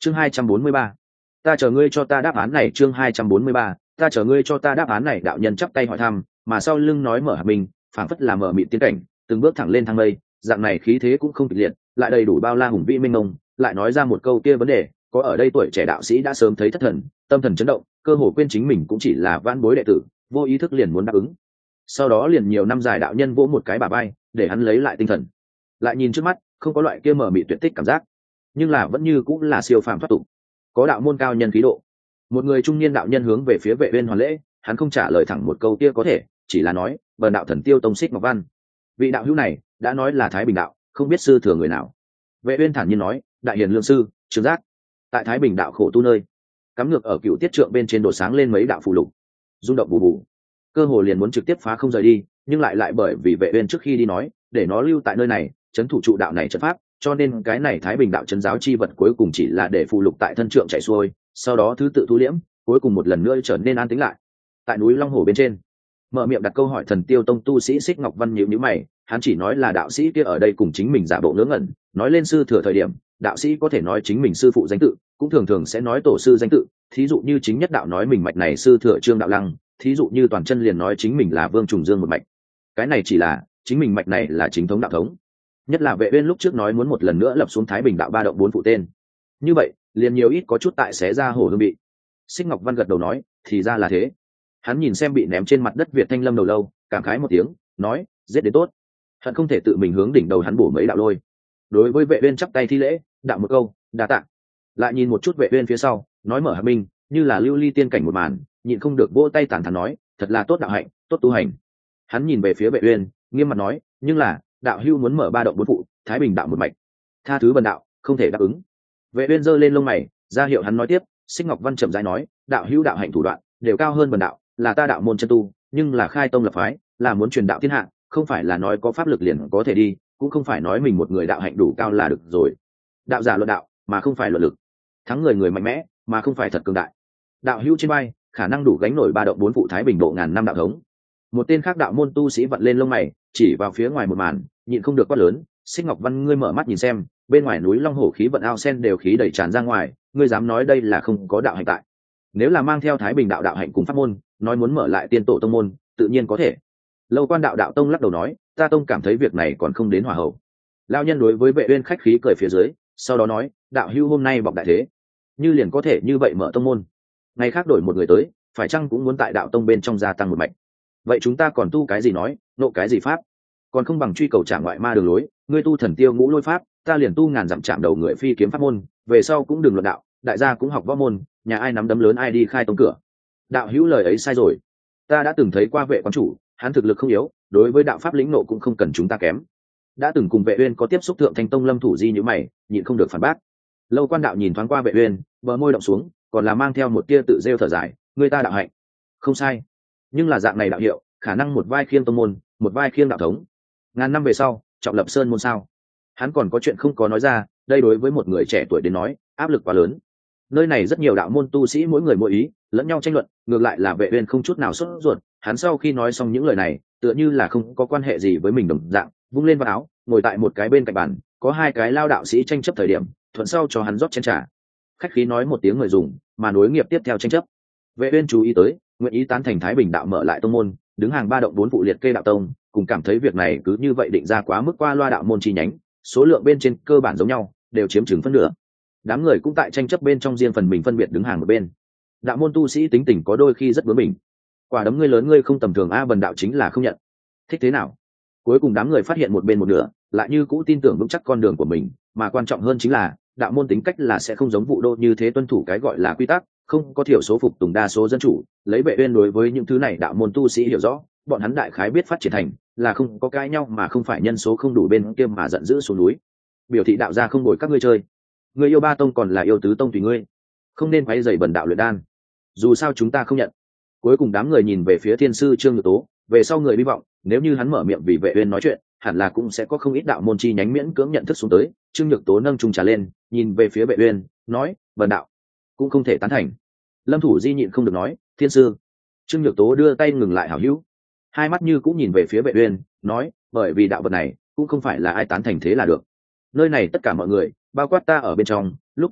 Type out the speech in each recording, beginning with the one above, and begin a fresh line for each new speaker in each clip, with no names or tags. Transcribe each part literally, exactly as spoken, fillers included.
chương hai trăm bốn mươi ba, ta chờ ngươi cho ta đáp án này. Chương hai trăm bốn mươi ba, ta chờ ngươi cho ta đáp án này. Đạo nhân chắp tay hỏi thăm, mà sau lưng nói mở hạt mình, phảng phất là mở mịt tiến cảnh, từng bước thẳng lên thang mây, dạng này khí thế cũng không kịch liệt, lại đầy đủ bao la hùng vĩ minh mông, lại nói ra một câu kia vấn đề, có ở đây tuổi trẻ đạo sĩ đã sớm thấy thất thần, tâm thần chấn động, cơ hồ quên chính mình cũng chỉ là vãn bối đệ tử, vô ý thức liền muốn đáp ứng. Sau đó liền nhiều năm dài đạo nhân vỗ một cái bả vai, để hắn lấy lại tinh thần, lại nhìn trước mắt, không có loại kia mở mịt tuyệt tích cảm giác, nhưng là vẫn như cũng là siêu phàm thoát tục, có đạo môn cao nhân khí độ. Một người trung niên đạo nhân hướng về phía Vệ Uyên hoàn lễ, hắn không trả lời thẳng một câu kia có thể, chỉ là nói, bần đạo Thần Tiêu Tông Xích Ngọc Văn. Vị đạo hữu này đã nói là Thái Bình đạo, không biết sư thừa người nào. Vệ Uyên thản nhiên nói, đại hiền lương sư Trương Giác, tại Thái Bình đạo khổ tu nơi, cắm ngược ở cựu tiết trượng bên trên đổ sáng lên mấy đạo phù lục, rung động bù bù, cơ hồ liền muốn trực tiếp phá không rời đi, nhưng lại lại bởi vì Vệ Uyên trước khi đi nói, để nó lưu tại nơi này, chấn thủ trụ đạo này trận pháp, cho nên cái này Thái Bình đạo trấn giáo chi vật cuối cùng chỉ là để phù lục tại thân trượng chạy xuôi, sau đó thứ tự thu liễm, cuối cùng một lần nữa trở nên an tĩnh lại. Tại núi Long Hồ bên trên, mở miệng đặt câu hỏi Thần Tiêu Tông tu sĩ Xích Ngọc Văn nhíu nhíu mày, hắn chỉ nói là đạo sĩ kia ở đây cùng chính mình giả bộ ngớ ngẩn, nói lên sư thừa thời điểm, đạo sĩ có thể nói chính mình sư phụ danh tự, cũng thường thường sẽ nói tổ sư danh tự, thí dụ như chính nhất đạo nói mình mạch này sư thừa Trương Đạo Lăng, thí dụ như toàn chân liền nói chính mình là Vương Trùng Dương một mạch. Cái này chỉ là chính mình mạch này là chính thống đạo thống. Nhất là Vệ Uyên lúc trước nói muốn một lần nữa lập xuống Thái Bình đạo ba động bốn phụ tên, như vậy liền nhiều ít có chút tại xé ra hổ hương bị. Xích Ngọc Văn gật đầu nói, thì ra là thế. Hắn nhìn xem bị ném trên mặt đất Việt Thanh Lâm đầu lâu, cảm khái một tiếng, nói, giết đến tốt. Hận không thể tự mình hướng đỉnh đầu hắn bổ mấy đạo lôi. Đối với Vệ Uyên chắp tay thi lễ, đạo một câu, đa tạ. Lại nhìn một chút Vệ Uyên phía sau, nói mở hạt minh, như là lưu ly tiên cảnh một màn, nhịn không được vỗ tay tán thán nói, thật là tốt đạo hạnh, tốt tu hành. Hắn nhìn về phía Vệ Uyên, nghiêm mặt nói, nhưng là đạo hưu muốn mở ba động bốn phụ, Thái Bình đạo một mạch, tha thứ bần đạo, không thể đáp ứng. Vệ Uyên giơ lên lông mày, ra hiệu hắn nói tiếp. Xích Ngọc Văn chậm rãi nói, đạo hưu đạo hạnh thủ đoạn đều cao hơn bần đạo, là ta đạo môn chân tu, nhưng là khai tông lập phái, là muốn truyền đạo thiên hạ, không phải là nói có pháp lực liền có thể đi, cũng không phải nói mình một người đạo hạnh đủ cao là được rồi. Đạo giả luận đạo, mà không phải luận lực. Thắng người người mạnh mẽ, mà không phải thật cường đại. Đạo hưu trên vai, khả năng đủ gánh nổi ba động bốn phụ Thái Bình độ ngàn năm đạo thống. Một tên khác đạo môn tu sĩ vặn lên lông mày, chỉ vào phía ngoài một màn, nhịn không được quát lớn, Xích Ngọc Văn ngươi mở mắt nhìn xem, bên ngoài núi Long Hổ khí vận ao sen đều khí đẩy tràn ra ngoài, ngươi dám nói đây là không có đạo hạnh tại? Nếu là mang theo Thái Bình đạo đạo hạnh cùng pháp môn, nói muốn mở lại tiên tổ tông môn, tự nhiên có thể. Lâu Quan đạo đạo tông lắc đầu nói, ta tông cảm thấy việc này còn không đến hòa hậu. Lão nhân đối với Vệ Uyên khách khí cười phía dưới, sau đó nói, đạo hưu hôm nay bọc đại thế, như liền có thể như vậy mở tông môn. Ngày khác đổi một người tới, phải chăng cũng muốn tại đạo tông bên trong gia tăng một mạch? Vậy chúng ta còn tu cái gì nói, nộ cái gì pháp? Còn không bằng truy cầu trả ngoại ma đường lối, ngươi tu thần tiêu ngũ lôi pháp, ta liền tu ngàn dặm chạm đầu người phi kiếm pháp môn, về sau cũng đừng luận đạo, đại gia cũng học võ môn, nhà ai nắm đấm lớn ai đi khai tông cửa. Đạo hữu lời ấy sai rồi, ta đã từng thấy qua Vệ quán chủ, hắn thực lực không yếu, đối với đạo pháp lĩnh nộ cũng không cần chúng ta kém. Đã từng cùng Vệ Uyên có tiếp xúc thượng Thanh Tông Lâm Thủ Di như mày, nhịn không được phản bác. Lâu Quan đạo nhìn thoáng qua Vệ Uyên, bờ môi động xuống, còn là mang theo một tia tự rêu thở dài, người ta đạo hạnh không sai, nhưng là dạng này đạo hiệu, khả năng một vai khiêng tông môn, một vai khiêng đạo thống. Ngàn năm về sau, trọng lập sơn môn sao? Hắn còn có chuyện không có nói ra, đây đối với một người trẻ tuổi đến nói, áp lực quá lớn. Nơi này rất nhiều đạo môn tu sĩ mỗi người mỗi ý, lẫn nhau tranh luận, ngược lại là Vệ Uyên không chút nào sốt ruột. Hắn sau khi nói xong những lời này, tựa như là không có quan hệ gì với mình đồng dạng, vung lên vào áo, ngồi tại một cái bên cạnh bàn, có hai cái lao đạo sĩ tranh chấp thời điểm, thuận sau cho hắn rót chén trà. Khách khí nói một tiếng người dùng, mà nối nghiệp tiếp theo tranh chấp. Vệ Uyên chú ý tới, nguyện ý tán thành Thái Bình đạo mở lại tông môn, đứng hàng ba động bốn phụ liệt kê đạo tông, cùng cảm thấy việc này cứ như vậy định ra quá mức qua loa đạo môn chi nhánh, số lượng bên trên cơ bản giống nhau, đều chiếm chứng phân nửa. Đám người cũng tại tranh chấp bên trong riêng phần mình phân biệt đứng hàng một bên. Đạo môn tu sĩ tính tình có đôi khi rất bướng bỉnh. Quả đấm ngươi lớn ngươi không tầm thường a, bần đạo chính là không nhận. Thích thế nào? Cuối cùng đám người phát hiện một bên một nửa, lại như cũ tin tưởng vững chắc con đường của mình, mà quan trọng hơn chính là đạo môn tính cách là sẽ không giống Vũ Đô như thế tuân thủ cái gọi là quy tắc, không có thiểu số phục tùng đa số dân chủ. Lấy Vệ Uyên đối với những thứ này đạo môn tu sĩ hiểu rõ, bọn hắn đại khái biết phát triển thành là không có cãi nhau mà không phải nhân số không đủ bên kia mà giận dữ xuống núi, biểu thị đạo gia không bồi các ngươi chơi. Người yêu ba tông còn là yêu tứ tông tùy ngươi, không nên quấy rầy bần đạo luyện đan, dù sao chúng ta không nhận. Cuối cùng đám người nhìn về phía thiên sư Trương Nhược Tố, về sau người hy vọng nếu như hắn mở miệng vì Vệ Uyên nói chuyện, hẳn là cũng sẽ có không ít đạo môn chi nhánh miễn cưỡng nhận thức xuống tới. Trương Nhược Tố nâng chung trà lên, nhìn về phía Vệ Uyên, nói, bần đạo cũng không thể tán thành. Lâm Thủ Di nhịn không được nói, thiên sư. Trương Nhược Tố đưa tay ngừng lại hảo hữu, hai mắt như cũng nhìn về phía Vệ Uyên, nói, bởi vì đạo vật này cũng không phải là ai tán thành thế là được. Nơi này tất cả mọi người, bao quát ta ở bên trong, lúc trước nói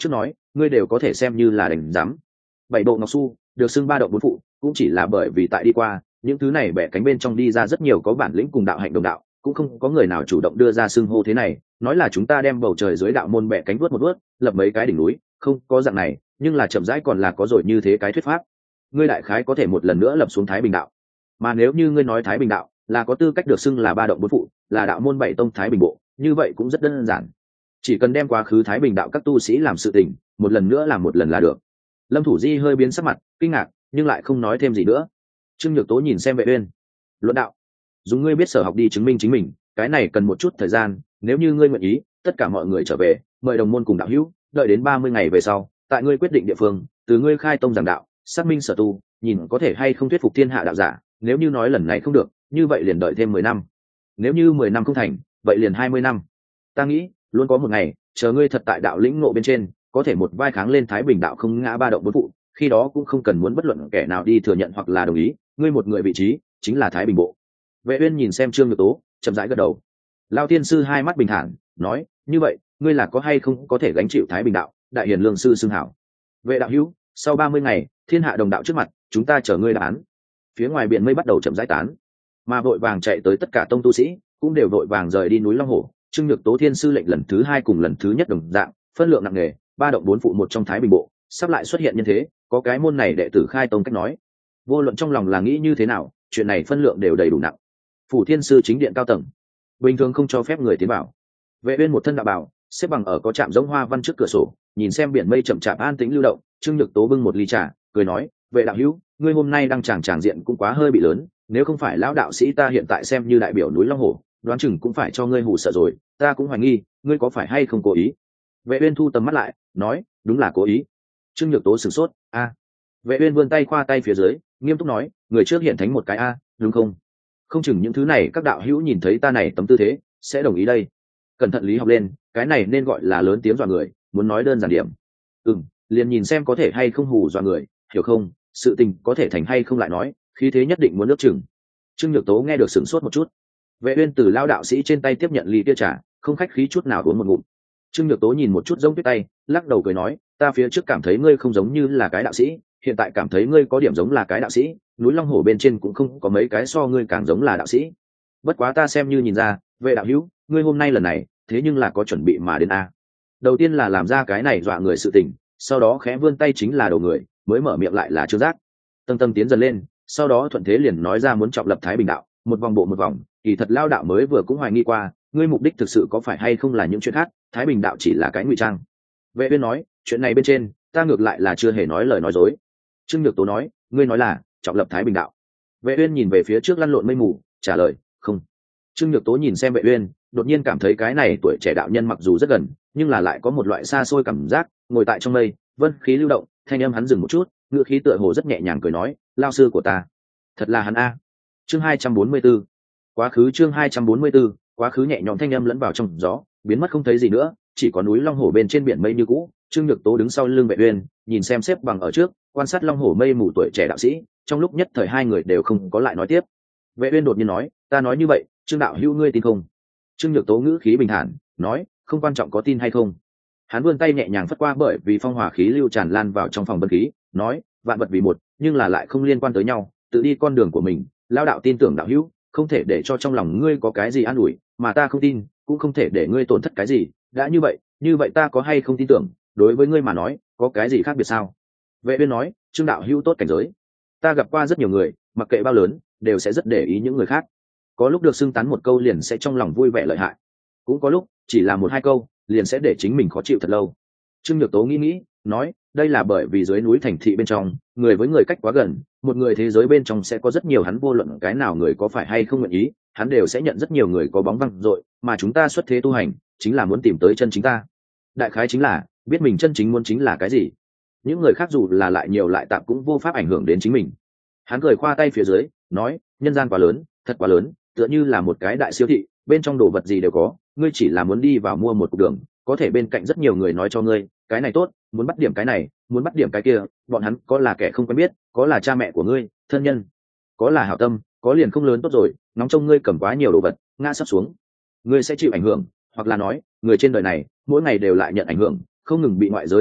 ngươi đều có thể xem như là đành giám. Bảy bộ ngọc su được xưng ba động bốn phụ, cũng chỉ là bởi vì tại đi qua những thứ này bẻ cánh bên trong đi ra rất nhiều có bản lĩnh cùng đạo hạnh đồng đạo, cũng không có người nào chủ động đưa ra xưng hô thế này, nói là chúng ta đem bầu trời dưới đạo môn bẻ cánh vuốt một vuốt, lập mấy cái đỉnh núi, không có dạng này, nhưng là chậm rãi còn là có rồi như thế cái thuyết pháp. Ngươi đại khái có thể một lần nữa lập xuống Thái Bình đạo, mà nếu như ngươi nói Thái Bình đạo là có tư cách được xưng là ba động bốn phụ, là đạo môn bảy tông Thái Bình bộ, như vậy cũng rất đơn giản, chỉ cần đem quá khứ Thái Bình đạo các tu sĩ làm sự tình một lần nữa làm một lần là được. Lâm Thủ Di hơi biến sắc mặt kinh ngạc, nhưng lại không nói thêm gì nữa. Trương Nhược Tố nhìn xem Vệ Uyên, luận đạo, dùng ngươi biết sở học đi chứng minh chính mình, cái này cần một chút thời gian, nếu như ngươi nguyện ý, tất cả mọi người trở về, mời đồng môn cùng đạo hữu, đợi đến ba mươi ngày về sau, tại ngươi quyết định địa phương, từ ngươi khai tông giảng đạo, xác minh sở tu, nhìn có thể hay không thuyết phục thiên hạ đạo giả, nếu như nói lần này không được, như vậy liền đợi thêm mười năm. Nếu như mười năm không thành, vậy liền hai mươi năm. Ta nghĩ, luôn có một ngày, chờ ngươi thật tại đạo lĩnh ngộ bên trên, có thể một vai kháng lên Thái Bình đạo không ngã ba động bốn phụ, khi đó cũng không cần muốn bất luận kẻ nào đi thừa nhận hoặc là đồng ý, ngươi một người vị trí chính là Thái Bình bộ. Vệ Uyên nhìn xem Trương Nhược Tố, chậm rãi gật đầu. Lão tiên sư hai mắt bình thản, nói, như vậy, ngươi là có hay không có thể gánh chịu Thái Bình đạo, đại hiền lương sư xưng hảo. Vệ đạo hữu, sau ba mươi ngày, thiên hạ đồng đạo trước mặt, chúng ta chờ ngươi đáp án. Phía ngoài biển mây bắt đầu chậm rãi tán, mà vội vàng chạy tới tất cả tông tu sĩ, cũng đều vội vàng rời đi núi Long Hổ. Trương Nhược Tố thiên sư lệnh lần thứ hai cùng lần thứ nhất đồng dạng, phân lượng nặng nề, ba động bốn phụ một trong Thái Bình bộ, sắp lại xuất hiện nhân thế, có cái môn này đệ tử khai tông cách nói. Vô luận trong lòng là nghĩ như thế nào, chuyện này phân lượng đều đầy đủ nặng. Phủ thiên sư chính điện cao tầng, bình thường không cho phép người tiến vào. Vệ Uyên một thân đạo bào, xếp bằng ở có trạm giống hoa văn trước cửa sổ, nhìn xem biển mây chậm chạp an tĩnh lưu động. Trương Nhược Tố bưng một ly trà, cười nói, Vệ đạo hữu, ngươi hôm nay đang tràng tràng diện cũng quá hơi bị lớn, nếu không phải lão đạo sĩ ta hiện tại xem như đại biểu núi Long Hổ, đoán chừng cũng phải cho ngươi hù sợ rồi, ta cũng hoài nghi, ngươi có phải hay không cố ý. Vệ Uyên thu tầm mắt lại, nói, đúng là cố ý. Trương Nhược Tố sửng sốt, a. Vệ Uyên vươn tay khoa tay phía dưới, nghiêm túc nói, người trước hiện thánh một cái a, đúng không? Không chừng những thứ này các đạo hữu nhìn thấy ta này tấm tư thế, sẽ đồng ý đây. Cẩn thận lý học lên, cái này nên gọi là lớn tiếng dọa người, muốn nói đơn giản điểm. Ừm, liền nhìn xem có thể hay không hù dọa người, hiểu không? Sự tình có thể thành hay không lại nói, khí thế nhất định muốn nước chừng. Trương Nhược Tố nghe được sửng sốt một chút. Vệ Uyên từ lao đạo sĩ trên tay tiếp nhận ly kia trà, không khách khí chút nào uống một ngụm. Trương Nhược Tố nhìn một chút giống tuyết tay, lắc đầu cười nói, ta phía trước cảm thấy ngươi không giống như là cái đạo sĩ, hiện tại cảm thấy ngươi có điểm giống là cái đạo sĩ, núi Long Hổ bên trên cũng không có mấy cái so ngươi càng giống là đạo sĩ. Bất quá ta xem như nhìn ra, Vệ đạo hữu, ngươi hôm nay lần này, thế nhưng là có chuẩn bị mà đến a. Đầu tiên là làm ra cái này dọa người sự tình, sau đó khẽ vươn tay chính là đầu người, mới mở miệng lại là Trương Giác. Tầng tầng tiến dần lên, sau đó thuận thế liền nói ra muốn trọng lập Thái Bình đạo, một vòng bộ một vòng, kỳ thật lao đạo mới vừa cũng hoài nghi qua, ngươi mục đích thực sự có phải hay không là những chuyện khác, Thái Bình đạo chỉ là cái ngụy trang. Vệ Uyên nói, chuyện này bên trên, ta ngược lại là chưa hề nói lời nói dối. Trương Nhược Tố nói, ngươi nói là trọng lập Thái Bình đạo. Vệ Uyên nhìn về phía trước lăn lộn mây mù, trả lời, không. Trương Nhược Tố nhìn xem Vệ Uyên, đột nhiên cảm thấy cái này tuổi trẻ đạo nhân mặc dù rất gần, nhưng là lại có một loại xa xôi cảm giác, ngồi tại trong mây, vân khí lưu động, thanh âm hắn dừng một chút, ngữ khí tựa hồ rất nhẹ nhàng cười nói, lao sư của ta, thật là hắn a. Chương hai trăm bốn mươi 44. Quá khứ chương hai trăm bốn mươi 44, quá khứ nhẹ nhõm thanh âm lẫn vào trong gió, biến mất không thấy gì nữa, chỉ có núi Long Hổ bên trên biển mây như cũ. Trương Nhược Tố đứng sau lưng Vệ Uyên, nhìn xem xếp bằng ở trước, quan sát Long Hổ mây mù tuổi trẻ đạo sĩ, trong lúc nhất thời hai người đều không có lại nói tiếp. Vệ Uyên đột nhiên nói, ta nói như vậy, Trương đạo hữu ngươi tin không? Trương Nhược Tố ngữ khí bình thản, nói, không quan trọng có tin hay không. Hắn vươn tay nhẹ nhàng phất qua bởi vì phong hỏa khí lưu tràn lan vào trong phòng bân khí, nói, vạn vật vì một, nhưng là lại không liên quan tới nhau, tự đi con đường của mình, lao đạo tin tưởng đạo hữu, không thể để cho trong lòng ngươi có cái gì an ủi, mà ta không tin, cũng không thể để ngươi tổn thất cái gì, đã như vậy, như vậy ta có hay không tin tưởng, đối với ngươi mà nói, có cái gì khác biệt sao? Vệ Uyên nói, Trương đạo hữu tốt cảnh giới. Ta gặp qua rất nhiều người, mặc kệ bao lớn, đều sẽ rất để ý những người khác. Có lúc được xưng tán một câu liền sẽ trong lòng vui vẻ lợi hại, cũng có lúc chỉ là một hai câu liền sẽ để chính mình khó chịu thật lâu. Trương Nhược Tố nghĩ nghĩ, nói, đây là bởi vì dưới núi thành thị bên trong, người với người cách quá gần, một người thế giới bên trong sẽ có rất nhiều hắn vô luận cái nào người có phải hay không nguyện ý, hắn đều sẽ nhận rất nhiều người có bóng văng dội, mà chúng ta xuất thế tu hành, chính là muốn tìm tới chân chính ta. Đại khái chính là biết mình chân chính muốn chính là cái gì. Những người khác dù là lại nhiều lại tạm cũng vô pháp ảnh hưởng đến chính mình. Hắn cười khoa tay phía dưới, nói, nhân gian quá lớn, thật quá lớn, tựa như là một cái đại siêu thị, bên trong đồ vật gì đều có, ngươi chỉ là muốn đi vào mua một cục đường, có thể bên cạnh rất nhiều người nói cho ngươi, cái này tốt, muốn bắt điểm cái này, muốn bắt điểm cái kia, bọn hắn có là kẻ không quen biết, có là cha mẹ của ngươi, thân nhân, có là hảo tâm, có liền không lớn tốt rồi, nóng trong ngươi cầm quá nhiều đồ vật, ngã sắp xuống, ngươi sẽ chịu ảnh hưởng, hoặc là nói, người trên đời này, mỗi ngày đều lại nhận ảnh hưởng, không ngừng bị ngoại giới đắp nặn,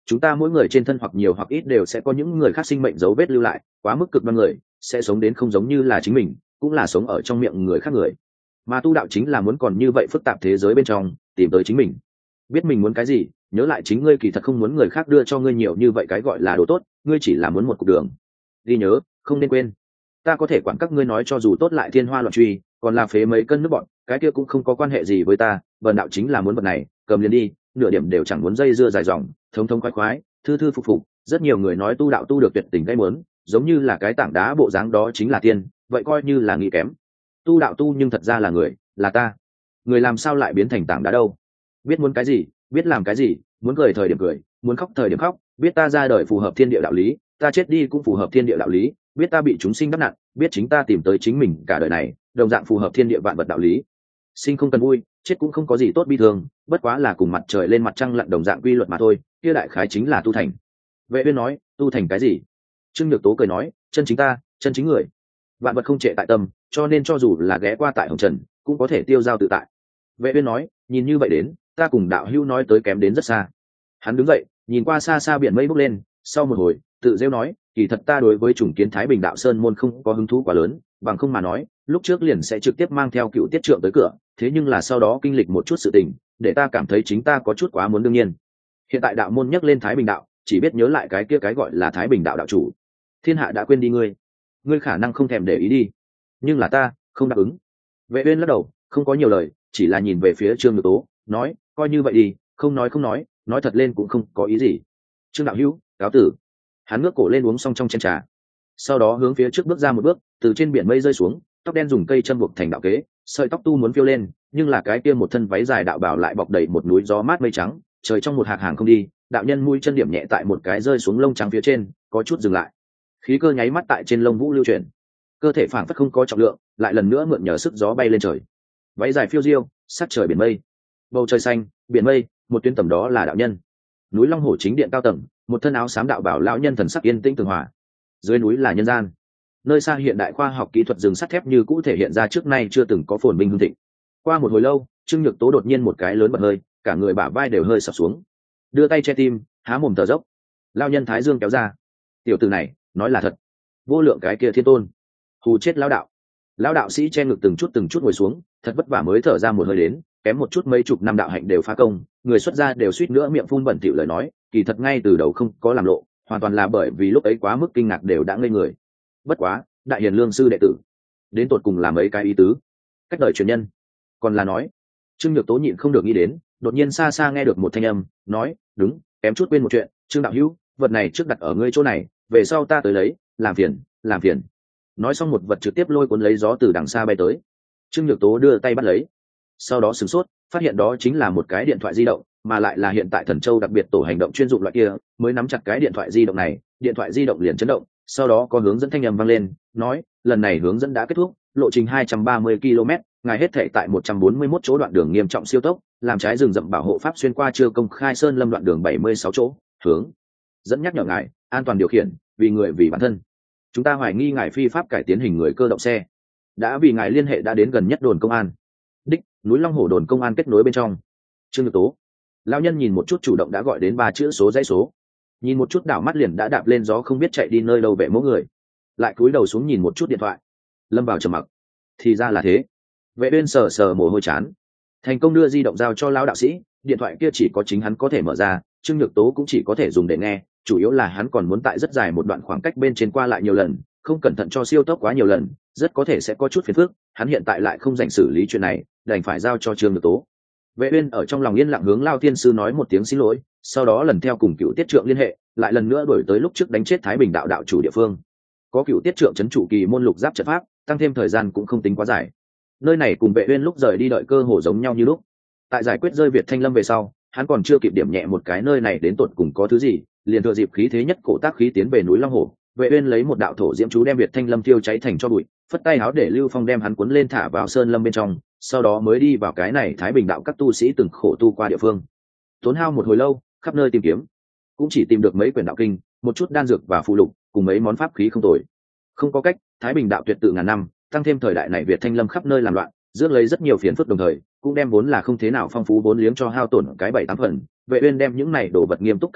chúng ta mỗi người trên thân hoặc nhiều hoặc ít đều sẽ có những người khác sinh mệnh dấu vết lưu lại, quá mức cực đoan người sẽ sống đến không giống như là chính mình, cũng là sống ở trong miệng người khác người. Mà tu đạo chính là muốn còn như vậy phức tạp thế giới bên trong tìm tới chính mình, biết mình muốn cái gì, nhớ lại chính ngươi kỳ thật không muốn người khác đưa cho ngươi nhiều như vậy cái gọi là đồ tốt, ngươi chỉ là muốn một cục đường. Ghi nhớ, không nên quên, ta có thể quản các ngươi nói cho dù tốt lại thiên hoa loạn truy, còn là phế mấy cân nước bọn, cái kia cũng không có quan hệ gì với ta. Vần đạo chính là muốn vật này, cầm liền đi, nửa điểm đều chẳng muốn dây dưa dài dòng, thống thống khoái khoái, thư thư phục phục. Rất nhiều người nói tu đạo tu được tuyệt tình gây muốn, giống như là cái tảng đá bộ dáng đó chính là tiên, vậy coi như là nghĩ kém. Tu đạo tu nhưng thật ra là người, là ta. Người làm sao lại biến thành tảng đá đâu? Biết muốn cái gì, biết làm cái gì, muốn cười thời điểm cười, muốn khóc thời điểm khóc, biết ta ra đời phù hợp thiên địa đạo lý, ta chết đi cũng phù hợp thiên địa đạo lý, biết ta bị chúng sinh đắp nặn, biết chính ta tìm tới chính mình cả đời này, đồng dạng phù hợp thiên địa vạn vật đạo lý. Sinh không cần vui, chết cũng không có gì tốt bi thương, bất quá là cùng mặt trời lên mặt trăng lặn đồng dạng quy luật mà thôi, kia đại khái chính là tu thành. Vệ Uyên nói, tu thành cái gì? Trương Nhược Tố cười nói, chân chính ta, chân chính người. Vạn vật không trệ tại tâm, cho nên cho dù là ghé qua tại hồng trần, cũng có thể tiêu dao tự tại. Vệ Uyên nói, nhìn như vậy đến, ta cùng đạo hữu nói tới kém đến rất xa. Hắn đứng dậy, nhìn qua xa xa biển mây bốc lên, sau một hồi, tự rêu nói, kỳ thật ta đối với chủng kiến Thái Bình đạo sơn môn không có hứng thú quá lớn, bằng không mà nói, lúc trước liền sẽ trực tiếp mang theo cựu tiết trượng tới cửa, thế nhưng là sau đó kinh lịch một chút sự tình, để ta cảm thấy chính ta có chút quá muốn đương nhiên. Hiện tại đạo môn nhắc lên Thái Bình đạo, chỉ biết nhớ lại cái kia cái gọi là Thái Bình đạo đạo chủ. Thiên hạ đã quên đi ngươi, ngươi khả năng không thèm để ý đi, nhưng là ta không đáp ứng. Vệ Uyên lắc đầu, không có nhiều lời, chỉ là nhìn về phía Trương Nhược Tố, nói, coi như vậy đi, không nói không nói, nói thật lên cũng không có ý gì. Trương đạo hữu, cáo tử. Hắn ngước cổ lên uống xong trong chén trà, sau đó hướng phía trước bước ra một bước, từ trên biển mây rơi xuống, tóc đen dùng cây châm buộc thành đạo kế, sợi tóc tu muốn phiêu lên, nhưng là cái kia một thân váy dài đạo bào lại bọc đầy một núi gió mát mây trắng, trời trong một hạt hàng không đi, đạo nhân mũi chân điểm nhẹ tại một cái rơi xuống lông trắng phía trên, có chút dừng lại. Khí cơ nháy mắt tại trên lông vũ lưu chuyển, cơ thể phảng phất không có trọng lượng, lại lần nữa mượn nhờ sức gió bay lên trời. Váy dài phiêu diêu, sát trời biển mây, bầu trời xanh, biển mây, một tuyến tầm đó là đạo nhân. Núi Long Hổ chính điện cao tầng, một thân áo xám đạo bảo lão nhân thần sắc yên tĩnh tường hòa. Dưới núi là nhân gian, nơi xa hiện đại khoa học kỹ thuật rừng sắt thép như cũ thể hiện ra trước nay chưa từng có phồn vinh hương thịnh. Qua một hồi lâu, Trương Nhược Tố đột nhiên một cái lớn bật hơi, cả người bả vai đều hơi sập xuống, đưa tay che tim, há mồm thở dốc. Lão nhân thái dương kéo ra, tiểu tử này nói là thật, vô lượng cái kia thiên tôn, hù chết lão đạo. Lão đạo sĩ che ngực từng chút từng chút ngồi xuống, thật vất vả mới thở ra một hơi đến, kém một chút mấy chục năm đạo hạnh đều phá công, người xuất gia đều suýt nữa miệng phun bẩn thỉu lời nói, kỳ thật ngay từ đầu không có làm lộ, hoàn toàn là bởi vì lúc ấy quá mức kinh ngạc đều đã ngây người. Bất quá, đại hiền lương sư đệ tử, đến tột cùng là mấy cái ý tứ, cách đời truyền nhân, còn là nói. Trương Nhược Tố nhịn không được nghĩ đến, đột nhiên xa xa nghe được một thanh âm, nói, đúng, kém chút quên một chuyện, Trương đạo hữu, vật này trước đặt ở ngươi chỗ này, về sau ta tới lấy, làm phiền, làm phiền. Nói xong một vật trực tiếp lôi cuốn lấy gió từ đằng xa bay tới. Trương Nhược Tố đưa tay bắt lấy, sau đó sửng sốt, phát hiện đó chính là một cái điện thoại di động, mà lại là hiện tại Thần Châu đặc biệt tổ hành động chuyên dụng loại kia. Mới nắm chặt cái điện thoại di động này, điện thoại di động liền chấn động, sau đó có hướng dẫn thanh âm vang lên, nói, lần này hướng dẫn đã kết thúc, lộ trình hai trăm ba mươi ki lô mét, ngài hết thảy tại một trăm bốn mươi mốt chỗ đoạn đường nghiêm trọng siêu tốc, làm trái rừng rậm bảo hộ pháp xuyên qua chưa công khai sơn lâm đoạn đường bảy mươi sáu chỗ, hướng dẫn nhắc nhở ngài, an toàn điều khiển, vì người vì bản thân. Chúng ta hoài nghi ngài phi pháp cải tiến hình người cơ động xe, đã vì ngài liên hệ đã đến gần nhất đồn công an. Đích, núi Long Hổ đồn công an kết nối bên trong. Trương Nhược Tố, lão nhân nhìn một chút chủ động đã gọi đến ba chữ số dãy số, nhìn một chút đảo mắt liền đã đạp lên gió không biết chạy đi nơi đâu vệ mẫu người, lại cúi đầu xuống nhìn một chút điện thoại, lâm vào trầm mặc. Thì ra là thế. Vệ Uyên sờ sờ mồ hôi chán, thành công đưa di động giao cho lão đạo sĩ, điện thoại kia chỉ có chính hắn có thể mở ra, Trương Nhược Tố cũng chỉ có thể dùng để nghe, chủ yếu là hắn còn muốn tại rất dài một đoạn khoảng cách bên trên qua lại nhiều lần, không cẩn thận cho siêu tốc quá nhiều lần, rất có thể sẽ có chút phiền phức, hắn hiện tại lại không rảnh xử lý chuyện này, đành phải giao cho Trương Nhược Tố. Vệ Uyên ở trong lòng yên lặng hướng Lao Tiên sư nói một tiếng xin lỗi, sau đó lần theo cùng cựu tiết trượng liên hệ, lại lần nữa đuổi tới lúc trước đánh chết Thái Bình đạo đạo chủ địa phương. Có cựu tiết trượng chấn chủ kỳ môn lục giáp trận pháp, tăng thêm thời gian cũng không tính quá dài. Nơi này cùng Vệ Uyên lúc rời đi đợi cơ hồ giống nhau như lúc. Tại giải quyết rơi Việt Thanh Lâm về sau, hắn còn chưa kịp điểm nhẹ một cái nơi này đến tột cùng có thứ gì, liền thừa dịp khí thế nhất cổ tác khí tiến về núi Long Hổ. Vệ Uyên lấy một đạo thổ diễm chú đem Việt Thanh Lâm tiêu cháy thành cho bụi, phất tay áo để Lưu Phong đem hắn cuốn lên thả vào sơn lâm bên trong, sau đó mới đi vào cái này Thái Bình đạo các tu sĩ từng khổ tu qua địa phương. Tốn hao một hồi lâu, khắp nơi tìm kiếm, cũng chỉ tìm được mấy quyển đạo kinh, một chút đan dược và phụ lục, cùng mấy món pháp khí không tồi. Không có cách, Thái Bình đạo tuyệt tự ngàn năm, tăng thêm thời đại này Việt Thanh Lâm khắp nơi làm loạn, rước lấy rất nhiều phiền phức đồng thời, cũng đem vốn là không thế nào phong phú vốn liếng cho hao tổn cái bảy tám phần. Vệ Uyên đem những này đồ vật nghiêm túc cất kỹ,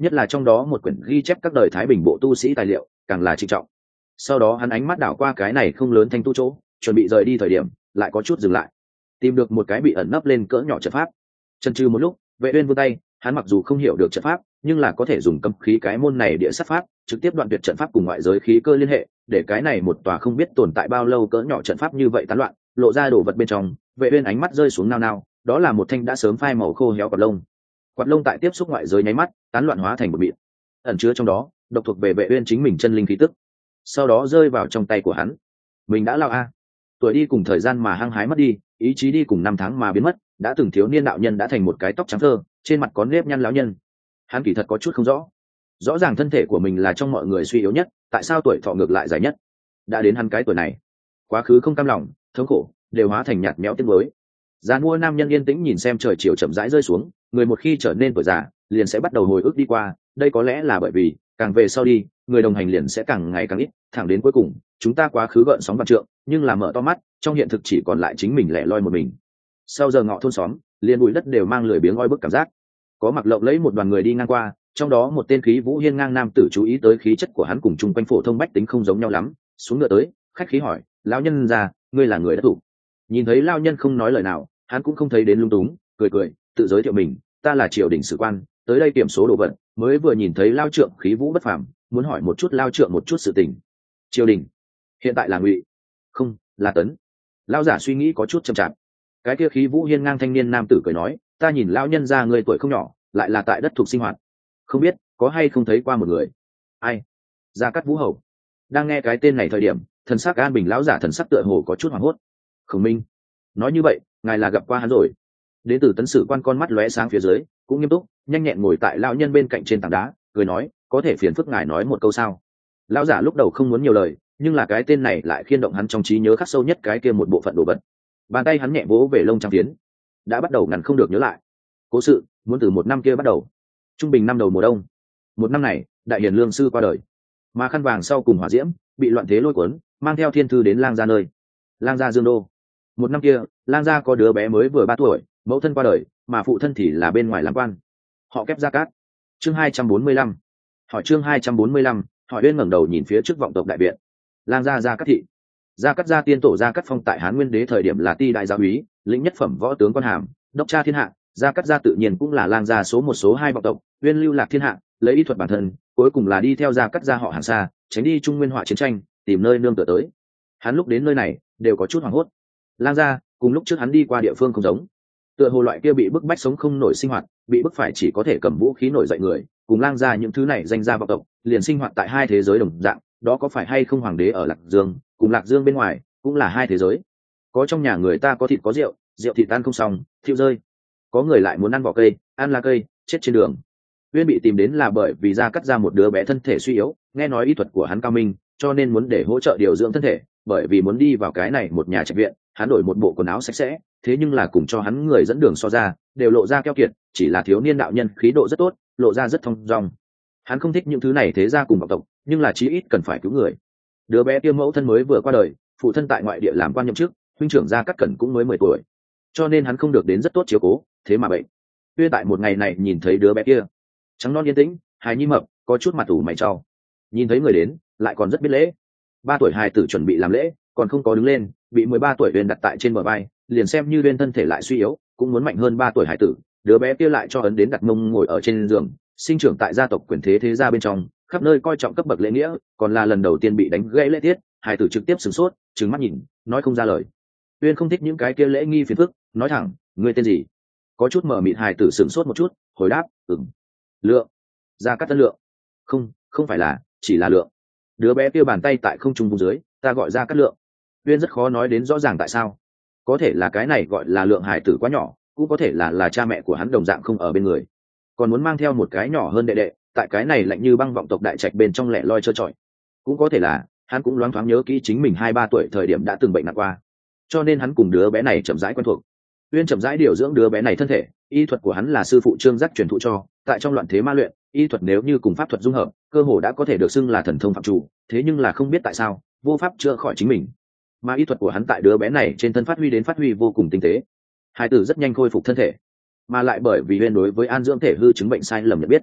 nhất là trong đó một quyển ghi chép các đời thái bình bộ tu sĩ tài liệu càng là trịnh trọng. Sau đó hắn ánh mắt đảo qua cái này không lớn thanh tu chỗ, chuẩn bị rời đi thời điểm lại có chút dừng lại, tìm được một cái bị ẩn nấp lên cỡ nhỏ trận pháp. Chần chừ một lúc, Vệ Uyên vươn tay, hắn mặc dù không hiểu được trận pháp, nhưng là có thể dùng cấm khí cái môn này địa sát pháp trực tiếp đoạn tuyệt trận pháp cùng ngoại giới khí cơ liên hệ, để cái này một tòa không biết tồn tại bao lâu cỡ nhỏ trận pháp như vậy tán loạn, lộ ra đồ vật bên trong. Vệ Uyên ánh mắt rơi xuống nao nao, đó là một thanh đã sớm phai màu khô héo quạt lông. Quạt lông tại tiếp xúc ngoại giới nháy mắt tán loạn hóa thành một mịn, ẩn chứa trong đó độc thuộc về Vệ Uyên chính mình chân linh khí tức, sau đó rơi vào trong tay của hắn. Mình đã lao a, tuổi đi cùng thời gian mà hăng hái mất đi, ý chí đi cùng năm tháng mà biến mất, đã từng thiếu niên đạo nhân đã thành một cái tóc trắng thơ, trên mặt có nếp nhăn lão nhân. Hắn kỳ thật có chút không rõ, rõ ràng thân thể của mình là trong mọi người suy yếu nhất, tại sao tuổi thọ ngược lại dài nhất? Đã đến hắn cái tuổi này, quá khứ không cam lòng, thống khổ đều hóa thành nhạt nhẽo tiếc nuối. Giàn mua nam nhân yên tĩnh nhìn xem trời chiều chậm rãi rơi xuống, người một khi trở nên tuổi già, liền sẽ bắt đầu hồi ức đi qua, đây có lẽ là bởi vì càng về sau đi, người đồng hành liền sẽ càng ngày càng ít, thẳng đến cuối cùng, chúng ta quá khứ gợn sóng vạn trượng, nhưng là mở to mắt, trong hiện thực chỉ còn lại chính mình lẻ loi một mình. Sau giờ ngọ thôn xóm, liền bụi đất đều mang lười biếng oi bức cảm giác. Có mặc lộng lấy một đoàn người đi ngang qua, trong đó một tên khí vũ hiên ngang nam tử chú ý tới khí chất của hắn cùng chung quanh phổ thông bách tính không giống nhau lắm, xuống ngựa tới, khách khí hỏi, lão nhân già, ngươi là người đất thủ? Nhìn thấy lão nhân không nói lời nào, hắn cũng không thấy đến lung túng, cười cười, tự giới thiệu mình, ta là triều đình sử quan, tới đây kiểm số đồ vật, mới vừa nhìn thấy lao trượng khí vũ bất phàm, muốn hỏi một chút lao trượng một chút sự tình. Triều đình? Hiện tại là Ngụy? Không, là Tấn. Lao giả suy nghĩ có chút chậm chạp. Cái kia khí vũ hiên ngang thanh niên nam tử cười nói, ta nhìn lão nhân gia người tuổi không nhỏ, lại là tại đất thuộc sinh hoạt, không biết có hay không thấy qua một người. Ai? Gia Cát Vũ Hầu. Đang nghe cái tên này thời điểm, thần sắc an bình lão giả thần sắc tựa hồ có chút hoảng hốt. Khổng Minh. Nói như vậy, ngài là gặp qua hắn rồi? Đến từ Tấn sử quan con mắt lóe sáng phía dưới, cũng nghiêm túc, nhanh nhẹn ngồi tại lão nhân bên cạnh trên tảng đá, cười nói, có thể phiền phức ngài nói một câu sao? Lão giả lúc đầu không muốn nhiều lời, nhưng là cái tên này lại khiên động hắn trong trí nhớ khắc sâu nhất cái kia một bộ phận đồ vật. Bàn tay hắn nhẹ vỗ về lông trắng phiến, đã bắt đầu ngăn không được nhớ lại. Cố sự muốn từ một năm kia bắt đầu, trung bình năm đầu mùa đông. Một năm này, đại hiền lương sư qua đời, mà khăn vàng sau cùng hỏa diễm bị loạn thế lôi cuốn, mang theo thiên thư đến lang gia nơi. Lang gia Dương Đô. Một năm kia, lang gia có đứa bé mới vừa ba tuổi, mẫu thân qua đời, mà phụ thân thì là bên ngoài làm quan. Họ kép Gia Cát. Chương hai trăm bốn mươi lăm. Hỏi chương hai trăm bốn mươi lăm, Hỏi Uyên ngẩng đầu nhìn phía trước vọng tộc đại viện. Lang gia Gia Cát thị. Gia Cát gia tiên tổ Gia Cát Phong tại Hán Nguyên Đế thời điểm là ti đại gia úy, lĩnh nhất phẩm võ tướng quan hàm, đốc tra thiên hạ. Gia Cát gia tự nhiên cũng là lang gia số một số hai vọng tộc, Uyên lưu lạc thiên hạ, lấy ý thuật bản thân, cuối cùng là đi theo Gia Cát gia họ Hàn xa, tránh đi Trung Nguyên họa chiến tranh, tìm nơi nương tựa tới. Hắn lúc đến nơi này, đều có chút hoảng hốt. Lang gia, cùng lúc trước hắn đi qua địa phương không giống. Tựa hồ loại kia bị bức bách sống không nổi sinh hoạt, bị bức phải chỉ có thể cầm vũ khí nổi dậy người, cùng lang gia những thứ này danh gia vọng tộc, liền sinh hoạt tại hai thế giới đồng dạng, đó có phải hay không hoàng đế ở Lạc Dương, cùng Lạc Dương bên ngoài, cũng là hai thế giới. Có trong nhà người ta có thịt có rượu, rượu thịt tan không xong, thiêu rơi. Có người lại muốn ăn vỏ cây, ăn lá cây, chết trên đường. Uyên bị tìm đến là bởi vì Gia Cát ra một đứa bé thân thể suy yếu, nghe nói y thuật của hắn cao minh, cho nên muốn để hỗ trợ điều dưỡng thân thể, bởi vì muốn đi vào cái này một nhà trạch viện, hắn đổi một bộ quần áo sạch sẽ, thế nhưng là cùng cho hắn người dẫn đường so ra, đều lộ ra keo kiệt, chỉ là thiếu niên đạo nhân khí độ rất tốt, lộ ra rất thông dong. Hắn không thích những thứ này thế gia cùng vọng tộc, nhưng là chí ít cần phải cứu người. Đứa bé kia mẫu thân mới vừa qua đời, phụ thân tại ngoại địa làm quan nhậm chức, huynh trưởng Gia Cát Cẩn cũng mới mười tuổi, cho nên hắn không được đến rất tốt chiếu cố, thế mà bệnh. Uyên tại một ngày này nhìn thấy đứa bé kia, trắng non yên tĩnh, hài nhi mập, có chút mặt ủ mày trao. Nhìn thấy người đến, lại còn rất biết lễ. Ba tuổi hài tử chuẩn bị làm lễ, còn không có đứng lên, bị mười ba tuổi Uyên đặt tại trên bờ vai, liền xem như Uyên thân thể lại suy yếu, cũng muốn mạnh hơn ba tuổi hài tử, đứa bé kia lại cho ấn đến đặt mông ngồi ở trên giường, sinh trưởng tại gia tộc quyền thế thế gia bên trong, khắp nơi coi trọng cấp bậc lễ nghĩa, còn là lần đầu tiên bị đánh gãy lễ tiết, hài tử trực tiếp sửng sốt, trừng mắt nhìn, nói không ra lời. Uyên không thích những cái kia lễ nghi phiền phức, nói thẳng, ngươi tên gì? Có chút mở mịt hài tử sửng sốt một chút, hồi đáp, ừm, Lượng. Gia Cát Tân Lượng. Không, không phải là, chỉ là Lượng. Đứa bé kia bàn tay tại không trung vùng dưới, ta gọi Gia Cát Lượng. Uyên rất khó nói đến rõ ràng tại sao. Có thể là cái này gọi là Lượng hài tử quá nhỏ, cũng có thể là là cha mẹ của hắn đồng dạng không ở bên người, còn muốn mang theo một cái nhỏ hơn đệ đệ, tại cái này lạnh như băng vọng tộc đại trạch bên trong lẻ loi trơ trọi. Cũng có thể là hắn cũng loáng thoáng nhớ kỹ chính mình hai ba tuổi thời điểm đã từng bệnh nặng qua, cho nên hắn cùng đứa bé này chậm rãi quen thuộc. Uyên chậm rãi điều dưỡng đứa bé này thân thể, y thuật của hắn là sư phụ Trương Giác truyền thụ cho, tại trong loạn thế ma luyện, y thuật nếu như cùng pháp thuật dung hợp, cơ hồ đã có thể được xưng là thần thông phạm chủ, thế nhưng là không biết tại sao, vô pháp chữa khỏi chính mình. Mà y thuật của hắn tại đứa bé này trên thân phát huy đến phát huy vô cùng tinh tế. Hai tử rất nhanh khôi phục thân thể, mà lại bởi vì Uyên đối với an dưỡng thể hư chứng bệnh sai lầm nhận biết,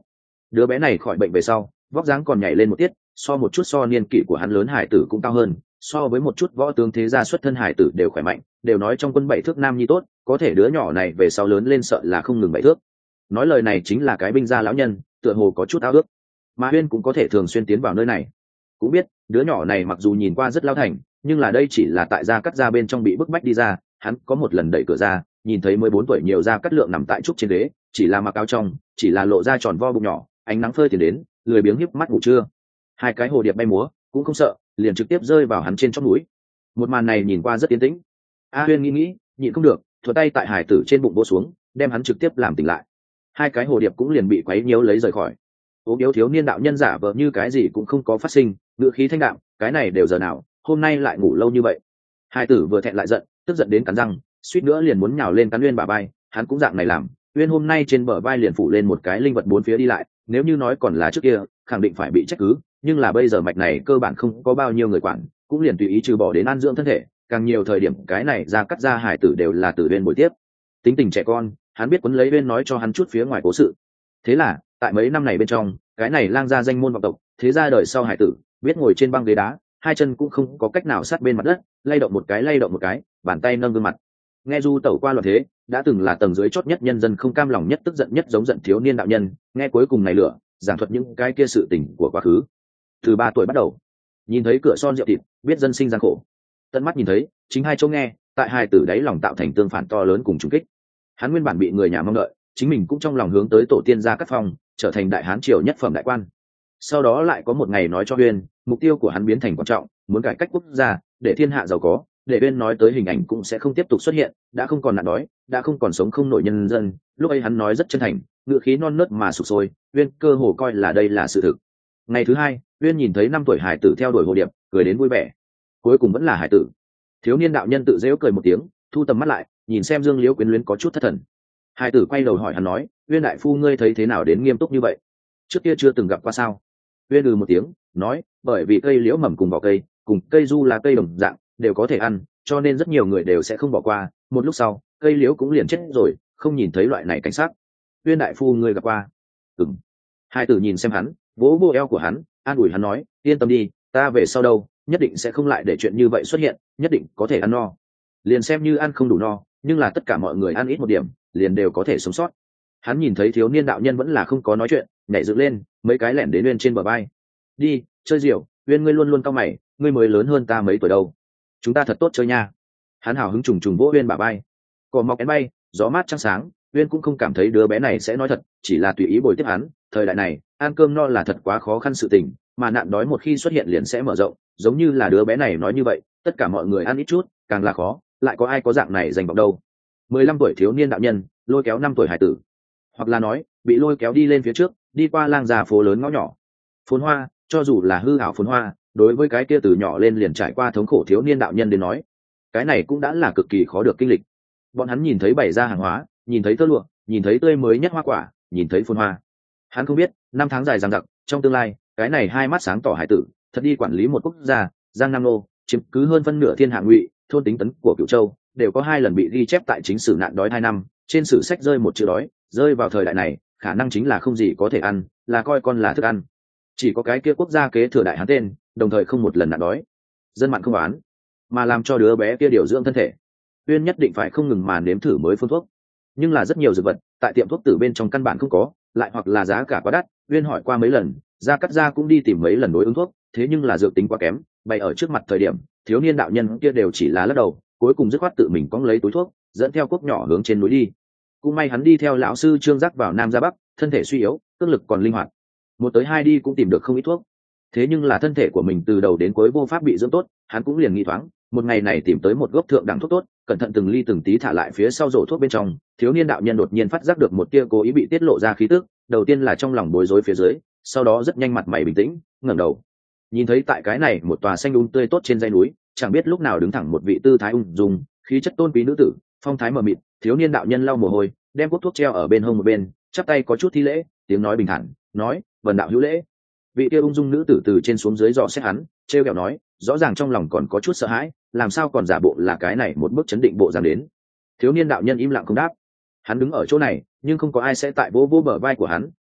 Đứa bé này khỏi bệnh về sau vóc dáng còn nhảy lên một tiết, so một chút so niên kỷ của hắn lớn hải tử cũng cao hơn, so với một chút võ tướng thế gia xuất thân hải tử đều khỏe mạnh, đều nói trong quân bảy thước nam nhi tốt, có thể đứa nhỏ này về sau lớn lên sợ là không ngừng bảy thước. Nói lời này chính là cái binh gia lão nhân, tựa hồ có chút ao ước. Mà Huyên cũng có thể thường xuyên tiến vào nơi này, cũng biết đứa nhỏ này mặc dù nhìn qua rất lao thành, nhưng là đây chỉ là tại gia cắt ra bên trong bị bức bách đi ra. Hắn có một lần đẩy cửa ra, nhìn thấy mười bốn tuổi nhiều gia cắt lượng nằm tại trúc trên ghế, chỉ là mặc áo trong, chỉ là lộ ra tròn vo bụng nhỏ, ánh nắng phơi tiền đến, lười biếng híp mắt ngủ trưa. Hai cái hồ điệp bay múa cũng không sợ, liền trực tiếp rơi vào hắn trên chót núi. Một màn này nhìn qua rất yên tĩnh. A Huyên nghĩ nghĩ, nhịn không được, thuận tay tại hải tử trên bụng vỗ xuống, đem hắn trực tiếp làm tỉnh lại. Hai cái hồ điệp cũng liền bị quấy nhiễu lấy rời khỏi. Ốm yếu thiếu niên đạo nhân giả vờ như cái gì cũng không có phát sinh, ngữ khí thanh đạm, cái này đều giờ nào, hôm nay lại ngủ lâu như vậy. Hải tử vừa thẹn lại giận, tức giận đến cắn răng, suýt nữa liền muốn nhào lên cắn Uyên bả vai. Hắn cũng dạng này làm, Uyên hôm nay trên bờ vai liền phủ lên một cái linh vật bốn phía đi lại, nếu như nói còn là trước kia khẳng định phải bị trách cứ, nhưng là bây giờ mạch này cơ bản không có bao nhiêu người quản, cũng liền tùy ý trừ bỏ đến an dưỡng thân thể, càng nhiều thời điểm cái này ra cắt ra hải tử đều là từ Uyên bồi tiếp. Tính tình trẻ con, hắn biết quấn lấy Uyên nói cho hắn chút phía ngoài cố sự. Thế là tại mấy năm này bên trong, cái này lang gia danh môn vọng tộc, thế ra đời sau hải tử biết ngồi trên băng ghế đá, hai chân cũng không có cách nào sát bên mặt đất, lay động một cái lay động một cái, bàn tay nâng gương mặt. Nghe du tẩu qua loạn thế, đã từng là tầng dưới chót nhất nhân dân không cam lòng nhất tức giận nhất giống giận thiếu niên đạo nhân, nghe cuối cùng này lửa giảng thuật những cái kia sự tình của quá khứ. Từ ba tuổi bắt đầu, nhìn thấy cửa son rượu thịt, biết dân sinh gian khổ, tận mắt nhìn thấy chính hai chỗ nghe, tại hai tử đáy lòng tạo thành tương phản to lớn cùng trùng kích. Hắn nguyên bản bị người nhà mong đợi, chính mình cũng trong lòng hướng tới tổ tiên gia cắt phong, trở thành đại hán triều nhất phẩm đại quan. Sau đó lại có một ngày nói cho Uyên, mục tiêu của hắn biến thành quan trọng, muốn cải cách quốc gia, để thiên hạ giàu có, để Uyên nói tới hình ảnh cũng sẽ không tiếp tục xuất hiện, đã không còn nạn đói, đã không còn sống không nổi nhân dân. Lúc ấy hắn nói rất chân thành, ngữ khí non nớt mà sụp sôi, Uyên cơ hồ coi là đây là sự thực. Ngày thứ hai, Uyên nhìn thấy năm tuổi hải tử theo đuổi hồ điệp, cười đến vui vẻ. Cuối cùng vẫn là hải tử. Thiếu niên đạo nhân tự giễu cười một tiếng, thu tầm mắt lại, nhìn xem Dương Liễu quyến luyến có chút thất thần. Hải tử quay đầu hỏi hắn nói, Uyên đại phu ngươi thấy thế nào đến nghiêm túc như vậy? Trước kia chưa từng gặp qua sao? Uyên ừ một tiếng, nói, bởi vì cây liễu mầm cùng vỏ cây, cùng cây du là cây đồng dạng, đều có thể ăn, cho nên rất nhiều người đều sẽ không bỏ qua. Một lúc sau, cây liễu cũng liền chết rồi, không nhìn thấy loại này cảnh sát. Uyên đại phu ngươi gặp qua? Ừm. Hải tử nhìn xem hắn, vỗ vỗ eo của hắn, an ủi hắn nói, yên tâm đi, ta về sau đâu, nhất định sẽ không lại để chuyện như vậy xuất hiện, nhất định có thể ăn no. Liền xem như ăn không đủ no, nhưng là tất cả mọi người ăn ít một điểm, liền đều có thể sống sót. Hắn nhìn thấy thiếu niên đạo nhân vẫn là không có nói chuyện, nhảy dựng lên, mấy cái lẻn đến Uyên trên bờ vai. Đi, chơi diều, Uyên ngươi luôn luôn cau mày, ngươi mới lớn hơn ta mấy tuổi đâu. Chúng ta thật tốt chơi nha. Hắn hào hứng trùng trùng vỗ Uyên bả vai. Cỏ mọc én bay, gió mát trăng sáng, Uyên cũng không cảm thấy đứa bé này sẽ nói thật, chỉ là tùy ý bồi tiếp hắn. Thời đại này, ăn cơm no là thật quá khó khăn sự tình, mà nạn đói một khi xuất hiện liền sẽ mở rộng, giống như là đứa bé này nói như vậy, tất cả mọi người ăn ít chút, càng là khó, lại có ai có dạng này giành vọng đâu. Mười lăm tuổi thiếu niên đạo nhân, lôi kéo năm tuổi hải tử, hoặc là nói, bị lôi kéo đi lên phía trước, đi qua lang già phố lớn ngõ nhỏ. Phồn hoa, cho dù là hư ảo phồn hoa, đối với cái kia từ nhỏ lên liền trải qua thống khổ thiếu niên đạo nhân đến nói, cái này cũng đã là cực kỳ khó được kinh lịch. Bọn hắn nhìn thấy bày ra hàng hóa, nhìn thấy tơ lụa, nhìn thấy tươi mới nhất hoa quả, nhìn thấy phồn hoa. Hắn không biết, năm tháng dài dằng dặc, trong tương lai, cái này hai mắt sáng tỏ hải tử, thật đi quản lý một quốc gia, Giang Nam Nô, chiếm cứ hơn phân nửa thiên hạ ngụy, thôn tính tấn của Cửu Châu, đều có hai lần bị ghi chép tại chính sử nạn đói hai năm, trên sử sách rơi một chữ đói, rơi vào thời đại này, khả năng chính là không gì có thể ăn, là coi con là thức ăn. Chỉ có cái kia quốc gia kế thừa đại hán tên, đồng thời không một lần nạn đói, dân mặn không bán, mà làm cho đứa bé kia điều dưỡng thân thể. Uyên nhất định phải không ngừng mà nếm thử mới phương thuốc, nhưng là rất nhiều dược vật tại tiệm thuốc tử bên trong căn bản không có, lại hoặc là giá cả quá đắt. Uyên hỏi qua mấy lần, gia cắt gia cũng đi tìm mấy lần đối ứng thuốc, thế nhưng là dược tính quá kém, bày ở trước mặt thời điểm, thiếu niên đạo nhân kia đều chỉ là lắc đầu, cuối cùng dứt khoát tự mình cõng lấy túi thuốc, dẫn theo cuốc nhỏ hướng trên núi đi. Cũng may hắn đi theo lão sư Trương Giác vào Nam ra Bắc, thân thể suy yếu, cước lực còn linh hoạt, một tới hai đi cũng tìm được không ít thuốc. Thế nhưng là thân thể của mình từ đầu đến cuối vô pháp bị dưỡng tốt, hắn cũng liền nghĩ thoáng, một ngày này tìm tới một gốc thượng đẳng thuốc tốt, cẩn thận từng ly từng tí thả lại phía sau rổ thuốc bên trong. Thiếu niên đạo nhân đột nhiên phát giác được một tia cố ý bị tiết lộ ra khí tức, đầu tiên là trong lòng bối rối phía dưới, sau đó rất nhanh mặt mày bình tĩnh, ngẩng đầu, nhìn thấy tại cái này một tòa xanh um tươi tốt trên dãy núi, chẳng biết lúc nào đứng thẳng một vị tư thái ung dung, khí chất tôn quý nữ tử, phong thái mờ mịt. Thiếu niên đạo nhân lau mồ hôi, đem cuốc thuốc treo ở bên hông một bên, chắp tay có chút thi lễ, tiếng nói bình thản, nói, vần đạo hữu lễ. Vị kia ung dung nữ tử từ trên xuống dưới dò xét hắn, trêu ghẹo nói, rõ ràng trong lòng còn có chút sợ hãi, làm sao còn giả bộ là cái này một bước chấn định bộ dáng đến. Thiếu niên đạo nhân im lặng không đáp. Hắn đứng ở chỗ này, nhưng không có ai sẽ tại vô vô bờ vai của hắn,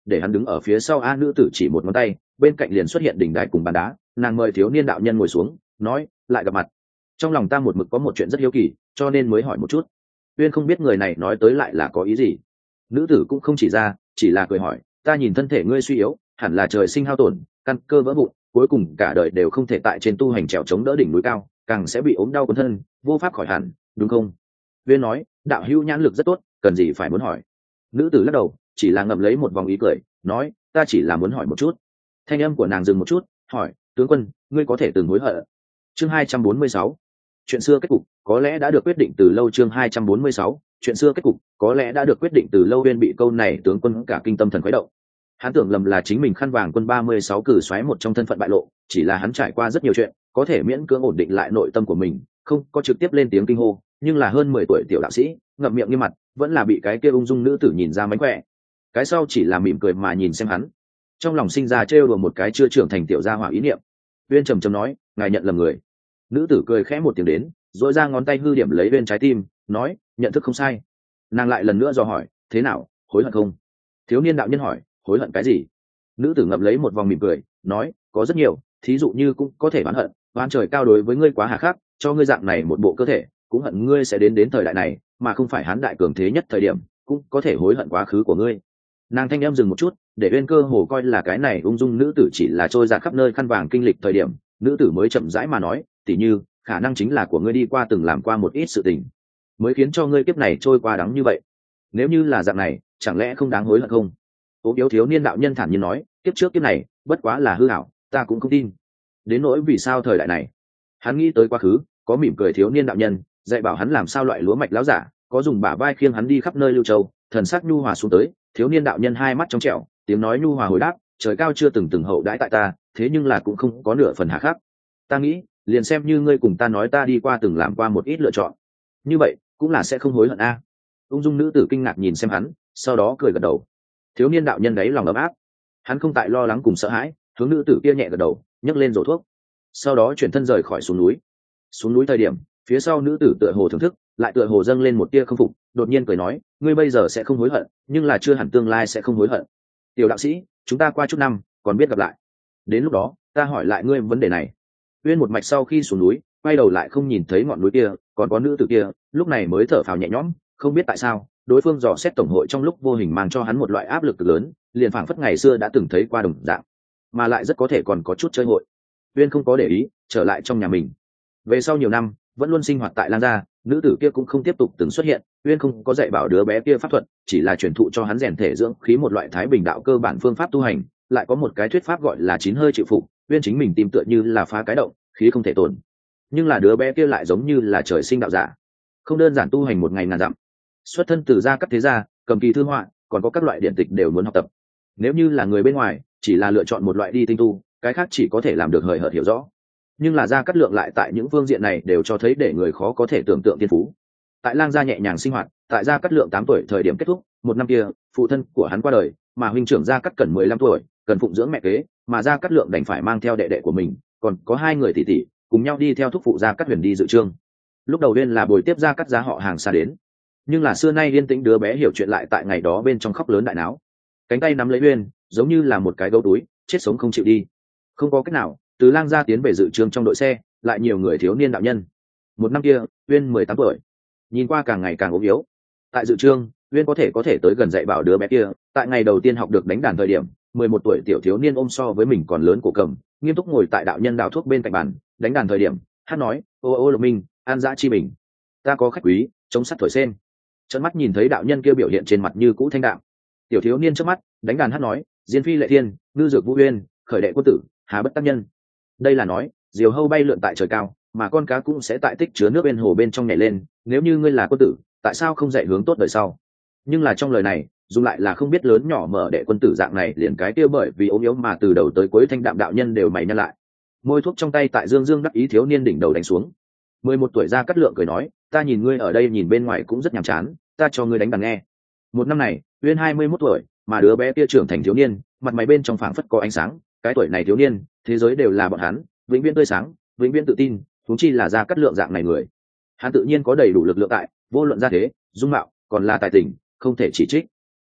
để hắn đứng ở phía sau. A nữ tử chỉ một ngón tay, bên cạnh liền xuất hiện đỉnh đài cùng bàn đá, nàng mời thiếu niên đạo nhân ngồi xuống, nói lại gặp mặt. Trong lòng ta một mực có một chuyện rất hiếu kỳ, cho nên mới hỏi một chút. Uyên không biết người này nói tới lại là có ý gì. Nữ tử cũng không chỉ ra, chỉ là cười hỏi, ta nhìn thân thể ngươi suy yếu, hẳn là trời sinh hao tổn, căn cơ vỡ vụn, cuối cùng cả đời đều không thể tại trên tu hành trèo chống đỡ đỉnh núi cao, càng sẽ bị ốm đau cuốn thân, vô pháp khỏi hẳn, đúng không? Uyên nói, đạo hữu nhãn lực rất tốt, cần gì phải muốn hỏi. Nữ tử lắc đầu, chỉ là ngậm lấy một vòng ý cười, nói, ta chỉ là muốn hỏi một chút. Thanh âm của nàng dừng một chút, hỏi, tướng quân, ngươi có thể từng hối hận? Chương hai trăm bốn mươi sáu, chuyện xưa kết cục có lẽ đã được quyết định từ lâu. Chương hai trăm bốn mươi sáu, chuyện xưa kết cục có lẽ đã được quyết định từ lâu. Uyên bị câu này tướng quân cả kinh tâm thần khuấy động. Hắn tưởng lầm là chính mình khăn vàng quân ba mươi sáu cử xoáy một trong thân phận bại lộ, chỉ là hắn trải qua rất nhiều chuyện, có thể miễn cưỡng ổn định lại nội tâm của mình, không có trực tiếp lên tiếng kinh hô, nhưng là hơn mười tuổi tiểu đạo sĩ, ngậm miệng nghiêm mặt, vẫn là bị cái kia ung dung nữ tử nhìn ra mánh khỏe. Cái sau chỉ là mỉm cười mà nhìn xem hắn, trong lòng sinh ra trêu đùa một cái chưa trưởng thành tiểu gia hỏa ý niệm. Uyên trầm trầm nói, ngài nhận lầm người. Nữ tử cười khẽ một tiếng đến, dội ra ngón tay hư điểm lấy Uyên trái tim, nói, nhận thức không sai. Nàng lại lần nữa dò hỏi, thế nào, hối hận không? Thiếu niên đạo nhân hỏi, hối hận cái gì? Nữ tử ngậm lấy một vòng mỉm cười, nói, có rất nhiều, thí dụ như cũng có thể oán hận, oán trời cao đối với ngươi quá hà khắc, cho ngươi dạng này một bộ cơ thể, cũng hận ngươi sẽ đến đến thời đại này, mà không phải hán đại cường thế nhất thời điểm, cũng có thể hối hận quá khứ của ngươi. Nàng thanh em dừng một chút, để Uyên cơ hồ coi là cái này ung dung nữ tử chỉ là trôi dạt khắp nơi khăn vàng kinh lịch thời điểm, nữ tử mới chậm rãi mà nói, tỉ như khả năng chính là của ngươi đi qua từng làm qua một ít sự tình, mới khiến cho ngươi kiếp này trôi qua đắng như vậy. Nếu như là dạng này, chẳng lẽ không đáng hối hận không? Ốm yếu thiếu niên đạo nhân thản nhiên nói, kiếp trước kiếp này bất quá là hư ảo, ta cũng không tin. Đến nỗi vì sao thời đại này, hắn nghĩ tới quá khứ, có mỉm cười thiếu niên đạo nhân dạy bảo hắn làm sao loại lúa mạch láo giả, có dùng bả vai khiêng hắn đi khắp nơi lưu châu, thần sắc nhu hòa xuống tới. Thiếu niên đạo nhân hai mắt trong trẻo, tiếng nói nhu hòa hồi đáp, trời cao chưa từng từng hậu đãi tại ta, thế nhưng là cũng không có nửa phần hà khắc. Ta nghĩ liền xem như ngươi cùng ta nói ta đi qua từng làm qua một ít lựa chọn, như vậy cũng là sẽ không hối hận a. À. Ung dung nữ tử kinh ngạc nhìn xem hắn, sau đó cười gật đầu. Thiếu niên đạo nhân đấy lòng ấm áp, hắn không tại lo lắng cùng sợ hãi, hướng nữ tử kia nhẹ gật đầu, nhấc lên rổ thuốc, sau đó chuyển thân rời khỏi xuống núi. Xuống núi thời điểm, phía sau nữ tử tựa hồ thưởng thức, lại tựa hồ dâng lên một tia không phục, đột nhiên cười nói, ngươi bây giờ sẽ không hối hận, nhưng là chưa hẳn tương lai sẽ không hối hận. Tiểu đạo sĩ, chúng ta qua chút năm còn biết gặp lại, đến lúc đó ta hỏi lại ngươi vấn đề này. Uyên một mạch sau khi xuống núi, quay đầu lại không nhìn thấy ngọn núi kia, còn có nữ tử kia, lúc này mới thở phào nhẹ nhõm. Không biết tại sao, đối phương dò xét tổng hội trong lúc vô hình mang cho hắn một loại áp lực cực lớn, liền phảng phất ngày xưa đã từng thấy qua đồng dạng, mà lại rất có thể còn có chút chơi hội. Uyên không có để ý, trở lại trong nhà mình. Về sau nhiều năm, vẫn luôn sinh hoạt tại Lang gia, nữ tử kia cũng không tiếp tục từng xuất hiện. Uyên không có dạy bảo đứa bé kia pháp thuật, chỉ là truyền thụ cho hắn rèn thể dưỡng khí một loại thái bình đạo cơ bản phương pháp tu hành. Lại có một cái thuyết pháp gọi là chín hơi chịu phục. Uyên chính mình tìm tựa như là phá cái động, khí không thể tồn. Nhưng là đứa bé kia lại giống như là trời sinh đạo giả, không đơn giản tu hành một ngày ngàn dặm, xuất thân từ gia các thế gia, cầm kỳ thư họa, còn có các loại điện tịch đều muốn học tập. Nếu như là người bên ngoài, chỉ là lựa chọn một loại đi tinh tu, cái khác chỉ có thể làm được hời hợt hiểu rõ. Nhưng là gia cát lượng lại tại những phương diện này đều cho thấy để người khó có thể tưởng tượng thiên phú. Tại Lang gia nhẹ nhàng sinh hoạt, tại gia cát lượng tám tuổi thời điểm kết thúc, một năm kia, phụ thân của hắn qua đời, mà huynh trưởng gia cát cẩn mười lăm tuổi, cần phụng dưỡng mẹ kế, mà gia cát lượng đành phải mang theo đệ đệ của mình, còn có hai người tỷ tỷ, cùng nhau đi theo thúc phụ gia cát huyền đi dự trương. Lúc đầu Uyên là bồi tiếp gia cát giá họ hàng xa đến, nhưng là xưa nay yên tĩnh đứa bé hiểu chuyện lại tại ngày đó bên trong khóc lớn đại náo, cánh tay nắm lấy Uyên, giống như là một cái gấu túi, chết sống không chịu đi. Không có cách nào, từ Lang gia tiến về dự trương trong đội xe, lại nhiều người thiếu niên đạo nhân. Một năm kia, Uyên mười tám tuổi, nhìn qua càng ngày càng ốm yếu. Tại dự trương, Uyên có thể có thể tới gần dạy bảo đứa bé kia. Tại ngày đầu tiên học được đánh đàn thời điểm, mười một tuổi tiểu thiếu niên ôm so với mình còn lớn cổ cầm, nghiêm túc ngồi tại đạo nhân đào thuốc bên cạnh bàn, đánh đàn thời điểm, hát nói, ô ô lộc minh, an dã chi bình, ta có khách quý, chống sắt thổi sen. Trợn mắt nhìn thấy đạo nhân kia biểu hiện trên mặt như cũ thanh đạm. Tiểu thiếu niên trước mắt, đánh đàn hát nói, diên phi lệ thiên, ngư dược vũ uyên, khởi đệ quân tử, hà bất tác nhân. Đây là nói, diều hâu bay lượn tại trời cao, mà con cá cũng sẽ tại tích chứa nước bên hồ bên trong nhảy lên. Nếu như ngươi là quân tử, tại sao không dạy hướng tốt đời sau? Nhưng là trong lời này, dùng lại là không biết lớn nhỏ mở đệ quân tử dạng này, liền cái kia bởi vì ốm yếu mà từ đầu tới cuối thanh đạm đạo nhân đều mày nhăn lại. Môi thuốc trong tay tại dương dương đắc ý thiếu niên đỉnh đầu đánh xuống. Mười một tuổi Gia Cát Lượng cười nói, ta nhìn ngươi ở đây nhìn bên ngoài cũng rất nhàm chán, ta cho ngươi đánh đàn nghe. Một năm này, Uyên hai mươi mốt tuổi, mà đứa bé kia trưởng thành thiếu niên, mặt mày bên trong phảng phất có ánh sáng. Cái tuổi này thiếu niên, thế giới đều là bọn hắn, vĩnh viễn tươi sáng, vĩnh viễn tự tin, huống chi là Gia Cát Lượng dạng này người. Hắn tự nhiên có đầy đủ lực lượng tại, vô luận gia thế, dung mạo, còn là tài tình, không thể chỉ trích.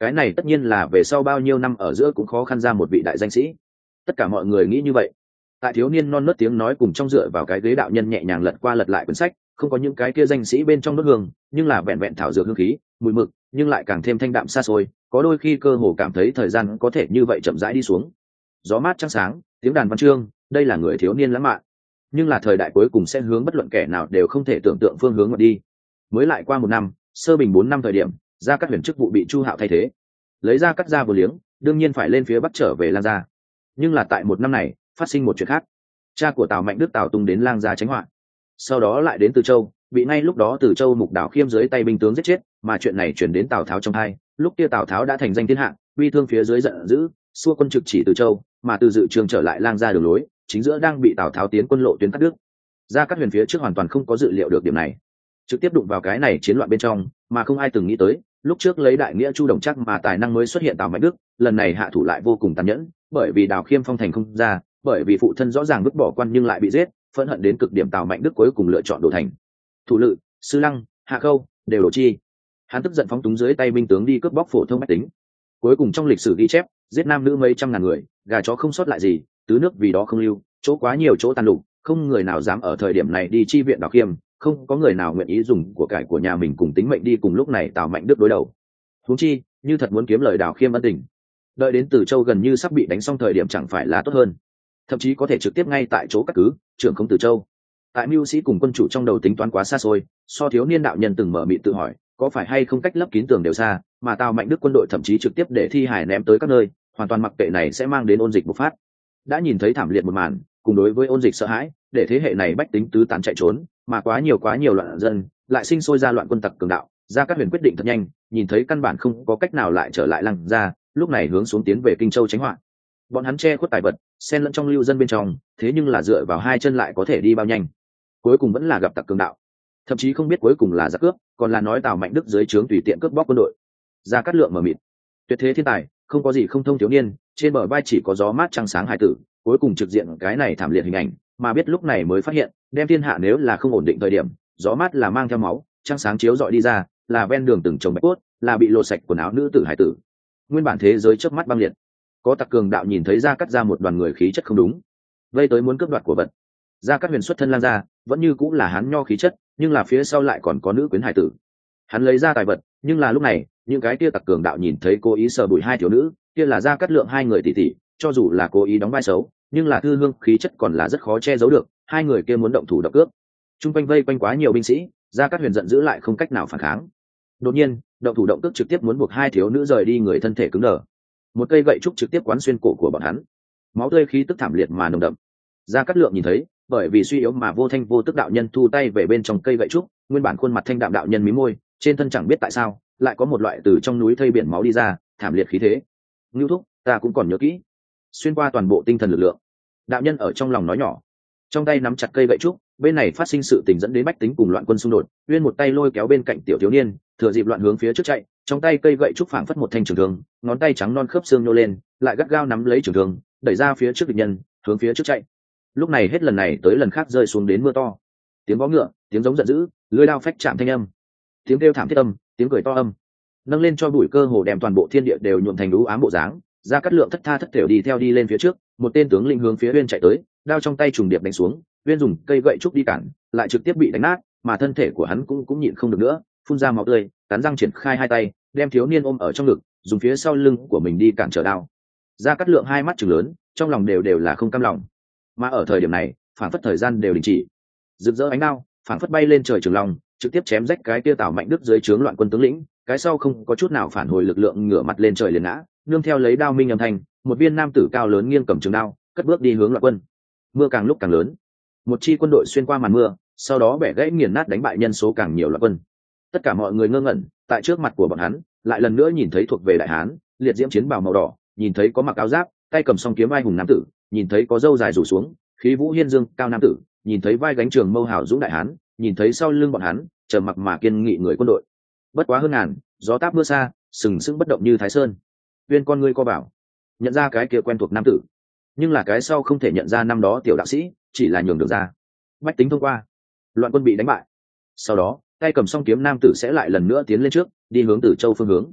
cái này tất nhiên là về sau bao nhiêu năm ở giữa cũng khó khăn ra một vị đại danh sĩ. Tất cả mọi người nghĩ như vậy. Tại thiếu niên non nớt tiếng nói cùng trong dựa vào cái ghế đạo nhân nhẹ nhàng lật qua lật lại quyển sách, không có những cái kia danh sĩ bên trong đốt hương, nhưng là vẹn vẹn thảo dược hương khí, mùi mực, nhưng lại càng thêm thanh đạm xa xôi, có đôi khi cơ hồ cảm thấy thời gian có thể như vậy chậm rãi đi xuống. Gió mát trăng sáng, tiếng đàn văn chương, đây là người thiếu niên lãng mạn. Nhưng là thời đại cuối cùng sẽ hướng bất luận kẻ nào đều không thể tưởng tượng phương hướng mà đi. Mới lại qua một năm, sơ bình bốn năm thời điểm, Gia Cát Huyền chức vụ bị Chu Hạo thay thế. Lấy Gia Cát gia vừa liếng, đương nhiên phải lên phía bắc trở về Lang gia. Nhưng là tại một năm này, phát sinh một chuyện khác. Cha của Tào Mạnh Đức Tào Tung đến Lang gia tránh họa. Sau đó lại đến Từ Châu, bị ngay lúc đó Từ Châu Mục Đảo Khiêm dưới tay binh tướng giết chết, mà chuyện này truyền đến Tào Tháo trong hai, lúc kia Tào Tháo đã thành danh thiên hạ, uy thương phía dưới giận dữ, xua quân trực chỉ Từ Châu, mà từ dự trường trở lại Lang gia đường lối, chính giữa đang bị Tào Tháo tiến quân lộ tuyến cắt đứt. Gia Cát Huyền phía trước hoàn toàn không có dự liệu được điểm này, trực tiếp đụng vào cái này chiến loạn bên trong, mà không ai từng nghĩ tới, lúc trước lấy đại nghĩa Chu Đồng Trác mà tài năng mới xuất hiện Tào Mạnh Đức, lần này hạ thủ lại vô cùng tàn nhẫn, bởi vì Đào Khiêm phong thành không ra, bởi vì phụ thân rõ ràng vứt bỏ quan nhưng lại bị giết, phẫn hận đến cực điểm, Tào Mạnh Đức cuối cùng lựa chọn đổ thành. Thủ Lự, Sư Lăng, Hạ Khâu đều đổ chi. Hắn tức giận phóng túng dưới tay binh tướng đi cướp bóc phổ thông bách tính. Cuối cùng trong lịch sử ghi chép, giết nam nữ mấy trăm ngàn người, gà chó không sót lại gì, tứ nước vì đó không lưu, chỗ quá nhiều chỗ tàn lục, không người nào dám ở thời điểm này đi chi viện Đào Khiêm, không có người nào nguyện ý dùng của cải của nhà mình cùng tính mệnh đi cùng lúc này Tào Mạnh Đức đối đầu. Huống chi, như thật muốn kiếm lời Đào Khiêm ân tình, đợi đến Từ Châu gần như sắp bị đánh xong thời điểm chẳng phải là tốt hơn, thậm chí có thể trực tiếp ngay tại chỗ cắt cứ trưởng không Từ Châu. Tại mưu sĩ cùng quân chủ trong đầu tính toán quá xa xôi, so thiếu niên đạo nhân từng mở miệng tự hỏi có phải hay không cách lấp kín tường đều xa, mà Tào Mạnh Đức quân đội thậm chí trực tiếp để thi hài ném tới các nơi, hoàn toàn mặc kệ này sẽ mang đến ôn dịch bùng phát. Đã nhìn thấy thảm liệt một màn, cùng đối với ôn dịch sợ hãi, để thế hệ này bách tính tứ tán chạy trốn, mà quá nhiều quá nhiều loạn dân lại sinh sôi ra loạn quân tặc cường đạo. Gia Cát Huyền quyết định thật nhanh, nhìn thấy căn bản không có cách nào lại trở lại Lăng gia, lúc này hướng xuống tiến về Kinh Châu tránh họa. Bọn hắn che khuất tài vật, xen lẫn trong lưu dân bên trong, thế nhưng là dựa vào hai chân lại có thể đi bao nhanh. Cuối cùng vẫn là gặp tặc cường đạo, thậm chí không biết cuối cùng là giặc cướp, còn là nói Tào Mạnh Đức dưới trướng tùy tiện cướp bóc quân đội. Gia Cát Lượng mở mịt, tuyệt thế thiên tài, không có gì không thông thiếu niên, trên bờ vai chỉ có gió mát trăng sáng hải tử, cuối cùng trực diện cái này thảm liệt hình ảnh, mà biết lúc này mới phát hiện, đem thiên hạ nếu là không ổn định thời điểm, gió mát là mang theo máu, trăng sáng chiếu rọi đi ra, là ven đường từng chồng bạch cốt, là bị lột sạch quần áo nữ tử hải tử. Nguyên bản thế giới chớp mắt băng liệt. Có tặc cường đạo nhìn thấy Gia Cát ra một đoàn người khí chất không đúng, vây tới muốn cướp đoạt của vật. Gia Cát Huyền xuất thân Lang gia, vẫn như cũng là hán nho khí chất, nhưng là phía sau lại còn có nữ quyến hải tử. Hắn lấy ra tài vật, nhưng là lúc này, những cái kia tặc cường đạo nhìn thấy cố ý sờ bụi hai thiếu nữ, kia là Gia Cát Lượng hai người tỷ tỷ, cho dù là cố ý đóng vai xấu, nhưng là thư hương khí chất còn là rất khó che giấu được, hai người kia muốn động thủ đập cướp. Trung quanh vây quanh quá nhiều binh sĩ, Gia Cát Huyền giận dữ lại không cách nào phản kháng. Đột nhiên, động thủ động cước trực tiếp muốn buộc hai thiếu nữ rời đi, người thân thể cứng đờ. Một cây gậy trúc trực tiếp quán xuyên cổ của bọn hắn, máu tươi khí tức thảm liệt mà nồng đậm. Gia Cát Lượng nhìn thấy, bởi vì suy yếu mà vô thanh vô tức đạo nhân thu tay về bên trong cây gậy trúc, nguyên bản khuôn mặt thanh đạm đạo nhân mí môi, trên thân chẳng biết tại sao lại có một loại từ trong núi thây biển máu đi ra, thảm liệt khí thế. Ngưu thúc, ta cũng còn nhớ kỹ. Xuyên qua toàn bộ tinh thần lực lượng, đạo nhân ở trong lòng nói nhỏ, trong tay nắm chặt cây gậy trúc. Bên này phát sinh sự tình dẫn đến bách tính cùng loạn quân xung đột, uyên một tay lôi kéo bên cạnh tiểu thiếu niên, thừa dịp loạn hướng phía trước chạy, trong tay cây gậy trúc phảng phất một thanh trường thương, ngón tay trắng non khớp xương nhô lên, lại gắt gao nắm lấy trường thương, đẩy ra phía trước địch nhân, hướng phía trước chạy. Lúc này hết lần này tới lần khác rơi xuống đến mưa to, tiếng vó ngựa, tiếng giống giận dữ, lưỡi đao phách chạm thanh âm, tiếng kêu thảm thiết âm, tiếng cười to âm, nâng lên cho bụi cơ hồ đem toàn bộ thiên địa đều nhuộm thành u ám bộ dáng. Gia Cát Lượng thất tha thất thểu đi theo đi lên phía trước, một tên tướng lĩnh hướng phía Uyên chạy tới, đao trong tay trùng điệp đánh xuống. Uyên dùng cây gậy trúc đi cản, lại trực tiếp bị đánh nát, mà thân thể của hắn cũng cũng nhịn không được nữa, phun ra máu tươi, cắn răng triển khai hai tay, đem thiếu niên ôm ở trong ngực, dùng phía sau lưng của mình đi cản trở đao. Gia Cát Lượng hai mắt trừng lớn, trong lòng đều đều là không cam lòng. Mà ở thời điểm này, phản phất thời gian đều đình chỉ, rực rỡ ánh đao, phản phất bay lên trời trường long, trực tiếp chém rách cái kia Tào Mạnh Đức dưới trướng loạn quân tướng lĩnh, cái sau không có chút nào phản hồi lực lượng, ngửa mặt lên trời liền ngã, nương theo lấy đao minh âm thanh, một viên nam tử cao lớn nghiêng cầm trường đao, cất bước đi hướng loạn quân. Mưa càng lúc càng lớn, một chi quân đội xuyên qua màn mưa, sau đó bẻ gãy nghiền nát đánh bại nhân số càng nhiều loạn quân. Tất cả mọi người ngơ ngẩn, tại trước mặt của bọn hắn, lại lần nữa nhìn thấy thuộc về đại hán, liệt diễm chiến bào màu đỏ, nhìn thấy có mặc áo giáp, tay cầm song kiếm vai hùng nam tử, nhìn thấy có râu dài rủ xuống, khí vũ hiên dương cao nam tử, nhìn thấy vai gánh trường mâu hào dũng đại hán, nhìn thấy sau lưng bọn hắn trầm mặc mà kiên nghị người quân đội. Bất quá hơn ngàn, gió táp mưa xa, sừng sững bất động như Thái Sơn. Uyên con ngươi co bảo, nhận ra cái kia quen thuộc nam tử, nhưng là cái sau không thể nhận ra năm đó tiểu đạo sĩ, chỉ là nhường được ra. Bách tính thông qua, loạn quân bị đánh bại. Sau đó, tay cầm song kiếm nam tử sẽ lại lần nữa tiến lên trước, đi hướng Từ Châu phương hướng.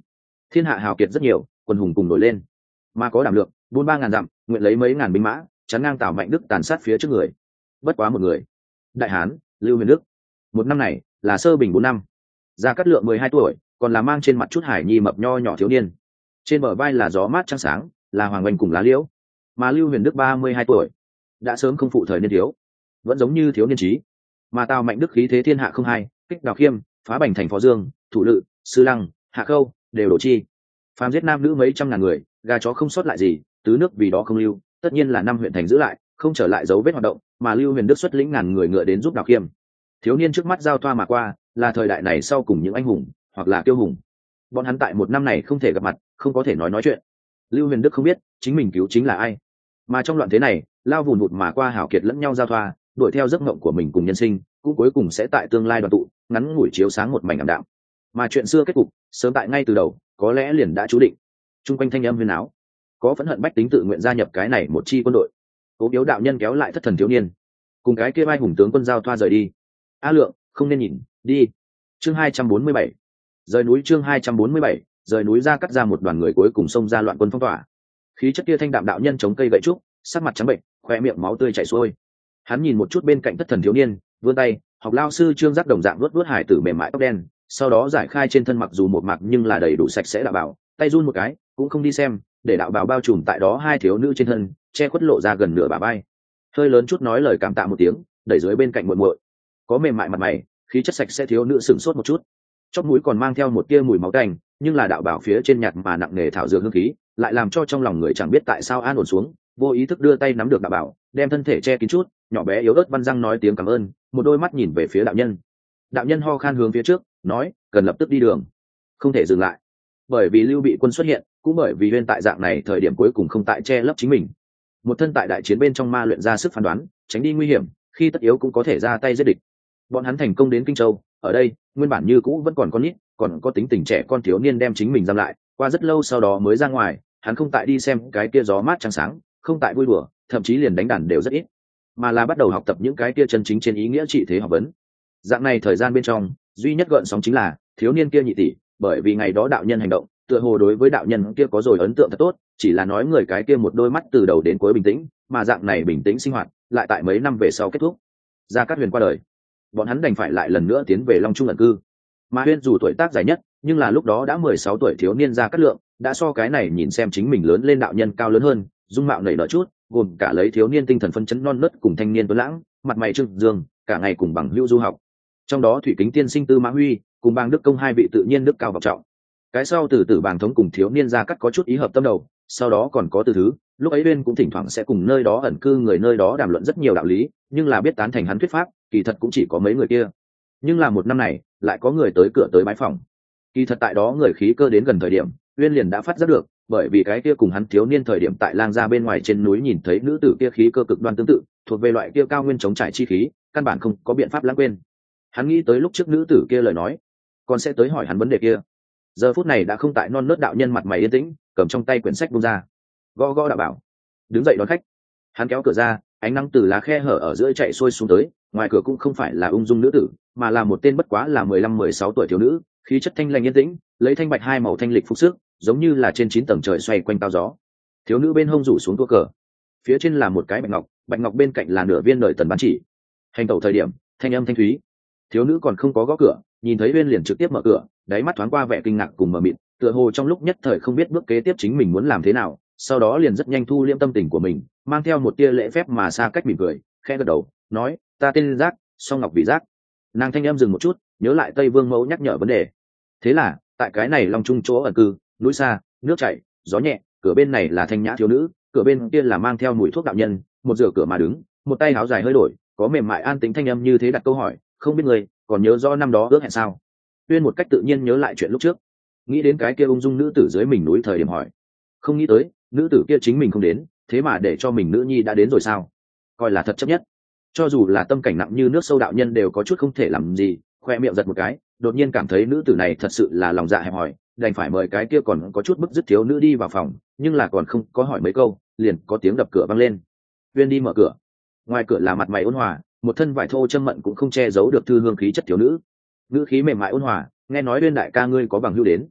thiên hạ hào kiệt rất nhiều, quân hùng cùng nổi lên, mà có đảm lượng buôn ba ngàn dặm, nguyện lấy mấy ngàn binh mã chắn ngang Tào Mạnh Đức tàn sát phía trước người. Bất quá một người, đại hán Lưu Huyền Đức. Một năm này là Sơ Bình bốn năm. Gia Cát Lượng mười hai tuổi, còn là mang trên mặt chút hải nhi mập nho nhỏ thiếu niên. Trên bờ vai là gió mát trăng sáng, là hoàng oanh cùng lá liễu. Mà Lưu Huyền Đức ba mươi hai tuổi, đã sớm không phụ thời niên thiếu, vẫn giống như thiếu niên trí. Mà Tào Mạnh Đức khí thế thiên hạ không hai, kích Đào Khiêm, phá Bành thành Phó Dương, Thủ Lự, Sư Lăng, Hạ Khâu, đều đổ chi. Phàm giết nam nữ mấy trăm ngàn người, gà chó không sót lại gì, tứ nước vì đó không lưu, tất nhiên là năm huyện thành giữ lại, không trở lại dấu vết hoạt động, mà Lưu Huyền Đức xuất lĩnh ngàn người ngựa đến giúp Đào Khiêm. Thiếu niên trước mắt giao thoa mà qua, là thời đại này sau cùng những anh hùng, hoặc là kiêu hùng. Bọn hắn tại một năm này không thể gặp mặt, không có thể nói nói chuyện. Lưu Huyền Đức không biết chính mình cứu chính là ai, mà trong loạn thế này, lao vùn vụt mà qua hảo kiệt lẫn nhau giao thoa, đuổi theo giấc mộng của mình cùng nhân sinh, cũng cuối cùng sẽ tại tương lai đoàn tụ, ngắn ngủi chiếu sáng một mảnh ảm đạm. Mà chuyện xưa kết cục, sớm tại ngay từ đầu, có lẽ liền đã chú định. Trung quanh thanh âm huyên áo, có phẫn hận bách tính tự nguyện gia nhập cái này một chi quân đội. Ốm yếu đạo nhân kéo lại thất thần thiếu niên, cùng cái kia vai hùng tướng quân giao thoa rời đi. A Lượng, không nên nhìn, đi. Chương hai trăm bốn mươi bảy, rời núi. Chương hai trăm bốn mươi bảy, rời núi. Ra cắt ra một đoàn người cuối cùng xông ra loạn quân phong tỏa. Khí chất kia thanh đạm đạo nhân chống cây gậy trúc, sắc mặt trắng bệnh, khoe miệng máu tươi chảy xuôi. Hắn nhìn một chút bên cạnh thất thần thiếu niên, vươn tay, học lao sư Trương Giác đồng dạng luốt luốt hải tử mềm mại tóc đen, sau đó giải khai trên thân mặc dù một mặc nhưng là đầy đủ sạch sẽ đạo bảo, tay run một cái, cũng không đi xem, để đạo bào bao trùm tại đó hai thiếu nữ trên thân, che khuất lộ ra gần nửa bả vai. Hơi lớn chút nói lời cảm tạ một tiếng, đẩy dưới bên cạnh muội muội. Có mềm mại mặt mày, khí chất sạch sẽ thiếu nữ sửng sốt một chút. Chóp mũi còn mang theo một tia mùi máu tanh, nhưng là đạo bảo phía trên nhạt mà nặng nề thảo dược hương khí, lại làm cho trong lòng người chẳng biết tại sao an ổn xuống, vô ý thức đưa tay nắm được đạo bảo, đem thân thể che kín chút, nhỏ bé yếu ớt văn răng nói tiếng cảm ơn, một đôi mắt nhìn về phía đạo nhân. Đạo nhân ho khan hướng phía trước, nói, cần lập tức đi đường, không thể dừng lại. Bởi vì Lưu Bị quân xuất hiện, cũng bởi vì Uyên tại dạng này thời điểm cuối cùng không tại che lấp chính mình. Một thân tại đại chiến bên trong ma luyện ra sức phán đoán, tránh đi nguy hiểm, khi tất yếu cũng có thể ra tay giết địch. Bọn hắn thành công đến Kinh Châu, ở đây, nguyên bản như cũ vẫn còn con nít, còn có tính tình trẻ con thiếu niên đem chính mình giam lại, qua rất lâu sau đó mới ra ngoài, hắn không tại đi xem cái kia gió mát trăng sáng, không tại vui đùa, thậm chí liền đánh đàn đều rất ít, mà là bắt đầu học tập những cái kia chân chính trên ý nghĩa trị thế học vấn. Dạng này thời gian bên trong, duy nhất gợn sóng chính là thiếu niên kia nhị tỷ, bởi vì ngày đó đạo nhân hành động, tựa hồ đối với đạo nhân kia có rồi ấn tượng thật tốt, chỉ là nói người cái kia một đôi mắt từ đầu đến cuối bình tĩnh, mà dạng này bình tĩnh sinh hoạt, lại tại mấy năm về sau kết thúc. Gia Cát Huyền qua đời, bọn hắn đành phải lại lần nữa tiến về Long Trung ẩn cư. Mà Huyền dù tuổi tác dài nhất, nhưng là lúc đó đã mười sáu tuổi thiếu niên Gia Cát Lượng, đã so cái này nhìn xem chính mình lớn lên đạo nhân cao lớn hơn, dung mạo nảy nở chút, gồm cả lấy thiếu niên tinh thần phân chấn non nớt cùng thanh niên tuấn lãng, mặt mày trưng dương, cả ngày cùng bằng hữu du học. Trong đó Thủy Kính tiên sinh Tư Mã Huy, cùng Bàng Đức công hai vị tự nhiên đức cao vọng trọng. Cái sau từ tử Bàng thống cùng thiếu niên Gia Cát có chút ý hợp tâm đầu, sau đó còn có Từ Thứ, lúc ấy Uyên cũng thỉnh thoảng sẽ cùng nơi đó ẩn cư người nơi đó đàm luận rất nhiều đạo lý, nhưng là biết tán thành hắn thuyết pháp, kỳ thật cũng chỉ có mấy người kia. Nhưng là một năm này, lại có người tới cửa tới bái phòng. Kỳ thật tại đó người khí cơ đến gần thời điểm, Uyên liền đã phát giác được, bởi vì cái kia cùng hắn thiếu niên thời điểm tại lang gia bên ngoài trên núi nhìn thấy nữ tử kia khí cơ cực đoan tương tự, thuộc về loại kia cao nguyên chống trải chi khí, căn bản không có biện pháp lãng quên. Hắn nghĩ tới lúc trước nữ tử kia lời nói, còn sẽ tới hỏi hắn vấn đề kia. Giờ phút này đã không tại non nớt đạo nhân mặt mày yên tĩnh, cầm trong tay quyển sách buông ra, gõ gõ đạo bảo, đứng dậy đón khách. Hắn kéo cửa ra, ánh nắng từ lá khe hở ở giữa chạy xuôi xuống tới, ngoài cửa cũng không phải là ung dung nữ tử, mà là một tên bất quá là mười lăm mười sáu tuổi thiếu nữ, khí chất thanh lanh yên tĩnh, lấy thanh bạch hai màu thanh lịch phục sức, giống như là trên chín tầng trời xoay quanh cao gió. Thiếu nữ bên hông rủ xuống tua cờ, phía trên là một cái bạch ngọc, bạch ngọc bên cạnh là nửa viên đời tần bán chỉ. Hành tẩu thời điểm, thanh âm thanh thúy. Thiếu nữ còn không có gõ cửa, nhìn thấy Uyên liền trực tiếp mở cửa, đáy mắt thoáng qua vẻ kinh ngạc cùng mờ mịt, tựa hồ trong lúc nhất thời không biết bước kế tiếp chính mình muốn làm thế nào, sau đó liền rất nhanh thu liễm tâm tình của mình, mang theo một tia lễ phép mà xa cách mỉm cười, khẽ gật đầu, nói, ta tên Giác, song ngọc vị Giác. Nàng thanh âm dừng một chút, nhớ lại Tây Vương mẫu nhắc nhở vấn đề. Thế là, tại cái này Long Trung chỗ ẩn cư, núi xa, nước chảy, gió nhẹ, cửa bên này là thanh nhã thiếu nữ, cửa bên kia là mang theo mùi thuốc đạo nhân, một rửa cửa mà đứng, một tay áo dài hơi đổi, có mềm mại an tĩnh thanh âm như thế đặt câu hỏi, không biết người còn nhớ rõ năm đó ước hẹn sao? Uyên một cách tự nhiên nhớ lại chuyện lúc trước, nghĩ đến cái kia ung dung nữ tử dưới mình núi thời điểm hỏi, không nghĩ tới nữ tử kia chính mình không đến, thế mà để cho mình nữ nhi đã đến rồi sao? Coi là thật chấp nhất. Cho dù là tâm cảnh nặng như nước sâu đạo nhân đều có chút không thể làm gì, khoe miệng giật một cái, đột nhiên cảm thấy nữ tử này thật sự là lòng dạ hẹp hòi, đành phải mời cái kia còn có chút bức dứt thiếu nữ đi vào phòng, nhưng là còn không có hỏi mấy câu, liền có tiếng đập cửa vang lên. Uyên đi mở cửa, ngoài cửa là mặt mày ôn hòa, một thân vải thô châm mận cũng không che giấu được thư hương khí chất thiếu nữ, ngữ khí mềm mại ôn hòa, nghe nói Uyên đại ca ngươi có bằng hữu đến.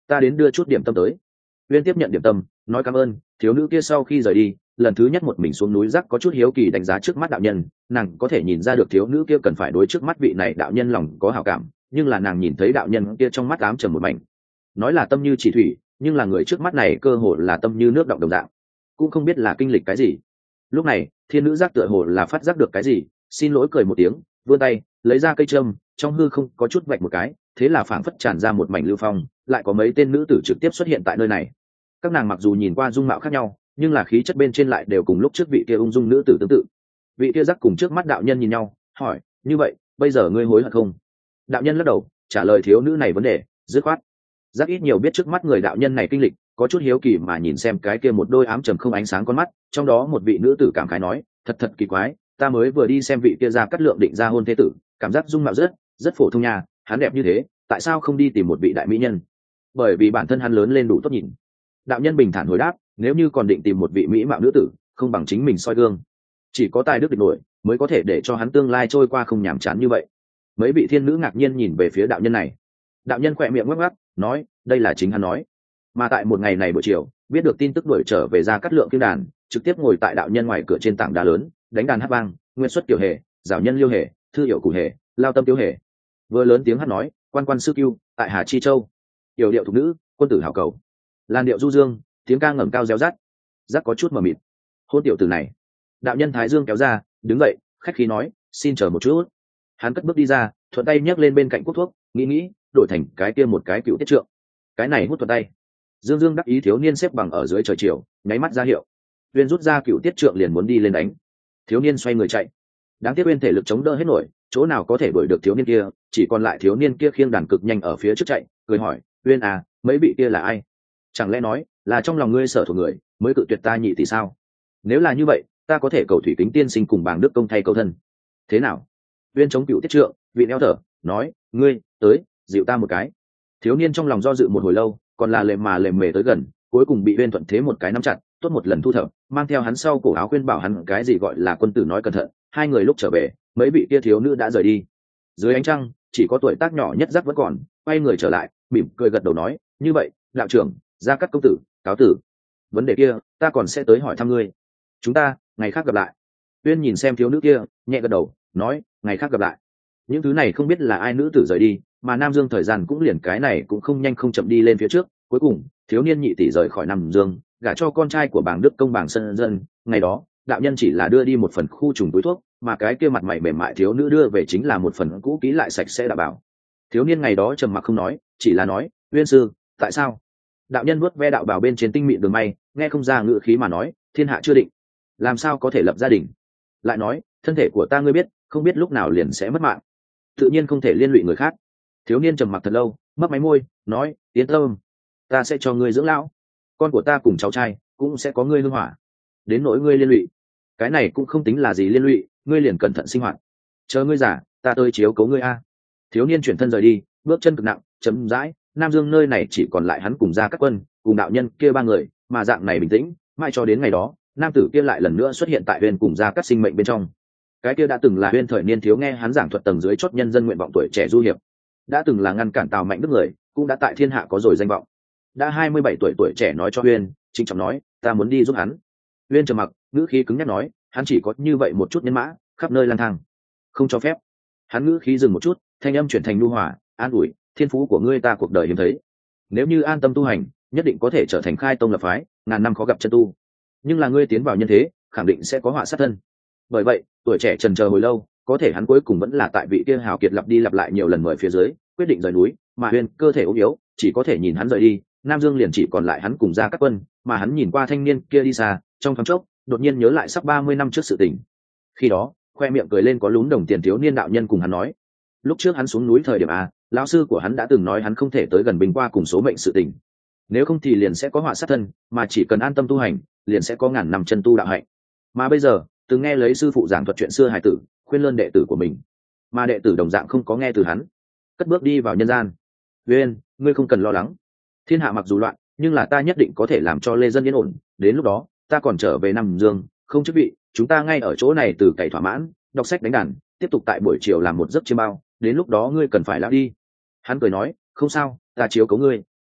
ta đến đưa chút điểm tâm tới. Uyên tiếp nhận điểm tâm, nói cảm ơn. Thiếu nữ kia sau khi rời đi, lần thứ nhất một mình xuống núi rắc có chút hiếu kỳ đánh giá trước mắt đạo nhân. Nàng có thể nhìn ra được thiếu nữ kia cần phải đối trước mắt vị này đạo nhân lòng có hảo cảm, nhưng là nàng nhìn thấy đạo nhân kia trong mắt ám trầm một mảnh. Nói là tâm như chỉ thủy, nhưng là người trước mắt này cơ hồ là tâm như nước động đồng dạng, cũng không biết là kinh lịch cái gì. Lúc này thiên nữ giác tựa hồ là phát giác được cái gì, xin lỗi cười một tiếng, vươn tay lấy ra cây trâm, trong hư không có chút vạch một cái, thế là phảng phất tràn ra một mảnh lưu phong, lại có mấy tên nữ tử trực tiếp xuất hiện tại nơi này. Các nàng mặc dù nhìn qua dung mạo khác nhau, nhưng là khí chất bên trên lại đều cùng lúc trước vị kia ung dung nữ tử tương tự. Vị kia giác cùng trước mắt đạo nhân nhìn nhau, hỏi: như vậy bây giờ ngươi hối hận không? Đạo nhân lắc đầu trả lời thiếu nữ này vấn đề dứt khoát. Giác ít nhiều biết trước mắt người đạo nhân này kinh lịch, có chút hiếu kỳ mà nhìn xem cái kia một đôi ám trầm không ánh sáng con mắt, trong đó một vị nữ tử cảm khái nói: thật thật kỳ quái, ta mới vừa đi xem vị kia ra cắt lượng định ra hôn thế tử, cảm giác dung mạo rất rất phổ thông nha, hắn đẹp như thế, tại sao không đi tìm một vị đại mỹ nhân? Bởi vì bản thân hắn lớn lên đủ tốt nhìn. Đạo nhân bình thản hồi đáp: nếu như còn định tìm một vị mỹ mạo nữ tử, không bằng chính mình soi gương, chỉ có tài đức địch nổi mới có thể để cho hắn tương lai trôi qua không nhàm chán như vậy. Mấy vị thiên nữ ngạc nhiên nhìn về phía đạo nhân này. Đạo nhân khỏe miệng ngắc ngắc nói: đây là chính hắn nói. Mà tại một ngày này buổi chiều, biết được tin tức đuổi trở về ra cắt lượng kim đàn, trực tiếp ngồi tại đạo nhân ngoài cửa trên tảng đá lớn, đánh đàn hát vang, nguyên xuất tiểu hề, giảo nhân liêu hề, thư hiểu cụ hề, lao tâm tiêu hề. Vừa lớn tiếng hát nói: quan quan sư cưu tại Hà Chi Châu, yểu điệu thục nữ, quân tử hảo cầu. Làn điệu du dương, tiếng ca ngẩng cao réo rắt, rắc có chút mờ mịt. Hôn tiểu tử này. Đạo nhân thái dương kéo ra, đứng dậy, khách khí nói: xin chờ một chút. Hắn cất bước đi ra, thuận tay nhấc lên bên cạnh cốc thuốc, nghĩ nghĩ, đổi thành cái kia một cái cựu tiết trượng. Cái này hút thuận tay. Dương Dương đắc ý thiếu niên xếp bằng ở dưới trời chiều, nháy mắt ra hiệu. Uyên rút ra cựu tiết trượng liền muốn đi lên đánh. Thiếu niên xoay người chạy. Đáng tiếc Uyên thể lực chống đỡ hết nổi, chỗ nào có thể đuổi được thiếu niên kia, chỉ còn lại thiếu niên kia khiêng đàn cực nhanh ở phía trước chạy, cười hỏi: Uyên à, mấy vị kia là ai? Chẳng lẽ nói là trong lòng ngươi sở thuộc người mới cự tuyệt ta nhị tỷ sao? Nếu là như vậy, ta có thể cầu thủy kính tiên sinh cùng bàng đức công thay cầu thân. Thế nào? Uyên chống cựu tiết trượng, vị neo thở, nói: ngươi tới dịu ta một cái. Thiếu niên trong lòng do dự một hồi lâu, còn là lề mà lề mề tới gần, cuối cùng bị Uyên thuận thế một cái nắm chặt, tốt một lần thu thập, mang theo hắn sau cổ áo khuyên bảo hắn cái gì gọi là quân tử nói cẩn thận. Hai người lúc trở về, mấy vị kia thiếu nữ đã rời đi. Dưới ánh trăng, chỉ có tuổi tác nhỏ nhất Giác vẫn còn, quay người trở lại, mỉm cười gật đầu nói: như vậy, đạo trưởng, Gia Cát công tử, cáo tử. Vấn đề kia, ta còn sẽ tới hỏi thăm ngươi. Chúng ta ngày khác gặp lại. Uyên nhìn xem thiếu nữ kia, nhẹ gật đầu, nói: ngày khác gặp lại. Những thứ này không biết là ai nữ tử rời đi, mà Nam Dương thời gian cũng liền cái này cũng không nhanh không chậm đi lên phía trước. Cuối cùng thiếu niên nhị tỷ rời khỏi Nam Dương, gả cho con trai của bàng đức công bàng sân dân. Ngày đó đạo nhân chỉ là đưa đi một phần khu trùng túi thuốc, mà cái kia mặt mày mềm mại thiếu nữ đưa về chính là một phần cũ kỹ lại sạch sẽ đã bảo. Thiếu niên ngày đó trầm mặc không nói, chỉ là nói: Uyên sư, tại sao? Đạo nhân vuốt ve đạo bào bên trên tinh mịn đường may, nghe không ra ngữ khí mà nói: thiên hạ chưa định, làm sao có thể lập gia đình? Lại nói: thân thể của ta ngươi biết, không biết lúc nào liền sẽ mất mạng, tự nhiên không thể liên lụy người khác. Thiếu niên trầm mặc thật lâu, mấp máy môi, nói: yên tâm, ta sẽ cho ngươi dưỡng lão, con của ta cùng cháu trai cũng sẽ có ngươi hương hỏa. Đến nỗi ngươi liên lụy, cái này cũng không tính là gì liên lụy, ngươi liền cẩn thận sinh hoạt, chờ ngươi già, ta tới chiếu cố ngươi a. Thiếu niên chuyển thân rời đi, bước chân cực nặng, chấm dãi. Nam Dương nơi này chỉ còn lại hắn cùng Gia Cát Quân, cùng đạo nhân kia ba người, mà dạng này bình tĩnh, mãi cho đến ngày đó, nam tử kia lại lần nữa xuất hiện tại Uyên cùng Gia Cát sinh mệnh bên trong. Cái kia đã từng là Uyên thời niên thiếu nghe hắn giảng thuật tầng dưới chót nhân dân nguyện vọng tuổi trẻ du hiệp, đã từng là ngăn cản Tào Mạnh Đức người, cũng đã tại thiên hạ có rồi danh vọng. Đã hai mươi bảy tuổi tuổi trẻ nói cho Uyên, trịnh trọng nói: ta muốn đi giúp hắn. Uyên trầm mặc, ngữ khí cứng nhắc nói: hắn chỉ có như vậy một chút nhân mã, khắp nơi lang thang, không cho phép. Hắn ngữ khí dừng một chút, thanh âm chuyển thành nhu hòa, an ủi: thiên phú của ngươi ta cuộc đời hiếm thấy, nếu như an tâm tu hành, nhất định có thể trở thành khai tông lập phái, ngàn năm khó gặp chân tu. Nhưng là ngươi tiến vào nhân thế, khẳng định sẽ có họa sát thân. Bởi vậy tuổi trẻ trần chờ hồi lâu, có thể hắn cuối cùng vẫn là tại vị kia hào kiệt lặp đi lặp lại nhiều lần mời phía dưới, quyết định rời núi. Mà Uyên cơ thể ốm yếu, chỉ có thể nhìn hắn rời đi. Nam Dương liền chỉ còn lại hắn cùng Gia Cát Quân, mà hắn nhìn qua thanh niên kia đi xa, trong thoáng chốc đột nhiên nhớ lại sắp ba mươi năm trước sự tình. Khi đó khoe miệng cười lên có lún đồng tiền thiếu niên đạo nhân cùng hắn nói: lúc trước hắn xuống núi thời điểm a, lão sư của hắn đã từng nói hắn không thể tới gần bình qua cùng số mệnh sự tình, nếu không thì liền sẽ có họa sát thân, mà chỉ cần an tâm tu hành, liền sẽ có ngàn năm chân tu đạo hạnh. Mà bây giờ từng nghe lấy sư phụ giảng thuật chuyện xưa hài tử, khuyên lơn đệ tử của mình, mà đệ tử đồng dạng không có nghe từ hắn, cất bước đi vào nhân gian. Uyên, ngươi không cần lo lắng, thiên hạ mặc dù loạn, nhưng là ta nhất định có thể làm cho lê dân yên ổn. Đến lúc đó ta còn trở về Nam Dương, không chức vị, chúng ta ngay ở chỗ này từ cày thỏa mãn, đọc sách đánh đàn, tiếp tục tại buổi chiều làm một giấc chiêm bao. Đến lúc đó ngươi cần phải lão đi. Hắn cười nói: không sao, ta chiếu cố ngươi.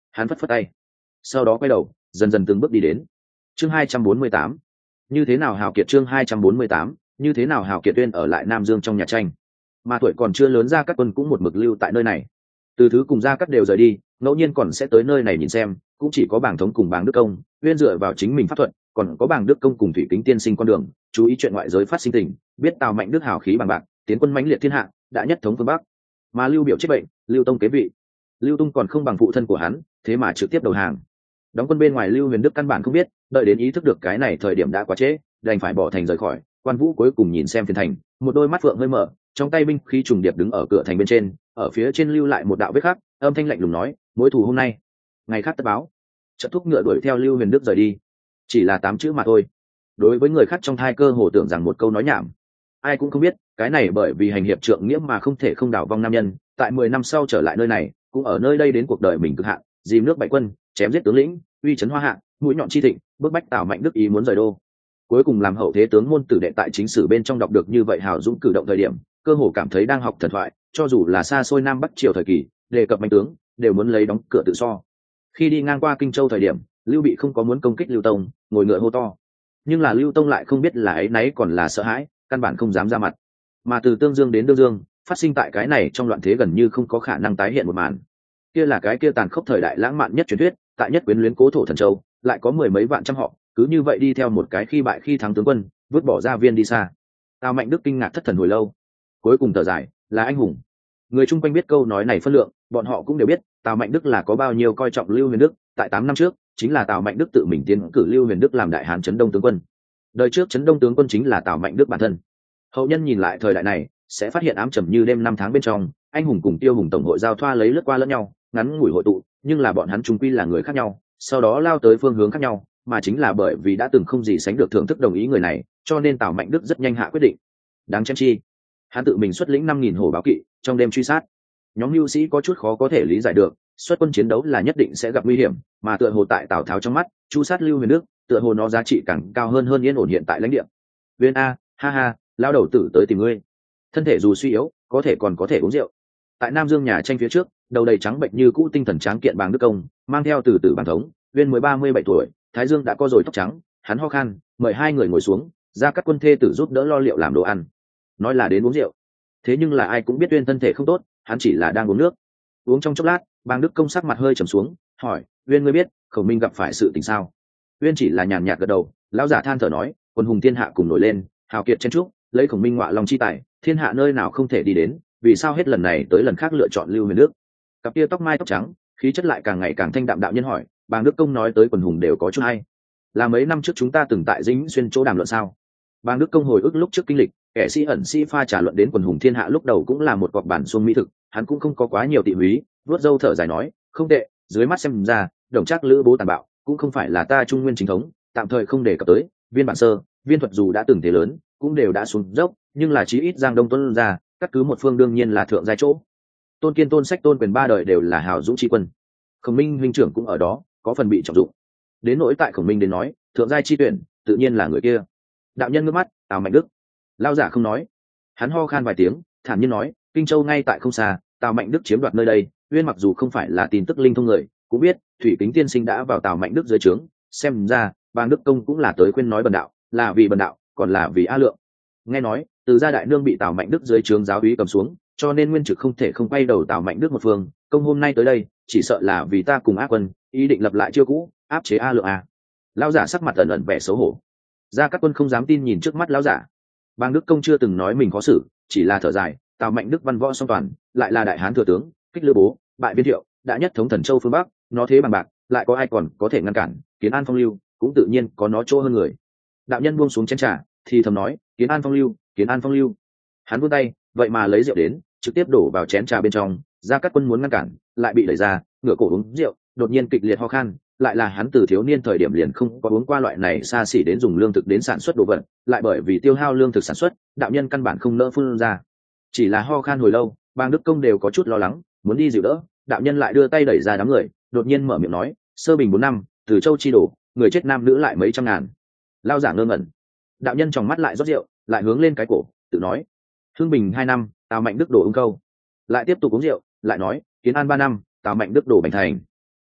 Hắn phất phất tay, sau đó quay đầu dần dần từng bước đi đến. Chương hai trăm bốn mươi tám, như thế nào hào kiệt. Chương hai trăm bốn mươi tám, như thế nào hào kiệt. Tuyên ở lại Nam Dương trong nhà tranh, mà tuổi còn chưa lớn Gia Cát Quân cũng một mực lưu tại nơi này. Từ thứ cùng Gia Cát đều rời đi, ngẫu nhiên còn sẽ tới nơi này nhìn xem, cũng chỉ có Bàng Thống cùng Bàng Đức Công uyên dựa vào chính mình pháp thuật, còn có Bàng Đức Công cùng Thủy Kính tiên sinh con đường chú ý chuyện ngoại giới phát sinh tình, biết Tào Mạnh Đức hào khí bằng bạc, tiến quân mãnh liệt thiên hạ, đã nhất thống phương Bắc. Mà Lưu Biểu chết bệnh, Lưu Tông kế vị, Lưu Tung còn không bằng phụ thân của hắn, thế mà trực tiếp đầu hàng. Đóng quân bên ngoài Lưu Huyền Đức căn bản không biết, đợi đến ý thức được cái này thời điểm đã quá trễ, đành phải bỏ thành rời khỏi. Quan Vũ cuối cùng nhìn xem phiền thành, một đôi mắt phượng hơi mở, trong tay binh khí trùng điệp đứng ở cửa thành bên trên, ở phía trên lưu lại một đạo vết khắc, âm thanh lạnh lùng nói: mối thù hôm nay, ngày khác tất báo. Chợt thúc ngựa đuổi theo Lưu Huyền Đức rời đi. Chỉ là tám chữ mà thôi, đối với người khác trong thai cơ hồ tưởng rằng một câu nói nhảm. Ai cũng không biết, cái này bởi vì hành hiệp trượng nghĩa mà không thể không đảo vong nam nhân, tại mười năm sau trở lại nơi này, cũng ở nơi đây đến cuộc đời mình cực hạn, dìm nước bảy quân, chém giết tướng lĩnh, uy chấn hoa hạ, mũi nhọn chi thịnh, bức bách Tào Mạnh Đức ý muốn rời đô. Cuối cùng làm hậu thế tướng môn tử đệ tại chính sử bên trong đọc được như vậy hào dũng cử động thời điểm, cơ hồ cảm thấy đang học thần thoại, cho dù là xa xôi Nam Bắc triều thời kỳ, đề cập mạnh tướng, đều muốn lấy đóng cửa tự so. Khi đi ngang qua Kinh Châu thời điểm, Lưu Bị không có muốn công kích Lưu Tông, ngồi ngựa hô to. Nhưng là Lưu Tông lại không biết là ấy nấy còn là sợ hãi, căn bản không dám ra mặt. Mà từ Tương Dương đến Đương Dương, phát sinh tại cái này trong loạn thế gần như không có khả năng tái hiện một màn. Kia là cái kia tàn khốc thời đại lãng mạn nhất truyền thuyết, tại nhất quyến luyến cố thổ thần châu, lại có mười mấy vạn trăm họ, cứ như vậy đi theo một cái khi bại khi thắng tướng quân, vứt bỏ gia viên đi xa. Tào Mạnh Đức kinh ngạc thất thần hồi lâu, cuối cùng thở dài, là anh hùng. Người chung quanh biết câu nói này phân lượng, bọn họ cũng đều biết Tào Mạnh Đức là có bao nhiêu coi trọng Lưu Huyền Đức. Tại tám năm trước, chính là Tào Mạnh Đức tự mình tiến cử Lưu Huyền Đức làm đại hán Trấn Đông tướng quân. Đời trước Trấn Đông tướng quân chính là Tào Mạnh Đức bản thân. Hậu nhân nhìn lại thời đại này, sẽ phát hiện ám trầm như đêm năm tháng bên trong, anh hùng cùng tiêu hùng tổng hội giao thoa lấy lướt qua lẫn nhau, ngắn ngủi hội tụ, nhưng là bọn hắn chung quy là người khác nhau, sau đó lao tới phương hướng khác nhau, mà chính là bởi vì đã từng không gì sánh được thưởng thức đồng ý người này, cho nên Tào Mạnh Đức rất nhanh hạ quyết định. Đáng chém chi, hắn tự mình xuất lĩnh năm nghìn hổ báo kỵ, trong đêm truy sát. Nhóm mưu sĩ có chút khó có thể lý giải được, xuất quân chiến đấu là nhất định sẽ gặp nguy hiểm, mà tựa hồ tại Tào Tháo trong mắt, chu sát Lưu Huyền Đức, tựa hồ nó giá trị càng cao hơn hơn yên ổn hiện tại lãnh địa. Viên a, ha ha, lao đầu tử tới tìm ngươi. Thân thể dù suy yếu, có thể còn có thể uống rượu. Tại Nam Dương nhà tranh phía trước, đầu đầy trắng bệnh như cũ tinh thần tráng kiện Bàng Đức Công, mang theo từ từ Bàng Thống, Viên mới ba mươi bảy tuổi, thái dương đã có rồi tóc trắng, hắn ho khan, mời hai người ngồi xuống, ra các quân thê tử giúp đỡ lo liệu làm đồ ăn. Nói là đến uống rượu, thế nhưng là ai cũng biết Viên thân thể không tốt, hắn chỉ là đang uống nước. Uống trong chốc lát, Bàng Đức Công sắc mặt hơi trầm xuống, hỏi: Viên ngươi biết Khổng Minh gặp phải sự tình sao? Viên chỉ là nhàn nhạt gật đầu. Lão giả than thở nói: quân hùng thiên hạ cùng nổi lên, hào kiệt chen trúc, lấy Khổng Minh ngọa lòng chi tài, thiên hạ nơi nào không thể đi đến, vì sao hết lần này tới lần khác lựa chọn Lưu Huyền Đức? Cặp kia tóc mai tóc trắng, khí chất lại càng ngày càng thanh đạm đạo nhân hỏi. Bàng Đức Công nói tới quần hùng đều có chút hay, là mấy năm trước chúng ta từng tại Dĩnh Xuyên chỗ đàm luận sao? Bàng Đức Công hồi ức lúc trước kinh lịch, kẻ sĩ ẩn sĩ pha trà luận đến quần hùng thiên hạ lúc đầu cũng là một cọc bản xuông mỹ thực, hắn cũng không có quá nhiều tị húy, vuốt râu thở dài nói: không tệ, dưới mắt xem ra, Đồng Trác Lữ Bố tàn bạo, cũng không phải là ta Trung Nguyên chính thống, tạm thời không đề cập tới. Viên bản sơ, Viên thuật dù đã từng thế lớn, cũng đều đã xuống dốc, nhưng là chí ít Giang Đông tuân ra, cắt cứ một phương đương nhiên là thượng giai chỗ. Tôn Kiên, Tôn Sách, Tôn Quyền ba đời đều là hào dũng chi quân. Khổng Minh huynh trưởng cũng ở đó, có phần bị trọng dụng. Đến nỗi tại Khổng Minh đến nói, thượng giai chi tuyển, tự nhiên là người kia. Đạo nhân ngước mắt, Tào Mạnh Đức. Lao giả không nói, hắn ho khan vài tiếng, thản nhiên nói: Kinh Châu ngay tại không xa, Tào Mạnh Đức chiếm đoạt nơi đây, Uyên mặc dù không phải là tin tức linh thông người, cũng biết Thủy Kính tiên sinh đã vào Tào Mạnh Đức dưới trướng, xem ra Bàng Đức Công cũng là tới khuyên nói bần đạo, là vì bần đạo, còn là vì A Lượng. Nghe nói, từ gia đại nương bị Tào Mạnh Đức dưới trướng giáo úy cầm xuống, cho nên Nguyên Trực không thể không quay đầu Tào Mạnh Đức một phương, công hôm nay tới đây, chỉ sợ là vì ta cùng Á Quân ý định lập lại chiêu cũ, áp chế A Lượng à? Lão giả sắc mặt ẩn ẩn vẻ xấu hổ. Gia Cát Quân không dám tin nhìn trước mắt lão giả. Bàng Đức Công chưa từng nói mình khó xử, chỉ là thở dài. Tào Mạnh Đức văn võ song toàn, lại là đại hán thừa tướng, kích Lữ Bố, bại Viên Thiệu, đã nhất thống Thần Châu phương Bắc, nó thế bằng bạc, lại có ai còn có thể ngăn cản? Kiến An phong lưu, cũng tự nhiên có nó chỗ hơn người. Đạo nhân buông xuống chén trà, thì thầm nói: Kiến An phong lưu, Kiến An phong lưu. Hắn vươn tay, vậy mà lấy rượu đến, trực tiếp đổ vào chén trà bên trong. Gia Cát Quân muốn ngăn cản, lại bị đẩy ra, ngửa cổ uống rượu, đột nhiên kịch liệt ho khan. Lại là hắn từ thiếu niên thời điểm liền không có uống qua loại này xa xỉ đến dùng lương thực đến sản xuất đồ vật, lại bởi vì tiêu hao lương thực sản xuất, đạo nhân căn bản không nỡ phun ra. Chỉ là ho khan hồi lâu, Bàng Đức Công đều có chút lo lắng, muốn đi dịu đỡ, đạo nhân lại đưa tay đẩy ra đám người, đột nhiên mở miệng nói: Sơ bình bốn năm, Từ Châu chi đổ, người chết nam nữ lại mấy trăm ngàn. Lao giả ngơ ngẩn. Đạo nhân tròng mắt lại rót rượu, lại hướng lên cái cổ, tự nói: Hưng bình hai năm, Tào Mạnh Đức đổ Ung Câu. Lại tiếp tục uống rượu, lại nói: Kiến An ba năm, Tào Mạnh Đức đổ Bành Thành.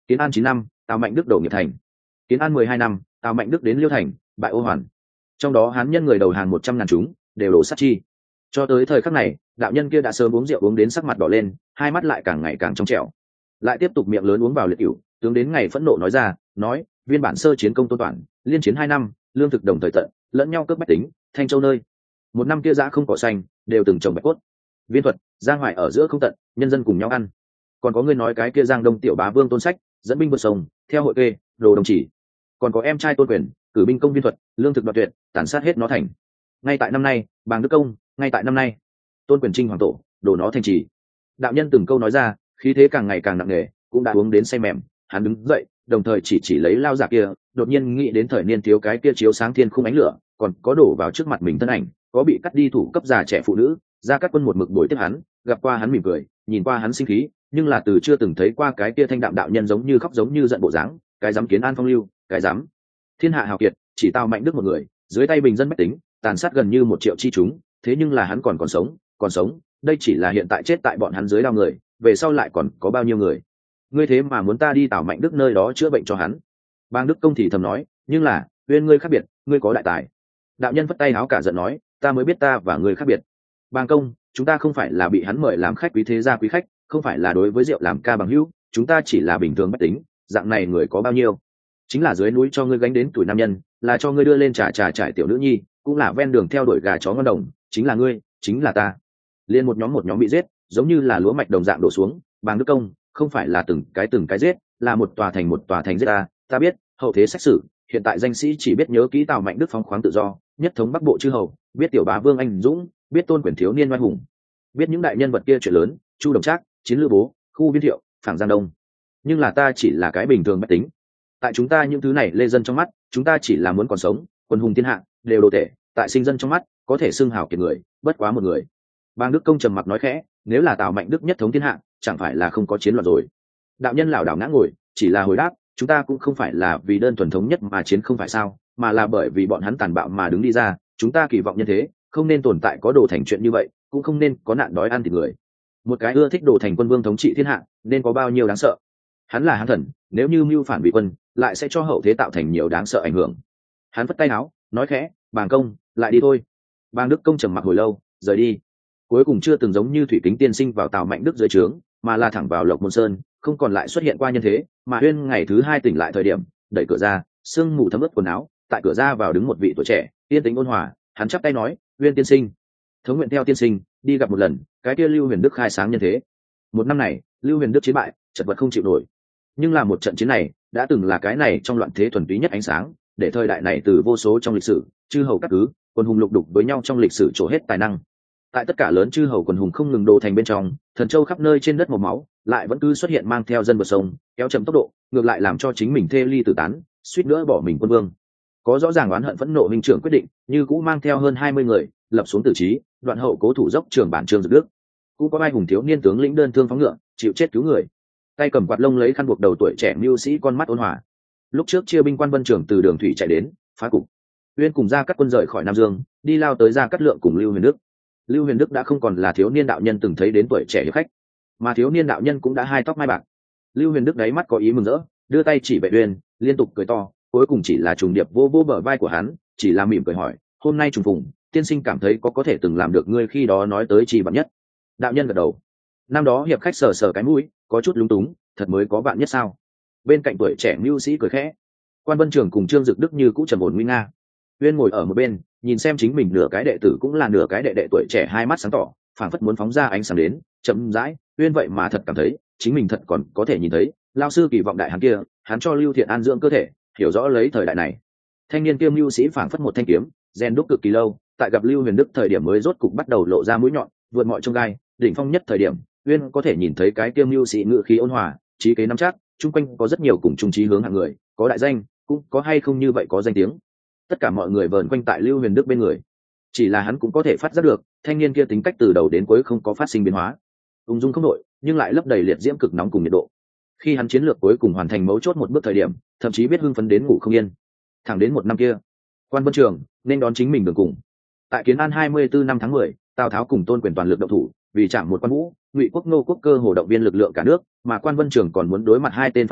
Kiến An chín năm, Tào Mạnh Đức đổ nghiệp thành. Kiến An mười hai năm, Tào Mạnh Đức đến Liêu thành, bại Ô Hoàn. Trong đó hán nhân người đầu hàng một trăm ngàn chúng, đều đổ sát chi. Cho tới thời khắc này, đạo nhân kia đã sớm uống rượu uống đến sắc mặt đỏ lên, hai mắt lại càng ngày càng trong trẻo. Lại tiếp tục miệng lớn uống vào liệt cửu, tướng đến ngày phẫn nộ nói ra, nói, viên bản sơ chiến công tôn toàn, liên chiến hai năm, lương thực đồng thời tận, lẫn nhau cướp bách tính, Thanh Châu nơi. Một năm kia giã không cỏ xanh, đều từng trồng bạch cốt. Viên thuật, giang hoài ở giữa không tận, nhân dân cùng nhau ăn. Còn có người nói cái kia giang đông tiểu bá vương Tôn Sách, dẫn binh vượt sông, theo hội kê, đồ đồng chỉ. Còn có em trai Tôn Quyền, cử binh công viên thuật, lương thực đoạt tuyệt, tàn sát hết nó thành. Ngay tại năm nay, Bàng Đức công, ngay tại năm nay, Tôn Quyền trinh hoàng tổ, đổ nó thành trì. Đạo nhân từng câu nói ra, khí thế càng ngày càng nặng nề, cũng đã uống đến say mềm. Hắn đứng dậy, đồng thời chỉ chỉ lấy lao giả kia, đột nhiên nghĩ đến thời niên thiếu cái kia chiếu sáng thiên khung ánh lửa, còn có đổ vào trước mặt mình thân ảnh, có bị cắt đi thủ cấp già trẻ phụ nữ, ra các quân một mực đuổi tiếp hắn, gặp qua hắn mỉm cười, nhìn qua hắn sinh khí, nhưng là từ chưa từng thấy qua cái kia thanh đạm đạo nhân giống như khóc giống như giận bộ dáng, cái dám Kiến An phong lưu, cái dám thiên hạ hào kiệt, chỉ Tào Mạnh Đức một người, dưới tay bình dân bách tính, tàn sát gần như một triệu chi chúng, thế nhưng là hắn còn còn sống, còn sống, đây chỉ là hiện tại chết tại bọn hắn dưới đao người, về sau lại còn có bao nhiêu người. Ngươi thế mà muốn ta đi Tào Mạnh Đức nơi đó chữa bệnh cho hắn? Bàng Đức công thì thầm nói, nhưng là, uyên ngươi khác biệt, ngươi có đại tài. Đạo nhân vất tay áo cả giận nói, ta mới biết ta và ngươi khác biệt. Bàng công, chúng ta không phải là bị hắn mời làm khách quý thế gia quý khách, không phải là đối với rượu làm ca bằng hữu, chúng ta chỉ là bình thường bách tính, dạng này người có bao nhiêu? Chính là dưới núi cho ngươi gánh đến tuổi nam nhân, là cho ngươi đưa lên trà trà trải tiểu nữ nhi, cũng là ven đường theo đuổi gà chó ngon đồng, chính là ngươi, chính là ta. Liên một nhóm một nhóm bị giết, giống như là lúa mạch đồng dạng đổ xuống. Bàng Đức công, không phải là từng cái từng cái giết, là một tòa thành một tòa thành giết ta. Ta biết, hậu thế xét xử, hiện tại danh sĩ chỉ biết nhớ kỹ Tào Mạnh Đức phóng khoáng tự do, nhất thống Bắc Bộ chư hầu, biết tiểu bá vương anh dũng, biết Tôn Quyền thiếu niên oai hùng, biết những đại nhân vật kia chuyện lớn, Chu Đồng Trác, Chiến Lữ Bố, Khu Viên Thiệu, Phảng Giang Đông. Nhưng là ta chỉ là cái bình thường bách tính. Tại chúng ta những thứ này lê dân trong mắt, chúng ta chỉ là muốn còn sống, quân hùng thiên hạ, đều đồ tể, tại sinh dân trong mắt, có thể xưng hào kiệt người, bất quá một người. Bàng Đức công trầm mặc nói khẽ, nếu là Tào Mạnh Đức nhất thống thiên hạ, chẳng phải là không có chiến loạn rồi. Đạo nhân lảo đảo ngã ngồi, chỉ là hồi đáp, chúng ta cũng không phải là vì đơn thuần thống nhất mà chiến không phải sao, mà là bởi vì bọn hắn tàn bạo mà đứng đi ra, chúng ta kỳ vọng nhân thế, không nên tồn tại có đồ thành chuyện như vậy, cũng không nên có nạn đói ăn thịt người. Một cái ưa thích đồ thành quân vương thống trị thiên hạ, nên có bao nhiêu đáng sợ. Hắn là hán thần, nếu như mưu phản bị quân, lại sẽ cho hậu thế tạo thành nhiều đáng sợ ảnh hưởng. Hắn vất tay áo, nói khẽ, Bàng công, lại đi thôi. Bàng Đức công trầm mặc hồi lâu, rời đi. Cuối cùng chưa từng giống như thủy kính tiên sinh vào Tào Mạnh Đức dưới trướng, mà là thẳng vào Lộc Môn Sơn, không còn lại xuất hiện qua nhân thế. Mà Uyên ngày thứ hai tỉnh lại thời điểm, đẩy cửa ra, sương mù thấm ướt quần áo, tại cửa ra vào đứng một vị tuổi trẻ, yên tĩnh ôn hòa. Hắn chắp tay nói, Uyên tiên sinh, thống nguyện theo tiên sinh đi gặp một lần cái kia Lưu Huyền Đức khai sáng nhân thế. Một năm này, Lưu Huyền Đức chiến bại, chật vật không chịu nổi, nhưng là một trận chiến này đã từng là cái này trong loạn thế thuần túy nhất ánh sáng, để thời đại này từ vô số trong lịch sử chư hầu các cứ quân hùng lục đục với nhau trong lịch sử trổ hết tài năng. Tại tất cả lớn chư hầu quần hùng không ngừng đổ thành bên trong, Thần Châu khắp nơi trên đất màu máu lại vẫn cứ xuất hiện mang theo dân vượt sông, kéo chậm tốc độ, ngược lại làm cho chính mình thê ly tử tán, suýt nữa bỏ mình quân vương. Có rõ ràng oán hận phẫn nộ minh trưởng quyết định, như cũ mang theo hơn hai mươi người lập xuống tử trí, đoạn hậu cố thủ dốc trường bản Trương Dực Đức. Cũng có ai hùng thiếu niên tướng lĩnh đơn thương phóng ngựa, chịu chết cứu người, tay cầm quạt lông lấy khăn buộc đầu tuổi trẻ mưu sĩ con mắt ôn hòa. Lúc trước chia binh quan Vân Trường từ đường thủy chạy đến, phá cục. Uyên cùng ra các quân rời khỏi Nam Dương, đi lao tới ra cắt lượng cùng Lưu Huyền Đức. Lưu Huyền Đức đã không còn là thiếu niên đạo nhân từng thấy đến tuổi trẻ hiệp khách, mà thiếu niên đạo nhân cũng đã hai tóc mai bạc. Lưu Huyền Đức đáy mắt có ý mừng rỡ, đưa tay chỉ vệ Uyên, liên tục cười to, cuối cùng chỉ là trùng điệp vô vô bờ vai của hắn, chỉ là mỉm cười hỏi, hôm nay trùng phùng, tiên sinh cảm thấy có có thể từng làm được ngươi khi đó nói tới chi vạn nhất. Đạo nhân gật đầu. Năm đó hiệp khách sờ sờ cái mũi, có chút lúng túng, thật mới có vạn nhất sao? Bên cạnh tuổi trẻ mưu sĩ cười khẽ. Quan Vân Trường cùng Trương Dực Đức như cũ trầm ổn nguy nga. Uyên ngồi ở một bên, nhìn xem chính mình nửa cái đệ tử cũng là nửa cái đệ đệ tuổi trẻ, hai mắt sáng tỏ, phảng phất muốn phóng ra ánh sáng đến, chậm rãi. Uyên vậy mà thật cảm thấy chính mình thật còn có thể nhìn thấy lao sư kỳ vọng đại hắn kia, hắn cho Lưu Thiện An dưỡng cơ thể, hiểu rõ lấy thời đại này. Thanh niên kiêm mưu sĩ phảng phất một thanh kiếm, rèn đúc cực kỳ lâu, tại gặp Lưu Huyền Đức thời điểm mới rốt cục bắt đầu lộ ra mũi nhọn, vượt mọi chông gai, đỉnh phong nhất thời điểm, Uyên có thể nhìn thấy cái kiêm mưu sĩ ngự khí ôn hòa, trí kế nắm chắc, chung quanh có rất nhiều cùng chung chí hướng hạng người, có đại danh, cũng có hay không như vậy có danh tiếng. Tất cả mọi người vờn quanh tại Lưu Huyền Đức bên người, chỉ là hắn cũng có thể phát giác được thanh niên kia tính cách từ đầu đến cuối không có phát sinh biến hóa, ung dung không đổi, nhưng lại lấp đầy liệt diễm cực nóng cùng nhiệt độ. Khi hắn chiến lược cuối cùng hoàn thành mấu chốt một bước thời điểm, thậm chí biết hưng phấn đến ngủ không yên. Thẳng đến một năm kia, Quan Vân Trường nên đón chính mình đường cùng. Tại Kiến An hai mươi tư năm tháng mười, Tào Tháo cùng Tôn Quyền toàn lực động thủ, vì chạm một Quan Vũ, Ngụy Quốc Nô Quốc cơ hồ động viên lực lượng cả nước, mà Quan Vân Trường còn muốn đối mặt hai tên phản đồ,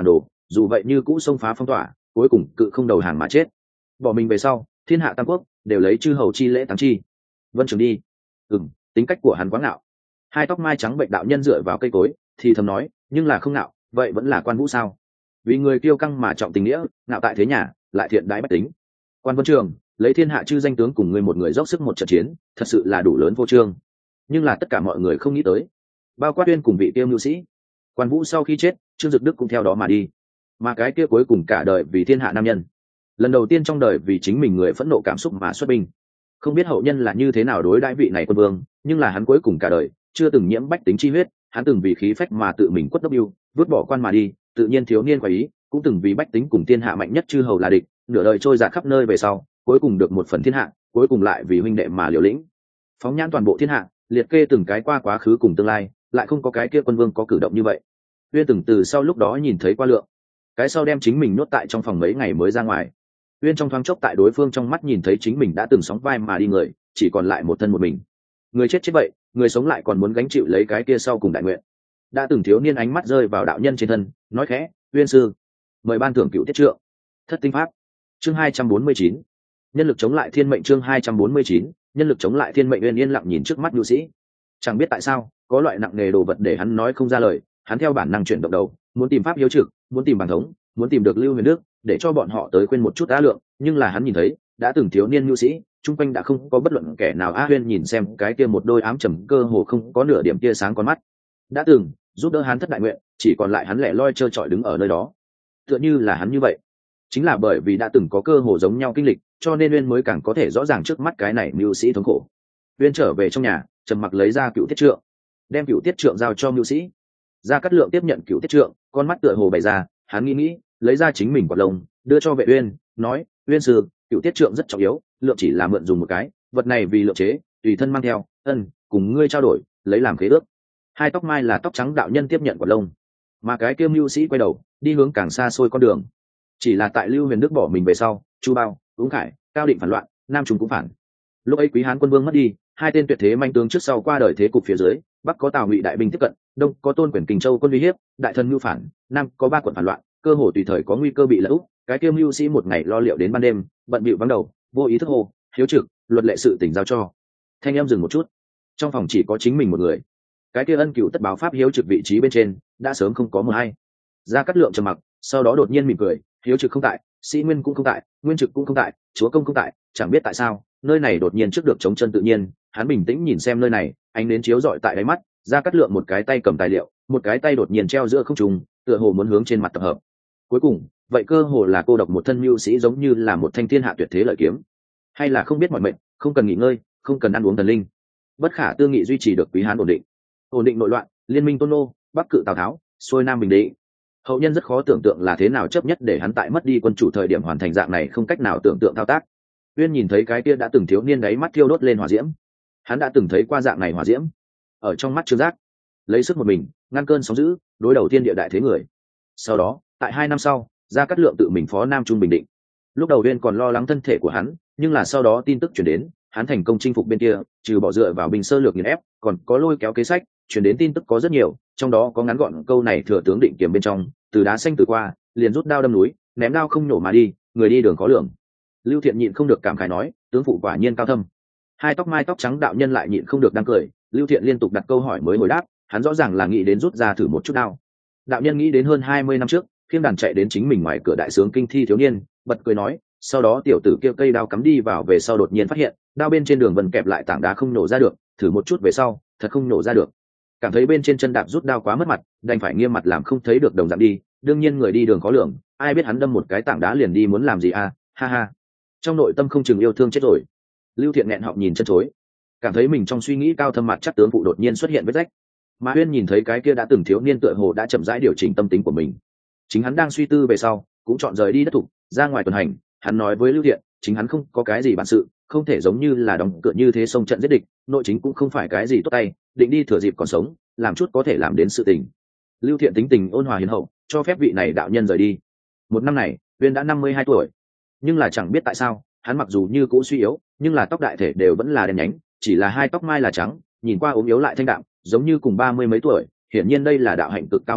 dù vậy như cũ xông phá phong tỏa, cuối cùng cự không đầu hàng mà chết. Bỏ mình về sau, thiên hạ tam quốc đều lấy chư hầu chi lễ táng chi. Vân Trường đi. Ừm, tính cách của hắn quá ngạo. Hai tóc mai trắng bệnh đạo nhân dựa vào cây cối thì thầm nói, nhưng là không ngạo, vậy vẫn là Quan Vũ sao? Vì người kiêu căng mà trọng tình nghĩa, ngạo tại thế nhà, lại thiện đãi bách tính. Quan Vân Trường lấy thiên hạ chư danh tướng cùng người một người dốc sức một trận chiến, thật sự là đủ lớn vô trương. Nhưng là tất cả mọi người không nghĩ tới, bao quát Uyên cùng vị tiêu mưu sĩ, Quan Vũ sau khi chết, Trương Dực Đức cũng theo đó mà đi. Mà cái kia cuối cùng cả đời vì thiên hạ nam nhân, lần đầu tiên trong đời vì chính mình người phẫn nộ cảm xúc mà xuất binh. Không biết hậu nhân là như thế nào đối đãi vị này quân vương, nhưng là hắn cuối cùng cả đời chưa từng nhiễm bách tính chi huyết, hắn từng vì khí phách mà tự mình quất đốc yêu, vứt bỏ quan mà đi, tự nhiên thiếu niên quả ý, cũng từng vì bách tính cùng thiên hạ mạnh nhất chư hầu là địch, nửa đời trôi dạt khắp nơi về sau, cuối cùng được một phần thiên hạ, cuối cùng lại vì huynh đệ mà liều lĩnh. Phóng nhãn toàn bộ thiên hạ, liệt kê từng cái qua quá khứ cùng tương lai, lại không có cái kia quân vương có cử động như vậy. Uyên từng từ sau lúc đó nhìn thấy qua lượng, cái sau đem chính mình nuốt tại trong phòng mấy ngày mới ra ngoài. Uyên trong thoáng chốc tại đối phương trong mắt nhìn thấy chính mình đã từng sóng vai mà đi người, chỉ còn lại một thân một mình. Người chết chết vậy, người sống lại còn muốn gánh chịu lấy cái kia sau cùng đại nguyện. Đã từng thiếu niên ánh mắt rơi vào đạo nhân trên thân, nói khẽ, Uyên sư, mời ban thưởng cựu tiết trượng. Thất tinh pháp. Chương hai trăm bốn mươi chín. Nhân lực chống lại thiên mệnh. Chương hai trăm bốn mươi chín. Nhân lực chống lại thiên mệnh. Uyên yên lặng nhìn trước mắt nhu sĩ, chẳng biết tại sao có loại nặng nề đồ vật để hắn nói không ra lời. Hắn theo bản năng chuyển động đầu, muốn tìm pháp hiếu trực, muốn tìm bằng thống, muốn tìm được Lưu Huyền Đức để cho bọn họ tới khuyên một chút á lượng, nhưng là hắn nhìn thấy đã từng thiếu niên nhu sĩ chung quanh đã không có bất luận kẻ nào. A Huyên nhìn xem cái kia một đôi ám trầm cơ hồ không có nửa điểm tia sáng con mắt, đã từng giúp đỡ hắn thất đại nguyện, chỉ còn lại hắn lẻ loi trơ trọi đứng ở nơi đó, tựa như là hắn như vậy. Chính là bởi vì đã từng có cơ hồ giống nhau kinh lịch, cho nên Uyên mới càng có thể rõ ràng trước mắt cái này mưu sĩ thống khổ. Uyên trở về trong nhà, trầm mặc lấy ra cựu tiết trượng, đem cựu tiết trượng giao cho mưu sĩ. Gia Cát Lượng tiếp nhận cựu tiết trượng, con mắt tựa hồ bày ra, hắn nghĩ nghĩ, lấy ra chính mình quạt lông, đưa cho Vệ Uyên, nói, Uyên sư, cựu tiết trượng rất trọng yếu, lượng chỉ là mượn dùng một cái, vật này vì lượng chế, tùy thân mang theo, ân, cùng ngươi trao đổi, lấy làm khế ước. Hai tóc mai là tóc trắng đạo nhân tiếp nhận quạt lông, mà cái kia mưu sĩ quay đầu, đi hướng càng xa xôi con đường. Chỉ là tại Lưu Huyền Đức bỏ mình về sau, Chu Bao, Úng Khải, Cao Định phản loạn, Nam Trung cũng phản. Lúc ấy Quý Hán quân vương mất đi, hai tên tuyệt thế manh tướng trước sau qua đời thế cục phía dưới, bắc có Tào Ngụy đại binh tiếp cận, đông có Tôn Quyền Kình Châu quân uy hiếp, đại thần mưu phản, nam có ba quận phản loạn, cơ hồ tùy thời có nguy cơ bị lỡ úp. Cái kia mưu sĩ một ngày lo liệu đến ban đêm, bận bịu vắng đầu, vô ý thức hô, hiếu trực, luật lệ sự tình giao cho. Thanh em dừng một chút, trong phòng chỉ có chính mình một người. Cái kia ân cựu tất báo pháp hiếu trực vị trí bên trên đã sớm không có mờ hay. Gia Cát Lượng trầm mặc, sau đó đột nhiên mỉm cười, hiếu trực không tại, sĩ nguyên cũng không tại, nguyên trực cũng không tại, chúa công không tại, chẳng biết tại sao nơi này đột nhiên trước được chống chân tự nhiên. Hắn bình tĩnh nhìn xem nơi này, ánh nến chiếu rọi tại đáy mắt. Gia Cát Lượng một cái tay cầm tài liệu, một cái tay đột nhiên treo giữa không trung, tựa hồ muốn hướng trên mặt tập hợp. Cuối cùng vậy cơ hồ là cô độc một thân mưu sĩ, giống như là một thanh thiên hạ tuyệt thế lợi kiếm, hay là không biết mọi mệnh, không cần nghỉ ngơi, không cần ăn uống thần linh, bất khả tư nghị duy trì được Quý Hán ổn định. Ổn định nội loạn, liên minh Tôn Nô, bắc cự Tào Tháo, xuôi nam bình định. Hậu nhân rất khó tưởng tượng là thế nào chấp nhất để hắn tại mất đi quân chủ thời điểm hoàn thành dạng này không cách nào tưởng tượng thao tác. Uyên nhìn thấy cái kia đã từng thiếu niên đáy mắt thiêu đốt lên hỏa diễm, hắn đã từng thấy qua dạng này hỏa diễm ở trong mắt Trương Giác, lấy sức một mình ngăn cơn sóng dữ, đối đầu thiên địa đại thế người. Sau đó tại hai năm sau, Gia Cát Lượng tự mình phó Nam Trung bình định. Lúc đầu Uyên còn lo lắng thân thể của hắn, nhưng là sau đó tin tức chuyển đến, hắn thành công chinh phục bên kia, trừ bỏ dựa vào binh sơ lược nghiền ép, còn có lôi kéo kế sách. Chuyển đến tin tức có rất nhiều, trong đó có ngắn gọn câu này thừa tướng định kiếm bên trong, từ đá xanh từ qua, liền rút đao đâm núi, ném đao không nổ mà đi, người đi đường khó lường. Lưu Thiện nhịn không được cảm khái nói, tướng phụ quả nhiên cao thâm. Hai tóc mai tóc trắng đạo nhân lại nhịn không được đang cười. Lưu Thiện liên tục đặt câu hỏi mới hồi đáp, hắn rõ ràng là nghĩ đến rút ra thử một chút đao. Đạo nhân nghĩ đến hơn hai mươi năm trước, khiêng đàn chạy đến chính mình ngoài cửa đại sướng kinh thi thiếu niên, bật cười nói, sau đó tiểu tử kia cây đao cắm đi vào về sau đột nhiên phát hiện, đao bên trên đường vân kẹp lại tảng đá không nổ ra được, thử một chút về sau, thật không nổ ra được. Cảm thấy bên trên chân đạp rút đao quá mất mặt, đành phải nghiêm mặt làm không thấy được đồng dạng đi. Đương nhiên người đi đường khó lường, ai biết hắn đâm một cái tảng đá liền đi muốn làm gì à, ha ha. Trong nội tâm không chừng yêu thương chết rồi. Lưu Thiện nghẹn họng nhìn chân chối, cảm thấy mình trong suy nghĩ cao thâm mặt chắc tướng phụ đột nhiên xuất hiện vết rách. Mà Uyên nhìn thấy cái kia đã từng thiếu niên tựa hồ đã chậm rãi điều chỉnh tâm tính của mình, chính hắn đang suy tư về sau cũng chọn rời đi đất thủ, ra ngoài tuần hành. Hắn nói với Lưu Thiện, chính hắn không có cái gì bản sự, không thể giống như là đóng cửa như thế xông trận giết địch, nội chính cũng không phải cái gì tốt tay, định đi thừa dịp còn sống, làm chút có thể làm đến sự tình. Lưu Thiện tính tình ôn hòa hiền hậu, cho phép vị này đạo nhân rời đi. Một năm này, Uyên đã năm mươi hai tuổi, nhưng là chẳng biết tại sao, hắn mặc dù như cũ suy yếu, nhưng là tóc đại thể đều vẫn là đen nhánh, chỉ là hai tóc mai là trắng, nhìn qua ốm yếu lại thanh đạm, giống như cùng ba mươi mấy tuổi. Hiển nhiên đây là đạo hạnh cực cao mức độ,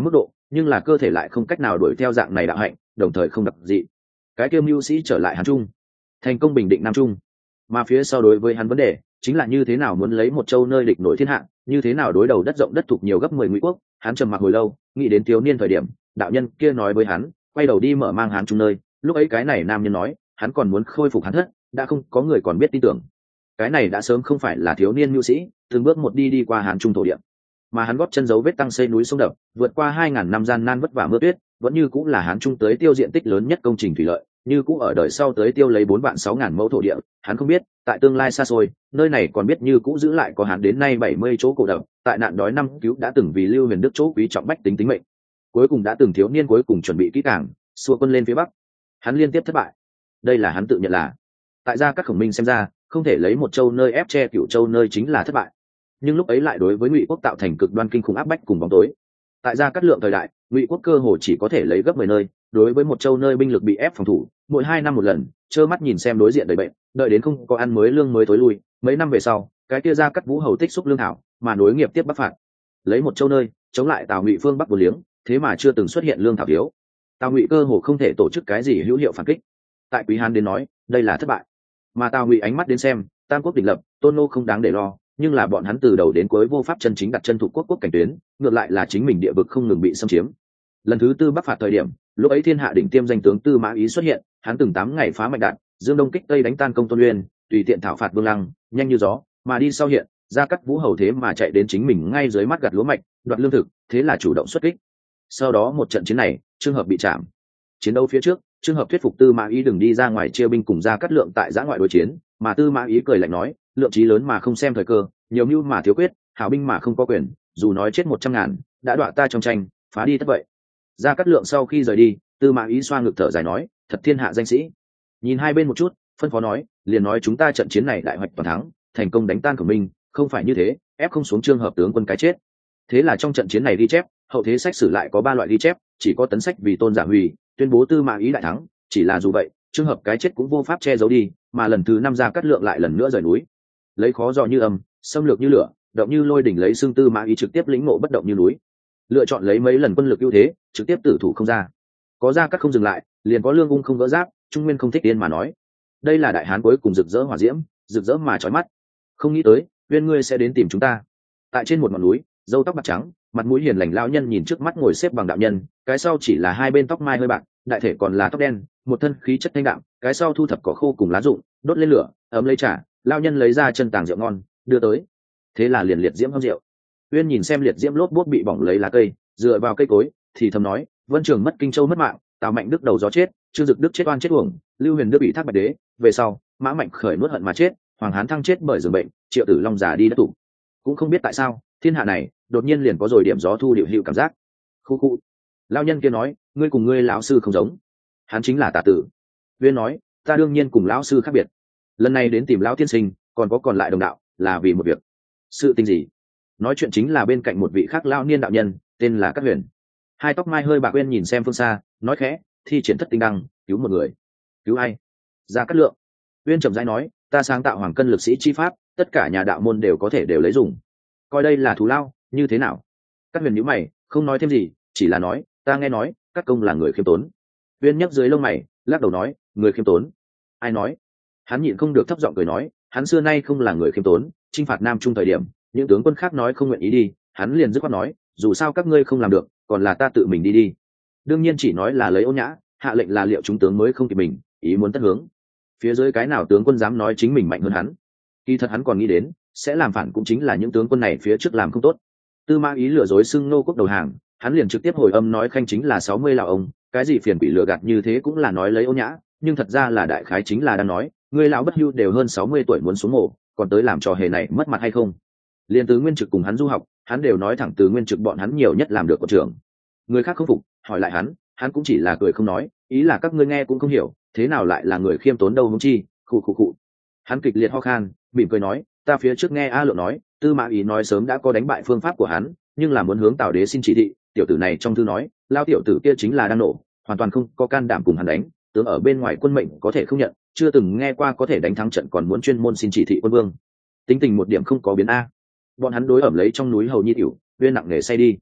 nhưng là cơ thể lại không cách nào đuổi theo dạng này đạo hạnh, đồng thời không đặc dị. Cái kiêm mưu sĩ trở lại Hán Trung, thành công bình định Nam Trung, mà phía sau đối với hắn vấn đề chính là như thế nào muốn lấy một châu nơi địch nổi thiên hạ, như thế nào đối đầu đất rộng đất thục nhiều gấp mười ngụy quốc. Hắn trầm mặc hồi lâu, nghĩ đến thiếu niên thời điểm đạo nhân kia nói với hắn quay đầu đi mở mang Hán Trung nơi. Lúc ấy cái này nam nhân nói hắn còn muốn khôi phục Hán thất, đã không có người còn biết tin tưởng. Cái này đã sớm không phải là thiếu niên mưu sĩ từng bước một đi đi qua Hán Trung thổ địa, mà hắn góp chân dấu vết tăng xây núi sông đập, vượt qua hai ngàn năm gian nan vất vả mưa tuyết, vẫn như cũng là Hán Trung tới tiêu diện tích lớn nhất công trình thủy lợi, như cũng ở đời sau tới tiêu lấy bốn vạn sáu ngàn mẫu thổ địa. Hắn không biết tại tương lai xa xôi nơi này còn biết như cũ giữ lại có Hán đến nay bảy mươi chỗ cổ đập, tại nạn đói năm cứu đã từng vì Lưu Huyền Đức chỗ quý trọng bách tính tính mệnh. Cuối cùng đã từng thiếu niên cuối cùng chuẩn bị kỹ càng xua quân lên phía bắc, hắn liên tiếp thất bại. Đây là hắn tự nhận là tại gia các khổng minh xem ra không thể lấy một châu nơi ép che Cửu Châu nơi chính là thất bại, nhưng lúc ấy lại đối với Ngụy quốc tạo thành cực đoan kinh khủng áp bách cùng bóng tối. Tại gia cát lượng thời đại, Ngụy quốc cơ hồ chỉ có thể lấy gấp mười nơi đối với một châu nơi binh lực bị ép phòng thủ, mỗi hai năm một lần trơ mắt nhìn xem đối diện đầy bệnh, đợi đến không có ăn mới lương mới tối lui. Mấy năm về sau cái kia gia cát vũ hầu tích xúc lương thảo mà nối nghiệp tiếp bắc phạt, lấy một châu nơi chống lại Tào Ngụy phương bắc vô liếng, thế mà chưa từng xuất hiện lương thảo thiếu. Tào Ngụy cơ hồ không thể tổ chức cái gì hữu hiệu phản kích. Tại Quý Hán đến nói đây là thất bại, mà Tào Ngụy ánh mắt đến xem tam quốc định lập, Tôn Nô không đáng để lo, nhưng là bọn hắn từ đầu đến cuối vô pháp chân chính đặt chân thủ quốc quốc cảnh tuyến, ngược lại là chính mình địa vực không ngừng bị xâm chiếm. Lần thứ tư bắc phạt thời điểm, lúc ấy thiên hạ đỉnh tiêm danh tướng Tư Mã Ý xuất hiện, hắn từng tám ngày phá Mạch Đạn, dương đông kích tây đánh tan Công Tôn Uyên, tùy tiện thảo phạt Vương Lăng, nhanh như gió, mà đi sau hiện gia cát vũ hầu thế mà chạy đến chính mình ngay dưới mắt gặt lúa mạch, đoạt lương thực, thế là chủ động xuất kích. Sau đó một trận chiến này, Trương Hợp bị chạm. Chiến đấu phía trước, Trương Hợp thuyết phục Tư Mã Ý đừng đi ra ngoài chia binh cùng gia cát lượng tại giã ngoại đối chiến, mà Tư Mã Ý cười lạnh nói, lượng chí lớn mà không xem thời cơ, nhiều mưu mà thiếu quyết, hảo binh mà không có quyền, dù nói chết một trăm ngàn, đã đọa ta trong tranh, phá đi tất vậy. Gia cát lượng sau khi rời đi, Tư Mã Ý xoa ngực thở dài nói, thật thiên hạ danh sĩ. Nhìn hai bên một chút, phân phó nói, liền nói chúng ta trận chiến này đại hoạch toàn thắng, thành công đánh tan Khổng Minh, không phải như thế, ép không xuống Trương Hợp tướng quân cái chết. Thế là trong trận chiến này ghi chép, hậu thế sách sử lại có ba loại ghi chép, chỉ có tấn sách vì tôn giả hủy, tuyên bố Tư Mã Ý đại thắng, chỉ là dù vậy, Trương Hợp cái chết cũng vô pháp che giấu đi, mà lần thứ năm Gia cát lượng lại lần nữa rời núi, lấy khó dò như âm, xâm lược như lửa, động như lôi đỉnh, lấy xương Tư Mã Ý trực tiếp lĩnh ngộ bất động như núi, lựa chọn lấy mấy lần quân lực ưu thế trực tiếp tử thủ không ra. Có Gia cát không dừng lại, liền có Lương Ung không gỡ giáp, Trung Nguyên không thích tiên mà nói, đây là đại hán cuối cùng rực rỡ hỏa diễm, rực rỡ mà chói mắt. Không nghĩ tới Uyên ngươi sẽ đến tìm chúng ta. Tại trên một ngọn núi, râu tóc bạc trắng, mặt mũi hiền lành lão nhân nhìn trước mắt ngồi xếp bằng đạo nhân, cái sau chỉ là hai bên tóc mai hơi bạc, đại thể còn là tóc đen, một thân khí chất thanh đạm, cái sau thu thập cỏ khô cùng lá rụng, đốt lên lửa, ấm lấy trà. Lão nhân lấy ra chân tàng rượu ngon, đưa tới. Thế là liền liệt diễm hâm rượu. Uyên nhìn xem liệt diễm lốp bốt bị bỏng lấy lá cây, dựa vào cây cối, thì thầm nói, Vân Trường mất Kinh Châu mất mạng, Tào Mạnh Đức đầu gió chết, Trương Dực Đức chết oan chết uổng, Lưu Huyền Đức bị thác bạch đế, về sau Mã Mạnh khởi nuốt hận mà chết, Hoàng Hán Thăng chết bởi giường bệnh, Triệu Tử Long già đi đất tủ. Cũng không biết tại sao thiên hạ này đột nhiên liền có rồi điểm gió thu điệu hiệu cảm giác. Khu khu. Lão nhân kia nói, ngươi cùng ngươi lão sư không giống. Hắn chính là Tả Tử. Uyên nói, ta đương nhiên cùng lão sư khác biệt. Lần này đến tìm lão tiên sinh, còn có còn lại đồng đạo, là vì một việc. Sự tình gì? Nói chuyện chính là bên cạnh một vị khác lão niên đạo nhân, tên là Cát Huyền. Hai tóc mai hơi bạc Uyên nhìn xem phương xa, nói khẽ, thi triển thất tinh đăng, cứu một người. Cứu ai? Gia Cát Lượng. Uyên trầm rãi nói, ta sáng tạo hoàng cân lực sĩ chi pháp, tất cả nhà đạo môn đều có thể đều lấy dùng, coi đây là thù lao, như thế nào? Cát Huyền nhíu mày, không nói thêm gì, chỉ là nói, ta nghe nói các công là người khiêm tốn. Uyên nhấc dưới lông mày, lắc đầu nói, người khiêm tốn? Ai nói? Hắn nhịn không được thấp giọng cười nói, hắn xưa nay không là người khiêm tốn, chinh phạt Nam Trung thời điểm, những tướng quân khác nói không nguyện ý đi, hắn liền dứt khoát nói, dù sao các ngươi không làm được, còn là ta tự mình đi đi. Đương nhiên chỉ nói là lấy ôn nhã, hạ lệnh là liệu chúng tướng mới không kịp mình, ý muốn tất hướng. Phía dưới cái nào tướng quân dám nói chính mình mạnh hơn hắn? Kỳ thật hắn còn nghĩ đến, sẽ làm phản cũng chính là những tướng quân này phía trước làm không tốt. Tư Mã Ý lừa dối xưng nô quốc đầu hàng, hắn liền trực tiếp hồi âm nói khanh chính là sáu mươi lão ông, cái gì phiền bị lừa gạt như thế cũng là nói lấy ôn nhã, nhưng thật ra là đại khái chính là đang nói, người lão bất hưu đều hơn sáu mươi tuổi muốn xuống mộ, còn tới làm trò hề này mất mặt hay không? Liên Tứ Nguyên Trực cùng hắn du học, hắn đều nói thẳng Tứ Nguyên Trực bọn hắn nhiều nhất làm được của trưởng. Người khác không phục, hỏi lại hắn, hắn cũng chỉ là cười không nói, ý là các ngươi nghe cũng không hiểu, thế nào lại là người khiêm tốn đâu huống chi, khụ khụ khụ. Hắn kịch liệt ho khan, mỉm cười nói, ta phía trước nghe A Lượng nói, Tư Mã Ý nói sớm đã có đánh bại phương pháp của hắn, nhưng là muốn hướng Tào đế xin chỉ thị, tiểu tử này trong thư nói, lao tiểu tử kia chính là đang nổ, hoàn toàn không có can đảm cùng hắn đánh, tướng ở bên ngoài quân mệnh có thể không nhận, chưa từng nghe qua có thể đánh thắng trận còn muốn chuyên môn xin chỉ thị quân vương. Tính tình một điểm không có biến a. Bọn hắn đối ẩm lấy trong núi hầu nhi tiểu, Uyên nặng nề say đi.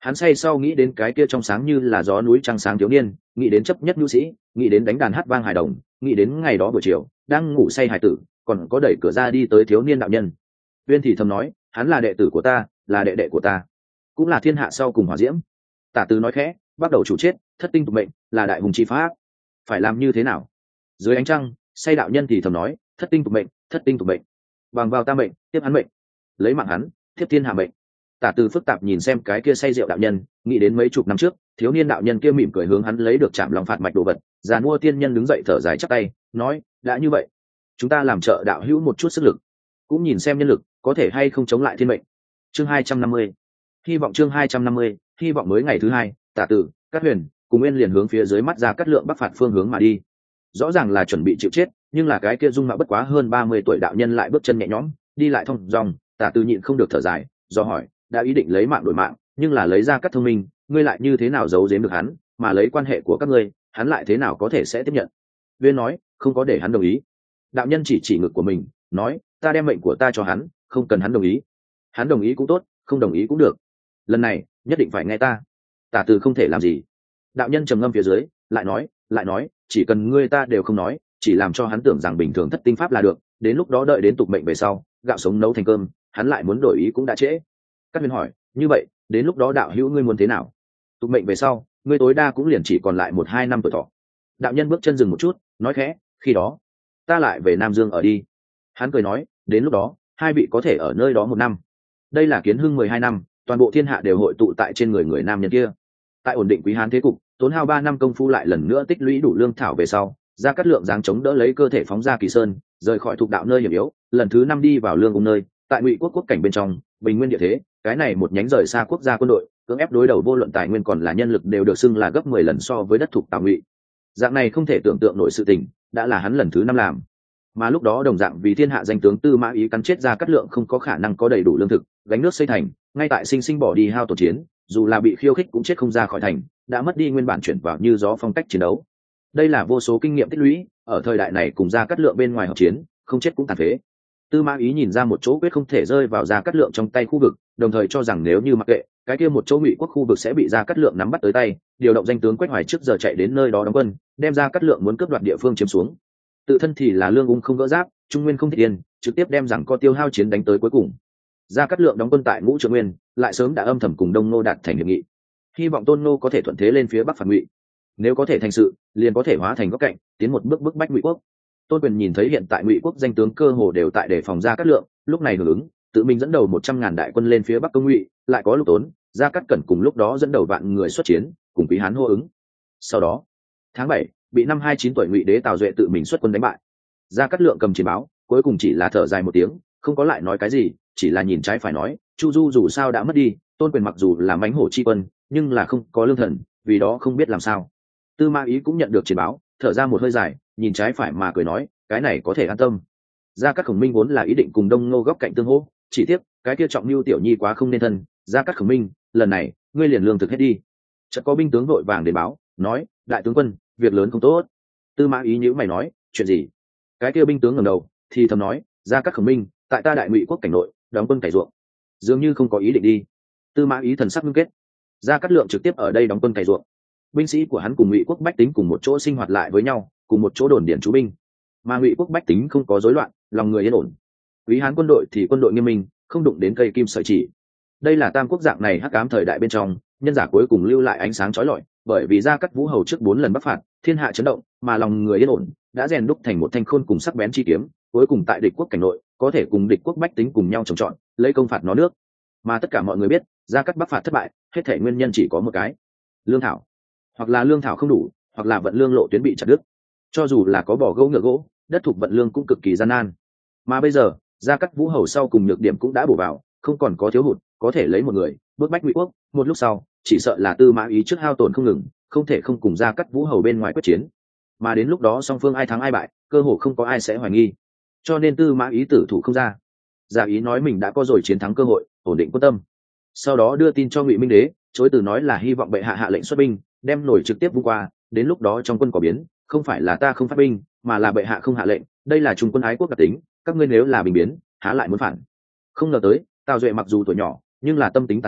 Hắn say sau nghĩ đến cái kia trong sáng như là gió núi trăng sáng thiếu niên, nghĩ đến chấp nhất nhu sĩ, nghĩ đến đánh đàn hát vang hài đồng, nghĩ đến ngày đó buổi chiều đang ngủ say hài tử, còn có đẩy cửa ra đi tới thiếu niên đạo nhân. Uyên thì thầm nói, hắn là đệ tử của ta, là đệ đệ của ta, cũng là thiên hạ sau cùng hỏa diễm. Tả Từ nói khẽ, bắt đầu chủ chết, thất tinh tục mệnh, là đại hùng chi pháp, phải làm như thế nào? Dưới ánh trăng, say đạo nhân thì thầm nói, thất tinh tục mệnh, thất tinh tục mệnh, bằng vào ta mệnh, tiếp hắn mệnh, lấy mạng hắn, tiếp thiên hạ mệnh. Tả Từ phức tạp nhìn xem cái kia say rượu đạo nhân, nghĩ đến mấy chục năm trước, thiếu niên đạo nhân kia mỉm cười hướng hắn lấy được chạm lòng phạt mạch đồ vật. Già mua tiên nhân đứng dậy thở dài chắp tay, nói, đã như vậy, chúng ta làm trợ đạo hữu một chút sức lực, cũng nhìn xem nhân lực có thể hay không chống lại thiên mệnh. Chương hai trăm năm mươi, hy vọng chương hai trăm năm mươi, hy vọng mới ngày thứ hai, Tả Từ, Cát Huyền cùng Nguyên liền hướng phía dưới mắt ra cắt lượng bắc phạt phương hướng mà đi. Rõ ràng là chuẩn bị chịu chết, nhưng là cái kia dung mạo bất quá hơn ba mươi tuổi đạo nhân lại bước chân nhẹ nhõm, đi lại thông dong. Tả Từ nhịn không được thở dài, do hỏi, đã ý định lấy mạng đổi mạng, nhưng là lấy ra cắt thông minh, ngươi lại như thế nào giấu giếm được hắn, mà lấy quan hệ của các ngươi, hắn lại thế nào có thể sẽ tiếp nhận? Viên nói, không có để hắn đồng ý. Đạo nhân chỉ chỉ ngực của mình, nói, ta đem mệnh của ta cho hắn, không cần hắn đồng ý. Hắn đồng ý cũng tốt, không đồng ý cũng được. Lần này nhất định phải nghe ta. Tả Từ không thể làm gì. Đạo nhân trầm ngâm phía dưới, lại nói, lại nói, chỉ cần ngươi ta đều không nói, chỉ làm cho hắn tưởng rằng bình thường thất tinh pháp là được, đến lúc đó đợi đến tục mệnh về sau, gạo sống nấu thành cơm, hắn lại muốn đổi ý cũng đã trễ. Các Viên hỏi, như vậy, đến lúc đó đạo hữu ngươi muốn thế nào? Tục mệnh về sau, ngươi tối đa cũng liền chỉ còn lại một hai năm tuổi thọ. Đạo nhân bước chân dừng một chút, nói khẽ, khi đó ta lại về Nam Dương ở đi. Hắn cười nói, đến lúc đó hai vị có thể ở nơi đó một năm. Đây là kiến hưng mười hai năm, toàn bộ thiên hạ đều hội tụ tại trên người người nam nhân kia. Tại ổn định quý hán thế cục, tốn hao ba năm công phu lại lần nữa tích lũy đủ lương thảo về sau, Gia Cát Lượng giáng chống đỡ lấy cơ thể phóng ra Kỳ Sơn, rời khỏi thuộc đạo nơi hiểm yếu, lần thứ năm đi vào lương cung nơi, tại Ngụy quốc quốc cảnh bên trong, bình nguyên địa thế, cái này một nhánh rời xa quốc gia quân đội, cưỡng ép đối đầu vô luận tài nguyên còn là nhân lực đều được xưng là gấp mười lần so với đất thuộc Tào Ngụy. Dạng này không thể tưởng tượng nổi sự tình, đã là hắn lần thứ năm làm. Mà lúc đó đồng dạng vì thiên hạ danh tướng Tư Mã Ý cắn chết Gia Cát Lượng không có khả năng có đầy đủ lương thực, gánh nước xây thành, ngay tại sinh sinh bỏ đi hao tổn chiến, dù là bị khiêu khích cũng chết không ra khỏi thành, đã mất đi nguyên bản chuyển vào như gió phong cách chiến đấu. Đây là vô số kinh nghiệm tích lũy, ở thời đại này cùng Gia Cát Lượng bên ngoài hợp chiến, không chết cũng tàn phế. Tư Mã Ý nhìn ra một chỗ quyết không thể rơi vào Gia Cát Lượng trong tay khu vực, đồng thời cho rằng nếu như mặc kệ, cái kia một chỗ Ngụy quốc khu vực sẽ bị Gia Cát Lượng nắm bắt tới tay, điều động danh tướng Quách Hoài trước giờ chạy đến nơi đó đóng quân, đem Gia Cát Lượng muốn cướp đoạt địa phương chiếm xuống. Tự thân thì là lương ung không gỡ giáp, trung nguyên không thích yên, trực tiếp đem rằng co tiêu hao chiến đánh tới cuối cùng. Gia Cát Lượng đóng quân tại Ngũ Trượng Nguyên, lại sớm đã âm thầm cùng Đông Nô đạt thành hiệp nghị, hy vọng Tôn Nô có thể thuận thế lên phía Bắc phản Ngụy. Nếu có thể thành sự, liền có thể hóa thành góc cạnh, tiến một bước bức bách Ngụy quốc. Tôn Quyền nhìn thấy hiện tại Ngụy quốc danh tướng cơ hồ đều tại đề phòng Gia Cát Lượng, lúc này hưởng ứng, tự mình dẫn đầu một trăm ngàn đại quân lên phía Bắc công Ngụy, lại có Lục Tốn, Gia Cát Cẩn cùng lúc đó dẫn đầu vạn người xuất chiến, cùng Quý Hán hô ứng. Sau đó, tháng bảy, bị năm hai chín tuổi Ngụy đế Tào Duệ tự mình xuất quân đánh bại. Gia Cát Lượng cầm chiến báo, cuối cùng chỉ là thở dài một tiếng, không có lại nói cái gì, chỉ là nhìn trái phải nói, Chu Du dù sao đã mất đi, Tôn Quyền mặc dù là mãnh hổ chi quân, nhưng là không có lương thần, vì đó không biết làm sao. Tư Mã Ý cũng nhận được chiến báo, thở ra một hơi dài, nhìn trái phải mà cười nói, cái này có thể an tâm. Gia Cát Khổng Minh vốn là ý định cùng Đông Ngô góc cạnh tương hỗ, chỉ tiếc cái kia trọng lưu tiểu nhi quá không nên thân. Gia Cát Khổng Minh, lần này ngươi liền lương thực hết đi. Chợt có binh tướng vội vàng đến báo, nói, đại tướng quân, việc lớn không tốt. Tư Mã Ý nhíu mày nói, chuyện gì? Cái kia binh tướng ngẩng đầu, thì thầm nói, Gia Cát Khổng Minh, tại ta Đại Ngụy quốc cảnh nội, đóng quân cày ruộng, dường như không có ý định đi. Tư Mã Ý thần sắc ngưng kết. Gia Cát Lượng trực tiếp ở đây đóng quân cày ruộng, binh sĩ của hắn cùng Ngụy quốc bách tính cùng một chỗ sinh hoạt lại với nhau, cùng một chỗ đồn điển trú binh. Mà Ngụy quốc bách tính không có rối loạn, lòng người yên ổn. Quý Hán quân đội thì quân đội nghiêm minh, không đụng đến cây kim sợi chỉ. Đây là tam quốc dạng này hắc ám thời đại bên trong, nhân giả cuối cùng lưu lại ánh sáng chói lọi, bởi vì Gia Cát Vũ hầu trước bốn lần bắc phạt, thiên hạ chấn động, mà lòng người yên ổn, đã rèn đúc thành một thanh khôn cùng sắc bén chi kiếm, cuối cùng tại địch quốc cảnh nội, có thể cùng địch quốc bách tính cùng nhau trồng trọt, lấy công phạt nó nước. Mà tất cả mọi người biết, Gia Cát bắc phạt thất bại, hết thảy nguyên nhân chỉ có một cái: lương thảo. Hoặc là lương thảo không đủ, hoặc là vận lương lộ tuyến bị chặt đứt. Cho dù là có bỏ gỗ ngựa gỗ, đất thuộc vận lương cũng cực kỳ gian nan. Mà bây giờ, Gia Cát Vũ hầu sau cùng nhược điểm cũng đã bổ vào, không còn có thiếu hụt, có thể lấy một người bước bách Ngụy quốc. Một lúc sau, chỉ sợ là Tư Mã Ý trước hao tổn không ngừng, không thể không cùng Gia Cát Vũ hầu bên ngoài quyết chiến. Mà đến lúc đó song phương ai thắng ai bại, cơ hồ không có ai sẽ hoài nghi. Cho nên Tư Mã Ý tử thủ không ra. Gia Ý nói mình đã có rồi chiến thắng cơ hội, ổn định quân tâm. Sau đó đưa tin cho Ngụy Minh Đế, chối từ nói là hy vọng bệ hạ hạ lệnh xuất binh, đem nổi trực tiếp vung qua, đến lúc đó trong quân có biến, không phải là ta không phát binh, mà là bệ hạ không hạ lệnh, đây là trung quân ái quốc đặc tính, các ngươi nếu là bình biến, há lại muốn phản. Không ngờ tới, Tào Duệ mặc dù tuổi nhỏ, nhưng là tâm tính tàn nhẫn,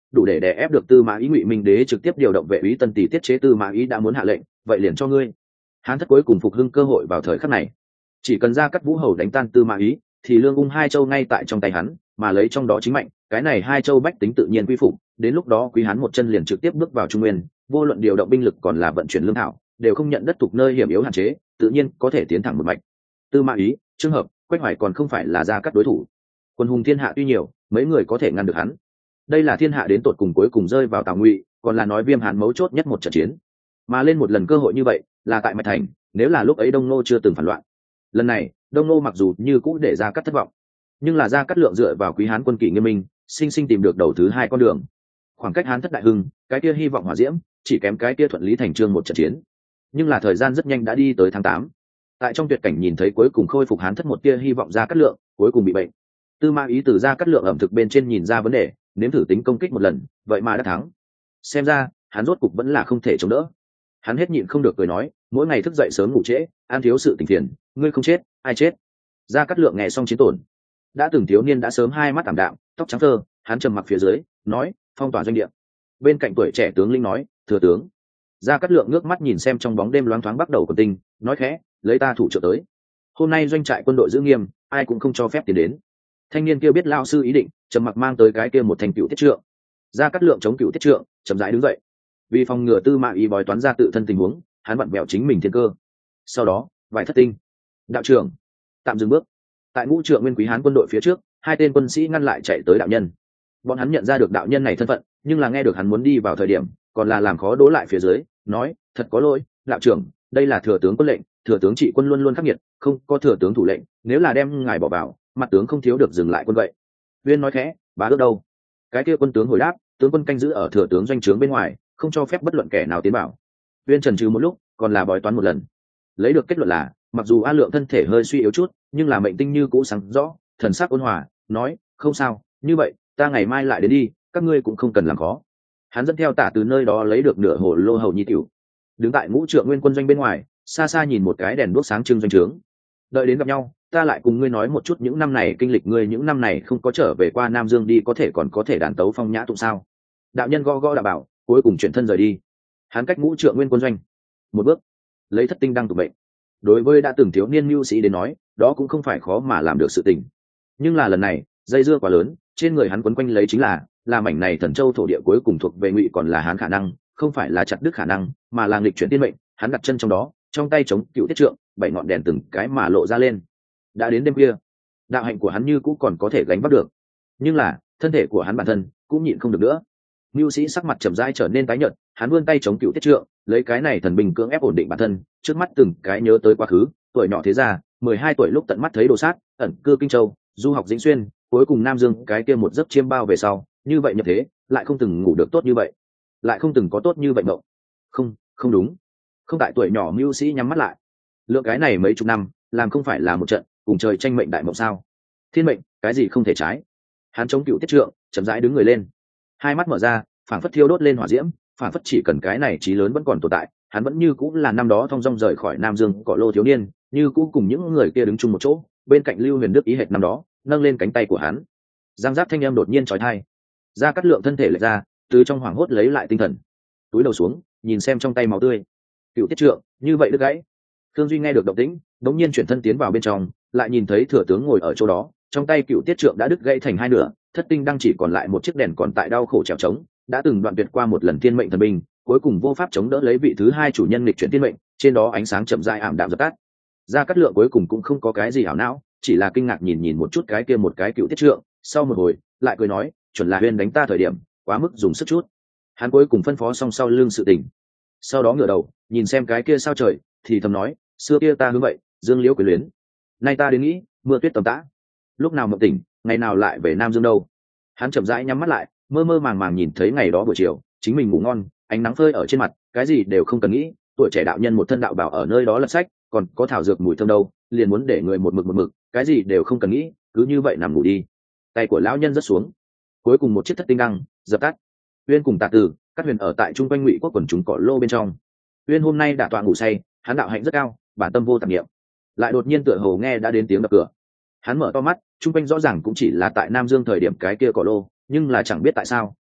đủ để đè ép được Tư Mã Ý. Ngụy Minh Đế trực tiếp điều động vệ úy Tân Tỳ tiết chế Tư Mã Ý đã muốn hạ lệnh, vậy liền cho ngươi. Hán thất cuối cùng phục hưng cơ hội vào thời khắc này, chỉ cần Gia Cát Vũ hầu đánh tan Tư Mã Ý, thì Lương Ung hai châu ngay tại trong tay hắn, mà lấy trong đó chính mạnh, cái này hai châu bách tính tự nhiên quy phục, đến lúc đó Quý Hán một chân liền trực tiếp bước vào Trung Nguyên, vô luận điều động binh lực còn là vận chuyển lương thảo, đều không nhận đất thuộc nơi hiểm yếu hạn chế, tự nhiên có thể tiến thẳng một mạch. Tư Mã Ý, Trương Hợp, Quách Hoài còn không phải là Gia Cát đối thủ. Quân hùng thiên hạ tuy nhiều, mấy người có thể ngăn được hắn. Đây là thiên hạ đến tột cùng cuối cùng rơi vào Tào Ngụy, còn là nói Viêm Hán mấu chốt nhất một trận chiến. Mà lên một lần cơ hội như vậy, là tại Mạch Thành, nếu là lúc ấy Đông Nô chưa từng phản loạn. Lần này, Đông Nô mặc dù như cũ để Gia Cát thất vọng, nhưng là Gia Cát Lượng dựa vào Quý Hán quân kỷ nghiêm minh, sinh sinh tìm được đầu thứ hai con đường. Khoảng cách Hán thất đại hưng, cái kia hy vọng hỏa diễm, chỉ kém cái kia thuận lý thành trương một trận chiến. Nhưng là thời gian rất nhanh đã đi tới tháng tám. Tại trong tuyệt cảnh nhìn thấy cuối cùng khôi phục Hán thất một tia hy vọng Gia Cát Lượng, cuối cùng bị bệnh. Tư Mã Ý từ Gia Cát Lượng ẩm thực bên trên nhìn ra vấn đề, nếm thử tính công kích một lần, vậy mà đã thắng. Xem ra, hắn rốt cục vẫn là không thể chống đỡ. Hắn hết nhịn không được cười nói, mỗi ngày thức dậy sớm ngủ trễ, ăn thiếu sự tình phiền, ngươi không chết, ai chết? Gia Cát Lượng nghe xong chiến tổn, đã từng thiếu niên đã sớm hai mắt ảm đạm, tóc trắng phơ, hắn trầm mặc phía dưới, nói, phong tỏa doanh địa. Bên cạnh tuổi trẻ tướng lĩnh nói, thừa tướng. Gia Cát Lượng ngước mắt nhìn xem trong bóng đêm loáng thoáng bắt đầu của tinh, nói khẽ, lấy ta thủ trợ tới. Hôm nay doanh trại quân đội giữ nghiêm, ai cũng không cho phép tiến đến. Thanh niên kia biết lao sư ý định, trầm mặc mang tới cái kia một thành cựu tiết trượng. Gia Cát Lượng chống cựu tiết trượng, chậm rãi đứng dậy. Vì phòng ngừa Tư Mã Ý bói toán ra tự thân tình huống, hắn vặn vẹo chính mình thiên cơ. Sau đó, vài thất tinh. Đạo trưởng, tạm dừng bước. Tại ngũ trượng Nguyên Quý Hán quân đội phía trước, hai tên quân sĩ ngăn lại chạy tới đạo nhân. Bọn hắn nhận ra được đạo nhân này thân phận, nhưng là nghe được hắn muốn đi vào thời điểm, còn là làm khó đố lại phía dưới, nói, thật có lỗi, đạo trưởng, đây là thừa tướng quân lệnh, thừa tướng trị quân luôn luôn khắc nghiệt, không có thừa tướng thủ lệnh, nếu là đem ngài bỏ vào, mặt tướng không thiếu được dừng lại quân vậy. Viên nói khẽ, bá ước đâu? Cái kia quân tướng hồi đáp, tướng quân canh giữ ở thừa tướng doanh trướng bên ngoài, không cho phép bất luận kẻ nào tiến vào. Viên trần trừ một lúc, còn là bói toán một lần, lấy được kết luận là, mặc dù A Lượng thân thể hơi suy yếu chút, nhưng là mệnh tinh như cũ sáng rõ, thần sắc ôn hòa, nói, không sao, như vậy, ta ngày mai lại đến đi, các ngươi cũng không cần làm khó. Hắn dẫn theo Tả từ nơi đó lấy được nửa hồ lô hầu nhi tiểu, đứng tại ngũ trượng Nguyên quân doanh bên ngoài, xa xa nhìn một cái đèn đuốc sáng trưng doanh trướng. Đợi đến gặp nhau, ta lại cùng ngươi nói một chút những năm này kinh lịch ngươi những năm này không có trở về qua Nam Dương đi, có thể còn có thể đàn tấu phong nhã tụng sao? Đạo nhân gõ gõ đạo bảo, cuối cùng chuyển thân rời đi. Hắn cách ngũ trượng Nguyên quân doanh một bước, lấy thất tinh đăng tụ bệnh. Đối với đã từng thiếu niên mưu sĩ đến nói, đó cũng không phải khó mà làm được sự tình. Nhưng là lần này, dây dưa quá lớn, trên người hắn quấn quanh lấy chính là, là mảnh này Thần Châu thổ địa cuối cùng thuộc về Ngụy, còn là Hán khả năng, không phải là chặt đứt khả năng, mà là nghịch chuyển tiên mệnh. Hắn đặt chân trong đó, trong tay chống cựu tiết trượng, bảy ngọn đèn từng cái mà lộ ra lên. Đã đến đêm khuya, đạo hạnh của hắn như cũ còn có thể gánh vác được, nhưng là thân thể của hắn bản thân cũng nhịn không được nữa. Mưu sĩ sắc mặt trầm rãi trở nên tái nhợt, hắn vươn tay chống cựu tiết trượng, lấy cái này thần bình cưỡng ép ổn định bản thân. Trước mắt từng cái nhớ tới quá khứ, tuổi nhỏ thế gia, mười hai tuổi lúc tận mắt thấy đồ sát, ẩn cư Kinh Châu, du học Dĩnh Xuyên, cuối cùng Nam Dương cái kia một giấc chiêm bao về sau, như vậy nhập thế, lại không từng ngủ được tốt như vậy, lại không từng có tốt như vậy mộng. Không, không đúng. Không, tại tuổi nhỏ mưu sĩ nhắm mắt lại. Lượng cái này mấy chục năm, làm không phải là một trận cùng trời tranh mệnh đại mộng sao? Thiên mệnh, cái gì không thể trái? Hắn chống cựu tiết trượng, chậm rãi đứng người lên, hai mắt mở ra, phảng phất thiêu đốt lên hỏa diễm, phảng phất chỉ cần cái này chí lớn vẫn còn tồn tại, hắn vẫn như cũng là năm đó thong dong rời khỏi Nam Dương cỏ lô thiếu niên, như cũ cùng những người kia đứng chung một chỗ, bên cạnh Lưu Huyền Đức ý hệt năm đó, nâng lên cánh tay của hắn. Giang giáp thanh âm đột nhiên chói tai. Gia Cát Lượng thân thể lệch ra, từ trong hoảng hốt lấy lại tinh thần, túi đầu xuống, nhìn xem trong tay máu tươi. Cựu tiết trượng, như vậy đứt gãy. Thương Duy nghe được động tĩnh, đống nhiên chuyển thân tiến vào bên trong, lại nhìn thấy thừa tướng ngồi ở chỗ đó, trong tay cựu tiết trượng đã đứt gãy thành hai nửa, thất tinh đang chỉ còn lại một chiếc đèn còn tại đau khổ trèo trống, đã từng đoạn tuyệt qua một lần thiên mệnh thần binh, cuối cùng vô pháp chống đỡ lấy vị thứ hai chủ nhân nghịch chuyển thiên mệnh, trên đó ánh sáng chậm rãi ảm đạm dập tắt. Gia Cát Lượng cuối cùng cũng không có cái gì ảo não, chỉ là kinh ngạc nhìn nhìn một chút cái kia một cái cựu tiết trượng, sau một hồi, lại cười nói, chuẩn là Huyên đánh ta thời điểm, quá mức dùng sức chút. Hắn cuối cùng phân phó xong sau lưng sự tình, sau đó ngửa đầu, nhìn xem cái kia sao trời, thì thầm nói, xưa kia ta hướng vậy, dương liễu quyến luyến, nay ta đến nghĩ, mưa tuyết tầm tã, lúc nào mộng tỉnh, ngày nào lại về Nam Dương đâu. Hắn chậm rãi nhắm mắt lại, mơ mơ màng màng nhìn thấy ngày đó buổi chiều, chính mình ngủ ngon, ánh nắng phơi ở trên mặt, cái gì đều không cần nghĩ, tuổi trẻ đạo nhân một thân đạo bảo ở nơi đó lật sách, còn có thảo dược mùi thơm đâu, liền muốn để người một mực một mực, cái gì đều không cần nghĩ, cứ như vậy nằm ngủ đi. Tay của lão nhân rớt xuống, cuối cùng một chiếc thất tinh đăng dập tắt. Uyên cùng Tạ Từ, các huyền ở tại trung quanh Ngụy quốc quần chúng cỏ lô bên trong. Uyên hôm nay đã tọa ngủ say, hắn đạo hạnh rất cao, bản tâm vô tạp niệm, lại đột nhiên tựa hồ nghe đã đến tiếng đập cửa. Hắn mở to mắt, trung quanh rõ ràng cũng chỉ là tại Nam Dương thời điểm cái kia cỏ lô, nhưng là chẳng biết tại sao,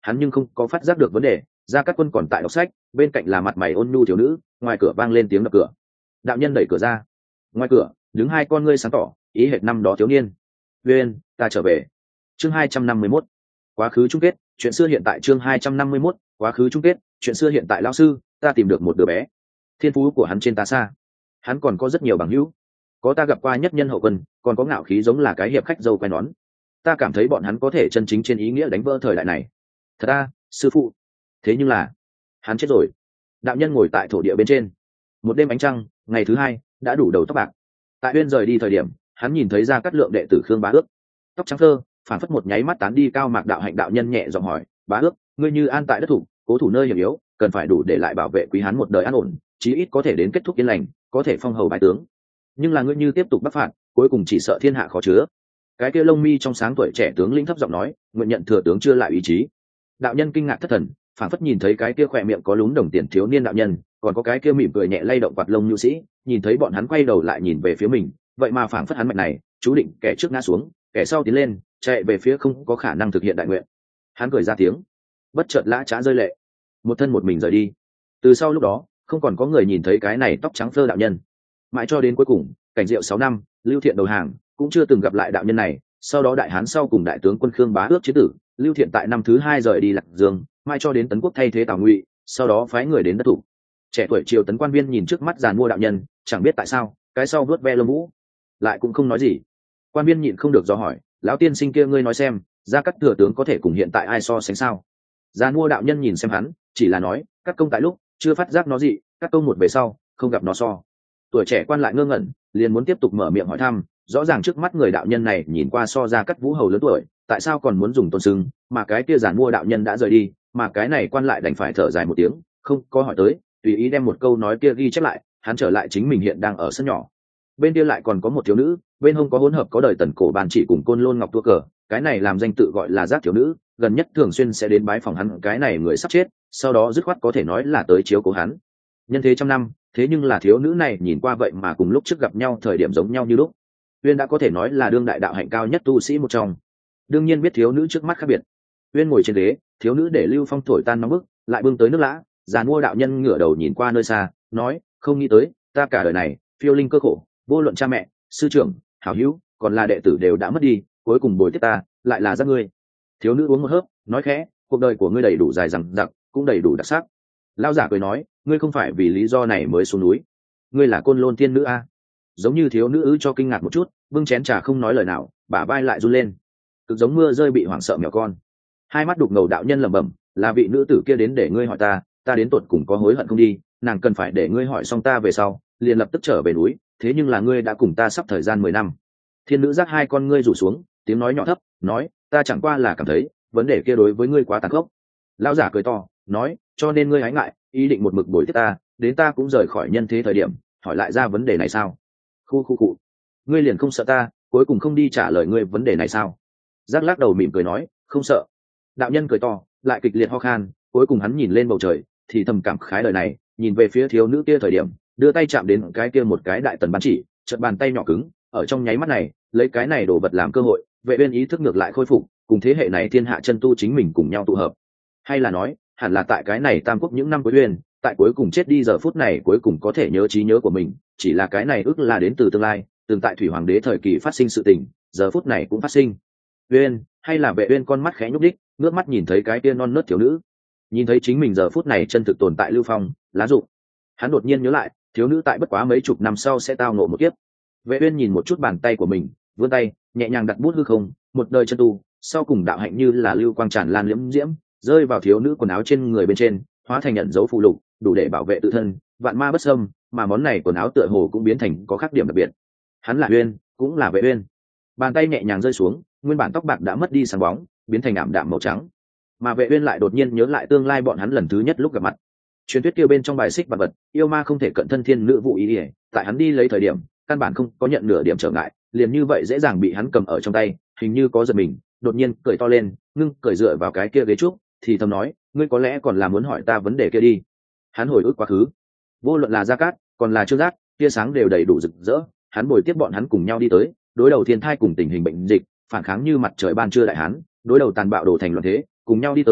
hắn nhưng không có phát giác được vấn đề. Gia Cát Quân còn tại đọc sách, bên cạnh là mặt mày ôn nhu thiếu nữ. Ngoài cửa vang lên tiếng đập cửa. Đạo nhân đẩy cửa ra. Ngoài cửa đứng hai con ngươi sáng tỏ, ý hệt năm đó thiếu niên. Uyên, ta trở về. Chương hai trăm năm mươi mốt, quá khứ chung kết. Chuyện xưa hiện tại. Chương hai trăm năm mươi mốt, quá khứ chung kết. Chuyện xưa hiện tại. Lão sư, ta tìm được một đứa bé. Thiên phú của hắn trên ta xa, hắn còn có rất nhiều bằng hữu, có ta gặp qua nhất nhân hậu quân, còn có ngạo khí giống là cái hiệp khách dâu quai nón. Ta cảm thấy bọn hắn có thể chân chính trên ý nghĩa đánh vỡ thời đại này. Thật à, sư phụ. Thế nhưng là hắn chết rồi. Đạo nhân ngồi tại thổ địa bên trên. Một đêm ánh trăng, ngày thứ hai đã đủ đầu tóc bạc. Tại Uyên rời đi thời điểm, hắn nhìn thấy Gia Cát Lượng đệ tử Khương Bá Ước, tóc trắng thơ, phản phất một nháy mắt tán đi cao mạc đạo hạnh. Đạo nhân nhẹ giọng hỏi: Bá Ước, ngươi như an tại đất thủ, cố thủ nơi hiểm yếu, cần phải đủ để lại bảo vệ quý hán một đời an ổn, chí ít có thể đến kết thúc yên lành, có thể phong hầu bái tướng. Nhưng là ngươi như tiếp tục bắc phạt, cuối cùng chỉ sợ thiên hạ khó chứa. Cái kia lông mi trong sáng tuổi trẻ tướng lĩnh thấp giọng nói: nguyện nhận thừa tướng chưa lại ý chí. Đạo nhân kinh ngạc thất thần, phản phất nhìn thấy cái kia khỏe miệng có lún đồng tiền thiếu niên đạo nhân, còn có cái kia mỉm cười nhẹ lay động quạt lông nhu sĩ, nhìn thấy bọn hắn quay đầu lại nhìn về phía mình, vậy mà phản phất hắn mạch này chú định kẻ trước ngã xuống, kẻ sau tiến lên, chạy về phía không có khả năng thực hiện đại nguyện. Hắn cười ra tiếng, bất chợt lã chã rơi lệ, một thân một mình rời đi. Từ sau lúc đó không còn có người nhìn thấy cái này tóc trắng phơ đạo nhân, mãi cho đến cuối cùng cảnh diệu sáu năm, Lưu Thiện đầu hàng, cũng chưa từng gặp lại đạo nhân này. Sau đó đại hán sau cùng đại tướng quân Khương Bá Ước chế tử, Lưu Thiện tại năm thứ hai rời đi Lạc Dương, mãi cho đến Tấn Quốc thay thế Tào Ngụy, sau đó phái người đến đất thủ. Trẻ tuổi triều tấn quan viên nhìn trước mắt giàn mua đạo nhân, chẳng biết tại sao cái sau vớt ve lông vũ, lại cũng không nói gì. Quan viên nhịn không được do hỏi: lão tiên sinh kia, ngươi nói xem, Gia Cát thừa tướng có thể cùng hiện tại ai so sánh sao? Giàn mua đạo nhân nhìn xem hắn, chỉ là nói: các công tại lúc chưa phát giác nó gì, các công một về sau không gặp nó so. Tuổi trẻ quan lại ngơ ngẩn, liền muốn tiếp tục mở miệng hỏi thăm. Rõ ràng trước mắt người đạo nhân này nhìn qua so Gia Cát vũ hầu lớn tuổi, tại sao còn muốn dùng tôn sưng? Mà cái kia giàn mua đạo nhân đã rời đi, mà cái này quan lại đành phải thở dài một tiếng, không có hỏi tới, tùy ý đem một câu nói kia ghi chép lại. Hắn trở lại chính mình hiện đang ở sân nhỏ, bên kia lại còn có một thiếu nữ, bên hông có hỗn hợp có đời tần cổ bàn chỉ cùng côn lôn ngọc tua cờ. Cái này làm danh tự gọi là Giác thiếu nữ, gần nhất thường xuyên sẽ đến bái phòng hắn cái này người sắp chết, sau đó dứt khoát có thể nói là tới chiếu cố hắn. Nhân thế trăm năm, thế nhưng là thiếu nữ này nhìn qua vậy mà cùng lúc trước gặp nhau thời điểm giống nhau như lúc. Uyên đã có thể nói là đương đại đạo hạnh cao nhất tu sĩ một trong, đương nhiên biết thiếu nữ trước mắt khác biệt. Uyên ngồi trên ghế, thiếu nữ để Lưu Phong thổi tan nóng bức, lại bưng tới nước lã. Giàn mua đạo nhân ngửa đầu nhìn qua nơi xa, nói: không nghĩ tới, ta cả đời này phiêu linh cơ khổ, vô luận cha mẹ, sư trưởng, hảo hữu, còn là đệ tử đều đã mất đi, cuối cùng bồi tiếp ta lại là Giác ngươi. Thiếu nữ uống một hớp, nói khẽ: cuộc đời của ngươi đầy đủ dài dằng dặc, cũng đầy đủ đặc sắc. Lão giả cười nói: ngươi không phải vì lý do này mới xuống núi, ngươi là Côn Lôn tiên nữ a? Giống như thiếu nữ ư cho kinh ngạc một chút, bưng chén trà không nói lời nào, bả vai lại run lên, cực giống mưa rơi bị hoảng sợ mèo con. Hai mắt đục ngầu đạo nhân lẩm bẩm: là vị nữ tử kia đến để ngươi hỏi ta, ta đến tột cùng có hối hận không đi, nàng cần phải để ngươi hỏi xong ta về sau liền lập tức trở về núi. Thế nhưng là ngươi đã cùng ta sắp thời gian mười năm. Thiên nữ giác hai con ngươi rủ xuống, tiếng nói nhỏ thấp, nói: ta chẳng qua là cảm thấy vấn đề kia đối với ngươi quá tàn khốc. Lão giả cười to, nói: cho nên ngươi hãy ngại, ý định một mực bồi tiếp ta, đến ta cũng rời khỏi nhân thế thời điểm hỏi lại ra vấn đề này sao? Khu khu cụ, ngươi liền không sợ ta cuối cùng không đi trả lời ngươi vấn đề này sao? Giác lắc đầu mỉm cười nói: không sợ. Đạo nhân cười to, lại kịch liệt ho khan, cuối cùng hắn nhìn lên bầu trời, thì thầm cảm khái đời này, nhìn về phía thiếu nữ kia thời điểm, đưa tay chạm đến cái kia một cái đại tần bán chỉ, chợt bàn tay nhỏ cứng, ở trong nháy mắt này, lấy cái này đồ vật làm cơ hội, Vệ Uyên ý thức ngược lại khôi phục, cùng thế hệ này thiên hạ chân tu chính mình cùng nhau tụ hợp. Hay là nói, hẳn là tại cái này Tam Quốc những năm cuối Uyên, tại cuối cùng chết đi giờ phút này cuối cùng có thể nhớ trí nhớ của mình, chỉ là cái này ước là đến từ tương lai, từng tại Thủy Hoàng đế thời kỳ phát sinh sự tình, giờ phút này cũng phát sinh. Uyên, hay là Vệ Uyên con mắt khẽ nhúc đích, ngước mắt nhìn thấy cái kia non nớt thiếu nữ, nhìn thấy chính mình giờ phút này chân thực tồn tại Lưu Phong, lá dụng. Hắn đột nhiên nhớ lại, thiếu nữ tại bất quá mấy chục năm sau sẽ tao ngộ một kiếp. Vệ Uyên nhìn một chút bàn tay của mình, vươn tay, nhẹ nhàng đặt bút hư không, một đời chân tu, sau cùng đạo hạnh như là lưu quang tràn lan liễm diễm, rơi vào thiếu nữ quần áo trên người bên trên, hóa thành nhận dấu phụ lục, đủ để bảo vệ tự thân, vạn ma bất xâm, mà món này quần áo tựa hồ cũng biến thành có khác điểm đặc biệt. Hắn là Uyên, cũng là Vệ Uyên. Bàn tay nhẹ nhàng rơi xuống, nguyên bản tóc bạc đã mất đi sáng bóng, biến thành ảm đạm màu trắng. Mà Vệ Uyên lại đột nhiên nhớ lại tương lai bọn hắn lần thứ nhất lúc gặp mặt. Truyền thuyết kia bên trong bài xích vật vật, yêu ma không thể cận thân thiên nữ vụ ý ỉa, tại hắn đi lấy thời điểm, căn bản không có nhận nửa điểm trở ngại, liền như vậy dễ dàng bị hắn cầm ở trong tay, hình như có giật mình, đột nhiên cười to lên, ngưng cười dựa vào cái kia ghế trúc, thì thầm nói: ngươi có lẽ còn là muốn hỏi ta vấn đề kia đi. Hắn hồi ức quá khứ, vô luận là Gia Cát, còn là Trương Giác, tia sáng đều đầy đủ rực rỡ, hắn bồi tiếp bọn hắn cùng nhau đi tới, đối đầu thiên thai cùng tình hình bệnh dịch, phản kháng như mặt trời ban trưa đại hán, đối đầu tàn bạo đổ thành loạn thế, cùng nhau đi tới,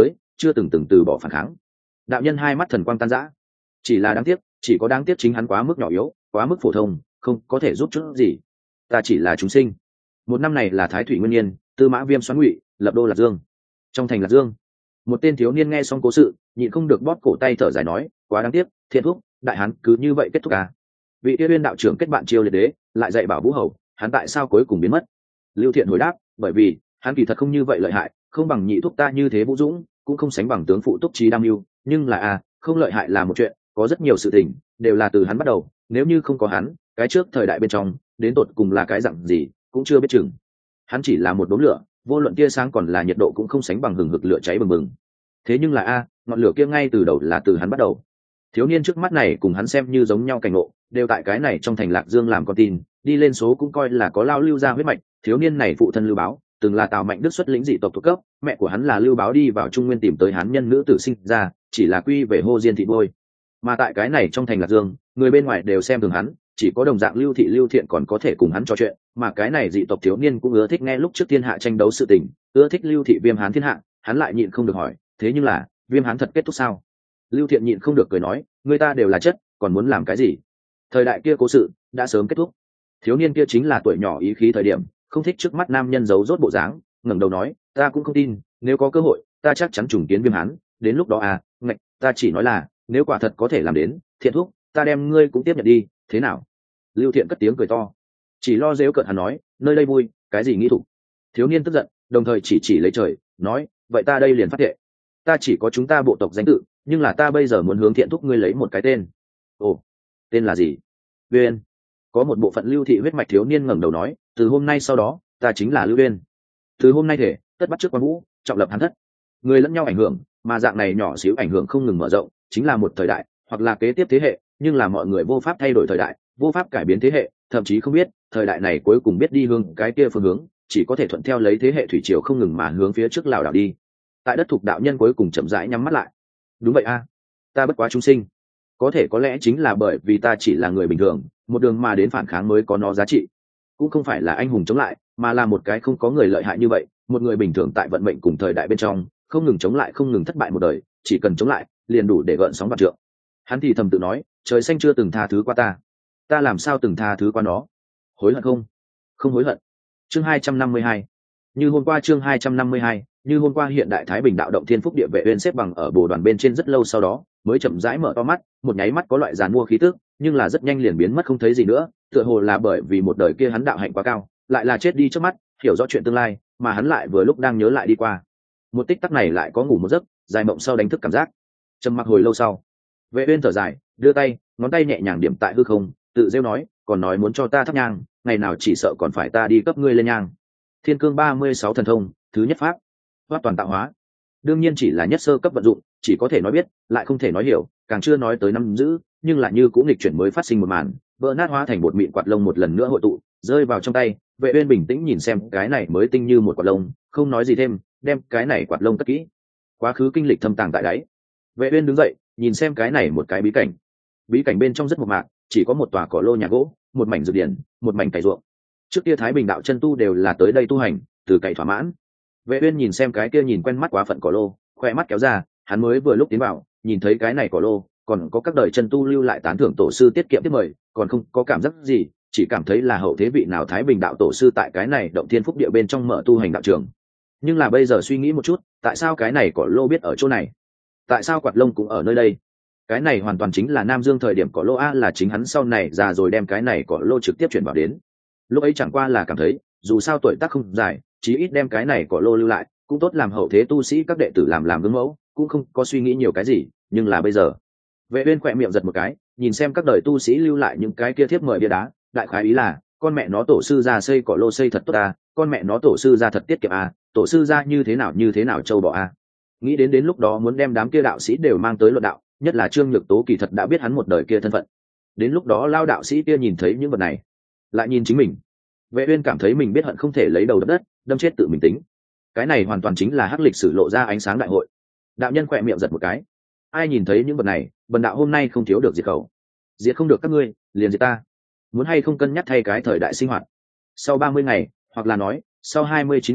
chưa từng từng từ bỏ phản kháng. Đạo nhân hai mắt thần quang tan rã, chỉ là đáng tiếc, chỉ có đáng tiếc chính hắn quá mức nhỏ yếu, quá mức phổ thông, không có thể giúp chút gì. Ta chỉ là chúng sinh. Một năm này là Thái Thủy Nguyên Niên, Tư Mã Viêm xoắn ngụy, lập đô Lạc Dương. Trong thành Lạc Dương, một tên thiếu niên nghe xong cố sự, nhịn không được bóp cổ tay thở dài nói, quá đáng tiếc, Thiện Thúc, đại hán cứ như vậy kết thúc à? Vị Tiên Uyên đạo trưởng kết bạn Chiêu Liệt Đế, lại dạy bảo Vũ Hầu, hắn tại sao cuối cùng biến mất? Lưu Thiện hồi đáp, bởi vì hắn kỳ thật không như vậy lợi hại, không bằng nhị thúc ta như thế vũ dũng, cũng không sánh bằng tướng phụ Túc Trí Đam Mưu, nhưng là à, không lợi hại là một chuyện, có rất nhiều sự tình đều là từ hắn bắt đầu, nếu như không có hắn, cái trước thời đại bên trong đến tột cùng là cái dạng gì cũng chưa biết chừng. Hắn chỉ là một đốm lửa, vô luận tia sáng còn là nhiệt độ cũng không sánh bằng hừng hực lửa cháy bừng bừng. Thế nhưng là a, ngọn lửa kia ngay từ đầu là từ hắn bắt đầu. Thiếu niên trước mắt này cùng hắn xem như giống nhau cảnh ngộ, đều tại cái này trong thành Lạc Dương làm con tin, đi lên số cũng coi là có lao lưu ra huyết mạch. Thiếu niên này phụ thân Lưu Báo, từng là Tào Mạnh Đức xuất lĩnh dị tộc thuộc cấp, mẹ của hắn là Lưu Báo đi vào Trung Nguyên tìm tới hán nhân nữ tử sinh ra, chỉ là quy về hô diên thị bôi. Mà tại cái này trong thành Lạc Dương, người bên ngoài đều xem thường hắn, chỉ có đồng dạng Lưu Thị Lưu Thiện còn có thể cùng hắn trò chuyện, mà cái này dị tộc thiếu niên cũng ưa thích nghe lúc trước thiên hạ tranh đấu sự tình, ưa thích Lưu Thị Viêm Hán thiên hạ, hắn lại nhịn không được hỏi, thế nhưng là Viêm Hán thật kết thúc sao? Lưu Thiện nhịn không được cười nói, người ta đều là chất, còn muốn làm cái gì? Thời đại kia cố sự đã sớm kết thúc. Thiếu niên kia chính là tuổi nhỏ ý khí thời điểm, không thích trước mắt nam nhân giấu rốt bộ dáng, ngẩng đầu nói, ta cũng không tin, nếu có cơ hội, ta chắc chắn trùng kiến Viêm Hán, đến lúc đó à, ngạch, ta chỉ nói là, nếu quả thật có thể làm đến, Thiện thúc, ta đem ngươi cũng tiếp nhận đi, thế nào? Lưu Thiện cất tiếng cười to, chỉ lo dễu cợt hắn nói, nơi đây vui, cái gì nghĩ thủ? Thiếu niên tức giận, đồng thời chỉ chỉ lấy trời, nói, vậy ta đây liền phát thệ, ta chỉ có chúng ta bộ tộc danh tự, nhưng là ta bây giờ muốn hướng Thiện thúc ngươi lấy một cái tên. Ồ, tên là gì? Uyên. Có một bộ phận Lưu Thị huyết mạch thiếu niên ngẩng đầu nói, từ hôm nay sau đó, ta chính là Lưu Uyên. Từ hôm nay thể, tất bắt trước quan vũ, trọng lập hán thất. Người lẫn nhau ảnh hưởng, mà dạng này nhỏ xíu ảnh hưởng không ngừng mở rộng, chính là một thời đại, hoặc là kế tiếp thế hệ, nhưng là mọi người vô pháp thay đổi thời đại, vô pháp cải biến thế hệ, thậm chí không biết thời đại này cuối cùng biết đi hướng cái kia phương hướng, chỉ có thể thuận theo lấy thế hệ thủy triều không ngừng mà hướng phía trước lảo đảo đi. Tại đất thuộc đạo nhân cuối cùng chậm rãi nhắm mắt lại. Đúng vậy a, ta bất quá chúng sinh, có thể có lẽ chính là bởi vì ta chỉ là người bình thường, một đường mà đến phản kháng mới có nó giá trị, cũng không phải là anh hùng chống lại, mà là một cái không có người lợi hại như vậy, một người bình thường tại vận mệnh cùng thời đại bên trong, không ngừng chống lại, không ngừng thất bại một đời, chỉ cần chống lại, liền đủ để gợn sóng vạn trượng. Hắn thì thầm tự nói, trời xanh chưa từng tha thứ qua ta, ta làm sao từng tha thứ qua nó? Hối hận không? Không hối hận. Chương hai trăm năm mươi hai. Như hôm qua chương hai trăm năm mươi hai, như hôm qua hiện đại Thái Bình đạo động Thiên Phúc Địa Vệ Uyên xếp bằng ở bồ đoàn bên trên rất lâu sau đó, mới chậm rãi mở to mắt, một nháy mắt có loại giàn mua khí tức, nhưng là rất nhanh liền biến mất không thấy gì nữa, tựa hồ là bởi vì một đời kia hắn đạo hạnh quá cao, lại là chết đi trước mắt, hiểu rõ chuyện tương lai, mà hắn lại vừa lúc đang nhớ lại đi qua. Một tích tắc này lại có ngủ một giấc, dài mộng sau đánh thức cảm giác. Trầm mặc hồi lâu sau, Vệ Uyên thở dài, đưa tay, ngón tay nhẹ nhàng điểm tại hư không, tự rêu nói, còn nói muốn cho ta thắp nhang, ngày nào chỉ sợ còn phải ta đi cấp ngươi lên nhang. Thiên Cương ba mươi sáu thần thông, thứ nhất pháp, Hoát toàn tạo hóa. Đương nhiên chỉ là nhất sơ cấp vận dụng, chỉ có thể nói biết, lại không thể nói hiểu, càng chưa nói tới nắm giữ, nhưng lại như cũng nghịch chuyển mới phát sinh một màn, vỡ nát hóa thành bột mịn quạt lông một lần nữa hội tụ, rơi vào trong tay. Vệ Uyên bình tĩnh nhìn xem cái này mới tinh như một quạt lông, không nói gì thêm, đem cái này quạt lông cất kỹ. Quá khứ kinh lịch thâm tàng tại đáy. Vệ Uyên đứng dậy, nhìn xem cái này một cái bí cảnh. Bí cảnh bên trong rất mộc mạc, chỉ có một tòa cỏ lô nhà gỗ, một mảnh dược điển, một mảnh cày ruộng. Trước kia Thái Bình đạo chân tu đều là tới đây tu hành, từ cày thỏa mãn. Vệ Uyên nhìn xem cái kia nhìn quen mắt quá phận cỏ lô, khoe mắt kéo ra, hắn mới vừa lúc tiến vào, nhìn thấy cái này cỏ lô, còn có các đời chân tu lưu lại tán thưởng tổ sư tiết kiệm tiếp mời, còn không có cảm giác gì, chỉ cảm thấy là hậu thế vị nào Thái Bình đạo tổ sư tại cái này động Thiên Phúc Địa bên trong mở tu hành đạo trường. Nhưng là bây giờ suy nghĩ một chút, tại sao cái này cỏ lô biết ở chỗ này? Tại sao quạt lông cũng ở nơi đây? Cái này hoàn toàn chính là Nam Dương thời điểm cỏ lô a, là chính hắn sau này già rồi đem cái này cỏ lô trực tiếp chuyển vào đến. Lúc ấy chẳng qua là cảm thấy, dù sao tuổi tác không dài, chí ít đem cái này cỏ lô lưu lại, cũng tốt làm hậu thế tu sĩ các đệ tử làm làm gương mẫu, cũng không có suy nghĩ nhiều cái gì. Nhưng là bây giờ, Vệ Uyên khỏe miệng giật một cái, nhìn xem các đời tu sĩ lưu lại những cái kia thiếp mời bia đá, đại khái ý là, con mẹ nó tổ sư ra xây cỏ lô xây thật tốt à, con mẹ nó tổ sư ra thật tiết kiệm à, tổ sư ra như thế nào như thế nào châu bò à. Nghĩ đến đến lúc đó muốn đem đám kia đạo sĩ đều mang tới luận đạo, nhất là Trương Nhược Tố kỳ thật đã biết hắn một đời kia thân phận. Đến lúc đó lao đạo sĩ kia nhìn thấy những vật này, lại nhìn chính mình, Vệ Uyên cảm thấy mình biết hận không thể lấy đầu đập đất, đâm chết tự mình tính. Cái này hoàn toàn chính là hắc lịch sử lộ ra ánh sáng đại hội. Đạo nhân khỏe miệng giật một cái. Ai nhìn thấy những vật này, bần đạo hôm nay không thiếu được diệt khẩu. Diệt không được các ngươi, liền diệt ta. Muốn hay không cân nhắc thay cái thời đại sinh hoạt. Sau ba mươi ngày, hoặc là nói, sau hai mươi chín ngày,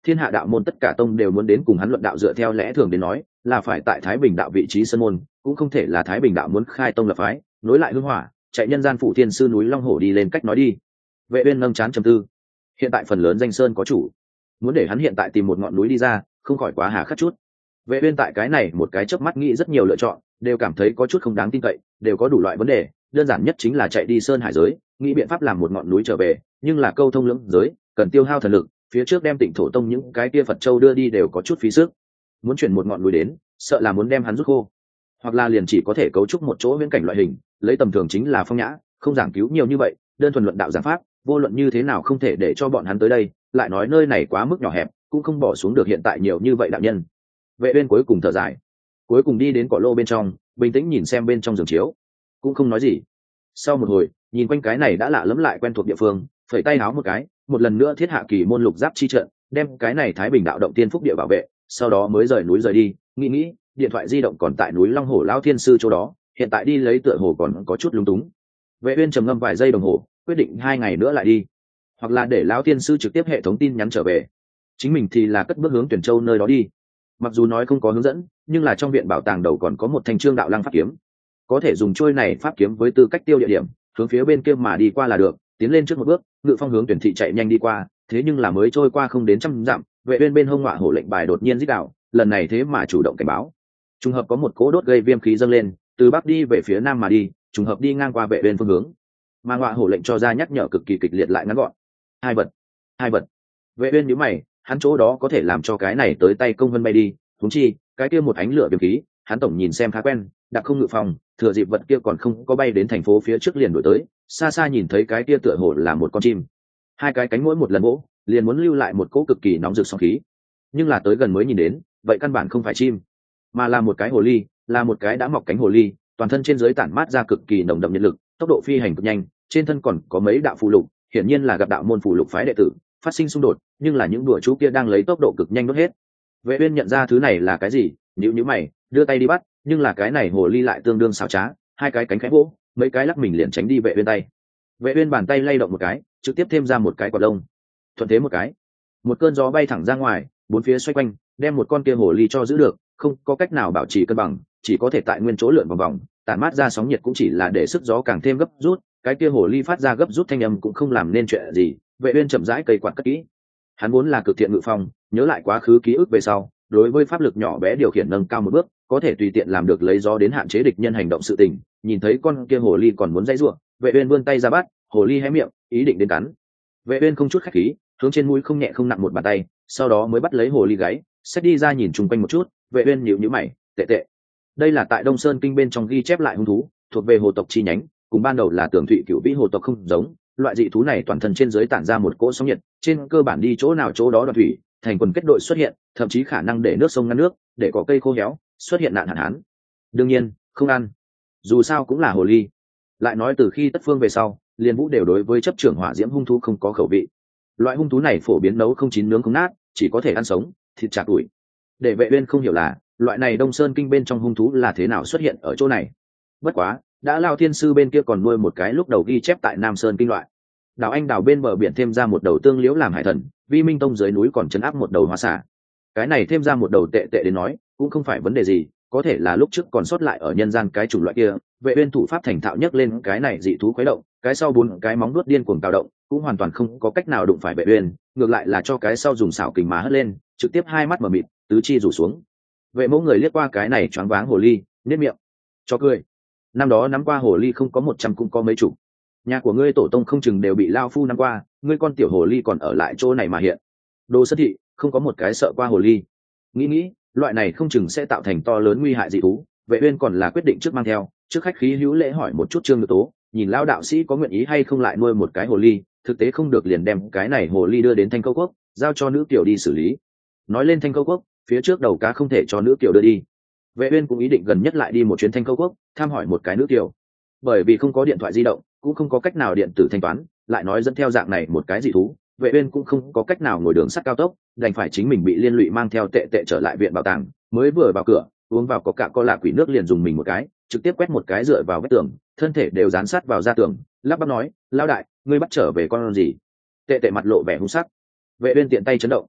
thiên hạ đạo môn tất cả tông đều muốn đến cùng hắn luận đạo, dựa theo lẽ thường đến nói là phải tại Thái Bình đạo vị trí sân môn, cũng không thể là Thái Bình đạo muốn khai tông lập phái, nối lại hương hỏa, chạy nhân gian phụ thiên sư núi Long Hổ đi lên cách nói đi. Vệ Uyên nâng chán trầm tư, hiện tại phần lớn danh sơn có chủ, muốn để hắn hiện tại tìm một ngọn núi đi ra, không khỏi quá hà khắc chút. Vệ Uyên tại cái này một cái chớp mắt nghĩ rất nhiều lựa chọn, đều cảm thấy có chút không đáng tin cậy, đều có đủ loại vấn đề, đơn giản nhất chính là chạy đi sơn hải giới, nghĩ biện pháp làm một ngọn núi trở về, nhưng là câu thông lưỡng giới, cần tiêu hao thần lực, phía trước đem Tịnh Thổ Tông những cái kia Phật châu đưa đi đều có chút phí sức. Muốn chuyển một ngọn núi đến, sợ là muốn đem hắn rút khô, hoặc là liền chỉ có thể cấu trúc một chỗ viễn cảnh loại hình, lấy tầm thường chính là phong nhã, không giảng cứu nhiều như vậy, đơn thuần luận đạo giảng pháp, vô luận như thế nào không thể để cho bọn hắn tới đây, lại nói nơi này quá mức nhỏ hẹp, cũng không bỏ xuống được hiện tại nhiều như vậy đạo nhân. Vệ Uyên cuối cùng thở dài, cuối cùng đi đến cỏ lô bên trong, bình tĩnh nhìn xem bên trong giường chiếu, cũng không nói gì. Sau một hồi, nhìn quanh cái này đã lạ lẫm lại quen thuộc địa phương, phẩy tay háo một cái, một lần nữa thiết hạ kỳ môn lục giáp chi trận, đem cái này Thái Bình đạo động tiên phúc địa bảo vệ, sau đó mới rời núi rời đi. Nghĩ nghĩ, điện thoại di động còn tại núi Long Hổ Lão Thiên sư chỗ đó, hiện tại đi lấy tựa hồ còn có chút lung túng. Vệ Uyên trầm ngâm vài giây đồng hồ, quyết định hai ngày nữa lại đi, hoặc là để Lão Thiên sư trực tiếp hệ thống tin nhắn trở về, chính mình thì là cất bước hướng Tuyển Châu nơi đó đi. Mặc dù nói không có hướng dẫn, nhưng là trong viện bảo tàng đầu còn có một thanh trương đạo lăng pháp kiếm, có thể dùng trôi này pháp kiếm với tư cách tiêu địa điểm, hướng phía bên kia mà đi qua là được. Tiến lên trước một bước, Ngự Phong hướng Tuyển thị chạy nhanh đi qua, thế nhưng là mới trôi qua không đến trăm dặm, Vệ Uyên bên hông ngọa hổ lệnh bài đột nhiên rít đạo, lần này thế mà chủ động cảnh báo. Trùng hợp có một cỗ đốt gây viêm khí dâng lên, từ bắc đi về phía nam mà đi, trùng hợp đi ngang qua Vệ Uyên phương hướng, mà ngọa hổ lệnh cho ra nhắc nhở cực kỳ kịch liệt lại ngắn gọn. Hai vật, hai vật. Vệ Uyên nhíu mày, hắn chỗ đó có thể làm cho cái này tới tay công vân bay đi, huống chi cái kia một ánh lửa viêm khí, hắn tổng nhìn xem khá quen, đặc không Ngự Phong, thừa dịp vật kia còn không có bay đến thành phố phía trước liền đuổi tới, xa xa nhìn thấy cái kia tựa hồ là một con chim, hai cái cánh mỗi một lần vỗ, liền muốn lưu lại một cỗ cực kỳ nóng rực sóng khí, nhưng là tới gần mới nhìn đến, vậy căn bản không phải chim, mà là một cái hồ ly, là một cái đã mọc cánh hồ ly, toàn thân trên dưới tản mát ra cực kỳ nồng đậm nhiệt lực, tốc độ phi hành cực nhanh, trên thân còn có mấy đạo phù lục, hiển nhiên là gặp đạo môn phù lục phái đệ tử, phát sinh xung đột, nhưng là những đùa chú kia đang lấy tốc độ cực nhanh đốt hết. Vệ Uyên nhận ra thứ này là cái gì, nhíu nhíu mày, đưa tay đi bắt, nhưng là cái này hồ ly lại tương đương xảo trá, hai cái cánh khẽ vỗ, mấy cái lắc mình liền tránh đi Vệ Uyên tay. Vệ Uyên bàn tay lay động một cái, trực tiếp thêm ra một cái quả lông, thuận thế một cái, một cơn gió bay thẳng ra ngoài, bốn phía xoay quanh, đem một con kia hồ ly cho giữ được, không có cách nào bảo trì cân bằng, chỉ có thể tại nguyên chỗ lượn vòng vòng, tản mát ra sóng nhiệt cũng chỉ là để sức gió càng thêm gấp rút, cái kia hồ ly phát ra gấp rút thanh âm cũng không làm nên chuyện gì. Vệ Uyên chậm rãi cây quạt cất kỹ, hắn vốn là cực thiện ngự phong, nhớ lại quá khứ ký ức về sau, đối với pháp lực nhỏ bé điều khiển nâng cao một bước, có thể tùy tiện làm được lấy gió đến hạn chế địch nhân hành động sự tình. Nhìn thấy con kia hồ ly còn muốn dãy rủa, Vệ Uyên vươn tay ra bắt, hồ ly hé miệng, ý định đến cắn. Vệ Uyên không chút khách khí, hướng trên mũi không nhẹ không nặng một bàn tay, sau đó mới bắt lấy hồ ly gáy, xách đi ra nhìn chung quanh một chút. Vệ Uyên nhíu nhíu mày, tệ tệ. Đây là tại Đông Sơn kinh bên trong ghi chép lại hung thú, thuộc về hồ tộc chi nhánh, cùng ban đầu là Tưởng Thụy Cửu Vĩ hồ tộc không giống. Loại dị thú này toàn thân trên dưới tản ra một cỗ sóng nhiệt, trên cơ bản đi chỗ nào chỗ đó đoạn thủy, thành quần kết đội xuất hiện, thậm chí khả năng để nước sông ngăn nước, để có cây khô héo, xuất hiện nạn hạn hán. Đương nhiên, không ăn. Dù sao cũng là hồ ly. Lại nói từ khi Tất Phương về sau, Liên Vũ đều đối với chấp trưởng hỏa diễm hung thú không có khẩu vị. Loại hung thú này phổ biến nấu không chín nướng không nát, chỉ có thể ăn sống, thịt chạc ủi. Để Vệ Uyên không hiểu là, loại này Đông Sơn kinh bên trong hung thú là thế nào xuất hiện ở chỗ này. Bất quá, đã Lao Thiên sư bên kia còn nuôi một cái lúc đầu ghi chép tại Nam Sơn kinh loại. Đào Anh đào bên bờ biển thêm ra một đầu tương liễu làm hải thần, Vi Minh Tông dưới núi còn chấn áp một đầu hoa xả. Cái này thêm ra một đầu tệ tệ đến nói, cũng không phải vấn đề gì, có thể là lúc trước còn sót lại ở nhân gian cái chủng loại kia. Vệ Uyên thủ pháp thành thạo nhất lên cái này dị thú khuấy động, cái sau bốn cái móng vuốt điên cuồng cào động, cũng hoàn toàn không có cách nào đụng phải Vệ Uyên, ngược lại là cho cái sau dùng xảo kình má hất lên, trực tiếp hai mắt mở mịt, tứ chi rủ xuống. Vệ Mẫu người liếc qua cái này choáng váng hồ ly, nhếch miệng, cho cười. Năm đó nắm qua hồ ly không có một trăm cũng có mấy chục. Nhà của ngươi tổ tông không chừng đều bị lao phu năm qua, ngươi con tiểu hồ ly còn ở lại chỗ này mà hiện. Đồ Sơn thị không có một cái sợ qua hồ ly. Nghĩ nghĩ, loại này không chừng sẽ tạo thành to lớn nguy hại dị thú. Vệ Uyên còn là quyết định trước mang theo, trước khách khí hữu lễ hỏi một chút Trương Nhược Tố, nhìn lão đạo sĩ có nguyện ý hay không lại nuôi một cái hồ ly, thực tế không được liền đem cái này hồ ly đưa đến Thanh Câu Quốc, giao cho nữ tiểu đi xử lý. Nói lên Thanh Câu Quốc, phía trước đầu cá không thể cho nữ tiểu đưa đi. Vệ Uyên cũng ý định gần nhất lại đi một chuyến Thanh Câu Quốc, thăm hỏi một cái nữ tiểu. Bởi vì không có điện thoại di động, cũng không có cách nào điện tử thanh toán, lại nói dẫn theo dạng này một cái dị thú, Vệ Uyên cũng không có cách nào ngồi đường sắt cao tốc, đành phải chính mình bị liên lụy mang theo tệ tệ trở lại viện bảo tàng. Mới vừa vào cửa, uống vào có cả co lạ quỷ nước liền dùng mình một cái, trực tiếp quét một cái dựa vào vách tường, thân thể đều dán sát vào da tường, lắp bắp nói, lão đại, ngươi bắt trở về con gì? Tệ tệ mặt lộ vẻ hung sắc. Vệ Uyên tiện tay chấn động,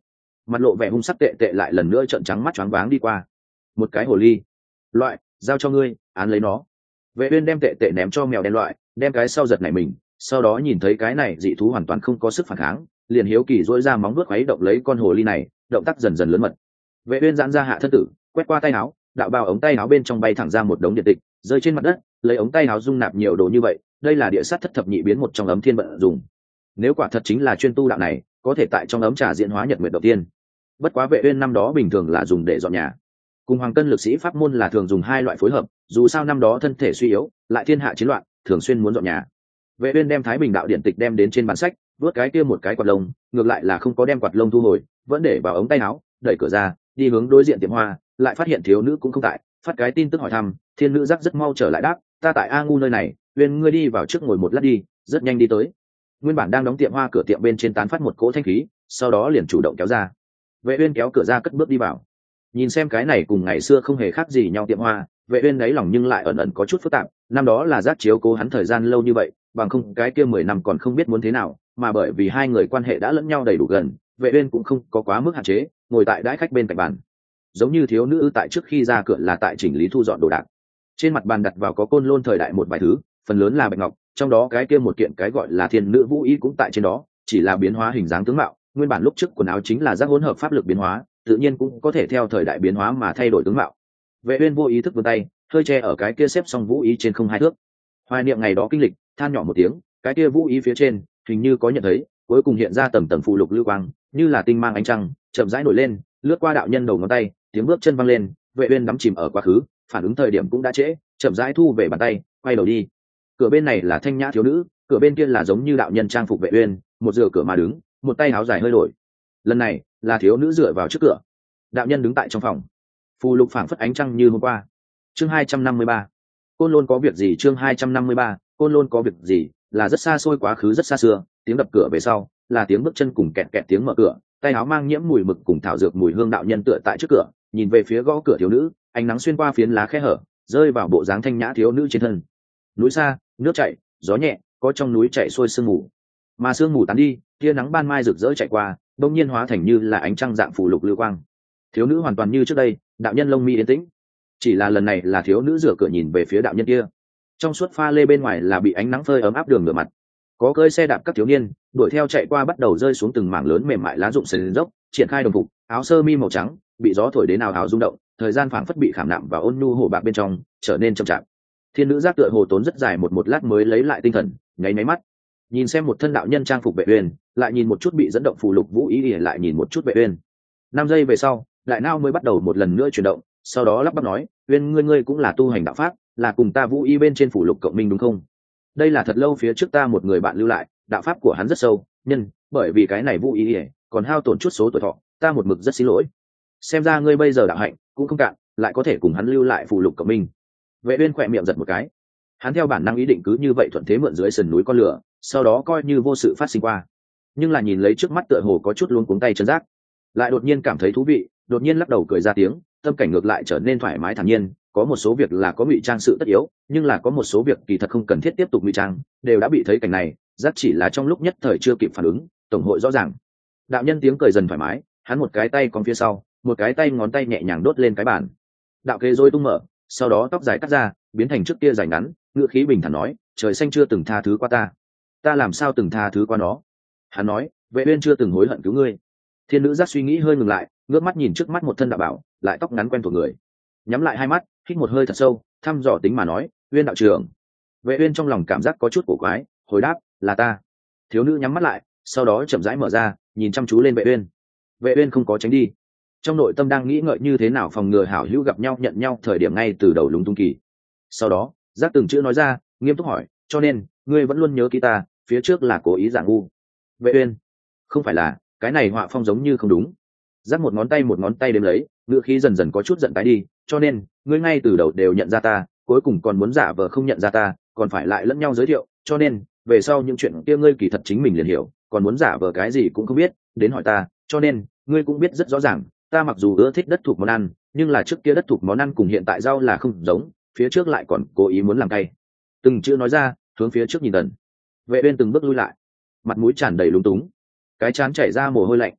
mặt lộ vẻ hung sắc tệ tệ lại lần nữa trợn trắng mắt choáng váng đi qua. Một cái hồ ly loại, giao cho ngươi, án lấy nó. Vệ uyên đem tệ tệ ném cho mèo đen loại, đem cái sau giật nảy mình, sau đó nhìn thấy cái này dị thú hoàn toàn không có sức phản kháng, liền hiếu kỳ duỗi ra móng vuốt khuấy động lấy con hồ ly này, động tác dần dần lớn mật. Vệ uyên giãn ra hạ thân tử, quét qua tay áo, đạo bào ống tay áo bên trong bay thẳng ra một đống điện tịch, rơi trên mặt đất, lấy ống tay áo dung nạp nhiều đồ như vậy, đây là địa sát thất thập nhị biến một trong ấm thiên vận dùng. Nếu quả thật chính là chuyên tu đạo này, có thể tại trong ấm trà diễn hóa nhật nguyệt đầu tiên. Bất quá Vệ uyên năm đó bình thường là dùng để dọn nhà, cùng hoàng cân lực sĩ pháp môn là thường dùng hai loại phối hợp, dù sao năm đó thân thể suy yếu, lại thiên hạ chiến loạn, thường xuyên muốn dọn nhà. Vệ uyên đem Thái Bình đạo điện tịch đem đến trên bàn sách, vớt cái kia một cái quạt lông, ngược lại là không có đem quạt lông thu hồi, vẫn để vào ống tay áo, đẩy cửa ra, đi hướng đối diện tiệm hoa, lại phát hiện thiếu nữ cũng không tại, phát cái tin tức hỏi thăm, thiên nữ giác rất mau trở lại đáp, ta tại A Ngu nơi này, uyên ngươi đi vào trước ngồi một lát đi, rất nhanh đi tới. Nguyên bản đang đóng tiệm hoa cửa tiệm bên trên tán phát một cỗ thanh khí, sau đó liền chủ động kéo ra. Vệ uyên kéo cửa ra cất bước đi vào, nhìn xem cái này cùng ngày xưa không hề khác gì nhau tiệm hoa, Vệ uyên đáy lòng nhưng lại ẩn ẩn có chút phức tạp. Năm đó là giác chiếu cố hắn thời gian lâu như vậy, bằng không cái kia mười năm còn không biết muốn thế nào, mà bởi vì hai người quan hệ đã lẫn nhau đầy đủ gần, Vệ uyên cũng không có quá mức hạn chế, ngồi tại đãi khách bên cạnh bàn, giống như thiếu nữ tại trước khi ra cửa là tại chỉnh lý thu dọn đồ đạc. Trên mặt bàn đặt vào có côn lôn thời đại một vài thứ, phần lớn là bạch ngọc, trong đó cái kia một kiện cái gọi là thiên nữ vũ y cũng tại trên đó, chỉ là biến hóa hình dáng tướng mạo. Nguyên bản lúc trước quần áo chính là giác hỗn hợp pháp lực biến hóa, tự nhiên cũng có thể theo thời đại biến hóa mà thay đổi tướng mạo. Vệ uyên vô ý thức vươn tay, hơi che ở cái kia xếp xong vũ ý trên không hai thước. Hoài niệm ngày đó kinh lịch, than nhỏ một tiếng, cái kia vũ ý phía trên hình như có nhận thấy, cuối cùng hiện ra tầng tầng phù lục lưu quang, như là tinh mang ánh trăng, chậm rãi nổi lên, lướt qua đạo nhân đầu ngón tay, tiếng bước chân văng lên. Vệ uyên đắm chìm ở quá khứ, phản ứng thời điểm cũng đã trễ, chậm rãi thu về bàn tay, quay đầu đi. Cửa bên này là thanh nhã thiếu nữ, cửa bên kia là giống như đạo nhân trang phục Vệ uyên, một dựa cửa mà đứng, một tay áo dài hơi đổi. Lần này là thiếu nữ dựa vào trước cửa, đạo nhân đứng tại trong phòng, phù lục phảng phất ánh trăng như hôm qua. Chương hai trăm năm mươi ba, côn lôn có việc gì? Chương hai trăm năm mươi ba, côn lôn có việc gì? Là rất xa xôi quá khứ rất xa xưa, tiếng đập cửa về sau là tiếng bước chân cùng kẹt kẹt tiếng mở cửa, tay áo mang nhiễm mùi mực cùng thảo dược mùi hương đạo nhân tựa tại trước cửa, nhìn về phía gõ cửa thiếu nữ, ánh nắng xuyên qua phiến lá khe hở, rơi vào bộ dáng thanh nhã thiếu nữ trên thân. Núi xa, nước chảy, gió nhẹ, có trong núi chảy xuôi sương mù, mà sương mù tán đi, tia nắng ban mai rực rỡ chạy qua, đông nhiên hóa thành như là ánh trăng dạng phù lục lưu quang. Thiếu nữ hoàn toàn như trước đây, đạo nhân lông mi yên tĩnh, chỉ là lần này là thiếu nữ rửa cửa nhìn về phía đạo nhân kia, trong suốt pha lê bên ngoài là bị ánh nắng phơi ấm áp đường ngửa mặt, có cơi xe đạp các thiếu niên đuổi theo chạy qua, bắt đầu rơi xuống từng mảng lớn mềm mại lá rụng sền dốc, triển khai đồng phục, áo sơ mi màu trắng bị gió thổi đến ào ào rung động, thời gian phảng phất bị khảm nạm và ôn nhu hồ bạc bên trong, trở nên chậm chạp. Thiên nữ giác tựa hồ tốn rất dài một một lát mới lấy lại tinh thần, nháy nháy mắt nhìn xem một thân đạo nhân trang phục Vệ uyên, lại nhìn một chút bị dẫn động phù lục vũ ý, lại nhìn một chút Vệ uyên. Năm giây về sau, đại nao mới bắt đầu một lần nữa chuyển động, sau đó lắp bắp nói, uyên ngươi ngươi cũng là tu hành đạo pháp, là cùng ta vũ ý bên trên phù lục cộng minh đúng không? Đây là thật lâu phía trước ta một người bạn lưu lại, đạo pháp của hắn rất sâu, nhân bởi vì cái này vũ ý còn hao tổn chút số tuổi thọ, ta một mực rất xin lỗi. Xem ra ngươi bây giờ đạo hạnh cũng không cạn, lại có thể cùng hắn lưu lại phù lục cộng minh. Vệ uyên khỏe miệng giật một cái, hắn theo bản năng ý định cứ như vậy thuận thế mượn dưới sườn núi con lửa, sau đó coi như vô sự phát sinh qua. Nhưng là nhìn lấy trước mắt tựa hồ có chút luống cuống tay chân rác, lại đột nhiên cảm thấy thú vị, đột nhiên lắc đầu cười ra tiếng, tâm cảnh ngược lại trở nên thoải mái thản nhiên. Có một số việc là có ngụy trang sự tất yếu, nhưng là có một số việc kỳ thật không cần thiết tiếp tục ngụy trang, đều đã bị thấy cảnh này, rác chỉ là trong lúc nhất thời chưa kịp phản ứng, tổng hội rõ ràng. Đạo nhân tiếng cười dần thoải mái, hắn một cái tay còn phía sau, một cái tay ngón tay nhẹ nhàng đốt lên cái bàn. Đạo kế rồi tung mở, sau đó tóc dài cắt ra, biến thành trước kia dài ngắn, ngữ khí bình thản nói, trời xanh chưa từng tha thứ qua ta, ta làm sao từng tha thứ qua nó. Hắn nói, Vệ uyên chưa từng hối hận cứu ngươi. Thiên nữ giác suy nghĩ hơi ngừng lại, ngước mắt nhìn trước mắt một thân đạo bảo, lại tóc ngắn quen thuộc người, nhắm lại hai mắt, hít một hơi thật sâu, thăm dò tính mà nói, uyên đạo trưởng. Vệ uyên trong lòng cảm giác có chút cổ quái, hồi đáp, là ta. Thiếu nữ nhắm mắt lại, sau đó chậm rãi mở ra, nhìn chăm chú lên Vệ uyên. Vệ uyên không có tránh đi, trong nội tâm đang nghĩ ngợi như thế nào phòng ngừa hảo hữu gặp nhau nhận nhau thời điểm ngay từ đầu lúng túng kỳ. Sau đó giác từng chữ nói ra, nghiêm túc hỏi, cho nên ngươi vẫn luôn nhớ kỹ ta, phía trước là cố ý giả ngu. Vệ uyên, không phải là, cái này họa phong giống như không đúng. Giác một ngón tay một ngón tay đếm lấy, ngữ khí dần dần có chút giận tái đi, cho nên ngươi ngay từ đầu đều nhận ra ta, cuối cùng còn muốn giả vờ không nhận ra ta, còn phải lại lẫn nhau giới thiệu, cho nên về sau những chuyện kia ngươi kỳ thật chính mình liền hiểu, còn muốn giả vờ cái gì cũng không biết đến hỏi ta, cho nên ngươi cũng biết rất rõ ràng, ta mặc dù ưa thích đất thuộc món ăn, nhưng là trước kia đất thuộc món ăn cùng hiện tại rau là không giống, phía trước lại còn cố ý muốn làm cay. Từng chữ nói ra, hướng phía trước nhìn dần. Vệ uyên từng bước lui lại, mặt mũi tràn đầy lúng túng, cái trán chảy ra mồ hôi lạnh.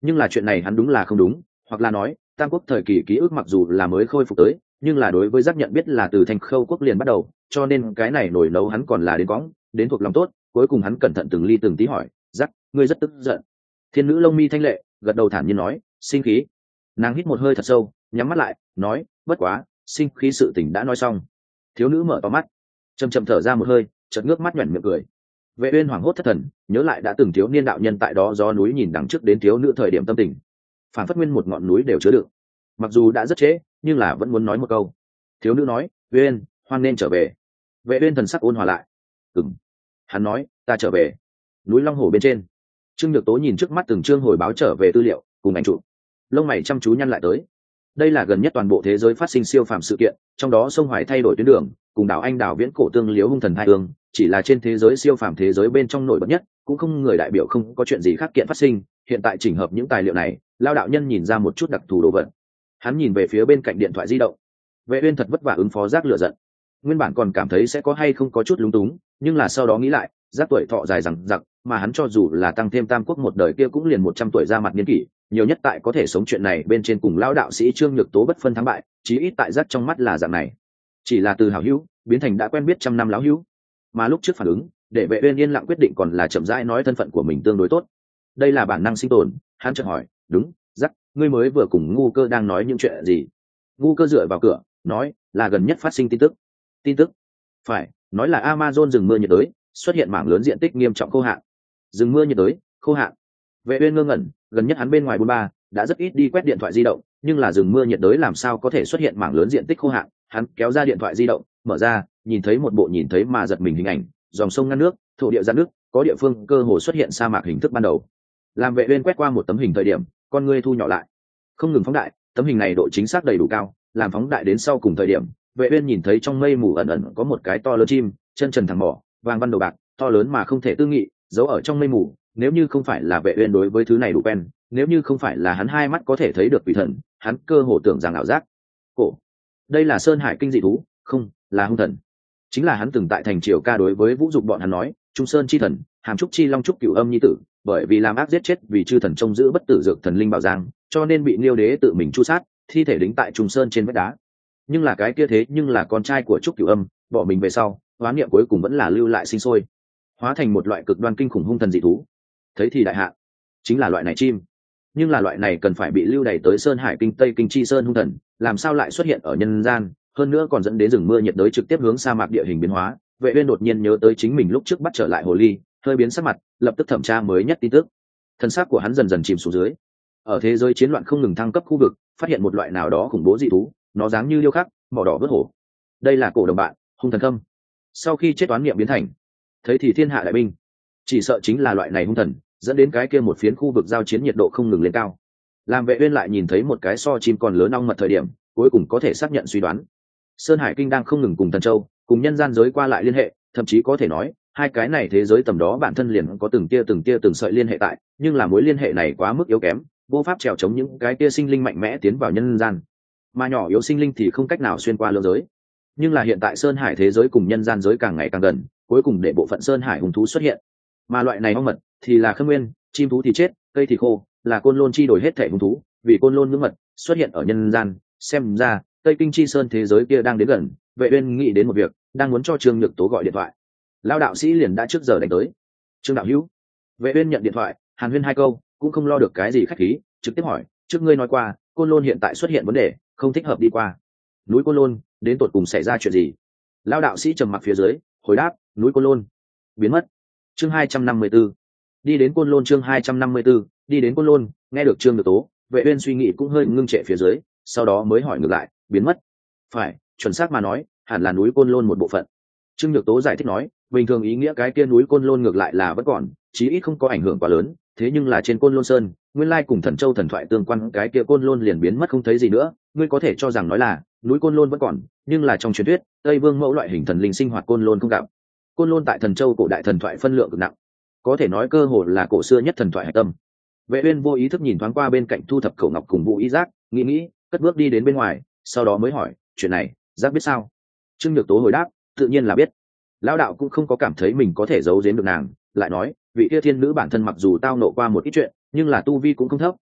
nhưng là chuyện này hắn đúng là không đúng, hoặc là nói tam quốc thời kỳ ký ức mặc dù là mới khôi phục tới, nhưng là đối với giác nhận biết là từ thành khâu quốc liền bắt đầu, cho nên cái này nổi nấu hắn còn là đến cõng đến thuộc lòng tốt. Cuối cùng hắn cẩn thận từng ly từng tí hỏi, giác, ngươi rất tức giận? Thiên nữ lông mi thanh lệ gật đầu thản nhiên nói, sinh khí. Nàng hít một hơi thật sâu, nhắm mắt lại nói, bất quá sinh khí sự tình đã nói xong. Thiếu nữ mở to mắt, chầm chậm thở ra một hơi, chợt ngước mắt nhoẻn miệng cười. Vệ uyên hoảng hốt thất thần, nhớ lại đã từng thiếu niên đạo nhân tại đó gió núi nhìn đằng trước đến thiếu nữ thời điểm tâm tình, phản phất nguyên một ngọn núi đều chứa đựng. Mặc dù đã rất trễ, nhưng là vẫn muốn nói một câu. Thiếu nữ nói, uyên, hoan nên trở về. Vệ uyên thần sắc ôn hòa lại. Ừm. Hắn nói, ta trở về. Núi Long Hồ bên trên, Trương Nhược Tố nhìn trước mắt từng chương hồi báo trở về tư liệu cùng ảnh chụp, lông mày chăm chú nhăn lại tới. Đây là gần nhất toàn bộ thế giới phát sinh siêu phàm sự kiện, trong đó sông Hoài thay đổi tuyến đường, cùng đảo Anh đảo viễn cổ tương liếu hung thần hai tương, chỉ là trên thế giới siêu phàm thế giới bên trong nổi bật nhất, cũng không người đại biểu không có chuyện gì khác kiện phát sinh. Hiện tại chỉnh hợp những tài liệu này, Lao đạo nhân nhìn ra một chút đặc thù đồ vật. Hắn nhìn về phía bên cạnh điện thoại di động. Vệ uyên thật vất vả ứng phó giác lửa giận. Nguyên bản còn cảm thấy sẽ có hay không có chút lúng túng, nhưng là sau đó nghĩ lại, giác tuổi thọ dài rằng giặc, mà hắn cho dù là tăng thêm tam quốc một đời kia cũng liền một trăm tuổi ra mặt niên kỷ, nhiều nhất tại có thể sống chuyện này bên trên cùng lão đạo sĩ Trương Nhược Tố bất phân thắng bại, chí ít tại giác trong mắt là dạng này. Chỉ là từ hảo hữu biến thành đã quen biết trăm năm lão hữu, mà lúc trước phản ứng để Vệ uyên yên lặng quyết định còn là chậm rãi nói thân phận của mình tương đối tốt. Đây là bản năng sinh tồn. Hắn chợt hỏi, đúng, giác, ngươi mới vừa cùng ngu cơ đang nói những chuyện gì? Ngu cơ dựa vào cửa nói, là gần nhất phát sinh tin tức. Tin tức? Phải, nói là Amazon rừng mưa nhiệt đới xuất hiện mảng lớn diện tích nghiêm trọng khô hạn. Rừng mưa nhiệt đới khô hạn? Vệ uyên ngơ ngẩn, gần nhất hắn bên ngoài buôn ba đã rất ít đi quét điện thoại di động, nhưng là rừng mưa nhiệt đới làm sao có thể xuất hiện mảng lớn diện tích khô hạn? Hắn kéo ra điện thoại di động, mở ra, nhìn thấy một bộ nhìn thấy mà giật mình hình ảnh, dòng sông ngăn nước, thổ địa giãn nước, có địa phương cơ hồ xuất hiện sa mạc hình thức ban đầu. Làm Vệ uyên quét qua một tấm hình thời điểm, con ngươi thu nhỏ lại, không ngừng phóng đại, tấm hình này độ chính xác đầy đủ cao, làm phóng đại đến sau cùng thời điểm, Vệ uyên nhìn thấy trong mây mù ẩn ẩn có một cái to lớn chim, chân trần thẳng mỏ, vàng văn đầu bạc, to lớn mà không thể tư nghị, giấu ở trong mây mù. Nếu như không phải là Vệ uyên đối với thứ này đủ quen, nếu như không phải là hắn hai mắt có thể thấy được quỷ thần, hắn cơ hồ tưởng rằng ảo giác. Cổ, đây là Sơn Hải kinh dị thú, không, là hung thần. Chính là hắn từng tại thành Triều Ca đối với Vũ Dục bọn hắn nói, Trung Sơn chi thần, Hàm Trúc chi long trúc cửu âm nhi tử, bởi vì làm ác giết chết vì chư thần trông giữ bất tử dược thần linh bảo giang, cho nên bị Liêu đế tự mình chu sát, thi thể đính tại Trung Sơn trên vách đá. Nhưng là cái kia thế nhưng là con trai của trúc cửu âm, bỏ mình về sau, hoán niệm cuối cùng vẫn là lưu lại sinh sôi, hóa thành một loại cực đoan kinh khủng hung thần dị thú. Thấy thì đại hạ, chính là loại này chim. Nhưng là loại này cần phải bị lưu đày tới Sơn Hải kinh Tây kinh chi sơn hung thần, làm sao lại xuất hiện ở nhân gian, hơn nữa còn dẫn đến rừng mưa nhiệt đới trực tiếp hướng sa mạc địa hình biến hóa. Vệ uyên đột nhiên nhớ tới chính mình lúc trước bắt trở lại hồ ly, hơi biến sắc mặt, lập tức thẩm tra mới nhất tin tức. Thân xác của hắn dần dần chìm xuống dưới. Ở thế giới chiến loạn không ngừng thăng cấp khu vực, phát hiện một loại nào đó khủng bố dị thú, nó dáng như điêu khắc, màu đỏ vớt hổ. Đây là cổ đồng bạn, hung thần khâm. Sau khi chết toán niệm biến thành, thấy thì thiên hạ đại binh, chỉ sợ chính là loại này hung thần, dẫn đến cái kia một phiến khu vực giao chiến nhiệt độ không ngừng lên cao. Làm Vệ uyên lại nhìn thấy một cái so chim còn lớn ong mật thời điểm, cuối cùng có thể xác nhận suy đoán. Sơn Hải kinh đang không ngừng cùng Thần Châu, cùng nhân gian giới qua lại liên hệ, thậm chí có thể nói hai cái này thế giới tầm đó bản thân liền có từng tia từng tia từng sợi liên hệ tại, nhưng là mối liên hệ này quá mức yếu kém, vô pháp trèo chống những cái tia sinh linh mạnh mẽ tiến vào nhân gian, mà nhỏ yếu sinh linh thì không cách nào xuyên qua lưỡng giới. Nhưng là hiện tại Sơn Hải thế giới cùng nhân gian giới càng ngày càng gần, cuối cùng để bộ phận Sơn Hải hung thú xuất hiện, mà loại này ong mật thì là khâm nguyên, chim thú thì chết, cây thì khô, là côn lôn chi đổi hết thể hung thú, vì côn lôn ngưỡng mật xuất hiện ở nhân gian. Xem ra Tây kinh chi sơn thế giới kia đang đến gần. Vệ uyên nghĩ đến một việc, đang muốn cho Trương Nhược Tố gọi điện thoại. Lão đạo sĩ liền đã trước giờ đánh tới. Trương đạo hữu. Vệ uyên nhận điện thoại, hàn huyên hai câu, cũng không lo được cái gì khách khí, trực tiếp hỏi, trước ngươi nói qua côn lôn hiện tại xuất hiện vấn đề, không thích hợp đi qua. Núi côn lôn đến tột cùng xảy ra chuyện gì? Lão đạo sĩ trầm mặc phía dưới hồi đáp, núi côn lôn biến mất. Chương hai trăm năm mươi tư, đi đến côn lôn. Chương hai trăm năm mươi tư, đi đến côn lôn. Nghe được Trương Nhược Tố, Vệ uyên suy nghĩ cũng hơi ngưng trệ phía dưới, sau đó mới hỏi ngược lại, biến mất? Phải, chuẩn xác mà nói hẳn là núi côn lôn một bộ phận. Trương Nhược Tố giải thích nói, bình thường ý nghĩa cái kia núi côn lôn ngược lại là vẫn còn, chí ít không có ảnh hưởng quá lớn, thế nhưng là trên côn lôn sơn, nguyên lai cùng Thần Châu thần thoại tương quan cái kia côn lôn liền biến mất không thấy gì nữa. Ngươi có thể cho rằng nói là núi côn lôn vẫn còn, nhưng là trong truyền thuyết Tây Vương mẫu loại hình thần linh sinh hoạt côn lôn không gặp. Côn lôn tại Thần Châu cổ đại thần thoại phân lượng cực nặng, có thể nói cơ hồ là cổ xưa nhất thần thoại hạch tâm. Vệ uyên vô ý thức nhìn thoáng qua bên cạnh thu thập khẩu ngọc cùng Vũ Ý Giác, nghĩ nghĩ, cất bước đi đến bên ngoài, sau đó mới hỏi, chuyện này Giác biết sao? Trương Nhược Tố hồi đáp, tự nhiên là biết. Lão đạo cũng không có cảm thấy mình có thể giấu giếm được nàng, lại nói, vị kia thiên nữ bản thân mặc dù tao nộ qua một ít chuyện, nhưng là tu vi cũng không thấp,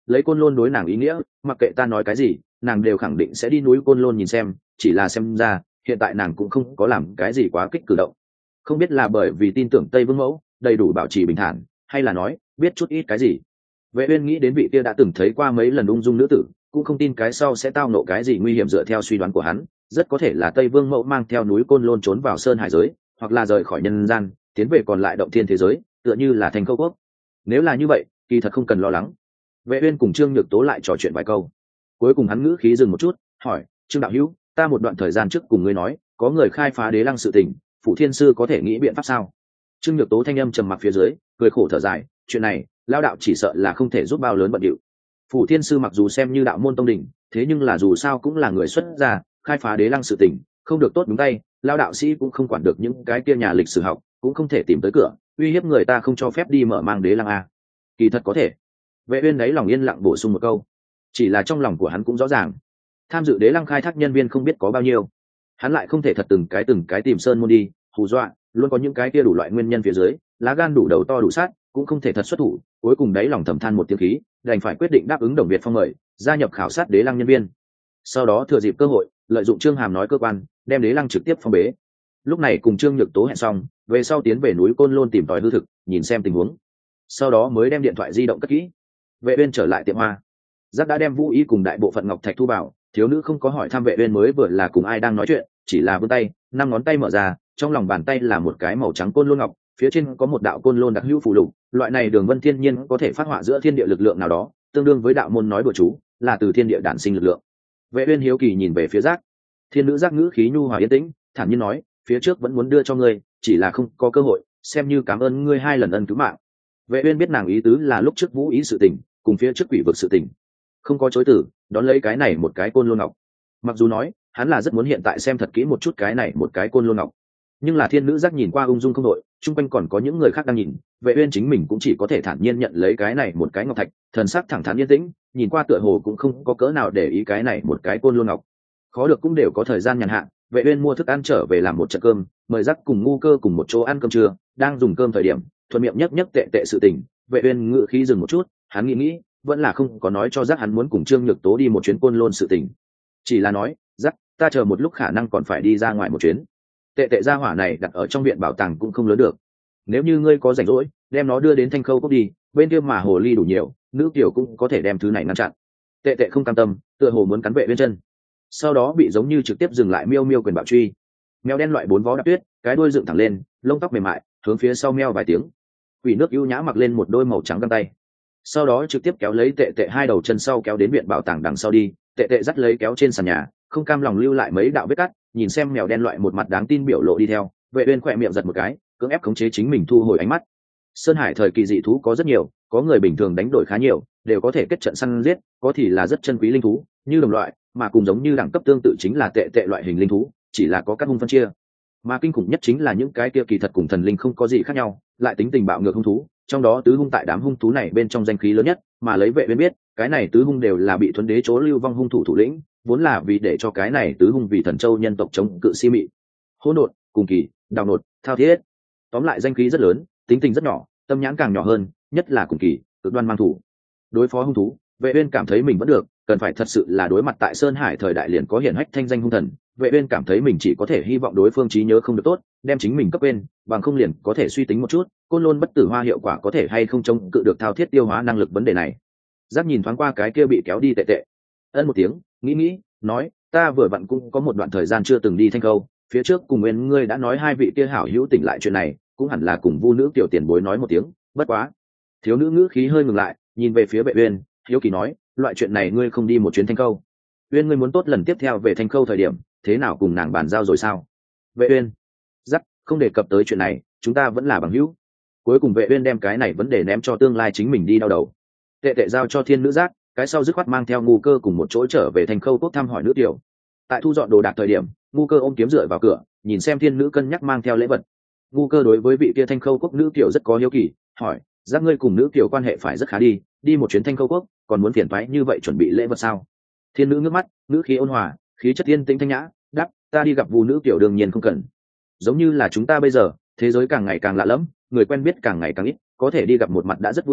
lấy Côn Lôn đối nàng ý nghĩa, mặc kệ ta nói cái gì nàng đều khẳng định sẽ đi núi Côn Lôn nhìn xem, chỉ là xem ra hiện tại nàng cũng không có làm cái gì quá kích cử động. Không biết là bởi vì tin tưởng Tây Vương mẫu đầy đủ bảo trì bình thản, hay là nói biết chút ít cái gì. Vệ Uyên nghĩ đến vị kia đã từng thấy qua mấy lần ung dung nữ tử, cũng không tin cái sau sẽ tao nộ cái gì nguy hiểm. Dựa theo suy đoán của hắn, rất có thể là Tây Vương mẫu mang theo núi Côn Lôn trốn vào sơn hải giới, hoặc là rời khỏi nhân gian tiến về còn lại động thiên thế giới, tựa như là thành câu quốc. Nếu là như vậy, kỳ thật không cần lo lắng. Vệ Uyên cùng Trương Nhược Tố lại trò chuyện vài câu, cuối cùng hắn ngữ khí dừng một chút, hỏi: Trương đạo hữu, ta một đoạn thời gian trước cùng ngươi nói có người khai phá đế lăng sự tình, Phủ Thiên sư có thể nghĩ biện pháp sao? Trương Nhược Tố thanh âm trầm mặc phía dưới, cười khổ thở dài: chuyện này lao đạo chỉ sợ là không thể giúp bao lớn bận điệu. Phủ Thiên sư mặc dù xem như đạo môn tông đỉnh, thế nhưng là dù sao cũng là người xuất gia, khai phá đế lăng sự tình không được tốt đúng tay, lao đạo sĩ cũng không quản được những cái kia nhà lịch sử học, cũng không thể tìm tới cửa uy hiếp người ta không cho phép đi mở mang đế lăng a. Kỳ thật có thể. Vệ Uyên đấy lòng yên lặng bổ sung một câu, chỉ là trong lòng của hắn cũng rõ ràng, tham dự đế lăng khai thác nhân viên không biết có bao nhiêu, hắn lại không thể thật từng cái từng cái tìm sơn môn đi hù dọa, luôn có những cái kia đủ loại nguyên nhân phía dưới, lá gan đủ đầu to đủ sát, cũng không thể thật xuất thủ. Cuối cùng đấy lòng thầm than một tiếng khí, đành phải quyết định đáp ứng Đồng Việt Phong mời, gia nhập khảo sát đế lăng nhân viên. Sau đó thừa dịp cơ hội, lợi dụng Trương Hàm nói cơ quan, đem đế lăng trực tiếp phong bế. Lúc này cùng Trương Nhược Tố hẹn xong, về sau tiến về núi Côn Lôn tìm tòi hư thực, nhìn xem tình huống. Sau đó mới đem điện thoại di động cất kỹ. Vệ Uyên trở lại tiệm hoa, Giác đã đem Vũ Y cùng đại bộ phận ngọc thạch thu bảo, thiếu nữ không có hỏi thăm Vệ Uyên mới vừa là cùng ai đang nói chuyện, chỉ là vươn tay, năm ngón tay mở ra, trong lòng bàn tay là một cái màu trắng côn lôn ngọc, phía trên có một đạo côn lôn đặc hữu phù lục, loại này đường vân thiên nhiên có thể phát họa giữa thiên địa lực lượng nào đó, tương đương với đạo môn nói bừa chú, là từ thiên địa đản sinh lực lượng. Vệ Uyên hiếu kỳ nhìn về phía Giác. Thiên nữ Giác ngữ khí nhu hòa yên tĩnh, thản nhiên nói: phía trước vẫn muốn đưa cho ngươi, chỉ là không có cơ hội, xem như cảm ơn ngươi hai lần ân cứu mạng. Vệ Uyên biết nàng ý tứ là lúc trước Vũ Ý sự tình, cùng phía trước quỷ vực sự tình, không có chối từ, đón lấy cái này một cái côn lôn ngọc. Mặc dù nói hắn là rất muốn hiện tại xem thật kỹ một chút cái này một cái côn lôn ngọc, nhưng là thiên nữ Giác nhìn qua ung dung không đội, chung quanh còn có những người khác đang nhìn, Vệ Uyên chính mình cũng chỉ có thể thản nhiên nhận lấy cái này một cái ngọc thạch, thần sắc thẳng thắn yên tĩnh, nhìn qua tựa hồ cũng không có cỡ nào để ý cái này một cái côn lôn ngọc. Khó được cũng đều có thời gian nhàn hạ, Vệ Uyên mua thức ăn trở về làm một trận cơm, mời Giác cùng Ngu Cơ cùng một chỗ ăn cơm trưa. Đang dùng cơm thời điểm, thuận miệng nhắc nhắc tệ tệ sự tình, Vệ Uyên ngự khí dừng một chút, hắn nghĩ nghĩ, vẫn là không có nói cho Giác hắn muốn cùng Trương Nhược Tố đi một chuyến Côn Lôn sự tình, chỉ là nói: Giác, ta chờ một lúc khả năng còn phải đi ra ngoài một chuyến. Tệ tệ gia hỏa này đặt ở trong viện bảo tàng cũng không lớn được, nếu như ngươi có rảnh rỗi, đem nó đưa đến Thanh Khâu Cốc đi, bên kia mà hồ ly đủ nhiều, nữ tiểu cũng có thể đem thứ này ngăn chặn. Tệ tệ không cam tâm, tựa hồ muốn cắn Vệ Uyên chân, sau đó bị giống như trực tiếp dừng lại miêu miêu quyền bạo truy. Mèo đen loại bốn vó đạp tuyết, cái đuôi dựng thẳng lên, lông tóc mềm mại, hướng phía sau meo vài tiếng. Quỷ nước ưu nhã mặc lên một đôi màu trắng găng tay, sau đó trực tiếp kéo lấy tệ tệ hai đầu chân sau kéo đến viện bảo tàng đằng sau đi. Tệ tệ dắt lấy kéo trên sàn nhà, không cam lòng lưu lại mấy đạo vết cắt, nhìn xem mèo đen loại một mặt đáng tin biểu lộ đi theo. Vệ Uyên khỏe miệng giật một cái, cưỡng ép khống chế chính mình thu hồi ánh mắt. Sơn Hải thời kỳ dị thú có rất nhiều, có người bình thường đánh đổi khá nhiều, đều có thể kết trận săn giết, có thì là rất chân quý linh thú, như đồng loại, mà cùng giống như đẳng cấp tương tự chính là tệ tệ loại hình linh thú, chỉ là có các hung phân chia. Mà kinh khủng nhất chính là những cái kia kỳ thật cùng thần linh không có gì khác nhau, lại tính tình bạo ngược hung thú, trong đó tứ hung tại đám hung thú này bên trong danh khí lớn nhất, mà lấy Vệ Uyên biết, cái này tứ hung đều là bị Thuấn Đế chỗ lưu vong hung thủ thủ lĩnh, vốn là vì để cho cái này tứ hung vì thần châu nhân tộc chống cự si mị. Hỗn độn, cùng kỳ, đào nột, thao thiết. Tóm lại danh khí rất lớn, tính tình rất nhỏ, tâm nhãn càng nhỏ hơn, nhất là cùng kỳ, cực đoan mang thủ. Đối phó hung thú, Vệ Uyên cảm thấy mình vẫn được, cần phải thật sự là đối mặt tại Sơn Hải thời đại liền có hiển hách thanh danh hung thần, Vệ Uyên cảm thấy mình chỉ có thể hy vọng đối phương trí nhớ không được tốt, đem chính mình cấp quên, bằng không liền có thể suy tính một chút, Côn Lôn bất tử hoa hiệu quả có thể hay không chống cự được thao thiết tiêu hóa năng lực vấn đề này. Giác nhìn thoáng qua cái kia bị kéo đi tệ tệ, ân một tiếng, nghĩ nghĩ, nói: ta vừa vặn cũng có một đoạn thời gian chưa từng đi Thanh Khâu, phía trước cùng Nguyên ngươi đã nói hai vị kia hảo hữu tỉnh lại chuyện này, cũng hẳn là cùng Vu nữ tiểu tiền bối nói một tiếng, bất quá. Thiếu nữ ngữ khí hơi ngừng lại, nhìn về phía Vệ Uyên, hiếu kỳ nói: loại chuyện này ngươi không đi một chuyến Thanh Khâu? Uyên ngươi muốn tốt lần tiếp theo về Thanh Khâu thời điểm, thế nào cùng nàng bàn giao rồi sao? Vệ Uyên: Dắt, không đề cập tới chuyện này, chúng ta vẫn là bằng hữu. Cuối cùng Vệ Uyên đem cái này vấn đề ném cho tương lai chính mình đi đau đầu. Tệ tệ giao cho thiên nữ Giác, cái sau dứt khoát mang theo Ngu Cơ cùng một chỗ trở về Thanh Khâu Cốc thăm hỏi nữ tiểu. Tại thu dọn đồ đạc thời điểm, Ngu Cơ ôm kiếm dựa vào cửa, nhìn xem thiên nữ cân nhắc mang theo lễ vật. Ngu Cơ đối với vị kia Thanh Khâu Cốc nữ tiểu rất có hiếu kỳ, hỏi: Giác ngươi cùng nữ tiểu quan hệ phải rất khá đi, đi một chuyến Thanh Khâu Cốc, còn muốn phiền toái như vậy chuẩn bị lễ vật sao? Thiên nữ ngước mắt, ngữ khí ôn hòa, khí chất yên tĩnh thanh nhã, đáp: ta đi gặp Vu nữ tiểu đương nhiên không cần. Giống như là chúng ta bây giờ, thế giới càng ngày càng lạ lẫm, người quen biết càng ngày càng ít, có thể đi gặp một mặt đã rất vui vẻ,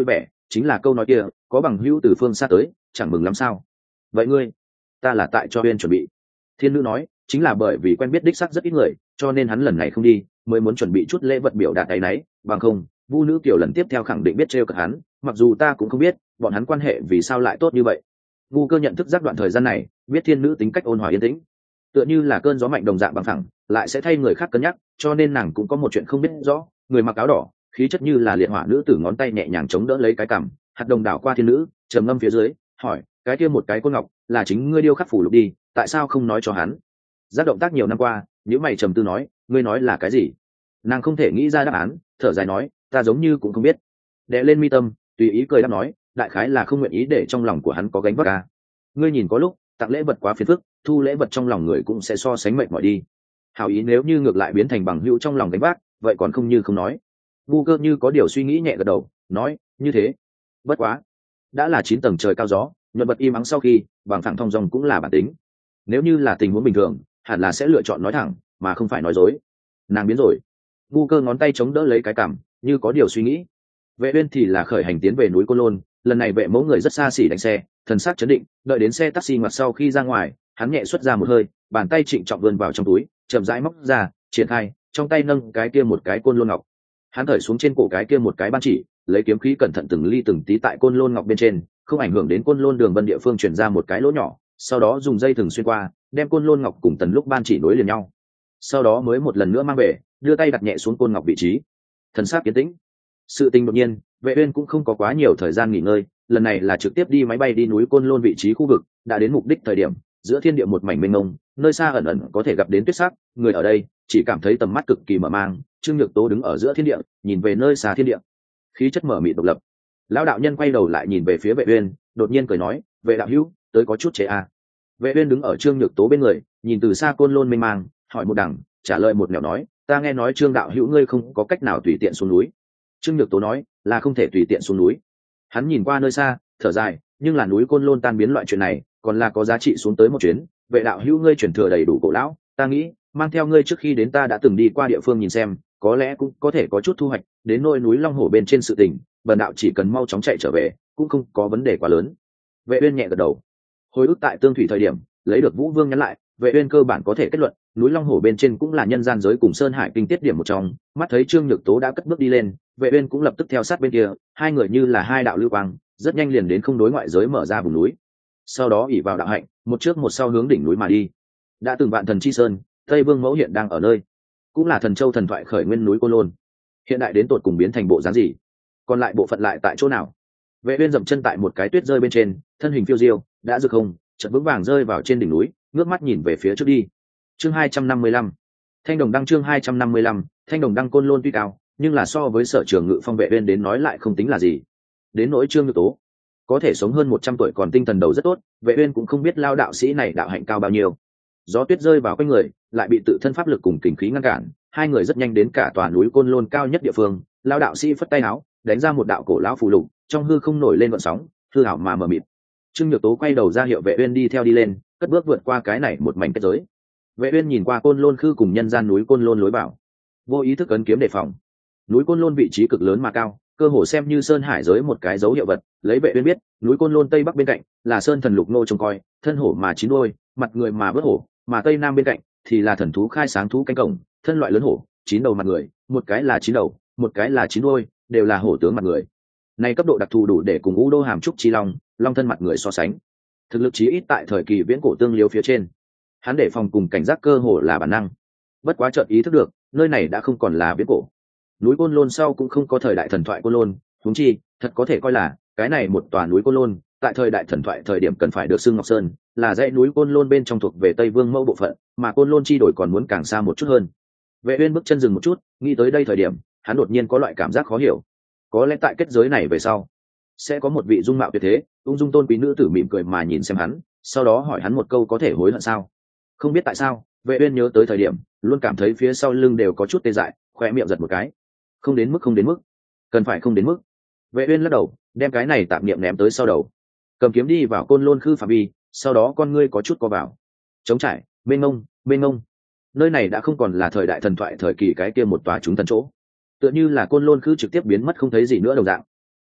chính là câu nói kia, có bằng hữu từ phương xa tới, chẳng mừng lắm sao? Vậy ngươi, ta là tại cho Uyên chuẩn bị. Thiên nữ nói, chính là bởi vì quen biết đích xác rất ít người, cho nên hắn lần này không đi, mới muốn chuẩn bị chút lễ vật biểu đạt ấy nấy, bằng không, Vu nữ Kiều lần tiếp theo khẳng định biết trêu cợt hắn, mặc dù ta cũng không biết, bọn hắn quan hệ vì sao lại tốt như vậy. Vu Cơ nhận thức giác đoạn thời gian này, biết thiên nữ tính cách ôn hòa yên tĩnh, tựa như là cơn gió mạnh đồng dạng bằng phẳng, lại sẽ thay người khác cân nhắc, cho nên nàng cũng có một chuyện không biết rõ, người mặc áo đỏ, khí chất như là liệt hỏa nữ tử, ngón tay nhẹ nhàng chống đỡ lấy cái cằm, hạt đồng đảo qua thiên nữ, trầm ngâm phía dưới, hỏi, cái kia một cái côn ngọc, là chính ngươi điêu khắc phủ lục đi, tại sao không nói cho hắn? Giác động tác nhiều năm qua, những mày trầm tư nói, ngươi nói là cái gì? Nàng không thể nghĩ ra đáp án, thở dài nói, ta giống như cũng không biết. Đè lên mi tâm, tùy ý cười đáp nói, đại khái là không nguyện ý để trong lòng của hắn có gánh vác ca. Ngươi nhìn có lúc tặng lễ vật quá phiền phức, thu lễ vật trong lòng người cũng sẽ so sánh mệt mỏi đi. Hảo ý nếu như ngược lại biến thành bằng hữu trong lòng gánh vác, vậy còn không như không nói. Vu Cơ như có điều suy nghĩ nhẹ gật đầu, nói, như thế. Bất quá, đã là chín tầng trời cao gió, nhuận bật im ắng sau khi, bằng thẳng thong dong cũng là bản tính. Nếu như là tình huống bình thường, hẳn là sẽ lựa chọn nói thẳng, mà không phải nói dối. Nàng biến rồi. Vu Cơ ngón tay chống đỡ lấy cái cằm, như có điều suy nghĩ. Vệ Uyên thì là khởi hành tiến về núi Côn Lôn, lần này vệ mẫu người rất xa xỉ đánh xe, thần sắc chấn định, đợi đến xe taxi ngoặt sau khi ra ngoài, hắn nhẹ xuất ra một hơi, bàn tay trịnh trọng vươn vào trong túi, chậm rãi móc ra, triển khai, trong tay nâng cái kia một cái côn lôn ngọc. Hắn thởi xuống trên cổ cái kia một cái ban chỉ, lấy kiếm khí cẩn thận từng ly từng tí tại côn lôn ngọc bên trên, không ảnh hưởng đến côn lôn đường vân địa phương truyền ra một cái lỗ nhỏ, sau đó dùng dây thừng xuyên qua, đem côn lôn ngọc cùng tần lúc ban chỉ nối liền nhau. Sau đó mới một lần nữa mang về, đưa tay đặt nhẹ xuống côn ngọc vị trí. Thần sắc kiên tĩnh. Sự tình đột nhiên, Vệ Uyên cũng không có quá nhiều thời gian nghỉ ngơi, lần này là trực tiếp đi máy bay đi núi Côn Lôn vị trí khu vực, đã đến mục đích thời điểm, giữa thiên địa một mảnh mênh mông, nơi xa ẩn ẩn có thể gặp đến tuyết sắc, người ở đây chỉ cảm thấy tầm mắt cực kỳ mở mang. Trương Nhược Tố đứng ở giữa thiên địa, nhìn về nơi xa thiên địa, khí chất mở mịt độc lập. Lão đạo nhân quay đầu lại nhìn về phía Vệ Uyên, đột nhiên cười nói, Vệ đạo hữu, tới có chút chế à? Vệ Uyên đứng ở Trương Nhược Tố bên người, nhìn từ xa Côn Lôn mênh mang, hỏi một đằng, trả lời một nẻo nói, ta nghe nói Trương đạo hữu ngươi không có cách nào tùy tiện xuống núi. Trương Nhược Tố nói, là không thể tùy tiện xuống núi. Hắn nhìn qua nơi xa, thở dài, nhưng là núi Côn Lôn tan biến loại chuyện này, còn là có giá trị xuống tới một chuyến. Vệ đạo hữu ngươi truyền thừa đầy đủ cổ lão, ta nghĩ mang theo ngươi trước khi đến ta đã từng đi qua địa phương nhìn xem, có lẽ cũng có thể có chút thu hoạch. Đến nôi núi Long Hổ bên trên sự tình, bần đạo chỉ cần mau chóng chạy trở về, cũng không có vấn đề quá lớn. Vệ Uyên nhẹ gật đầu. Hồi ức tại Tương Thủy thời điểm, lấy được Vũ Vương nhắn lại, Vệ Uyên cơ bản có thể kết luận, núi Long Hổ bên trên cũng là nhân gian giới cùng Sơn Hải kinh tiết điểm một trong. Mắt thấy Trương Nhược Tố đã cất bước đi lên, Vệ Uyên cũng lập tức theo sát bên kia, hai người như là hai đạo lưu quang, rất nhanh liền đến không đối ngoại giới mở ra vùng núi. Sau đó ỉ vào đạo hạnh, một trước một sau hướng đỉnh núi mà đi. Đã từng vạn thần chi sơn, Tây Vương mẫu hiện đang ở nơi, cũng là thần châu thần thoại khởi nguyên núi Côn Lôn. Hiện đại đến tột cùng biến thành bộ dáng gì? Còn lại bộ phận lại tại chỗ nào? Vệ Uyên dậm chân tại một cái tuyết rơi bên trên, thân hình phiêu diêu, đã rực không, chợt vững vàng rơi vào trên đỉnh núi, ngước mắt nhìn về phía trước đi. Chương hai trăm năm mươi lăm, Thanh Đồng Đăng. Chương hai trăm năm mươi lăm, Thanh Đồng Đăng. Côn Lôn tuy cao, nhưng là so với Sở Trường Ngự Phong Vệ Uyên đến nói lại không tính là gì. Đến nỗi Trương Nhược Tố, có thể sống hơn một trăm tuổi còn tinh thần đầu rất tốt, Vệ Uyên cũng không biết lao đạo sĩ này đạo hạnh cao bao nhiêu. Gió tuyết rơi vào quanh người, lại bị tự thân pháp lực cùng kình khí ngăn cản, hai người rất nhanh đến cả tòa núi Côn Lôn cao nhất địa phương. Lao đạo sĩ phất tay áo, đánh ra một đạo cổ lão phù lục, trong hư không nổi lên gợn sóng, hư ảo mà mờ mịt. Trương Nhược Tố quay đầu ra hiệu Vệ Uyên đi theo đi lên, cất bước vượt qua cái này một mảnh kết giới. Vệ Uyên nhìn qua Côn Lôn khư cùng nhân gian núi Côn Lôn lối vào, vô ý thức ấn kiếm đề phòng. Núi Côn Lôn vị trí cực lớn mà cao, cơ hồ xem như sơn hải giới một cái dấu hiệu vật. Lấy Vệ Uyên biết, núi Côn Lôn tây bắc bên cạnh là sơn thần Lục Nô trông coi, thân hổ mà chín đuôi, mặt người mà vớt hổ, mà tây nam bên cạnh thì là thần thú khai sáng thú canh cổng, thân loại lớn hổ, chín đầu mặt người, một cái là chín đầu, một cái là chín đuôi, đều là hổ tướng mặt người. Này cấp độ đặc thù đủ để cùng U Đô Hàm Trúc Chi Long, long thân mặt người so sánh. Thực lực chí ít tại thời kỳ viễn cổ tương liếu phía trên. Hắn để phòng cùng cảnh giác cơ hồ là bản năng. Bất quá chợt ý thức được, nơi này đã không còn là viễn cổ. Núi Côn Lôn sau cũng không có thời đại thần thoại Côn Lôn, huống chi, thật có thể coi là cái này một tòa núi Côn Lôn, tại thời đại thần thoại thời điểm cần phải được xưng Ngọc Sơn, là dãy núi Côn Lôn bên trong thuộc về Tây Vương Mẫu bộ phận, mà Côn Lôn chi đổi còn muốn càng xa một chút hơn. Vệ Uyên bước chân dừng một chút, nghĩ tới đây thời điểm, hắn đột nhiên có loại cảm giác khó hiểu. Có lẽ tại kết giới này về sau, sẽ có một vị dung mạo tuyệt thế, ung dung tôn quý nữ tử mỉm cười mà nhìn xem hắn, sau đó hỏi hắn một câu có thể hối hận sao? Không biết tại sao, Vệ Uyên nhớ tới thời điểm, luôn cảm thấy phía sau lưng đều có chút tê dại, khóe miệng giật một cái. Không đến mức không đến mức, cần phải không đến mức. Vệ Uyên lắc đầu, đem cái này tạm niệm ném tới sau đầu, cầm kiếm đi vào Côn Lôn khư phạm vi, sau đó con ngươi có chút co vào. Trống trải, mênh mông, mênh mông. Nơi này đã không còn là thời đại thần thoại thời kỳ cái kia một tòa chúng thần chỗ, tựa như là Côn Lôn khư trực tiếp biến mất không thấy gì nữa đồng dạng.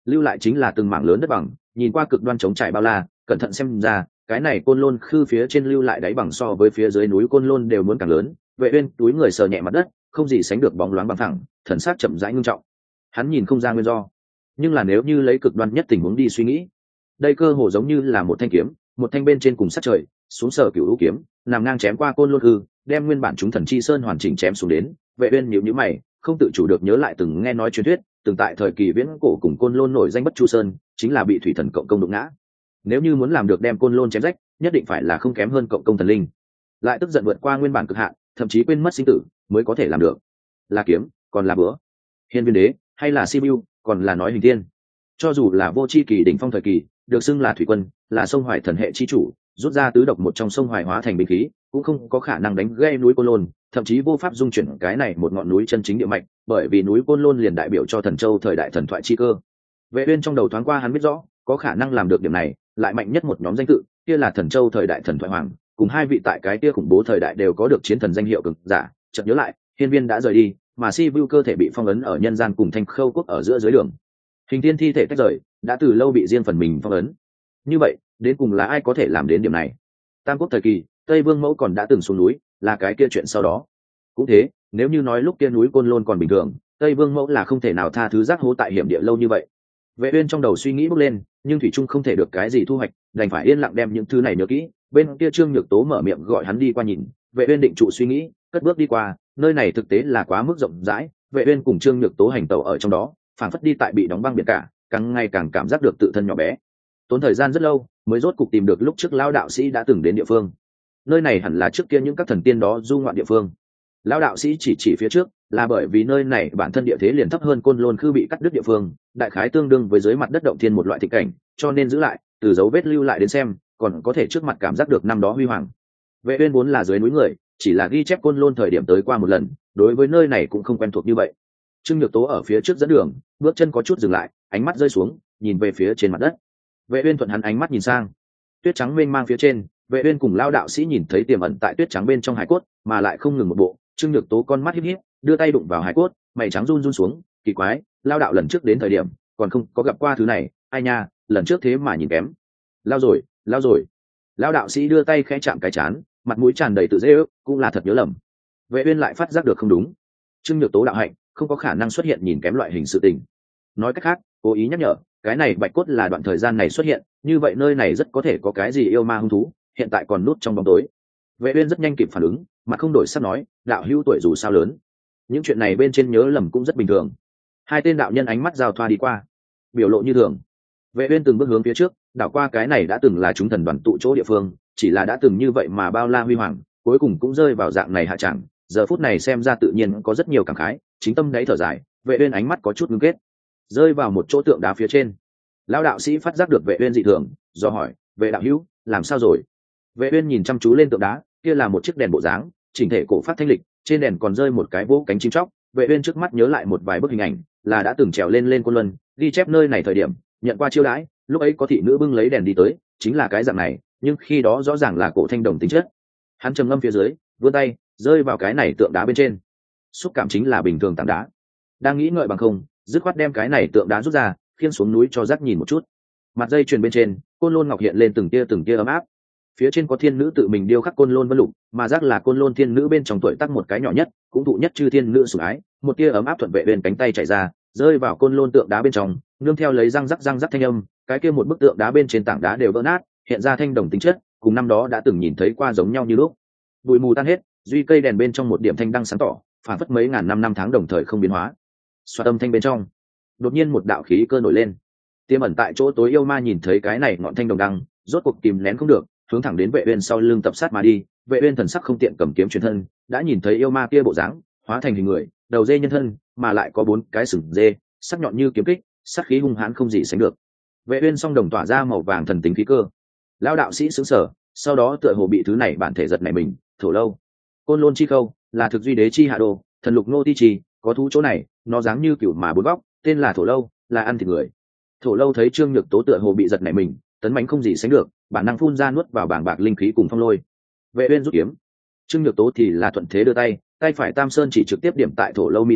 lưu lại chính là từng mảng lớn đất bằng, nhìn qua cực đoan trống trải bao la, cẩn thận xem ra cái này côn lôn khư phía trên lưu lại đáy bằng so với phía dưới núi côn lôn đều muốn càng lớn. Vệ uyên túi người sờ nhẹ mặt đất, không gì sánh được bóng loáng bằng thẳng, thần sắc chậm rãi ngưng trọng. Hắn nhìn không ra nguyên do, nhưng là nếu như lấy cực đoan nhất tình huống đi suy nghĩ, đây cơ hồ giống như là một thanh kiếm, một thanh bên trên cùng sát trời xuống sở cửu hữu kiếm, nằm ngang chém qua côn lôn hư, đem nguyên bản chúng thần chi sơn hoàn chỉnh chém xuống đến. Vệ uyên nhíu nhíu mày, không tự chủ được nhớ lại từng nghe nói truyền thuyết, từng tại thời kỳ viễn cổ cùng côn lôn nổi danh bất chu sơn chính là bị thủy thần cộng công đụng ngã. Nếu như muốn làm được đem côn lôn chém rách, nhất định phải là không kém hơn cộng công thần linh, lại tức giận vượt qua nguyên bản cực hạn, thậm chí quên mất sinh tử mới có thể làm được. Là kiếm, còn là búa, hiên viên đế hay là sibiu, còn là nói hình tiên. Cho dù là vô chi kỳ đỉnh phong thời kỳ, được xưng là thủy quân, là sông hoài thần hệ chi chủ, rút ra tứ độc một trong sông hoài hóa thành binh khí, cũng không có khả năng đánh gây núi côn lôn, thậm chí vô pháp dung chuyển cái này một ngọn núi chân chính địa mạch, bởi vì núi côn lôn liền đại biểu cho thần châu thời đại thần thoại chi cơ. Vệ uyên trong đầu thoáng qua hắn biết rõ, có khả năng làm được điểm này, lại mạnh nhất một nhóm danh tự, kia là thần châu thời đại thần thoại hoàng, cùng hai vị tại cái kia khủng bố thời đại đều có được chiến thần danh hiệu cực giả. Chợt nhớ lại, hiên viên đã rời đi, mà si vu cơ thể bị phong ấn ở nhân gian cùng thanh khâu quốc ở giữa dưới đường, hình thiên thi thể tách rời, đã từ lâu bị riêng phần mình phong ấn. Như vậy đến cùng là ai có thể làm đến điểm này? Tam quốc thời kỳ, Tây Vương Mẫu còn đã từng xuống núi, là cái kia chuyện sau đó. Cũng thế, nếu như nói lúc kia núi côn lôn còn bình thường, Tây Vương Mẫu là không thể nào tha thứ giác hố tại hiểm địa lâu như vậy. Vệ uyên trong đầu suy nghĩ bốc lên, nhưng thủy trung không thể được cái gì thu hoạch, đành phải yên lặng đem những thứ này nhớ kỹ. Bên kia Trương Nhược Tố mở miệng gọi hắn đi qua nhìn. Vệ uyên định trụ suy nghĩ, cất bước đi qua. Nơi này thực tế là quá mức rộng rãi, Vệ uyên cùng Trương Nhược Tố hành tẩu ở trong đó, phảng phất đi tại bị đóng băng biển cả, càng ngày càng cảm giác được tự thân nhỏ bé. Tốn thời gian rất lâu mới rốt cục tìm được lúc trước lão đạo sĩ đã từng đến địa phương. Nơi này hẳn là trước kia những các thần tiên đó du ngoạn địa phương. Lão đạo sĩ chỉ chỉ phía trước, là bởi vì nơi này bản thân địa thế liền thấp hơn côn lôn khư bị cắt đứt địa phương, đại khái tương đương với dưới mặt đất động thiên một loại thịnh cảnh, cho nên giữ lại, từ dấu vết lưu lại đến xem, còn có thể trước mặt cảm giác được năm đó huy hoàng. Vệ uyên vốn là dưới núi người, chỉ là ghi chép côn lôn thời điểm tới qua một lần, đối với nơi này cũng không quen thuộc như vậy. Trương Nhược Tố ở phía trước dẫn đường, bước chân có chút dừng lại, ánh mắt rơi xuống, nhìn về phía trên mặt đất. Vệ uyên thuận hắn ánh mắt nhìn sang, tuyết trắng mênh mang phía trên, Vệ uyên cùng lão đạo sĩ nhìn thấy tiềm ẩn tại tuyết trắng bên trong hải cốt, mà lại không ngừng một bộ. Trương Nhược Tố con mắt híp híp, đưa tay đụng vào hải cốt, mày trắng run run xuống, kỳ quái, lão đạo lần trước đến thời điểm, còn không có gặp qua thứ này, ai nha, lần trước thế mà nhìn kém. Lao rồi, lao rồi. Lão đạo sĩ đưa tay khẽ chạm cái chán, mặt mũi tràn đầy tự dễ ước, cũng là thật nhớ lầm. Vệ uyên lại phát giác được không đúng. Trương Nhược Tố đạo hạnh không có khả năng xuất hiện nhìn kém loại hình sự tình. Nói cách khác, cố ý nhắc nhở, cái này bạch cốt là đoạn thời gian này xuất hiện, như vậy nơi này rất có thể có cái gì yêu ma hung thú, hiện tại còn núp trong bóng tối. Vệ uyên rất nhanh kịp phản ứng, mặt không đổi sắc nói, đạo hữu tuổi dù sao lớn, những chuyện này bên trên nhớ lầm cũng rất bình thường. Hai tên đạo nhân ánh mắt giao thoa đi qua, biểu lộ như thường. Vệ uyên từng bước hướng phía trước, đảo qua cái này đã từng là chúng thần đoàn tụ chỗ địa phương, chỉ là đã từng như vậy mà bao la huy hoàng, cuối cùng cũng rơi vào dạng này hạ trạng. Giờ phút này xem ra tự nhiên có rất nhiều cảm khái, chính tâm đáy thở dài. Vệ uyên ánh mắt có chút ngưng kết, rơi vào một chỗ tượng đá phía trên. Lão đạo sĩ phát giác được Vệ uyên dị thường, do hỏi, vệ đạo hữu làm sao rồi? Vệ uyên nhìn chăm chú lên tượng đá, kia là một chiếc đèn bộ dáng, chỉnh thể cổ phát thanh lịch, trên đèn còn rơi một cái vỗ cánh chim chóc. Vệ uyên trước mắt nhớ lại một vài bức hình ảnh, là đã từng trèo lên lên côn luân, ghi chép nơi này thời điểm, nhận qua chiêu đãi, lúc ấy có thị nữ bưng lấy đèn đi tới, chính là cái dạng này, nhưng khi đó rõ ràng là cổ thanh đồng tính chất. Hắn trầm ngâm phía dưới, vươn tay, rơi vào cái này tượng đá bên trên. Xúc cảm chính là bình thường tảng đá. Đang nghĩ ngợi bằng không, dứt khoát đem cái này tượng đá rút ra, khiêng xuống núi cho rắc nhìn một chút. Mặt dây chuyền bên trên, côn lôn ngọc hiện lên từng tia từng tia ấm áp. Phía trên có thiên nữ tự mình điêu khắc côn lôn vân lục, mà rắc là côn lôn thiên nữ bên trong tuổi tác một cái nhỏ nhất, cũng thụ nhất chư thiên nữ sủng ái. Một tia ấm áp thuận vệ bên cánh tay chạy ra, rơi vào côn lôn tượng đá bên trong, nương theo lấy răng rắc răng rắc thanh âm, cái kia một bức tượng đá bên trên tảng đá đều vỡ nát, hiện ra thanh đồng tính chất, cùng năm đó đã từng nhìn thấy qua giống nhau như lúc. Bụi mù tan hết, duy cây đèn bên trong một điểm thanh đăng sáng tỏ, phản phất mấy ngàn năm năm tháng đồng thời không biến hóa. Xoa tâm thanh bên trong, đột nhiên một đạo khí cơ nổi lên. Tiềm ẩn tại chỗ tối yêu ma nhìn thấy cái này ngọn thanh đồng đăng, rốt cuộc kìm nén không được, hướng thẳng đến Vệ uyên sau lưng tập sát mà đi. Vệ uyên thần sắc không tiện cầm kiếm truyền thân, đã nhìn thấy yêu ma kia bộ dáng, hóa thành hình người, đầu dê nhân thân, mà lại có bốn cái sừng dê, sắc nhọn như kiếm kích, sát khí hung hãn không gì sánh được. Vệ uyên song đồng tỏa ra màu vàng thần tính khí cơ. Lão đạo sĩ sững sờ, sau đó tựa hồ bị thứ này bản thể giật nảy mình. Thổ lâu, côn lôn chi khâu, là thực duy đế chi hạ đồ, thần lục nô ti chi, có thú chỗ này, nó dáng như cửu mà bốn góc, tên là thổ lâu, là ăn thịt người. Thổ lâu thấy Trương Nhược Tố tựa hồ bị giật nảy mình, tấn mãnh không gì sánh được, bản năng phun ra nuốt vào bảng bạc linh khí cùng phong lôi. Vệ uyên rút kiếm, Trương Nhược Tố thì là thuận thế đưa tay, tay phải tam sơn chỉ trực tiếp điểm tại thổ lâu mi tâm,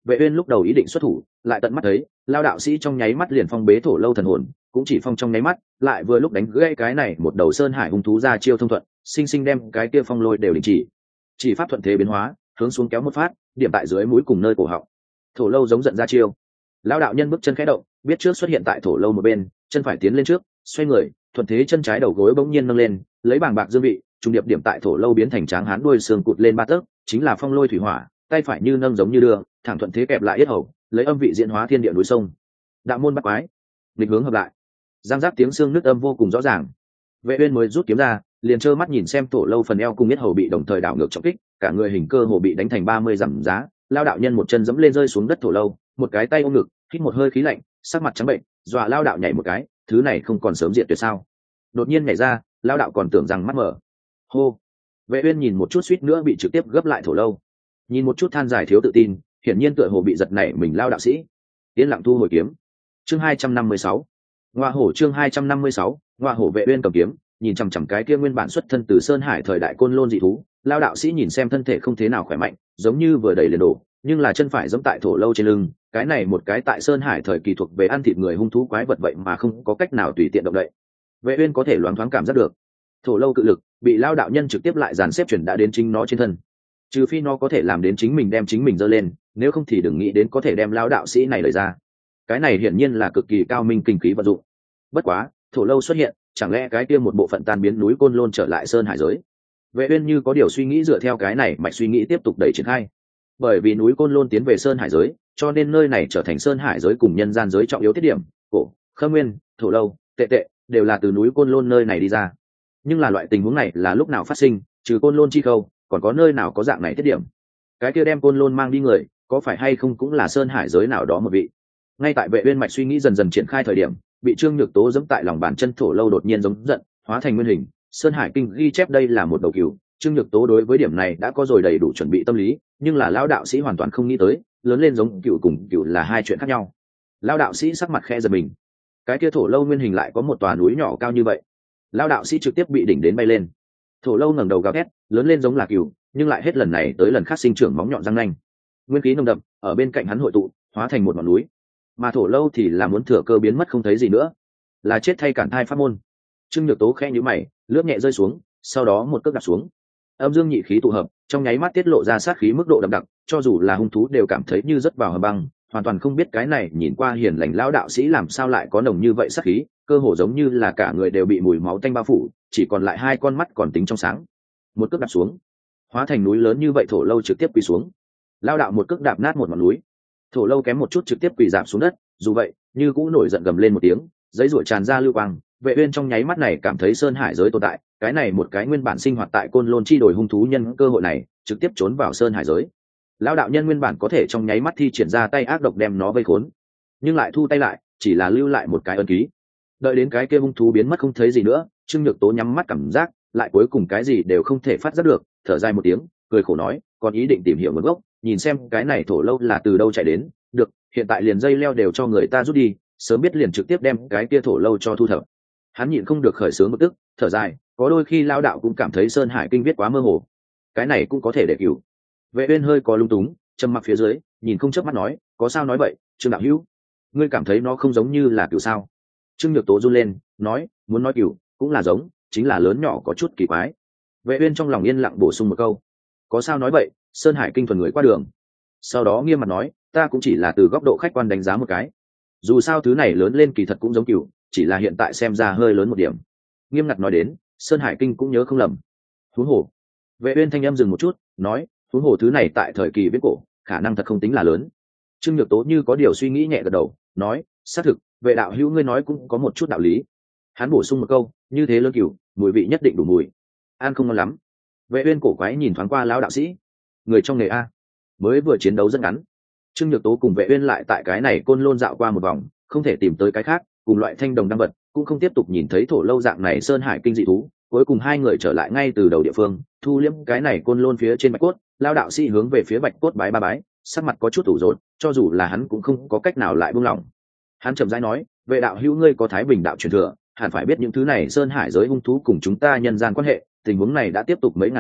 Vệ uyên lúc đầu ý định xuất thủ, lại tận mắt thấy lao đạo sĩ trong nháy mắt liền phong bế thổ lâu thần hồn, cũng chỉ phong trong nháy mắt, lại vừa lúc đánh gãy cái này một đầu sơn hải hung thú ra chiêu thông thuận, sinh sinh đem cái kia phong lôi đều đình chỉ. Chỉ pháp thuận thế biến hóa, hướng xuống kéo một phát, điểm tại dưới mũi cùng nơi cổ họng. Thổ lâu giống giận ra chiêu. Lão đạo nhân bước chân khẽ động, biết trước xuất hiện tại thổ lâu một bên, chân phải tiến lên trước, xoay người, thuận thế chân trái đầu gối bỗng nhiên nâng lên, lấy bàng bạc dương vị, trung điệp điểm tại thổ lâu biến thành tráng hán đuôi xương cụt lên ba tấc, chính là phong lôi thủy hỏa, tay phải như nâng giống như đưa, thẳng thuận thế kẹp lại yết hầu, lấy âm vị diễn hóa thiên địa núi sông. Đạo môn bắt quái, nghịch hướng hợp lại. Giang giáp tiếng xương nứt âm vô cùng rõ ràng. Vệ uyên mới rút kiếm ra, liền trơ mắt nhìn xem thổ lâu phần eo cùng yết hầu bị đồng thời đảo ngược trọng kích, cả người hình cơ hồ bị đánh thành ba mươi dặm giá. Lao đạo nhân một chân dẫm lên rơi xuống đất thổ lâu, một cái tay ôm ngực, hít một hơi khí lạnh, sắc mặt trắng bệnh, dọa lao đạo nhảy một cái, thứ này không còn sớm diệt tuyệt sao? Đột nhiên nhảy ra, lao đạo còn tưởng rằng mắt mở. Hô. Vệ uyên nhìn một chút suýt nữa bị trực tiếp gấp lại thổ lâu, nhìn một chút than dài thiếu tự tin, hiển nhiên tựa hồ bị giật nảy mình lao đạo sĩ. Tiến lặng thu hồi kiếm. Chương hai trăm năm mươi sáu. Ngoa hổ chương hai trăm năm mươi sáu, ngoa hổ. Vệ uyên cầm kiếm, nhìn chằm chằm cái kia nguyên bản xuất thân từ sơn hải thời đại côn lôn dị thú, lao đạo sĩ nhìn xem thân thể không thế nào khỏe mạnh, giống như vừa đẩy liền đổ, nhưng là chân phải giẫm tại thổ lâu trên lưng, cái này một cái tại sơn hải thời kỳ thuộc về ăn thịt người hung thú quái vật vậy mà không có cách nào tùy tiện động đậy. Vệ uyên có thể loáng thoáng cảm giác được, thổ lâu cự lực bị lao đạo nhân trực tiếp lại dàn xếp chuyển đã đến chính nó trên thân, trừ phi nó có thể làm đến chính mình đem chính mình dơ lên, nếu không thì đừng nghĩ đến có thể đem lao đạo sĩ này lời ra. Cái này hiển nhiên là cực kỳ cao minh kinh khí vận dụng. Bất quá thổ lâu xuất hiện, chẳng lẽ cái kia một bộ phận tan biến núi côn lôn trở lại sơn hải giới? Vệ uyên như có điều suy nghĩ dựa theo cái này mạch suy nghĩ tiếp tục đẩy triển khai. Bởi vì núi côn lôn tiến về sơn hải giới, cho nên nơi này trở thành sơn hải giới cùng nhân gian giới trọng yếu tiết điểm. Cổ, Khâm Nguyên, Thổ Lâu, Tệ Tệ đều là từ núi côn lôn nơi này đi ra. Nhưng là loại tình huống này là lúc nào phát sinh, trừ côn lôn chi khâu, còn có nơi nào có dạng này tiết điểm? Cái kia đem côn lôn mang đi người, có phải hay không cũng là sơn hải giới nào đó một vị? Ngay tại Vệ uyên mạch suy nghĩ dần dần triển khai thời điểm, bị Trương Nhược Tố giẫm tại lòng bàn chân Thổ Lâu đột nhiên giống giận, hóa thành nguyên hình. Sơn Hải Kinh ghi chép đây là một đầu cừu, Trương Nhược Tố đối với điểm này đã có rồi đầy đủ chuẩn bị tâm lý, nhưng là lão đạo sĩ hoàn toàn không nghĩ tới, lớn lên giống cừu cùng cừu là hai chuyện khác nhau. Lão đạo sĩ sắc mặt khẽ giật mình, cái kia Thổ Lâu nguyên hình lại có một tòa núi nhỏ cao như vậy. Lão đạo sĩ trực tiếp bị đỉnh đến bay lên. Thổ Lâu ngẩng đầu gào thét, lớn lên giống là cừu, nhưng lại hết lần này tới lần khác sinh trưởng móng nhọn răng nanh, nguyên khí nồng đậm ở bên cạnh hắn hội tụ, hóa thành một ngọn núi. Mà Thổ Lâu thì là muốn thừa cơ biến mất không thấy gì nữa, là chết thay cản thai pháp môn. Trương Nhược Tố khẽ nhíu mày, lướt nhẹ rơi xuống, sau đó một cước đạp xuống. Âm dương nhị khí tụ hợp, trong nháy mắt tiết lộ ra sát khí mức độ đậm đặc, cho dù là hung thú đều cảm thấy như rất vào hầm băng, hoàn toàn không biết cái này nhìn qua hiền lành lão đạo sĩ làm sao lại có nồng như vậy sát khí, cơ hồ giống như là cả người đều bị mùi máu tanh bao phủ, chỉ còn lại hai con mắt còn tính trong sáng. Một cước đạp xuống, hóa thành núi lớn như vậy. Thổ Lâu trực tiếp quỳ xuống. Lão đạo một cước đạp nát một ngọn núi. Thổ Lâu kém một chút trực tiếp quỳ rạp xuống đất, dù vậy, như cũng nổi giận gầm lên một tiếng, giấy rủa tràn ra lưu quang. Vệ uyên trong nháy mắt này cảm thấy sơn hải giới tồn tại, cái này một cái nguyên bản sinh hoạt tại côn lôn chi đồi hung thú nhân cơ hội này trực tiếp trốn vào sơn hải giới. Lão đạo nhân nguyên bản có thể trong nháy mắt thi triển ra tay ác độc đem nó vây khốn, nhưng lại thu tay lại, chỉ là lưu lại một cái ấn ký. Đợi đến cái kia hung thú biến mất không thấy gì nữa, Trương Nhược Tố nhắm mắt cảm giác, lại cuối cùng cái gì đều không thể phát giác được, thở dài một tiếng, cười khổ nói, còn ý định tìm hiểu nguồn gốc, nhìn xem cái này Thổ Lâu là từ đâu chạy đến. Được, hiện tại liền dây leo đều cho người ta rút đi, sớm biết liền trực tiếp đem cái kia Thổ Lâu cho thu thập. Hắn nhịn không được khởi sướng một tức, thở dài, có đôi khi lao đạo cũng cảm thấy sơn hải kinh viết quá mơ hồ, cái này cũng có thể để cứu. Vệ uyên hơi có lung túng, trầm mặc phía dưới, nhìn không chớp mắt nói, có sao nói vậy, Trương đạo hữu, ngươi cảm thấy nó không giống như là cừu sao? Trương Nhược Tố run lên, nói, muốn nói cừu cũng là giống, chính là lớn nhỏ có chút kỳ quái. Vệ uyên trong lòng yên lặng bổ sung một câu, có sao nói vậy, sơn hải kinh thuần người qua đường. Sau đó nghiêm mặt nói, ta cũng chỉ là từ góc độ khách quan đánh giá một cái, dù sao thứ này lớn lên kỳ thật cũng giống cừu, chỉ là hiện tại xem ra hơi lớn một điểm. Nghiêm ngặt nói đến, sơn hải kinh cũng nhớ không lầm. Huống hồ, Vệ uyên thanh âm dừng một chút, nói, huống hồ thứ này tại thời kỳ viễn cổ khả năng thật không tính là lớn. Trương Nhược Tố như có điều suy nghĩ nhẹ gật đầu, nói, xác thực, Vệ đạo hữu ngươi nói cũng có một chút đạo lý. Hắn bổ sung một câu, như thế lớn cừu, mùi vị nhất định đủ mùi, ăn không ngon lắm. Vệ uyên cổ quái nhìn thoáng qua lão đạo sĩ, người trong nghề a, mới vừa chiến đấu rất ngắn. Trương Nhược Tố cùng Vệ uyên lại tại cái này côn lôn dạo qua một vòng, không thể tìm tới cái khác cùng loại thanh đồng đăng vật, cũng không tiếp tục nhìn thấy Thổ Lâu dạng này sơn hải kinh dị thú. Cuối cùng hai người trở lại ngay từ đầu địa phương, thu liễm cái này côn lôn phía trên bạch cốt. Lão đạo sĩ hướng về phía bạch cốt bái ba bái, sắc mặt có chút ủ rột, cho dù là hắn cũng không có cách nào lại buông lỏng. Hắn chậm rãi nói, Vệ đạo hữu ngươi có Thái Bình đạo truyền thừa, hẳn phải biết những thứ này sơn hải giới hung thú cùng chúng ta nhân gian quan hệ, tình huống này đã tiếp tục mấy ngàn năm,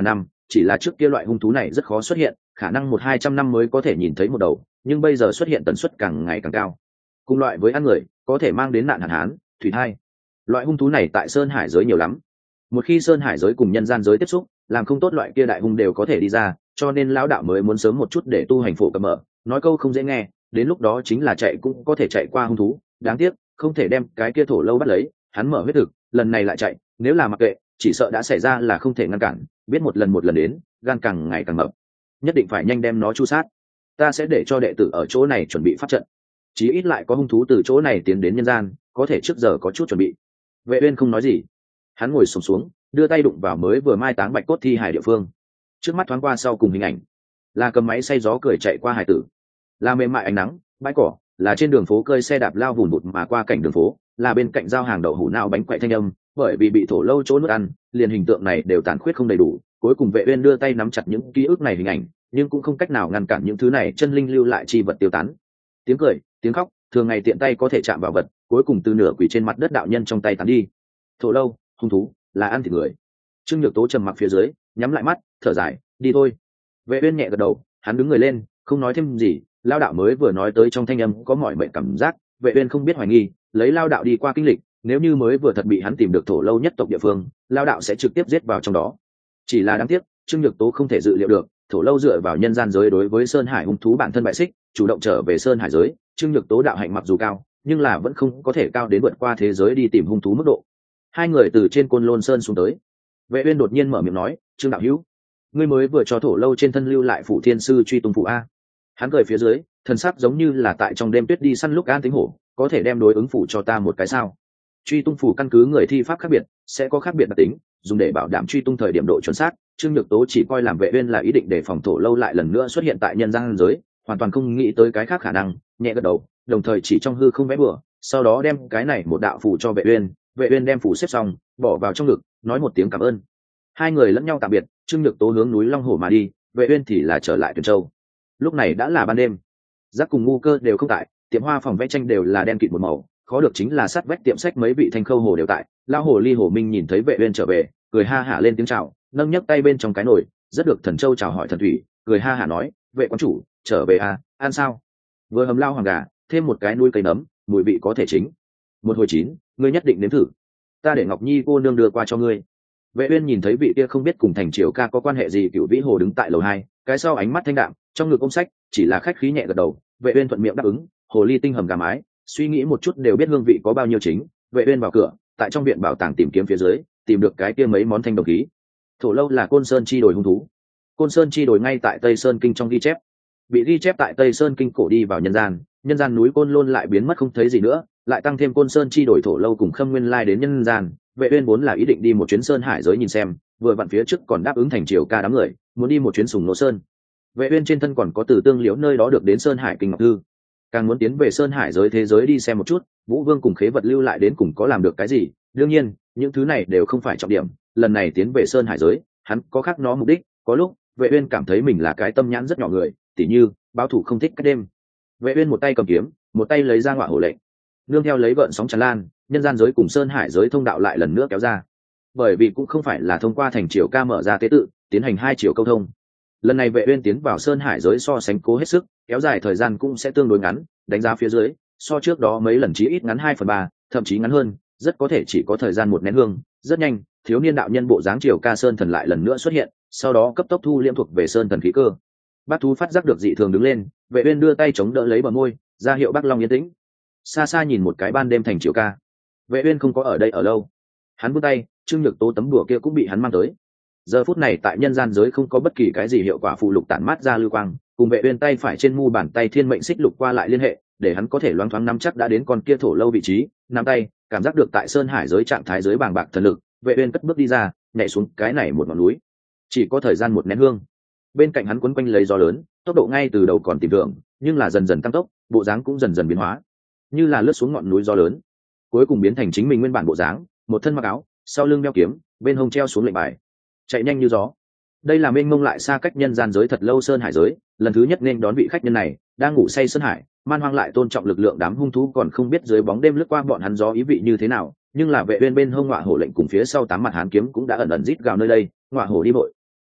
chỉ là trước kia loại hung thú này rất khó xuất hiện, khả năng một hai trăm năm mới có thể nhìn thấy một đầu, nhưng bây giờ xuất hiện tần suất càng ngày càng cao. Cùng loại với ăn người, có thể mang đến nạn hạn hán, thủy thai. Loại hung thú này tại sơn hải giới nhiều lắm. Một khi sơn hải giới cùng nhân gian giới tiếp xúc, làm không tốt loại kia đại hung đều có thể đi ra, cho nên lão đạo mới muốn sớm một chút để tu hành phổ cập mở, nói câu không dễ nghe, đến lúc đó chính là chạy cũng có thể chạy qua hung thú, đáng tiếc không thể đem cái kia thổ lâu bắt lấy. Hắn mở huyết thực, lần này lại chạy, nếu là mặc kệ, chỉ sợ đã xảy ra là không thể ngăn cản, biết một lần một lần đến, gan càng ngày càng mập, nhất định phải nhanh đem nó chu sát. Ta sẽ để cho đệ tử ở chỗ này chuẩn bị pháp trận, chí ít lại có hung thú từ chỗ này tiến đến nhân gian, có thể trước giờ có chút chuẩn bị. Vệ Uyên không nói gì, hắn ngồi xổm xuống, đưa tay đụng vào mới vừa mai táng bạch cốt thi hải địa phương, trước mắt thoáng qua sau cùng hình ảnh là cầm máy xay gió cười chạy qua hải tử, là mềm mại ánh nắng bãi cỏ, là trên đường phố cơi xe đạp lao vùn vụt mà qua cảnh đường phố, là bên cạnh giao hàng đậu hũ nao bánh quậy thanh âm, bởi vì bị thổ lâu chỗ nuốt ăn, liền hình tượng này đều tàn khuyết không đầy đủ. Cuối cùng Vệ Uyên đưa tay nắm chặt những ký ức này hình ảnh, nhưng cũng không cách nào ngăn cản những thứ này chân linh lưu lại chi vật tiêu tán. Tiếng cười, tiếng khóc, thường ngày tiện tay có thể chạm vào vật, cuối cùng từ nửa quỷ trên mặt đất đạo nhân trong tay tán đi. Thổ lâu, hung thú, là ăn thịt người. Trương Nhược Tố trầm mặc phía dưới, nhắm lại mắt, thở dài, đi thôi. Vệ Uyên nhẹ gật đầu, hắn đứng người lên, không nói thêm gì. Lao đạo mới vừa nói tới trong thanh âm có mỏi mệt cảm giác, Vệ Uyên không biết hoài nghi, lấy Lao đạo đi qua kinh lịch, nếu như mới vừa thật bị hắn tìm được thổ lâu nhất tộc địa phương, Lao đạo sẽ trực tiếp giết vào trong đó. Chỉ là đáng tiếc, Trương Nhược Tố không thể dự liệu được, thổ lâu dựa vào nhân gian giới đối với sơn hải hung thú bản thân bại xích, chủ động trở về sơn hải giới. Trương Nhược Tố đạo hạnh mặc dù cao, nhưng là vẫn không có thể cao đến vượt qua thế giới đi tìm hung thú mức độ. Hai người từ trên Côn Lôn Sơn xuống tới. Vệ Uyên đột nhiên mở miệng nói, Trương đạo hữu, ngươi mới vừa cho thổ lâu trên thân lưu lại phủ thiên sư truy tung phụ a. Hắn cười phía dưới, thần sắc giống như là tại trong đêm tuyết đi săn lúc an tính hổ, có thể đem đối ứng phủ cho ta một cái sao? Truy tung phủ căn cứ người thi pháp khác biệt, sẽ có khác biệt đặc tính, dùng để bảo đảm truy tung thời điểm độ chuẩn xác. Trương Nhược Tố chỉ coi làm Vệ Uyên là ý định để phòng thổ lâu lại lần nữa xuất hiện tại nhân gian giới, hoàn toàn không nghĩ tới cái khác khả năng, nhẹ gật đầu, đồng thời chỉ trong hư không vẽ bừa, sau đó đem cái này một đạo phủ cho Vệ Uyên. Vệ Uyên đem phủ xếp xong, bỏ vào trong ngực, nói một tiếng cảm ơn. Hai người lẫn nhau tạm biệt, Trương Nhược Tố hướng núi Long Hổ mà đi, Vệ Uyên thì là trở lại Tuyền Châu. Lúc này đã là ban đêm, Giác cùng Ngu Cơ đều không tại, tiệm hoa phòng vẽ tranh đều là đen kịt một màu, khó được chính là sát vách tiệm sách mấy vị thanh khâu hồ đều tại. Lão hồ ly Hồ Minh nhìn thấy Vệ Uyên trở về, cười ha hả lên tiếng chào, nâng nhấc tay bên trong cái nồi, rất được Thần Châu chào hỏi Thần Thủy, cười ha hả nói, Vệ quán chủ trở về à, ăn sao? Vừa hầm lao hoàng gà, thêm một cái nuôi cây nấm, mùi vị có thể chính. Một hồi chín, ngươi nhất định nếm thử. Ta để Ngọc Nhi cô nương đưa qua cho ngươi. Vệ Uyên nhìn thấy vị kia không biết cùng Thành Triều ca có quan hệ gì Cửu Vĩ Hồ đứng tại lầu hai, cái sau ánh mắt thanh đạm, trong ngực ôm sách, chỉ là khách khí nhẹ gật đầu. Vệ Uyên thuận miệng đáp ứng, hồ ly tinh hầm gà mái, suy nghĩ một chút đều biết hương vị có bao nhiêu chính. Vệ Uyên vào cửa, tại trong viện bảo tàng tìm kiếm phía dưới, tìm được cái kia mấy món thanh đồng khí. Thổ lâu là Côn Sơn chi đồi hung thú. Côn Sơn chi đồi ngay tại Tây Sơn Kinh trong ghi chép, bị ghi chép tại Tây Sơn Kinh cổ đi vào nhân gian, nhân gian núi Côn Lôn lại biến mất không thấy gì nữa, lại tăng thêm Côn Sơn chi đồi thổ lâu cùng Khâm Nguyên Lai đến nhân gian. Vệ Uyên vốn là ý định đi một chuyến sơn hải giới nhìn xem, vừa vặn phía trước còn đáp ứng Thành Triều ca đám người, muốn đi một chuyến Sùng Nô Sơn. Vệ Uyên trên thân còn có từ tương liễu nơi đó được đến sơn hải kinh ngọc thư, càng muốn tiến về sơn hải giới thế giới đi xem một chút, Vũ Vương cùng Khế Vật lưu lại đến cùng có làm được cái gì. Đương nhiên, những thứ này đều không phải trọng điểm, lần này tiến về sơn hải giới, hắn có khác nó mục đích. Có lúc, Vệ Uyên cảm thấy mình là cái tâm nhãn rất nhỏ người, tỉ như báo thủ không thích cách đêm. Vệ Uyên một tay cầm kiếm, một tay lấy ra ngọa hổ lệnh, nương theo lấy gợn sóng tràn lan, nhân gian giới cùng sơn hải giới thông đạo lại lần nữa kéo ra. Bởi vì cũng không phải là thông qua Thành Triều ca mở ra tế tự, tiến hành hai chiều câu thông. Lần này Vệ Uyên tiến vào sơn hải giới so sánh cố hết sức, kéo dài thời gian cũng sẽ tương đối ngắn, đánh giá phía dưới, so trước đó mấy lần chí ít ngắn hai phần ba, thậm chí ngắn hơn, rất có thể chỉ có thời gian một nén hương. Rất nhanh, thiếu niên đạo nhân bộ dáng Triều ca sơn thần lại lần nữa xuất hiện, sau đó cấp tốc thu liễm thuộc về sơn thần khí cơ. Bác thú phát giác được dị thường đứng lên, Vệ Uyên đưa tay chống đỡ lấy bờ môi, ra hiệu Bác Long yên tĩnh. Xa xa nhìn một cái ban đêm Thành Triều ca. Vệ Uyên không có ở đây ở lâu, hắn buông tay, Trương Nhược Tố tấm đùa kia cũng bị hắn mang tới. Giờ phút này tại nhân gian giới không có bất kỳ cái gì hiệu quả phụ lục tản mát ra lưu quang, cùng Vệ Uyên tay phải trên mu bàn tay thiên mệnh xích lục qua lại liên hệ, để hắn có thể loáng thoáng nắm chắc đã đến con kia thổ lâu vị trí. Nắm tay, cảm giác được tại sơn hải giới trạng thái giới bàng bạc thần lực, Vệ Uyên cất bước đi ra, nhảy xuống cái này một ngọn núi. Chỉ có thời gian một nén hương. Bên cạnh hắn quấn quanh lấy gió lớn, tốc độ ngay từ đầu còn tìm tưởng, nhưng là dần dần tăng tốc, bộ dáng cũng dần dần biến hóa, như là lướt xuống ngọn núi gió lớn, cuối cùng biến thành chính mình nguyên bản bộ dáng, một thân mặc áo, sau lưng đeo kiếm, bên hông treo xuống lệnh bài, chạy nhanh như gió. Đây là mênh mông lại xa cách nhân gian giới thật lâu sơn hải giới, lần thứ nhất nên đón vị khách nhân này, đang ngủ say sơn hải, man hoang lại tôn trọng lực lượng đám hung thú còn không biết dưới bóng đêm lướt qua bọn hắn gió ý vị như thế nào, nhưng là Vệ Uyên bên hông ngọa hổ lệnh cùng phía sau tám mặt hán kiếm cũng đã ẩn ẩn rít gào nơi đây, ngọa hổ đi bội.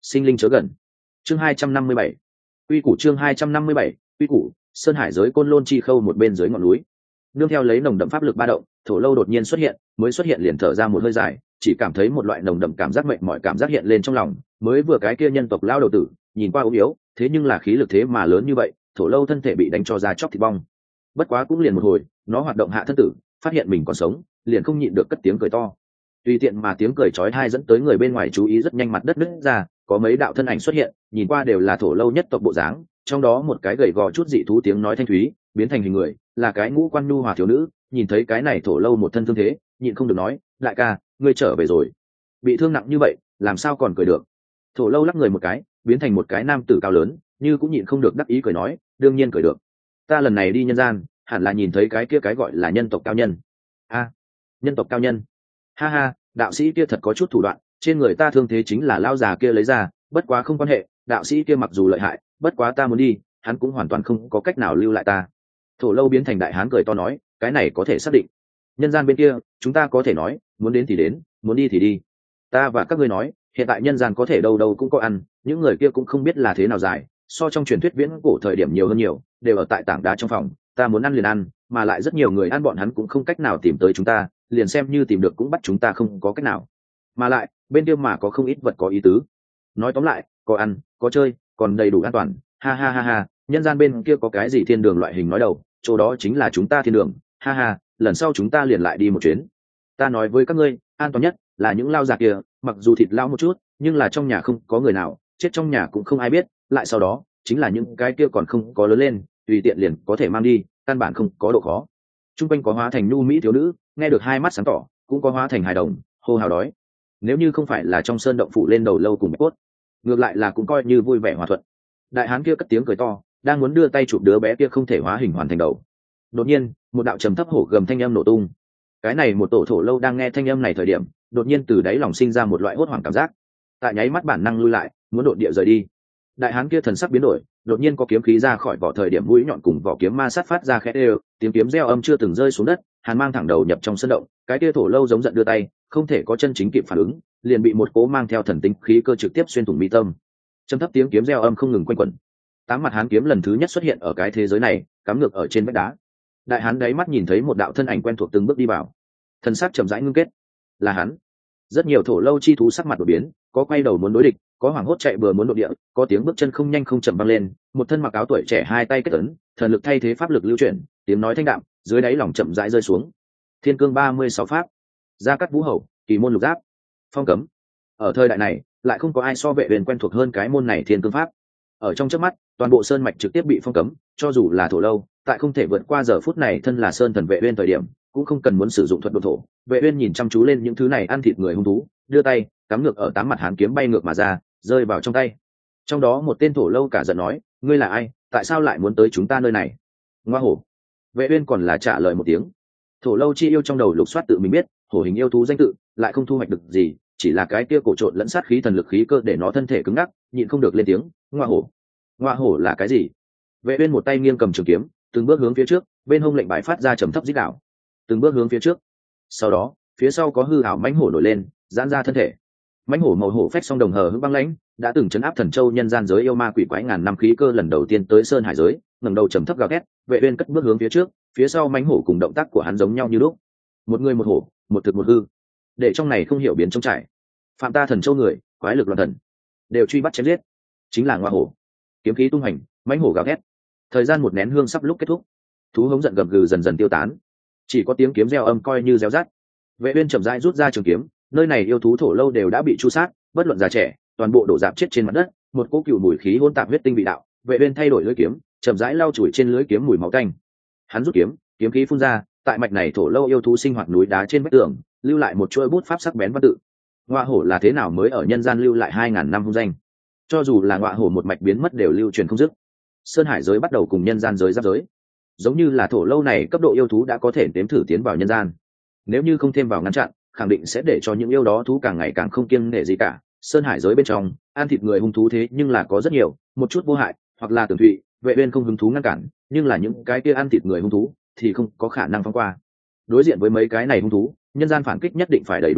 sinh linh chớ gần. Chương hai trăm năm mươi bảy, quy củ. Chương hai trăm năm mươi bảy, quy củ. Sơn hải giới Côn Lôn chi khâu một bên dưới ngọn núi, nương theo lấy nồng đậm pháp lực ba động, thổ lâu đột nhiên xuất hiện, mới xuất hiện liền thở ra một hơi dài, chỉ cảm thấy một loại nồng đậm cảm giác mệt mỏi cảm giác hiện lên trong lòng. Mới vừa cái kia nhân tộc lao đầu tử nhìn qua ốm yếu, thế nhưng là khí lực thế mà lớn như vậy, thổ lâu thân thể bị đánh cho ra chóc thịt bong. Bất quá cũng liền một hồi, nó hoạt động hạ thân tử, phát hiện mình còn sống, liền không nhịn được cất tiếng cười to. Tùy tiện mà tiếng cười chói tai dẫn tới người bên ngoài chú ý, rất nhanh mặt đất nứt ra, có mấy đạo thân ảnh xuất hiện, nhìn qua đều là thổ lâu nhất tộc bộ dáng, trong đó một cái gầy gò chút dị thú tiếng nói thanh thúy, biến thành hình người, là cái ngũ quan nhu hòa thiếu nữ. Nhìn thấy cái này thổ lâu một thân thương thế, nhịn không được nói, đại ca, ngươi trở về rồi. Bị thương nặng như vậy, làm sao còn cười được? Thổ lâu lắc người một cái, biến thành một cái nam tử cao lớn, như cũng nhịn không được đắc ý cười nói, đương nhiên cười được. Ta lần này đi nhân gian, hẳn là nhìn thấy cái kia cái gọi là nhân tộc cao nhân. A, nhân tộc cao nhân. Ha ha, đạo sĩ kia thật có chút thủ đoạn, trên người ta thương thế chính là lao già kia lấy ra, bất quá không quan hệ, đạo sĩ kia mặc dù lợi hại, bất quá ta muốn đi, hắn cũng hoàn toàn không có cách nào lưu lại ta. Thổ lâu biến thành đại hán cười to nói, cái này có thể xác định. Nhân gian bên kia, chúng ta có thể nói, muốn đến thì đến, muốn đi thì đi. Ta và các ngươi nói, hiện tại nhân gian có thể đâu đâu cũng có ăn, những người kia cũng không biết là thế nào dài, so trong truyền thuyết viễn cổ thời điểm nhiều hơn nhiều, đều ở tại tảng đá trong phòng, ta muốn ăn liền ăn, mà lại rất nhiều người ăn, bọn hắn cũng không cách nào tìm tới chúng ta, liền xem như tìm được cũng bắt chúng ta không có cách nào. Mà lại, bên kia mà có không ít vật có ý tứ. Nói tóm lại, có ăn, có chơi, còn đầy đủ an toàn. Ha ha ha ha, nhân gian bên kia có cái gì thiên đường loại hình nói đầu, chỗ đó chính là chúng ta thiên đường. Ha ha, lần sau chúng ta liền lại đi một chuyến. Ta nói với các ngươi, an toàn nhất là những lao già kia, mặc dù thịt lao một chút, nhưng là trong nhà không có người nào, chết trong nhà cũng không ai biết, lại sau đó chính là những cái kia còn không có lớn lên, tùy tiện liền có thể mang đi, căn bản không có độ khó. Trung quanh có hóa thành nhu mỹ thiếu nữ, nghe được hai mắt sáng tỏ, cũng có hóa thành hài đồng, hô hào đói. Nếu như không phải là trong sơn động phụ lên đầu lâu cùng cốt, ngược lại là cũng coi như vui vẻ hòa thuận. Đại hán kia cất tiếng cười to, đang muốn đưa tay chụp đứa bé kia không thể hóa hình hoàn thành đầu. Đột nhiên, một đạo trầm thấp hổ gầm thanh âm nổ tung. Cái này một tổ thổ lâu đang nghe thanh âm này thời điểm, đột nhiên từ đáy lòng sinh ra một loại hốt hoảng cảm giác, tại nháy mắt bản năng lui lại, muốn đột địa rời đi. Đại hán kia thần sắc biến đổi, đột nhiên có kiếm khí ra khỏi vỏ, thời điểm mũi nhọn cùng vỏ kiếm ma sát phát ra khẽ đều, tiếng kiếm reo âm chưa từng rơi xuống đất, hàn mang thẳng đầu nhập trong sân động. Cái kia thổ lâu giống giận đưa tay, không thể có chân chính kịp phản ứng, liền bị một cố mang theo thần tinh khí cơ trực tiếp xuyên thủng mi tâm. Trầm thấp tiếng kiếm reo âm không ngừng quanh quẩn. Tám mặt hán kiếm lần thứ nhất xuất hiện ở cái thế giới này, cắm ngược ở trên vách đá. Đại hán đáy mắt nhìn thấy một đạo thân ảnh quen thuộc từng bước đi vào, thân xác chậm rãi ngưng kết, là hắn. Rất nhiều thổ lâu chi thú sắc mặt đổi biến, có quay đầu muốn đối địch, có hoảng hốt chạy bừa muốn độ địa, có tiếng bước chân không nhanh không chậm vang lên. Một thân mặc áo tuổi trẻ, hai tay kết ấn, thần lực thay thế pháp lực lưu chuyển, tiếng nói thanh đạm, dưới đáy lòng chậm rãi rơi xuống. Thiên cương ba mươi sáu pháp, gia cắt vũ hầu, kỳ môn lục giáp, phong cấm. Ở thời đại này, lại không có ai so Vệ Uyên quen thuộc hơn cái môn này thiên cương pháp. Ở trong chớp mắt, toàn bộ sơn mạch trực tiếp bị phong cấm, cho dù là thổ lâu, tại không thể vượt qua giờ phút này thân là sơn thần Vệ Uyên thời điểm, cũng không cần muốn sử dụng thuật độn thổ. Vệ Uyên nhìn chăm chú lên những thứ này ăn thịt người hung thú, đưa tay cắm ngược ở tám mặt hán kiếm bay ngược mà ra, rơi vào trong tay. Trong đó một tên thổ lâu cả giận nói, ngươi là ai, tại sao lại muốn tới chúng ta nơi này? Ngoa hổ. Vệ Uyên còn là trả lời một tiếng. Thổ lâu chi yêu trong đầu lục soát tự mình biết, hổ hình yêu thú danh tự, lại không thu hoạch được gì, chỉ là cái kia cổ trộn lẫn sát khí thần lực khí cơ để nó thân thể cứng ngắc, nhịn không được lên tiếng, ngoa hổ. Ngoa hổ là cái gì? Vệ Uyên một tay nghiêng cầm trường kiếm, từng bước hướng phía trước, bên hông lệnh bài phát ra trầm thấp rít gào. Từng bước hướng phía trước. Sau đó, phía sau có hư ảo mãnh hổ nổi lên, giãn ra thân thể. Mãnh hổ màu hổ phách song đồng hờ hững băng lãnh, đã từng chấn áp thần châu nhân gian giới yêu ma quỷ quái ngàn năm khí cơ lần đầu tiên tới sơn hải giới, ngẩng đầu trầm thấp gào thét. Vệ Uyên cất bước hướng phía trước, phía sau mãnh hổ cùng động tác của hắn giống nhau như lúc. Một người một hổ, một thực một hư, để trong này không hiểu biến trong trải. Phạm ta thần châu người, quái lực loạn thần, đều truy bắt chém giết, chính là ngoa hổ. Kiếm khí tung hành, mãnh hổ gào thét. Thời gian một nén hương sắp lúc kết thúc, thú hống giận gầm gừ dần dần tiêu tán, chỉ có tiếng kiếm reo âm coi như réo rắt. Vệ Uyên chậm rãi rút ra trường kiếm, nơi này yêu thú thổ lâu đều đã bị chu sát, bất luận già trẻ, toàn bộ đổ rạp chết trên mặt đất, một cỗ cừu mùi khí hỗn tạp huyết tinh vị đạo. Vệ Uyên thay đổi lưỡi kiếm, chậm rãi lau chùi trên lưỡi kiếm mùi máu tanh. Hắn rút kiếm, kiếm khí phun ra, tại mạch này thổ lâu yêu thú sinh hoạt núi đá trên vách tường, lưu lại một chuôi bút pháp sắc bén văn tự. Ngọa hổ là thế nào mới ở nhân gian lưu lại hai ngàn năm hung danh, cho dù là ngọa hổ một mạch biến mất đều lưu truyền không dứt. Sơn hải giới bắt đầu cùng nhân gian giới giáp giới, giống như là thổ lâu này cấp độ yêu thú đã có thể đếm thử tiến vào nhân gian, nếu như không thêm vào ngăn chặn, khẳng định sẽ để cho những yêu đó thú càng ngày càng không kiêng nể gì cả. Sơn hải giới bên trong ăn thịt người hung thú thế nhưng là có rất nhiều, một chút vô hại hoặc là tường thụy, Vệ Uyên không hứng thú ngăn cản, nhưng là những cái kia ăn thịt người hung thú thì không có khả năng phóng qua. Đối diện với mấy cái này hung thú, nhân gian phản kích nhất định phải đầy đủ nặng,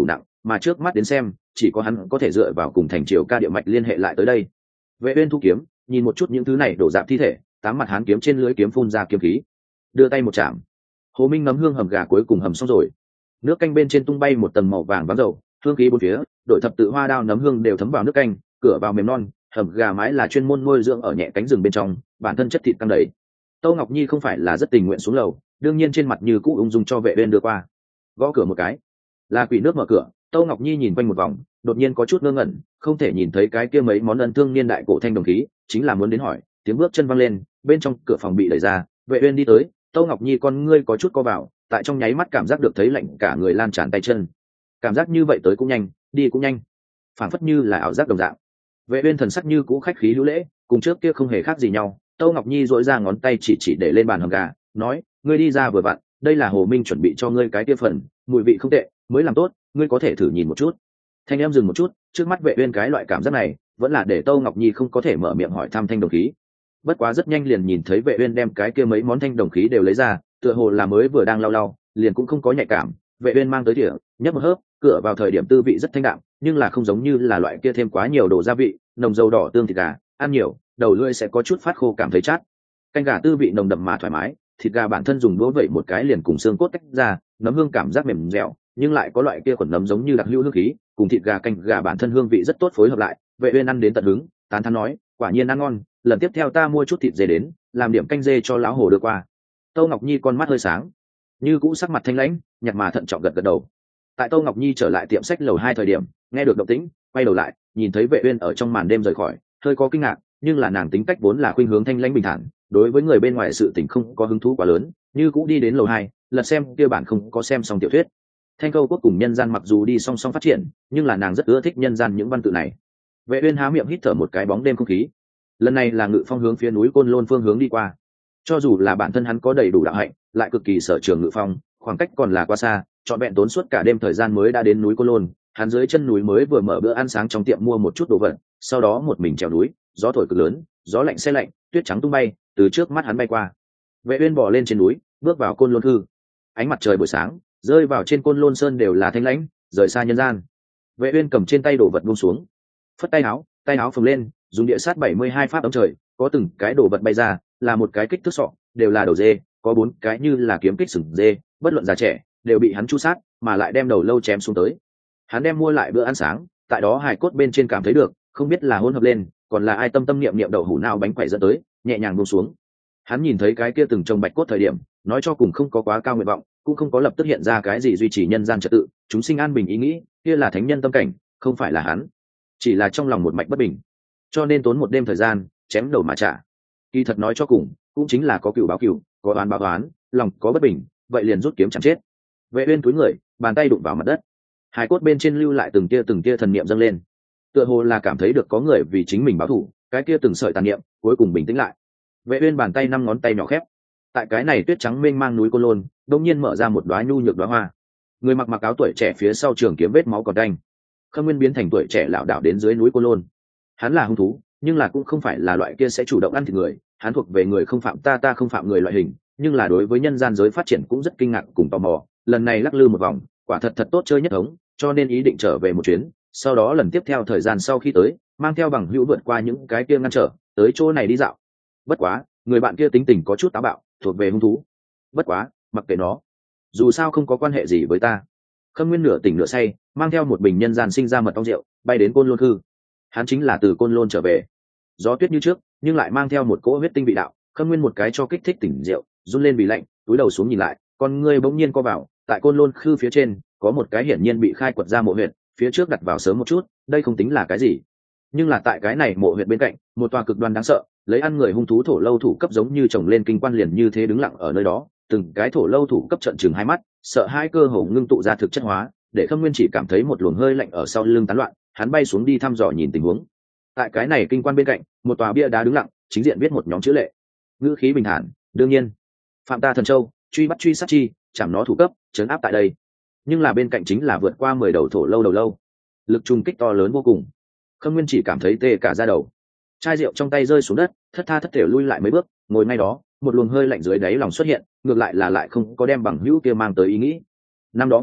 mà trước mắt đến xem chỉ có hắn có thể dựa vào cùng thành triều ca địa mạch liên hệ lại tới đây. Vệ uyên thu kiếm, nhìn một chút những thứ này đổ dạp thi thể, tám mặt hán kiếm trên lưỡi kiếm phun ra kiếm khí, đưa tay một chạm. Hồ Minh nấm hương hầm gà cuối cùng hầm xong rồi, nước canh bên trên tung bay một tầng màu vàng váng dầu, hương khí bốn phía, đội thập tự hoa đao nấm hương đều thấm vào nước canh, cửa vào mềm non, hầm gà mái là chuyên môn nuôi dưỡng ở nhẹ cánh rừng bên trong, bản thân chất thịt căng đầy. Tô Ngọc Nhi không phải là rất tình nguyện xuống lầu, đương nhiên trên mặt như cũ ung dung cho Vệ uyên đưa qua. Gõ cửa một cái, là quỷ nước mở cửa. Tô Ngọc Nhi nhìn quanh một vòng, đột nhiên có chút ngơ ngẩn, không thể nhìn thấy cái kia mấy món ân thương niên đại cổ thanh đồng khí, chính là muốn đến hỏi. Tiếng bước chân văng lên, bên trong cửa phòng bị đẩy ra, Vệ uyên đi tới. Tô Ngọc Nhi con ngươi có chút co vào, tại trong nháy mắt cảm giác được thấy lạnh cả người lan tràn tay chân. Cảm giác như vậy tới cũng nhanh, đi cũng nhanh, phảng phất như là ảo giác đồng dạng. Vệ uyên thần sắc như cũ khách khí hữu lễ, cùng trước kia không hề khác gì nhau. Tô Ngọc Nhi duỗi ra ngón tay chỉ chỉ để lên bàn hầm gà, nói: ngươi đi ra vừa vặn, đây là Hồ Minh chuẩn bị cho ngươi cái kia phần, mùi vị không tệ, mới làm tốt, ngươi có thể thử nhìn một chút. Thanh em dừng một chút, trước mắt Vệ uyên cái loại cảm giác này, vẫn là để Tô Ngọc Nhi không có thể mở miệng hỏi thăm thanh đồng khí. Bất quá rất nhanh liền nhìn thấy Vệ uyên đem cái kia mấy món thanh đồng khí đều lấy ra, tựa hồ là mới vừa đang lau lau, liền cũng không có nhạy cảm. Vệ uyên mang tới thìa, nhấp một hớp, cửa vào thời điểm tư vị rất thanh đạm, nhưng là không giống như là loại kia thêm quá nhiều đồ gia vị, nồng dầu đỏ tương thịt gà, ăn nhiều, đầu lưỡi sẽ có chút phát khô cảm thấy chát. Canh gà tư vị nồng đậm mà thoải mái, thịt gà bản thân dùng đũa vậy một cái liền cùng xương cốt tách ra, nấm hương cảm giác mềm dẻo, nhưng lại có loại kia khuẩn nấm giống như đặc hữu hương khí, cùng thịt gà canh gà bản thân hương vị rất tốt phối hợp lại. Vệ uyên ăn đến tận hứng, tán thán nói: quả nhiên ăn ngon, lần tiếp theo ta mua chút thịt dê đến, làm điểm canh dê cho lão hồ đưa qua. Tô Ngọc Nhi con mắt hơi sáng, như cũ sắc mặt thanh lãnh, nhặt mà thận trọng gật gật đầu. Tại Tô Ngọc Nhi trở lại tiệm sách lầu hai thời điểm, nghe được động tĩnh, quay đầu lại, nhìn thấy Vệ uyên ở trong màn đêm rời khỏi, hơi có kinh ngạc, nhưng là nàng tính cách vốn là khuynh hướng thanh lãnh bình thản, đối với người bên ngoài sự tình không có hứng thú quá lớn, như cũ đi đến lầu hai, lật xem kia bản không có xem xong tiểu thuyết. Thanh câu quốc cùng nhân gian mặc dù đi song song phát triển, nhưng là nàng rất ưa thích nhân gian những văn tự này. Vệ uyên há miệng hít thở một cái bóng đêm không khí. Lần này là ngự phong hướng phía núi Côn Lôn phương hướng đi qua. Cho dù là bản thân hắn có đầy đủ đạo hạnh, lại cực kỳ sở trường ngự phong, khoảng cách còn là quá xa, trọn vẹn tốn suốt cả đêm thời gian mới đã đến núi Côn Lôn. Hắn dưới chân núi mới vừa mở bữa ăn sáng trong tiệm mua một chút đồ vật, sau đó một mình trèo núi, gió thổi cực lớn, gió lạnh se lạnh, tuyết trắng tung bay, từ trước mắt hắn bay qua. Vệ uyên bò lên trên núi, bước vào Côn Lôn hư. Ánh mặt trời buổi sáng rơi vào trên Côn Lôn sơn đều là thanh lãnh, rời xa nhân gian. Vệ uyên cầm trên tay đồ vật buông xuống, phất tay áo, tay áo phồng lên, dùng địa sát bảy mươi hai pháp ấm trời, có từng cái đồ vật bay ra, là một cái kích thước sọ, đều là đầu dê, có bốn cái như là kiếm kích sừng dê, bất luận già trẻ, đều bị hắn chu sát, mà lại đem đầu lâu chém xuống tới. Hắn đem mua lại bữa ăn sáng, tại đó hài cốt bên trên cảm thấy được, không biết là hỗn hợp lên, còn là ai tâm tâm niệm niệm đậu hũ nào bánh quẩy dẫn tới, nhẹ nhàng buông xuống. Hắn nhìn thấy cái kia từng trồng bạch cốt thời điểm, nói cho cùng không có quá cao nguyện vọng, cũng không có lập tức hiện ra cái gì duy trì nhân gian trật tự, chúng sinh an bình ý nghĩ, kia là thánh nhân tâm cảnh, không phải là hắn, chỉ là trong lòng một mạch bất bình, cho nên tốn một đêm thời gian chém đầu mà trả. Kỳ thật nói cho cùng, cũng chính là có cựu báo cựu, có oán báo oán, lòng có bất bình, vậy liền rút kiếm chẳng chết. Vệ uyên cúi người, bàn tay đụng vào mặt đất, hài cốt bên trên lưu lại từng tia từng tia thần niệm dâng lên, tựa hồ là cảm thấy được có người vì chính mình báo thù, cái kia từng sợi tàn niệm cuối cùng bình tĩnh lại. Vệ uyên bàn tay năm ngón tay nhỏ khép, tại cái này tuyết trắng mênh mang núi Côn Lôn, đột nhiên mở ra một đóa nhu nhược đóa hoa. Người mặc mặc áo tuổi trẻ phía sau trường kiếm vết máu còn đanh, Khâm Nguyên biến thành tuổi trẻ lão đảo đến dưới núi Côn Lôn. Hắn là hung thú, nhưng là cũng không phải là loại kia sẽ chủ động ăn thịt người, hắn thuộc về người không phạm ta ta không phạm người loại hình, nhưng là đối với nhân gian giới phát triển cũng rất kinh ngạc cùng tò mò. Lần này lắc lư một vòng, quả thật thật tốt chơi nhất thống, cho nên ý định trở về một chuyến, sau đó lần tiếp theo thời gian sau khi tới, mang theo bằng hữu vượt qua những cái kia ngăn trở, tới chỗ này đi dạo. Bất quá, người bạn kia tính tình có chút táo bạo, thuộc về hung thú. Bất quá, mặc kệ nó, dù sao không có quan hệ gì với ta. Khâm Nguyên nửa tỉnh nửa say, mang theo một bình nhân gian sinh ra mật ong rượu, bay đến Côn Lôn hư. Hắn chính là từ Côn Lôn trở về. Gió tuyết như trước, nhưng lại mang theo một cỗ huyết tinh vị đạo. Khâm Nguyên một cái cho kích thích tỉnh rượu, run lên vì lạnh, túi đầu xuống nhìn lại, con ngươi bỗng nhiên co vào, tại Côn Lôn khư phía trên, có một cái hiển nhiên bị khai quật ra mộ huyệt, phía trước đặt vào sớm một chút, đây không tính là cái gì. Nhưng là tại cái này mộ huyệt bên cạnh, một tòa cực đoan đáng sợ, lấy ăn người hung thú thổ lâu thủ cấp giống như chồng lên kinh quan liền như thế đứng lặng ở nơi đó, từng cái thổ lâu thủ cấp trợn trừng hai mắt, sợ hai cơ hồ ngưng tụ ra thực chất hóa, để Khâm Nguyên chỉ cảm thấy một luồng hơi lạnh ở sau lưng tán loạn, hắn bay xuống đi thăm dò nhìn tình huống. Tại cái này kinh quan bên cạnh, một tòa bia đá đứng lặng, chính diện viết một nhóm chữ lệ. Ngữ khí bình thản, đương nhiên, phạm ta thần châu, truy bắt truy sát chi, chạm nó thủ cấp, trấn áp tại đây. Nhưng là bên cạnh chính là vượt qua mười đầu thổ lâu đầu lâu, lực trùng kích to lớn vô cùng. Khâm Nguyên chỉ cảm thấy tê cả da đầu, chai rượu trong tay rơi xuống đất, thất tha thất thểu lui lại mấy bước, ngồi ngay đó, một luồng hơi lạnh dưới đáy lòng xuất hiện, ngược lại là lại không có đem bằng hữu kia mang tới ý nghĩ. Năm đó Ngoa Hổ,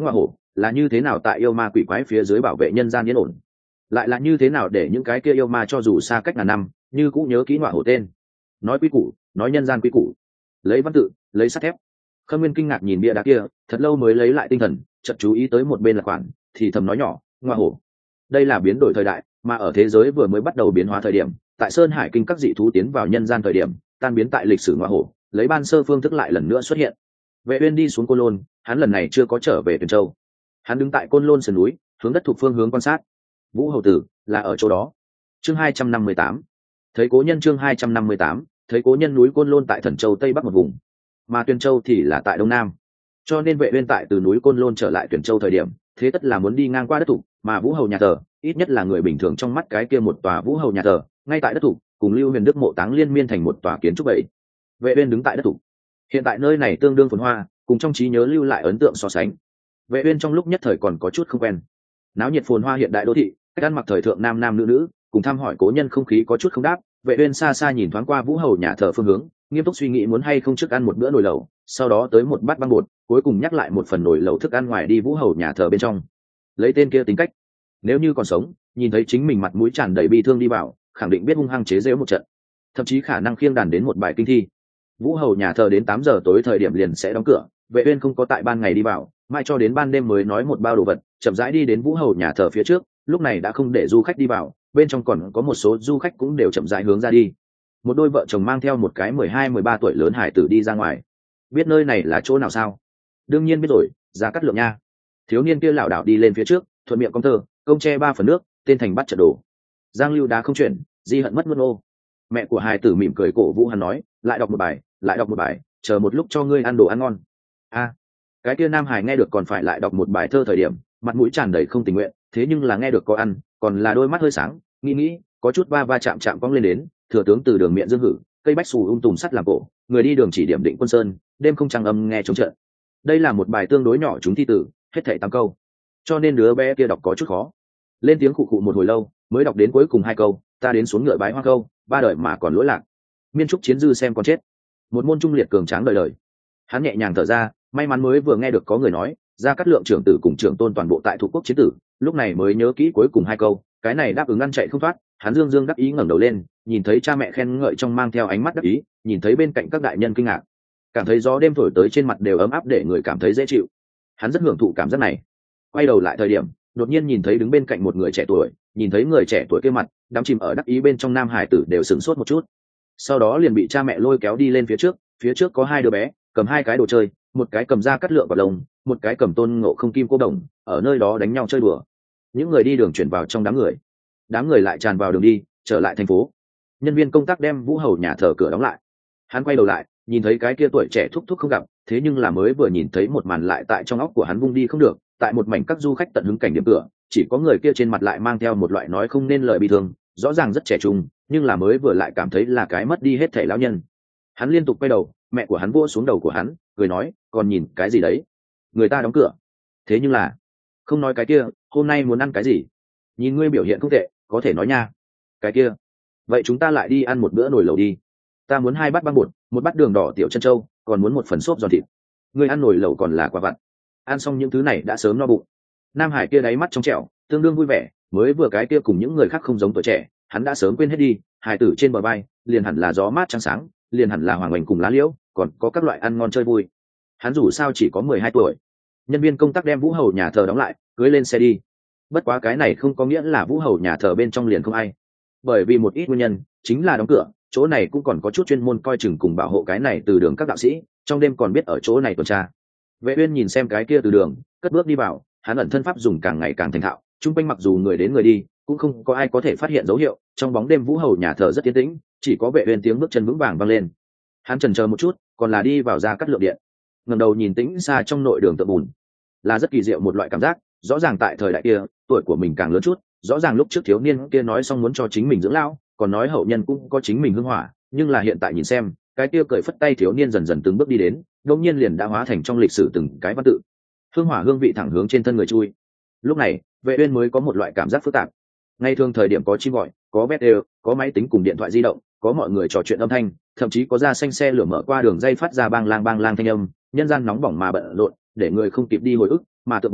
là như thế nào tại yêu ma quỷ quái phía dưới bảo vệ nhân gian yên ổn, lại là như thế nào để những cái kia yêu ma cho dù xa cách ngàn năm như cũng nhớ kỹ ngọa hổ tên. Nói quý củ, nói nhân gian quý củ, lấy văn tự, lấy sắt thép. Khâm Nguyên kinh ngạc nhìn bia đá kia thật lâu mới lấy lại tinh thần, chợt chú ý tới một bên là khoản thì thầm nói nhỏ, ngọa hổ. Đây là biến đổi thời đại, mà ở thế giới vừa mới bắt đầu biến hóa thời điểm, tại Sơn Hải kinh các dị thú tiến vào nhân gian thời điểm, tan biến tại lịch sử ngọa hổ, lấy ban sơ phương thức lại lần nữa xuất hiện. Vệ Uyên đi xuống Côn Lôn, hắn lần này chưa có trở về Tuyền Châu. Hắn đứng tại Côn Lôn sườn núi, hướng đất thuộc phương hướng quan sát. Vũ Hầu Tử là ở chỗ đó. Chương hai trăm năm mươi tám, thấy cố nhân. Chương hai trăm năm mươi tám, thấy cố nhân. Núi Côn Lôn tại Thần Châu tây bắc một vùng, mà Tuyền Châu thì là tại đông nam. Cho nên Vệ Uyên tại từ núi Côn Lôn trở lại Tuyền Châu thời điểm, thế tất là muốn đi ngang qua đất thủ, mà Vũ Hầu nhà thờ, ít nhất là người bình thường trong mắt cái kia một tòa Vũ Hầu nhà thờ, ngay tại đất thủ, cùng Lưu Huyền Đức mộ táng liên miên thành một tòa kiến trúc vậy. Vệ Uyên đứng tại đất thủ. Hiện tại nơi này tương đương phồn hoa, cùng trong trí nhớ lưu lại ấn tượng so sánh. Vệ Uyên trong lúc nhất thời còn có chút không quen. Náo nhiệt phồn hoa hiện đại đô thị, cách ăn mặc thời thượng nam nam nữ nữ, cùng thăm hỏi cố nhân không khí có chút không đáp. Vệ Uyên xa xa nhìn thoáng qua Vũ Hầu nhà thờ phương hướng, nghiêm túc suy nghĩ muốn hay không trước ăn một bữa nồi lẩu, sau đó tới một bát băng bột, cuối cùng nhắc lại một phần nồi lẩu thức ăn ngoài đi Vũ Hầu nhà thờ bên trong. Lấy tên kia tính cách, nếu như còn sống, nhìn thấy chính mình mặt mũi tràn đầy bi thương đi vào, khẳng định biết hung hăng chế giễu một trận, thậm chí khả năng khiêng đàn đến một bài kinh thi. Vũ Hầu nhà thờ đến tám giờ tối thời điểm liền sẽ đóng cửa, Vệ Uyên không có tại ban ngày đi vào, mãi cho đến ban đêm mới nói một bao đồ vật, chậm rãi đi đến Vũ Hầu nhà thờ phía trước, lúc này đã không để du khách đi vào, bên trong còn có một số du khách cũng đều chậm rãi hướng ra đi. Một đôi vợ chồng mang theo một cái mười hai mười ba tuổi lớn hải tử đi ra ngoài. Biết nơi này là chỗ nào sao? Đương nhiên biết rồi, Gia Cát Lượng nha. Thiếu niên kia lảo đảo đi lên phía trước, thuận miệng công thơ, công tre ba phần nước, tên thành bắt trận đồ. Giang Lưu đá không chuyển, di hận mất mất ô. Mẹ của hải tử mỉm cười cổ vũ hắn nói, lại đọc một bài, lại đọc một bài, chờ một lúc cho ngươi ăn đồ ăn ngon. A, cái kia nam hải nghe được còn phải lại đọc một bài thơ thời điểm, mặt mũi tràn đầy không tình nguyện, thế nhưng là nghe được có ăn, còn là đôi mắt hơi sáng, nghĩ nghĩ, có chút va va chạm chạm cong lên đến, thừa tướng từ đường miệng dương hử, cây bách xù ung tùm sắt làm cổ, người đi đường chỉ điểm định quân sơn, đêm không trăng âm nghe trống trận. Đây là một bài tương đối nhỏ chúng thi tử, hết thảy tám câu, cho nên đứa bé kia đọc có chút khó. Lên tiếng khụ khụ một hồi lâu, mới đọc đến cuối cùng hai câu, ta đến xuống ngựa bái hoa câu, ba đời mà còn lỗi lạc. Miên trúc chiến dư xem con chết. Một môn trung liệt cường tráng đời đời. Hắn nhẹ nhàng thở ra, may mắn mới vừa nghe được có người nói, Gia Cát Lượng trưởng tử cùng trưởng tôn toàn bộ tại thuộc quốc chiến tử, lúc này mới nhớ kỹ cuối cùng hai câu, cái này đáp ứng ăn chạy không thoát. Hắn dương dương đắc ý ngẩng đầu lên, nhìn thấy cha mẹ khen ngợi trong mang theo ánh mắt đắc ý, nhìn thấy bên cạnh các đại nhân kinh ngạc, cảm thấy gió đêm thổi tới trên mặt đều ấm áp để người cảm thấy dễ chịu. Hắn rất hưởng thụ cảm giác này. Quay đầu lại thời điểm, đột nhiên nhìn thấy đứng bên cạnh một người trẻ tuổi, nhìn thấy người trẻ tuổi kia mặt đắm chìm ở đắc ý bên trong nam hải tử đều sửng sốt một chút, sau đó liền bị cha mẹ lôi kéo đi lên phía trước. Phía trước có hai đứa bé cầm hai cái đồ chơi, một cái cầm Gia Cát Lượng vào lồng, một cái cầm Tôn Ngộ Không kim cô đồng, ở nơi đó đánh nhau chơi đùa. Những người đi đường chuyển vào trong đám người, đám người lại tràn vào đường đi trở lại thành phố. Nhân viên công tác đem Vũ Hầu nhà thờ cửa đóng lại. Hắn quay đầu lại, nhìn thấy cái kia tuổi trẻ thúc thúc không gặp, thế nhưng là mới vừa nhìn thấy một màn lại tại trong óc của hắn vung đi không được. Tại một mảnh các du khách tận hứng cảnh điểm cửa, chỉ có người kia trên mặt lại mang theo một loại nói không nên lời bi thương, rõ ràng rất trẻ trung, nhưng là mới vừa lại cảm thấy là cái mất đi hết thể lão nhân. Hắn liên tục quay đầu, mẹ của hắn vỗ xuống đầu của hắn, cười nói, còn nhìn cái gì đấy? Người ta đóng cửa. Thế nhưng là, không nói cái kia, hôm nay muốn ăn cái gì? Nhìn ngươi biểu hiện không tệ, có thể nói nha. Cái kia, vậy chúng ta lại đi ăn một bữa nồi lẩu đi. Ta muốn hai bát băng bột, một bát đường đỏ tiểu chân trâu, còn muốn một phần xốp giòn thịt. Ngươi ăn nồi lẩu còn là quả vặt. Ăn xong những thứ này đã sớm no bụng. Nam Hải kia đáy mắt trong trẻo, tương đương vui vẻ, mới vừa cái kia cùng những người khác không giống tuổi trẻ, hắn đã sớm quên hết đi. Hải tử trên bờ vai, liền hẳn là gió mát trắng sáng, liền hẳn là hoàng oanh cùng lá liễu, còn có các loại ăn ngon chơi vui. Hắn dù sao chỉ có mười hai tuổi. Nhân viên công tác đem Vũ Hầu nhà thờ đóng lại, cưới lên xe đi. Bất quá cái này không có nghĩa là Vũ Hầu nhà thờ bên trong liền không ai, bởi vì một ít nguyên nhân, chính là đóng cửa, chỗ này cũng còn có chút chuyên môn coi chừng cùng bảo hộ cái này từ đường các đạo sĩ, trong đêm còn biết ở chỗ này tuần tra. Vệ Uyên nhìn xem cái kia từ đường, cất bước đi vào, hắn ẩn thân pháp dùng càng ngày càng thành thạo, trung quanh mặc dù người đến người đi, cũng không có ai có thể phát hiện dấu hiệu. Trong bóng đêm Vũ Hầu nhà thờ rất yên tĩnh, chỉ có Vệ Uyên tiếng bước chân vững vàng vang lên. Hắn chần chờ một chút, còn là đi vào Gia Cát Lượng điện. Ngẩng đầu nhìn tĩnh xa trong nội đường tượng bùn, là rất kỳ diệu một loại cảm giác. Rõ ràng tại thời đại kia, tuổi của mình càng lớn chút, rõ ràng lúc trước thiếu niên kia nói xong muốn cho chính mình dưỡng lão, còn nói hậu nhân cũng có chính mình hương hỏa, nhưng là hiện tại nhìn xem, cái kia cởi phất tay thiếu niên dần dần từng bước đi đến, đột nhiên liền đã hóa thành trong lịch sử từng cái văn tự. Hương hỏa hương vị thẳng hướng trên thân người chui. Lúc này, Vệ Uyên mới có một loại cảm giác phức tạp. Ngay thường thời điểm có chim gọi, có vét đều, có máy tính cùng điện thoại di động, có mọi người trò chuyện âm thanh, thậm chí có ra xanh xe lửa mở qua đường dây phát ra bang lang bang lang thanh âm, nhân gian nóng bỏng mà bận rộn, để người không kịp đi hồi ức, mà tượng bùn,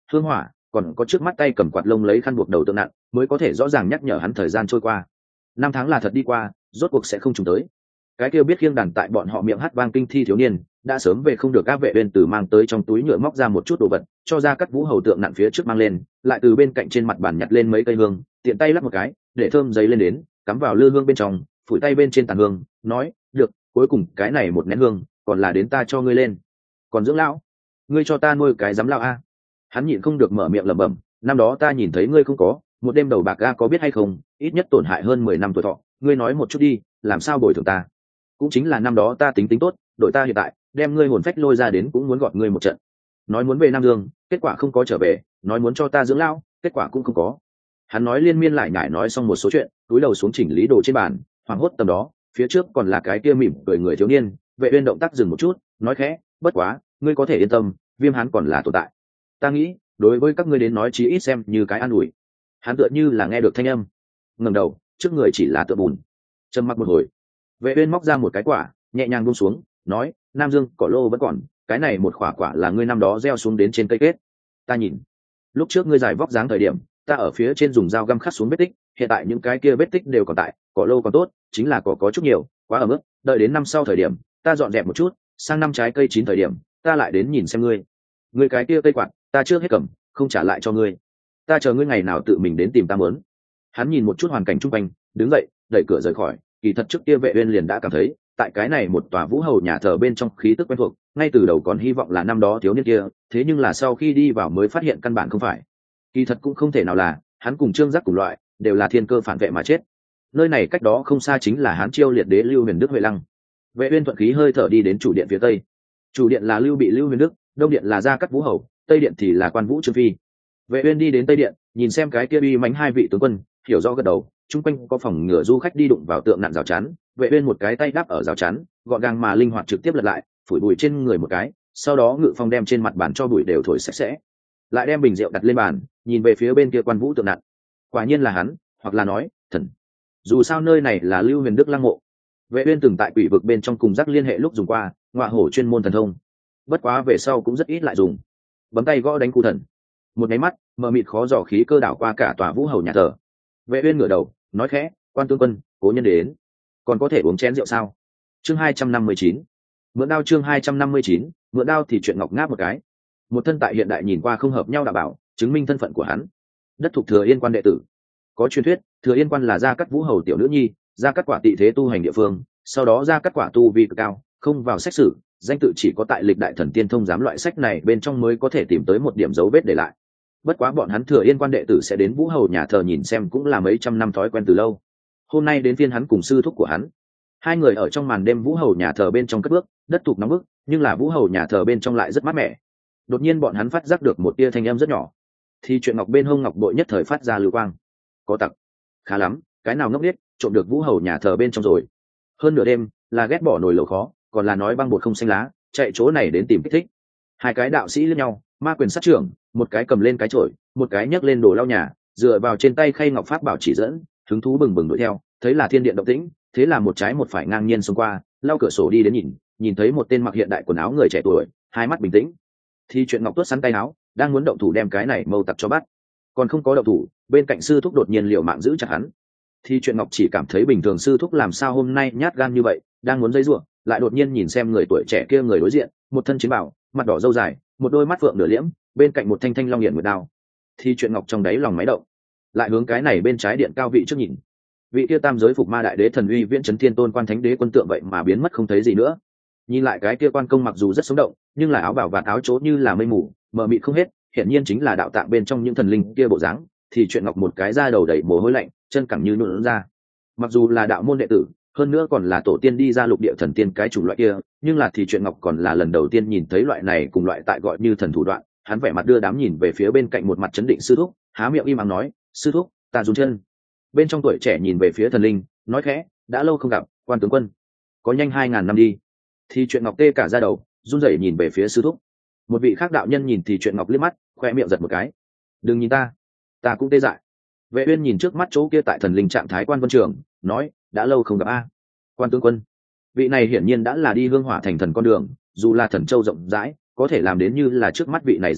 hương hỏa, còn có trước mắt tay cầm quạt lông lấy khăn buộc đầu tượng nặng, mới có thể rõ ràng nhắc nhở hắn thời gian trôi qua. Năm tháng là thật đi qua, rốt cuộc sẽ không trùng tới. Cái kia biết khiêng đàn tại bọn họ miệng hát vang kinh thi thiếu niên đã sớm về không được. Các vệ bên từ mang tới trong túi nhựa móc ra một chút đồ vật cho ra cắt vũ hầu tượng nặng phía trước mang lên, lại từ bên cạnh trên mặt bàn nhặt lên mấy cây hương, tiện tay lắp một cái để thơm giấy lên đến, cắm vào lư hương bên trong, phủi tay bên trên tàn hương, nói được, cuối cùng cái này một nén hương còn là đến ta cho ngươi lên. Còn dưỡng lão, ngươi cho ta nuôi cái dám lão a. Hắn nhịn không được mở miệng lẩm bẩm, năm đó ta nhìn thấy ngươi không có một đêm đầu bạc ga có biết hay không, ít nhất tổn hại hơn mười năm tuổi thọ, ngươi nói một chút đi, làm sao bồi thường ta. Cũng chính là năm đó ta tính tính tốt, đội ta hiện tại đem ngươi hồn phách lôi ra đến cũng muốn gọt ngươi một trận. Nói muốn về Nam Dương, kết quả không có trở về, nói muốn cho ta dưỡng lão, kết quả cũng không có. Hắn nói liên miên lại nhải nói xong một số chuyện, túi đầu xuống chỉnh lý đồ trên bàn, hoảng hốt tầm đó, phía trước còn là cái kia mỉm cười người thiếu niên. Vệ Uyên động tác dừng một chút, nói khẽ, bất quá, ngươi có thể yên tâm, viêm hán còn là tồn tại. Ta nghĩ, đối với các ngươi đến nói chí ít xem như cái an ủi. Hắn tựa như là nghe được thanh âm, ngẩng đầu, trước người chỉ là tựa bùn. Trầm mặc một hồi, Vệ Uyên móc ra một cái quả, nhẹ nhàng buông xuống, nói, Nam Dương cỏ lô vẫn còn, cái này một quả quả là ngươi năm đó gieo xuống đến trên cây kết. Ta nhìn, lúc trước ngươi giải vóc dáng thời điểm, ta ở phía trên dùng dao găm khắc xuống vết tích, hiện tại những cái kia vết tích đều còn tại, cỏ lô còn tốt, chính là cỏ có chút nhiều, quá ẩm ướt, đợi đến năm sau thời điểm, ta dọn dẹp một chút, sang năm trái cây chín thời điểm, ta lại đến nhìn xem ngươi. Ngươi cái kia cây quạt, ta trước hết cầm, không trả lại cho ngươi. Ta chờ ngươi ngày nào tự mình đến tìm ta muốn. Hắn nhìn một chút hoàn cảnh xung quanh, đứng dậy, đẩy cửa rời khỏi. Kỳ thật trước kia Vệ Uyên liền đã cảm thấy, tại cái này một tòa vũ hầu nhà thờ bên trong khí tức quen thuộc, ngay từ đầu còn hy vọng là năm đó thiếu niên kia, thế nhưng là sau khi đi vào mới phát hiện căn bản không phải. Kỳ thật cũng không thể nào là, hắn cùng Trương Giác cùng loại, đều là thiên cơ phản vệ mà chết. Nơi này cách đó không xa chính là Hán Chiêu liệt đế Lưu Huyền Đức Huệ Lăng. Vệ Uyên thuận khí hơi thở đi đến chủ điện phía tây. Chủ điện là Lưu Bị Lưu Huyền Đức, đông điện là Gia Cát Vũ Hầu, tây điện thì là Quan Vũ Trương Phi. Vệ Uyên đi đến tây điện, nhìn xem cái kia uy mãnh hai vị tướng quân, hiểu rõ gật đầu. Trung quanh có phòng ngừa du khách đi đụng vào tượng nặng rào chắn, Vệ Uyên một cái tay đắp ở rào chắn, gọn gàng mà linh hoạt trực tiếp lật lại, phủi bụi trên người một cái, sau đó ngự phong đem trên mặt bàn cho bụi đều thổi sạch sẽ, lại đem bình rượu đặt lên bàn, nhìn về phía bên kia Quan Vũ tượng nặng. Quả nhiên là hắn, hoặc là nói thần. Dù sao nơi này là Lưu Huyền Đức lăng mộ. Vệ Uyên từng tại quỷ vực bên trong cùng giác liên hệ lúc dùng qua, ngọa hổ chuyên môn thần thông. Bất quá về sau cũng rất ít lại dùng. Bấm tay gõ đánh cụ thần. Một cái mắt, mờ mịt khó dò khí cơ đảo qua cả tòa vũ hầu nhà thờ. Vệ Uyên ngửa đầu, nói khẽ, Quan tướng quân, cố nhân đến, còn có thể uống chén rượu sao? Chương hai trăm năm mươi chín, mượn đao. Chương hai trăm năm mươi chín, mượn đao. Thì chuyện ngọc ngáp một cái. Một thân tại hiện đại nhìn qua không hợp nhau đã bảo, chứng minh thân phận của hắn. Đất thuộc Thừa Yên Quan đệ tử. Có truyền thuyết, Thừa Yên Quan là Gia Cát Vũ hầu tiểu nữ nhi, Gia Cát Quả tị thế tu hành địa phương, sau đó Gia Cát Quả tu vi cực cao, không vào xét xử, danh tự chỉ có tại lịch đại thần tiên thông giám loại sách này bên trong mới có thể tìm tới một điểm dấu vết để lại. Bất quá bọn hắn Thừa Yên Quan đệ tử sẽ đến Vũ hầu nhà thờ nhìn xem cũng là mấy trăm năm thói quen từ lâu. Hôm nay đến phiên hắn cùng sư thúc của hắn. Hai người ở trong màn đêm Vũ hầu nhà thờ bên trong cất bước, đất thục nóng bức, nhưng là Vũ hầu nhà thờ bên trong lại rất mát mẻ. Đột nhiên bọn hắn phát giác được một tia thanh âm rất nhỏ. Thì chuyện ngọc bên hông ngọc bội nhất thời phát ra lưu quang. Có tặc. Khá lắm, cái nào ngốc biết, trộm được Vũ hầu nhà thờ bên trong rồi. Hơn nửa đêm, là ghét bỏ nồi lẩu khó, còn là nói băng bột không xanh lá, chạy chỗ này đến tìm kích thích. Hai cái đạo sĩ lẫn nhau, ma quyền sát trưởng, một cái cầm lên cái chổi, một cái nhấc lên đồ lau nhà, dựa vào trên tay khay ngọc pháp bảo chỉ dẫn, hứng thú bừng bừng đuổi theo, thấy là thiên điện động tĩnh, thế là một trái một phải ngang nhiên xông qua, lau cửa sổ đi đến nhìn, nhìn thấy một tên mặc hiện đại quần áo người trẻ tuổi, hai mắt bình tĩnh. Thì chuyện ngọc tuốt sắn tay áo, đang muốn động thủ đem cái này mâu tặc cho bắt, còn không có động thủ, bên cạnh sư thúc đột nhiên liều mạng giữ chặt hắn. Thì chuyện ngọc chỉ cảm thấy bình thường sư thúc làm sao hôm nay nhát gan như vậy, đang muốn dây rủa, lại đột nhiên nhìn xem người tuổi trẻ kia người đối diện, một thân chiến bào, mặt đỏ râu dài, một đôi mắt phượng nửa liễm, bên cạnh một thanh thanh long hiển nguyệt đao. Thì chuyện ngọc trong đáy lòng máy động, lại hướng cái này bên trái điện cao vị trước nhìn. Vị kia tam giới phục ma đại đế thần uy viễn chấn thiên tôn quan thánh đế quân tượng vậy mà biến mất không thấy gì nữa. Nhìn lại cái kia quan công mặc dù rất sống động, nhưng là áo bảo và áo chố như là mây mù, mờ mịt không hết, hiển nhiên chính là đạo tạng bên trong những thần linh kia bộ dáng. Thì chuyện ngọc một cái da đầu đầy mồ hôi lạnh, chân cẳng như nhuộn ra. Mặc dù là đạo môn đệ tử, hơn nữa còn là tổ tiên đi ra lục địa thần tiên cái chủng loại kia, nhưng là thì chuyện ngọc còn là lần đầu tiên nhìn thấy loại này cùng loại tại gọi như thần thủ đoạn. Hắn vẻ mặt đưa đám nhìn về phía bên cạnh một mặt chấn định sư thúc, há miệng im ắng nói, sư thúc, ta run chân. Bên trong tuổi trẻ nhìn về phía thần linh, nói khẽ, đã lâu không gặp, Quan tướng quân, có nhanh hai ngàn năm đi. Thì chuyện ngọc tê cả ra đầu, run rẩy nhìn về phía sư thúc. Một vị khác đạo nhân nhìn thì chuyện ngọc liếc mắt, khoe miệng giật một cái, đừng nhìn ta, ta cũng tê dại. Vệ Uyên nhìn trước mắt chỗ kia tại thần linh trạng thái Quan Vân Trường, nói, đã lâu không gặp a, Quan tướng quân. Vị này hiển nhiên đã là đi hương hỏa thành thần con đường, dù là thần châu rộng rãi, có thể làm đến như là trước mắt vị này dạng này,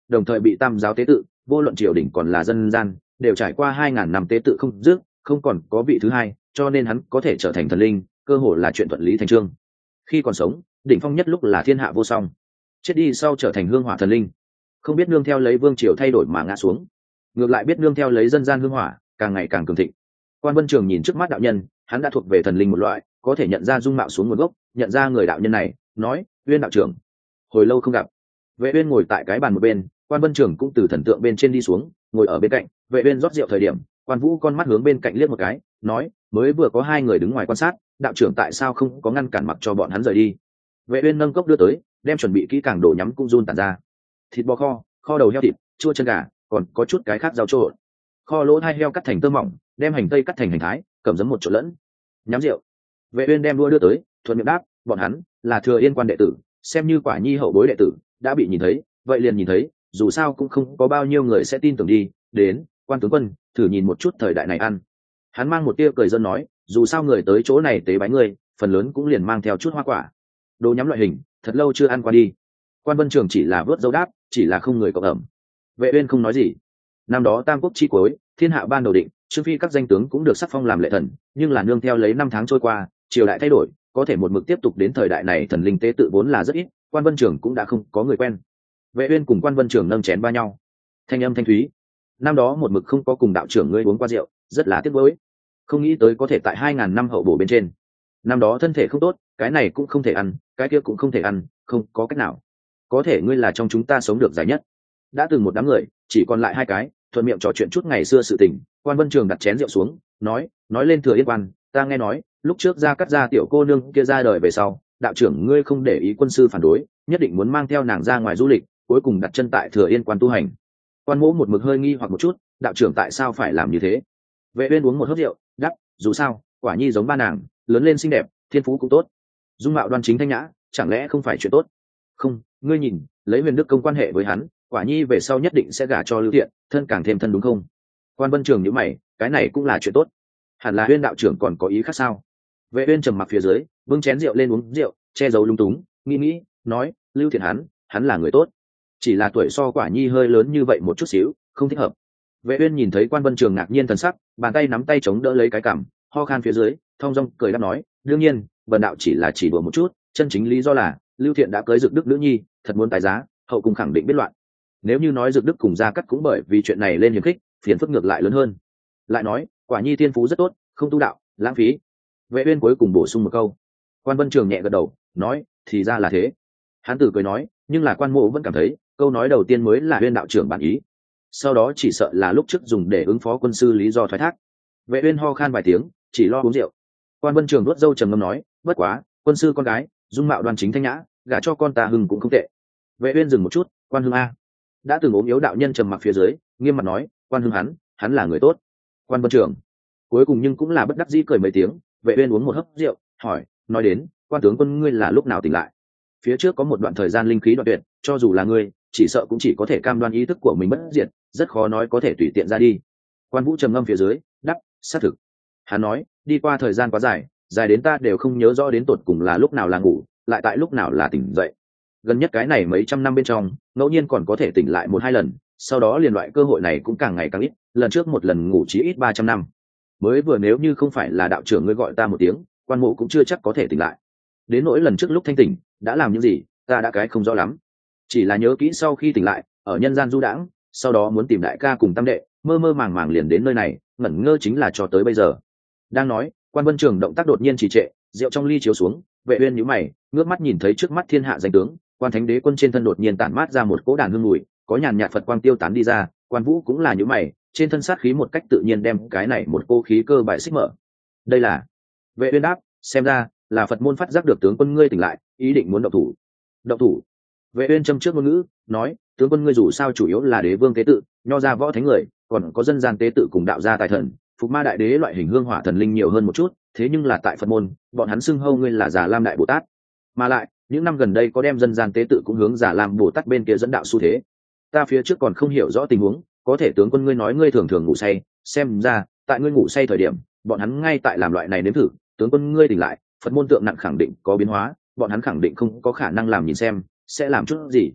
đồng thời bị tam giáo tế tự, vô luận triều đình còn là dân gian đều trải qua hai ngàn năm tế tự không dứt, không còn có vị thứ hai, cho nên hắn có thể trở thành thần linh cơ hồ là chuyện thuận lý thành trương. Khi còn sống đỉnh phong nhất lúc là thiên hạ vô song, chết đi sau trở thành hương hỏa thần linh, không biết nương theo lấy vương triều thay đổi mà ngã xuống, ngược lại biết nương theo lấy dân gian hương hỏa càng ngày càng cường thịnh. Quan Vân Trường nhìn trước mắt đạo nhân, hắn đã thuộc về thần linh một loại, có thể nhận ra dung mạo xuống nguồn gốc, nhận ra người đạo nhân này, nói: Uyên đạo trưởng, hồi lâu không gặp. Vệ Uyên ngồi tại cái bàn một bên, Quan Vân Trường cũng từ thần tượng bên trên đi xuống, ngồi ở bên cạnh. Vệ Uyên rót rượu thời điểm, Quan Vũ con mắt hướng bên cạnh liếc một cái, nói: mới vừa có hai người đứng ngoài quan sát, đạo trưởng tại sao không có ngăn cản mặc cho bọn hắn rời đi? Vệ Uyên nâng cốc đưa tới, đem chuẩn bị kỹ càng đồ nhắm cũng run tản ra. Thịt bò kho, kho đầu heo thịt, chua chân gà, còn có chút cái khác rau trộn. Kho lỗ hai heo cắt thành tơ mỏng, đem hành tây cắt thành hành thái, cầm giấm một chỗ lẫn. Nhắm rượu. Vệ Uyên đem đũa đưa tới, thuận miệng đáp: bọn hắn là Thừa Yên quan đệ tử, xem như quả nhi hậu bối đệ tử, đã bị nhìn thấy, vậy liền nhìn thấy, dù sao cũng không có bao nhiêu người sẽ tin tưởng đi. Đến, Quan tướng quân, thử nhìn một chút thời đại này ăn. Hắn mang một tia cười dân nói: dù sao người tới chỗ này tế bái ngươi, phần lớn cũng liền mang theo chút hoa quả. Đồ nhắm loại hình, thật lâu chưa ăn qua đi. Quan Vân Trường chỉ là vớt dấu đáp, chỉ là không người cộng ẩm. Vệ Uyên không nói gì. Năm đó tam quốc chi cuối, thiên hạ ban đầu định, trương phi các danh tướng cũng được sắc phong làm lệ thần, nhưng là nương theo lấy năm tháng trôi qua, triều đại thay đổi, có thể một mực tiếp tục đến thời đại này thần linh tế tự vốn là rất ít, Quan Vân Trường cũng đã không có người quen. Vệ Uyên cùng Quan Vân Trường nâng chén ba nhau, thanh âm thanh thúy. Năm đó một mực không có cùng đạo trưởng ngươi uống qua rượu, rất là tiếc nuối. Không nghĩ tới có thể tại hai ngàn năm hậu bổ bên trên. Năm đó thân thể không tốt, cái này cũng không thể ăn, cái kia cũng không thể ăn, không có cách nào. Có thể ngươi là trong chúng ta sống được dài nhất. Đã từng một đám người, chỉ còn lại hai cái, thuận miệng trò chuyện chút ngày xưa sự tình. Quan Vân Trường đặt chén rượu xuống, nói, nói lên Thừa Yên quan, ta nghe nói, lúc trước ra cắt ra tiểu cô nương kia ra đời về sau, đạo trưởng ngươi không để ý quân sư phản đối, nhất định muốn mang theo nàng ra ngoài du lịch, cuối cùng đặt chân tại Thừa Yên quan tu hành. Quan Mỗ một mực hơi nghi hoặc một chút, đạo trưởng tại sao phải làm như thế? Vệ Uyên uống một hớp rượu, đáp, dù sao, quả nhi giống ba nàng, lớn lên xinh đẹp, thiên phú cũng tốt, dung mạo đoan chính thanh nhã, chẳng lẽ không phải chuyện tốt? Không, ngươi nhìn, lấy Huyền Đức công quan hệ với hắn, quả nhi về sau nhất định sẽ gả cho Lưu Thiện, thân càng thêm thân đúng không? Quan Vân Trường nhíu mày, cái này cũng là chuyện tốt. Hẳn là Uyên đạo trưởng còn có ý khác sao? Vệ Uyên trầm mặc phía dưới, bưng chén rượu lên uống rượu, che giấu lung túng, nghĩ nghĩ, nói, Lưu Thiện hắn, hắn là người tốt, chỉ là tuổi so quả nhi hơi lớn như vậy một chút xíu, không thích hợp. Vệ Uyên nhìn thấy Quan Vân Trường ngạc nhiên thần sắc, bàn tay nắm tay chống đỡ lấy cái cằm, ho khan phía dưới, thong dong cười đáp nói, đương nhiên, bần đạo chỉ là chỉ đùa một chút, chân chính lý do là Lưu Thiện đã cưới Dực Đức nữ nhi, thật muốn tái giá, hậu cung khẳng định biết loạn. Nếu như nói Dực Đức cùng Gia Cát cũng bởi vì chuyện này lên hiềm khích, phiền phức ngược lại lớn hơn. Lại nói, quả nhi thiên phú rất tốt, không tu đạo, lãng phí. Vệ Uyên cuối cùng bổ sung một câu. Quan Vân Trường nhẹ gật đầu, nói, thì ra là thế. Hắn tử cười nói, nhưng là Quan Mộ vẫn cảm thấy, câu nói đầu tiên mới là Uyên đạo trưởng bản ý. Sau đó chỉ sợ là lúc trước dùng để ứng phó quân sư lý do thoái thác. Vệ Uyên ho khan vài tiếng, chỉ lo uống rượu. Quan Vân Trường nuốt dâu trầm ngâm nói, bất quá, quân sư con gái, dung mạo đoan chính thanh nhã, gả cho con ta Hưng cũng không tệ. Vệ Uyên dừng một chút, Quan Hưng a, đã từng ốm yếu đạo nhân trầm mặc phía dưới, nghiêm mặt nói, Quan Hưng hắn, hắn là người tốt. Quan Vân Trường cuối cùng nhưng cũng là bất đắc dĩ cười mấy tiếng. Vệ Uyên uống một hớp rượu, hỏi, nói đến, Quan tướng quân ngươi là lúc nào tỉnh lại? Phía trước có một đoạn thời gian linh khí đoạn tuyệt, cho dù là ngươi, chỉ sợ cũng chỉ có thể cam đoan ý thức của mình bất diệt, rất khó nói có thể tùy tiện ra đi. Quan Vũ trầm ngâm phía dưới, đáp, xác thực. Hắn nói, đi qua thời gian quá dài, dài đến ta đều không nhớ rõ đến tột cùng là lúc nào là ngủ, lại tại lúc nào là tỉnh dậy. Gần nhất cái này mấy trăm năm bên trong, ngẫu nhiên còn có thể tỉnh lại một hai lần, sau đó liền loại cơ hội này cũng càng ngày càng ít, lần trước một lần ngủ chỉ ít ba trăm năm. Mới vừa nếu như không phải là đạo trưởng ngươi gọi ta một tiếng, Quan Mộ cũng chưa chắc có thể tỉnh lại. Đến nỗi lần trước lúc thanh tỉnh, đã làm những gì, ta đã cái không rõ lắm. Chỉ là nhớ kỹ sau khi tỉnh lại, ở nhân gian du đãng, sau đó muốn tìm đại ca cùng tam đệ, mơ mơ màng màng liền đến nơi này, ngẩn ngơ chính là cho tới bây giờ. Đang nói, Quan Vân Trường động tác đột nhiên trì trệ, rượu trong ly chiếu xuống, Vệ Uyên nhíu mày, ngước mắt nhìn thấy trước mắt thiên hạ danh tướng, Quan Thánh Đế quân trên thân đột nhiên tản mát ra một cỗ đàn hương mùi, có nhàn nhạt Phật quang tiêu tán đi ra. Quan Vũ cũng là nhíu mày, trên thân sát khí một cách tự nhiên đem cái này một cô khí cơ bại xích mở. Đây là Vệ Uyên đáp, xem ra là Phật môn phát giác được tướng quân ngươi tỉnh lại, ý định muốn động thủ. Động thủ? Vệ Uyên châm trước ngôn ngữ, nói, tướng quân ngươi dù sao chủ yếu là đế vương tế tự, nho gia võ thánh người, còn có dân gian tế tự cùng đạo gia tài thần, phục ma đại đế loại hình hương hỏa thần linh nhiều hơn một chút, thế nhưng là tại Phật môn, bọn hắn xưng hô ngươi là Già Lam đại Bồ Tát. Mà lại, những năm gần đây có đem dân gian tế tự cũng hướng Già Lam Bồ Tát bên kia dẫn đạo xu thế. Ta phía trước còn không hiểu rõ tình huống, có thể tướng quân ngươi nói ngươi thường thường ngủ say, xem ra, tại ngươi ngủ say thời điểm, bọn hắn ngay tại làm loại này nếm thử, tướng quân ngươi tỉnh lại, Phật môn tượng nặng khẳng định có biến hóa, bọn hắn khẳng định không có khả năng làm nhìn xem sẽ làm chút gì.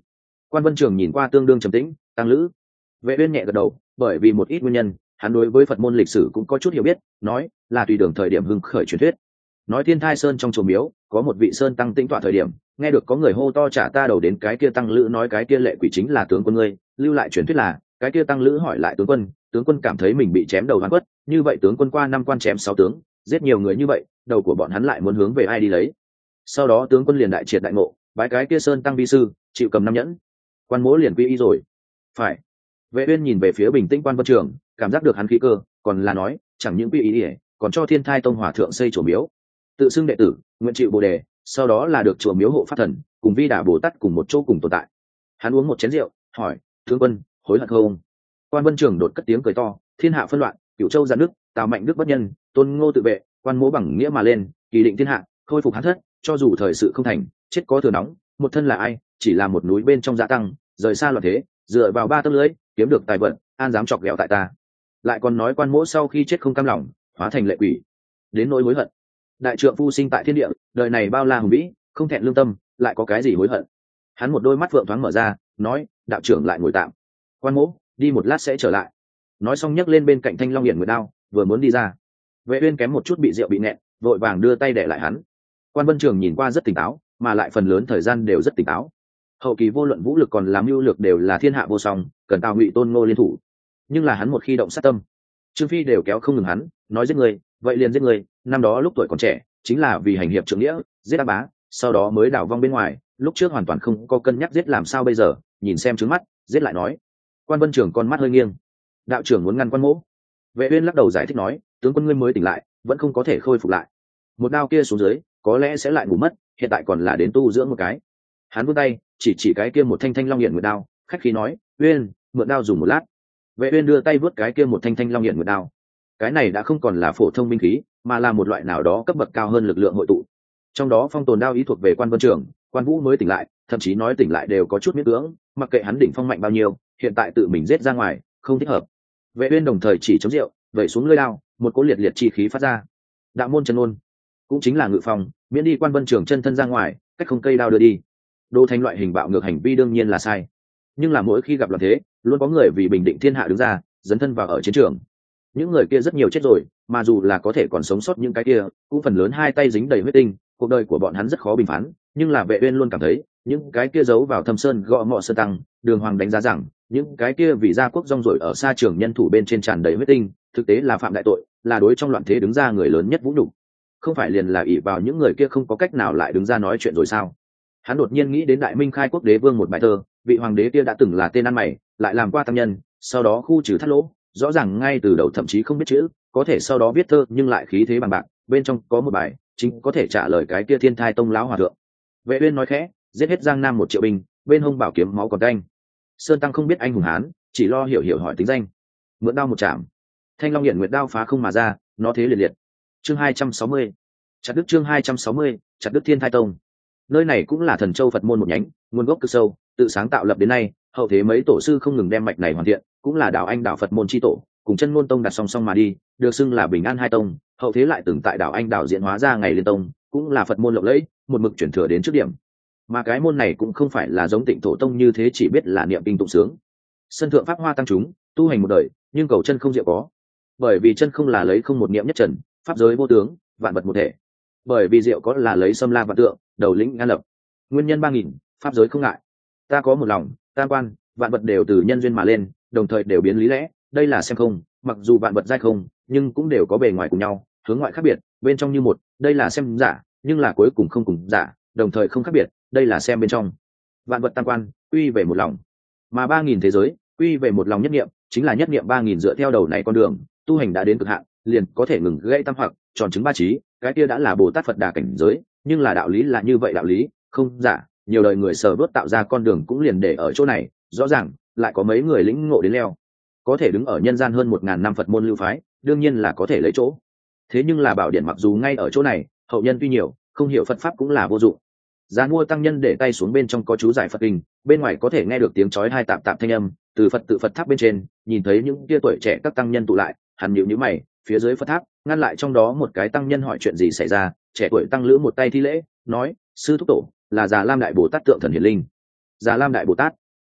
Quan Vân Trường nhìn qua tương đương trầm tĩnh. Tăng lữ. Vệ Uyên nhẹ gật đầu, bởi vì một ít nguyên nhân, hắn đối với Phật môn lịch sử cũng có chút hiểu biết, nói là tùy đường thời điểm hưng khởi truyền thuyết. Nói Thiên Thai Sơn trong chùa miếu có một vị sơn tăng tĩnh tọa thời điểm, nghe được có người hô to trả ta đầu đến cái kia tăng lữ nói cái kia lệ quỷ chính là tướng quân ngươi, lưu lại truyền thuyết là cái kia tăng lữ hỏi lại tướng quân, tướng quân cảm thấy mình bị chém đầu hoàn quất, như vậy tướng quân qua năm quan chém sáu tướng, giết nhiều người như vậy, đầu của bọn hắn lại muốn hướng về ai đi lấy. Sau đó tướng quân liền đại triệt đại ngộ, bái cái kia sơn tăng vi sư, chịu cầm năm nhẫn. Quan Mỗ liền quy y rồi. Phải. Vệ Uyên nhìn về phía bình tĩnh Quan Vân Trường, cảm giác được hắn khí cơ, còn là nói chẳng những quy y, còn cho Thiên Thai Tông hòa thượng xây chùa miếu, tự xưng đệ tử, nguyện chịu bồ đề, sau đó là được chùa miếu hộ pháp thần, cùng Vi Đà Bồ Tát cùng một chỗ cùng tồn tại. Hắn uống một chén rượu, hỏi tướng quân hối hận không? Quan Vân Trường đột cất tiếng cười to, thiên hạ phân loạn, Cửu Châu giàn nước, Tào Mạnh Đức bất nhân, Tôn Ngô tự vệ, Quan Mỗ bằng nghĩa mà lên, kỳ định thiên hạ, khôi phục hắn thất, cho dù thời sự không thành, chết có thừa nóng, một thân là ai, chỉ là một núi bên trong dạ tăng, rời xa loạn thế, dựa vào ba tấc lưỡi, kiếm được tài vận, an dám chọc ghẹo tại ta. Lại còn nói Quan Mỗ sau khi chết không cam lòng, hóa thành lệ quỷ, đến nỗi hối hận. Đại trượng phu sinh tại thiên địa, đời này bao la hùng vĩ, không thẹn lương tâm, lại có cái gì hối hận? Hắn một đôi mắt vượng thoáng mở ra, nói đạo trưởng lại ngồi tạm. Quan Mỗ đi một lát sẽ trở lại. Nói xong nhấc lên bên cạnh thanh long hiển nguyệt đao, vừa muốn đi ra, Vệ Uyên kém một chút bị rượu bị nẹn, vội vàng đưa tay để lại hắn. Quan Vân Trường nhìn qua rất tỉnh táo, mà lại phần lớn thời gian đều rất tỉnh táo. Hậu kỳ vô luận vũ lực còn làm mưu lược đều là thiên hạ vô song, cần Tào Ngụy Tôn Ngô liên thủ. Nhưng là hắn một khi động sát tâm, Trương Phi đều kéo không ngừng hắn, nói giết người, vậy liền giết người. Năm đó lúc tuổi còn trẻ, chính là vì hành hiệp trượng nghĩa, giết Đa Bá, sau đó mới đảo vong bên ngoài, lúc trước hoàn toàn không có cân nhắc giết làm sao bây giờ, nhìn xem trứng mắt, giết lại nói. Quan Vân Trường con mắt hơi nghiêng. Đạo trưởng muốn ngăn Quan Mỗ. Vệ Uyên lắc đầu giải thích nói, tướng quân ngươi mới tỉnh lại, vẫn không có thể khôi phục lại. Một đao kia xuống dưới, có lẽ sẽ lại ngủ mất, hiện tại còn là đến tu dưỡng một cái. Hắn vươn tay, chỉ chỉ cái kia một thanh thanh long hiển nguyệt đao, khách khí nói, Uyên, mượn đao dùng một lát. Vệ Uyên đưa tay vớt cái kia một thanh thanh long hiển nguyệt đao. Cái này đã không còn là phổ thông binh khí, mà là một loại nào đó cấp bậc cao hơn lực lượng hội tụ. Trong đó phong tồn đao ý thuộc về Quan Vân Trường, Quan Vũ mới tỉnh lại, thậm chí nói tỉnh lại đều có chút miễn cưỡng, mặc kệ hắn đỉnh phong mạnh bao nhiêu, hiện tại tự mình giết ra ngoài, không thích hợp. Vệ Uyên đồng thời chỉ chống rượu, vẩy xuống lưỡi đao, một cỗ liệt liệt chi khí phát ra. Đạo môn chân ôn, cũng chính là ngự phòng, miễn đi Quan Vân Trường chân thân ra ngoài, cách không cây đao đưa đi. Đô thành loại hình bạo ngược hành vi đương nhiên là sai, nhưng là mỗi khi gặp loạn thế, luôn có người vì bình định thiên hạ đứng ra, dấn thân vào ở chiến trường. Những người kia rất nhiều chết rồi, mà dù là có thể còn sống sót những cái kia, cũng phần lớn hai tay dính đầy huyết tinh, cuộc đời của bọn hắn rất khó bình phán. Nhưng là Vệ Uyên luôn cảm thấy, những cái kia giấu vào thâm sơn gõ ngọ sơn tăng, đường hoàng đánh giá rằng, những cái kia vì gia quốc rong ruổi ở xa trường nhân thủ bên trên tràn đầy huyết tinh, thực tế là phạm đại tội, là đối trong loạn thế đứng ra người lớn nhất vũ nhục. Không phải liền là ỷ vào những người kia không có cách nào lại đứng ra nói chuyện rồi sao? Hắn đột nhiên nghĩ đến Đại Minh khai quốc đế vương một bài thơ, vị hoàng đế kia đã từng là tên ăn mày, lại làm qua tăng nhân, sau đó khu trừ thắt lỗ, rõ ràng ngay từ đầu thậm chí không biết chữ, có thể sau đó viết thơ nhưng lại khí thế bằng bạc, bên trong có một bài chính có thể trả lời cái kia Thiên Thai Tông lão hòa thượng. Vệ Uyên nói khẽ, giết hết Giang Nam một triệu binh, bên hông bảo kiếm máu còn tanh. Sơn tăng không biết anh hùng hán, chỉ lo hiểu hiểu hỏi tính danh. Mượn đao một chạm, thanh long hiển nguyệt đao phá không mà ra, nó thế liệt liệt. Chương hai trăm sáu mươi, chặt đứt. Chương hai trăm sáu mươi, chặt đứt Thiên Thai Tông. Nơi này cũng là Thần Châu Phật môn một nhánh, nguồn gốc cực sâu, tự sáng tạo lập đến nay, hậu thế mấy tổ sư không ngừng đem mạch này hoàn thiện, cũng là đạo Anh đạo Phật môn chi tổ, cùng Chân Ngôn Tông đặt song song mà đi, được xưng là Bình An hai tông. Hậu thế lại từng tại đạo Anh đạo diễn hóa ra Ngày Liên Tông, cũng là Phật môn lộng lẫy, một mực chuyển thừa đến trước điểm. Mà cái môn này cũng không phải là giống Tịnh Thổ Tông như thế chỉ biết là niệm kinh tụng sướng. Sân thượng pháp hoa tăng chúng, tu hành một đời, nhưng cầu chân không diệu có. Bởi vì chân không là lấy không một niệm nhất trần, pháp giới vô tướng, vạn vật một thể. Bởi vì diệu có là lấy xâm la vạn tượng, đầu lĩnh an lập. Nguyên nhân ba nghìn, pháp giới không ngại. Ta có một lòng, tam quan, vạn vật đều từ nhân duyên mà lên, đồng thời đều biến lý lẽ, đây là xem không, mặc dù vạn vật giai không, nhưng cũng đều có bề ngoài cùng nhau, hướng ngoại khác biệt, bên trong như một, đây là xem giả, nhưng là cuối cùng không cùng giả, đồng thời không khác biệt, đây là xem bên trong. Vạn vật tam quan, quy về một lòng. Mà ba nghìn thế giới, quy về một lòng nhất niệm, chính là nhất niệm ba nghìn dựa theo đầu này con đường, tu hành đã đến cực hạn, liền có thể ngừng gãy tam hoặc, tròn chứng ba trí, cái kia đã là Bồ Tát Phật Đà cảnh giới, nhưng là đạo lý là như vậy đạo lý, không giả, nhiều đời người sờ đốt tạo ra con đường cũng liền để ở chỗ này, rõ ràng lại có mấy người lĩnh ngộ đến leo, có thể đứng ở nhân gian hơn một ngàn năm Phật môn lưu phái, đương nhiên là có thể lấy chỗ. Thế nhưng là bảo điện mặc dù ngay ở chỗ này, hậu nhân tuy nhiều, không hiểu Phật pháp cũng là vô dụng. Giá mua tăng nhân để tay xuống bên trong có chú giải Phật kinh, bên ngoài có thể nghe được tiếng chói hai tạm tạm thanh âm, từ Phật tự Phật tháp bên trên, nhìn thấy những kia tuổi trẻ các tăng nhân tụ lại, hắn nhíu nhíu mày, phía dưới Phật tháp, ngăn lại trong đó một cái tăng nhân hỏi chuyện gì xảy ra, trẻ tuổi tăng lữ một tay thi lễ, nói: "Sư thúc tổ, là Già Lam Đại Bồ Tát tượng thần hiển linh." Già Lam Đại Bồ Tát,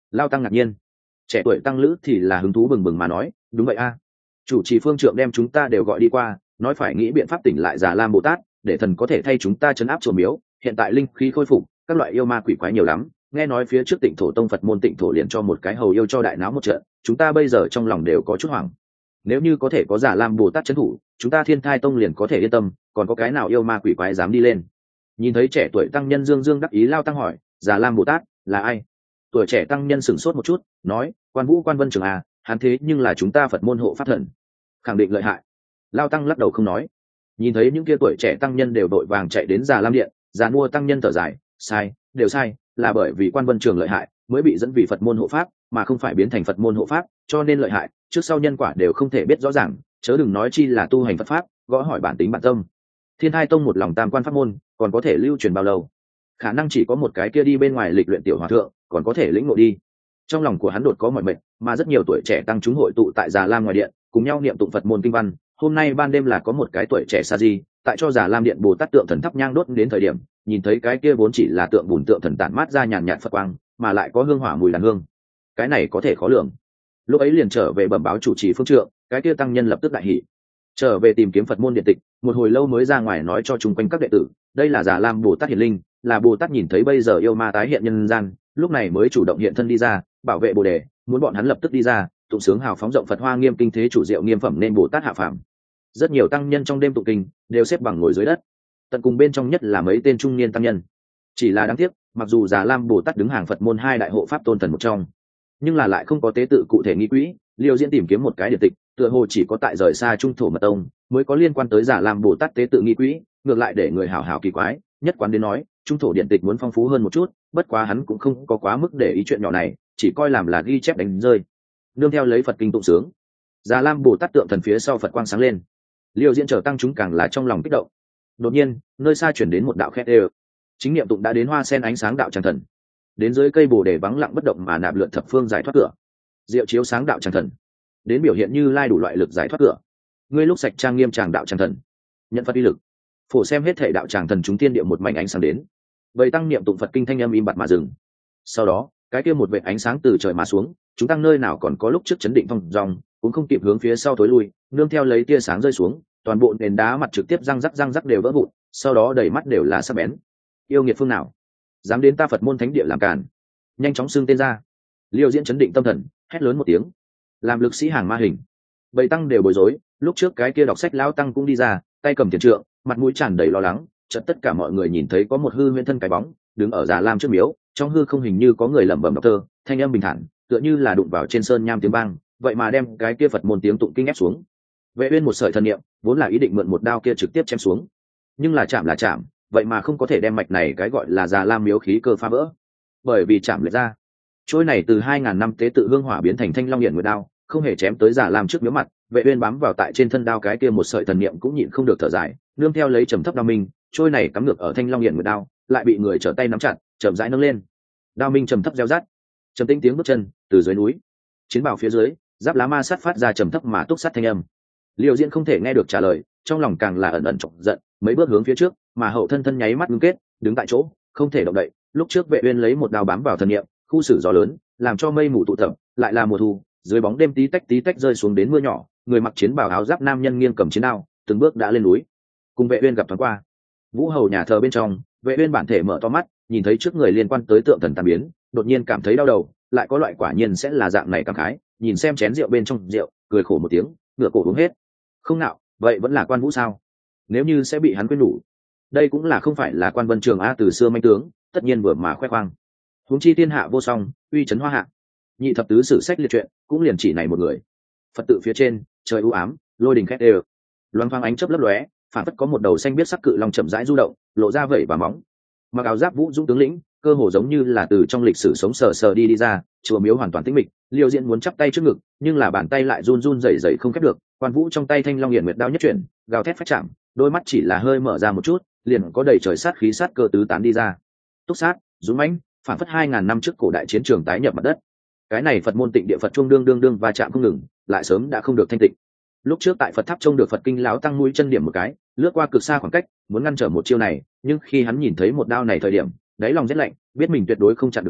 Lao tăng ngạc nhiên. Trẻ tuổi tăng lữ thì là hứng thú bừng bừng mà nói, đúng vậy a, chủ trì phương trượng đem chúng ta đều gọi đi qua, nói phải nghĩ biện pháp tỉnh lại Già Lam Bồ Tát, để thần có thể thay chúng ta trấn áp chùa miếu. Hiện tại linh khí khôi phục, các loại yêu ma quỷ quái nhiều lắm, nghe nói phía trước Tịnh Thổ Tông Phật môn Tịnh Thổ liền cho một cái hầu yêu cho đại náo một trận, chúng ta bây giờ trong lòng đều có chút hoảng. Nếu như có thể có Già Lam Bồ Tát trấn thủ, chúng ta Thiên Thai Tông liền có thể yên tâm, còn có cái nào yêu ma quỷ quái dám đi lên. Nhìn thấy trẻ tuổi tăng nhân dương dương đắc ý, Lao tăng hỏi, Già Lam Bồ Tát là ai? Tuổi trẻ tăng nhân sửng sốt một chút, nói, Quan Vũ Quan Vân Trường à, hắn thế nhưng là chúng ta Phật môn hộ pháp thần, khẳng định lợi hại. Lao tăng lắc đầu không nói. Nhìn thấy những kia tuổi trẻ tăng nhân đều đội vàng chạy đến Già Lam điện, già mua tăng nhân thở dài, sai, đều sai, là bởi vì Quan Vân Trường lợi hại mới bị dẫn vì Phật môn hộ pháp, mà không phải biến thành Phật môn hộ pháp, cho nên lợi hại, trước sau nhân quả đều không thể biết rõ ràng, chớ đừng nói chi là tu hành Phật pháp, gõ hỏi bản tính bản tâm. Thiên Thai Tông một lòng tam quan pháp môn, còn có thể lưu truyền bao lâu? Khả năng chỉ có một cái kia đi bên ngoài lịch luyện tiểu hòa thượng, còn có thể lĩnh ngộ đi. Trong lòng của hắn đột có mọi mệnh, mà rất nhiều tuổi trẻ tăng chúng hội tụ tại Già Lam ngoài điện, cùng nhau niệm tụng Phật môn kinh văn. Hôm nay ban đêm là có một cái tuổi trẻ sa di, tại cho Già Lam điện Bồ Tát tượng thần thắp nhang đốt đến thời điểm, nhìn thấy cái kia vốn chỉ là tượng bùn tượng thần tản mát ra nhàn nhạt Phật quang, mà lại có hương hỏa mùi đàn hương. Cái này có thể khó lường. Lúc ấy liền trở về bẩm báo chủ trì phương trượng, cái kia tăng nhân lập tức đại hỉ. Trở về tìm kiếm Phật môn điện tịch, một hồi lâu mới ra ngoài nói cho chung quanh các đệ tử, đây là Già Lam Bồ Tát hiển linh, là Bồ Tát nhìn thấy bây giờ yêu ma tái hiện nhân gian, lúc này mới chủ động hiện thân đi ra, bảo vệ Bồ đề, muốn bọn hắn lập tức đi ra, tụng sướng hào phóng rộng Phật hoa nghiêm kinh thế chủ diệu nghiêm phẩm nên Bồ Tát hạ phàm. Rất nhiều tăng nhân trong đêm tụng kinh đều xếp bằng ngồi dưới đất, tận cùng bên trong nhất là mấy tên trung niên tăng nhân. Chỉ là đáng tiếc, mặc dù Già Lam Bồ Tát đứng hàng Phật môn hai đại hộ pháp tôn thần một trong, nhưng là lại không có tế tự cụ thể nghi quỹ. Liêu Diễn tìm kiếm một cái điển tịch, tựa hồ chỉ có tại rời xa Trung Thổ Mật Tông mới có liên quan tới Già Lam Bồ Tát tế tự nghi quỹ, ngược lại để người hảo hảo kỳ quái. Nhất quán đến nói, Trung Thổ điện tịch muốn phong phú hơn một chút, bất quá hắn cũng không có quá mức để ý chuyện nhỏ này, chỉ coi làm là ghi chép đánh rơi. Nương theo lấy Phật kinh tụng sướng, Già Lam Bồ Tát tượng thần phía sau Phật quang sáng lên. Liêu Diễn trở tăng chúng càng là trong lòng kích động. Đột nhiên, nơi xa chuyển đến một đạo khét đều. Chính niệm tụng đã đến hoa sen ánh sáng đạo tràng thần. Đến dưới cây bồ đề vắng lặng bất động mà nạp lượn thập phương giải thoát cửa. Diệu chiếu sáng đạo tràng thần. Đến biểu hiện như lai đủ loại lực giải thoát cửa. Ngươi lúc sạch trang nghiêm tràng đạo tràng thần. Nhận Phật uy lực. Phổ xem hết thể đạo tràng thần chúng tiên địa một mảnh ánh sáng đến. Vậy tăng niệm tụng Phật kinh thanh âm im bặt mà dừng. Sau đó, cái kia một vệt ánh sáng từ trời mà xuống, chúng tăng nơi nào còn có lúc trước chấn định phong dòng, cũng không kịp hướng phía sau tối lui, nương theo lấy tia sáng rơi xuống, toàn bộ nền đá mặt trực tiếp răng rắc răng rắc đều vỡ vụn, sau đó đầy mắt đều là sắc bén. Yêu nghiệt phương nào dám đến ta Phật môn thánh địa làm cản, nhanh chóng xưng tên ra. Liêu Diễn chấn định tâm thần, hét lớn một tiếng, làm lực sĩ hàng ma hình. Bầy tăng đều bối rối, lúc trước cái kia đọc sách lão tăng cũng đi ra, tay cầm tiền trượng, mặt mũi tràn đầy lo lắng. Chợt tất cả mọi người nhìn thấy có một hư huyễn thân cái bóng đứng ở Già Lam trước miếu, trong hư không hình như có người lẩm bẩm đọc thơ, thanh âm bình thản, tựa như là đụng vào trên sơn nham tiếng vang, vậy mà đem cái kia Phật môn tiếng tụng kinh ép xuống. Vệ Uyên một sợi thần niệm, vốn là ý định mượn một đao kia trực tiếp chém xuống, nhưng là chạm là chạm, vậy mà không có thể đem mạch này cái gọi là Già Lam miếu khí cơ phá vỡ, bởi vì chạm lệch ra. Trôi này từ hai ngàn năm tế tự hương hỏa biến thành thanh long hiển nguyệt đao, không hề chém tới Già Lam trước miếu mặt. Vệ Uyên bám vào tại trên thân đao cái kia một sợi thần niệm cũng nhịn không được thở dài, nương theo lấy trầm thấp đao minh, trôi này cắm ngược ở thanh long hiển nguyệt đao, lại bị người trở tay nắm chặt, chậm rãi nâng lên. Đao minh trầm thấp reo rát, trầm tĩnh tiếng bước chân từ dưới núi, chiến bào phía dưới, giáp lá ma sát phát ra trầm thấp mà túc sát thanh âm. Liêu Diễn không thể nghe được trả lời, trong lòng càng là ẩn ẩn chọc giận, mấy bước hướng phía trước, mà hậu thân thân nháy mắt ngưng kết, đứng tại chỗ, không thể động đậy. Lúc trước Vệ Uyên lấy một đao bám vào thần niệm, khu xử gió lớn, làm cho mây mù tụ tập, lại là mùa thu, dưới bóng đêm tí tách tí tách rơi xuống đến mưa nhỏ, người mặc chiến bào áo giáp nam nhân nghiêng cầm chiến đao, từng bước đã lên núi. Cùng Vệ Uyên gặp thoáng qua. Vũ hầu nhà thờ bên trong, Vệ Uyên bản thể mở to mắt, nhìn thấy trước người liên quan tới tượng thần tàn biến, đột nhiên cảm thấy đau đầu, lại có loại quả nhiên sẽ là dạng này cảm khái, nhìn xem chén rượu bên trong rượu, cười khổ một tiếng, ngửa cổ uống hết. Không nạo, vậy vẫn là Quan Vũ sao? Nếu như sẽ bị hắn quên đủ, đây cũng là không phải là Quan Vân Trường a, từ xưa manh tướng, tất nhiên vừa mà khoe khoang. Huống chi thiên hạ vô song, uy chấn hoa hạ. Nhị thập tứ sử sách liệt truyện, cũng liền chỉ này một người. Phật tự phía trên, trời u ám, lôi đình khét đều. Loan phang ánh chớp lấp lóe, phản phất có một đầu xanh biết sắc cự long chậm rãi du động, lộ ra vẩy và móng. Mặc áo giáp vũ dũng tướng lĩnh, cơ hồ giống như là từ trong lịch sử sống sờ sờ đi đi ra. Chùa miếu hoàn toàn tĩnh mịch, Liêu Diễn muốn chắp tay trước ngực, nhưng là bàn tay lại run run rẩy rẩy không khép được. Quan Vũ trong tay thanh long hiển nguyệt đao nhất chuyển, gào thét phát chạm, đôi mắt chỉ là hơi mở ra một chút, liền có đầy trời sát khí sát cơ tứ tán đi ra. Túc sát, dũng mãnh, phản phất hai ngàn năm trước cổ đại chiến trường tái nhập mặt đất. Cái này Phật môn Tịnh địa Phật trung đương đương đương và chạm không ngừng, lại sớm đã không được thanh tịnh. Lúc trước tại Phật tháp trông được Phật kinh lão tăng mũi chân điểm một cái, lướt qua cực xa khoảng cách, muốn ngăn trở một chiêu này, nhưng khi hắn nhìn thấy một đao này thời điểm, đáy lòng rét lạnh, biết mình tuyệt đối không chặn được đến,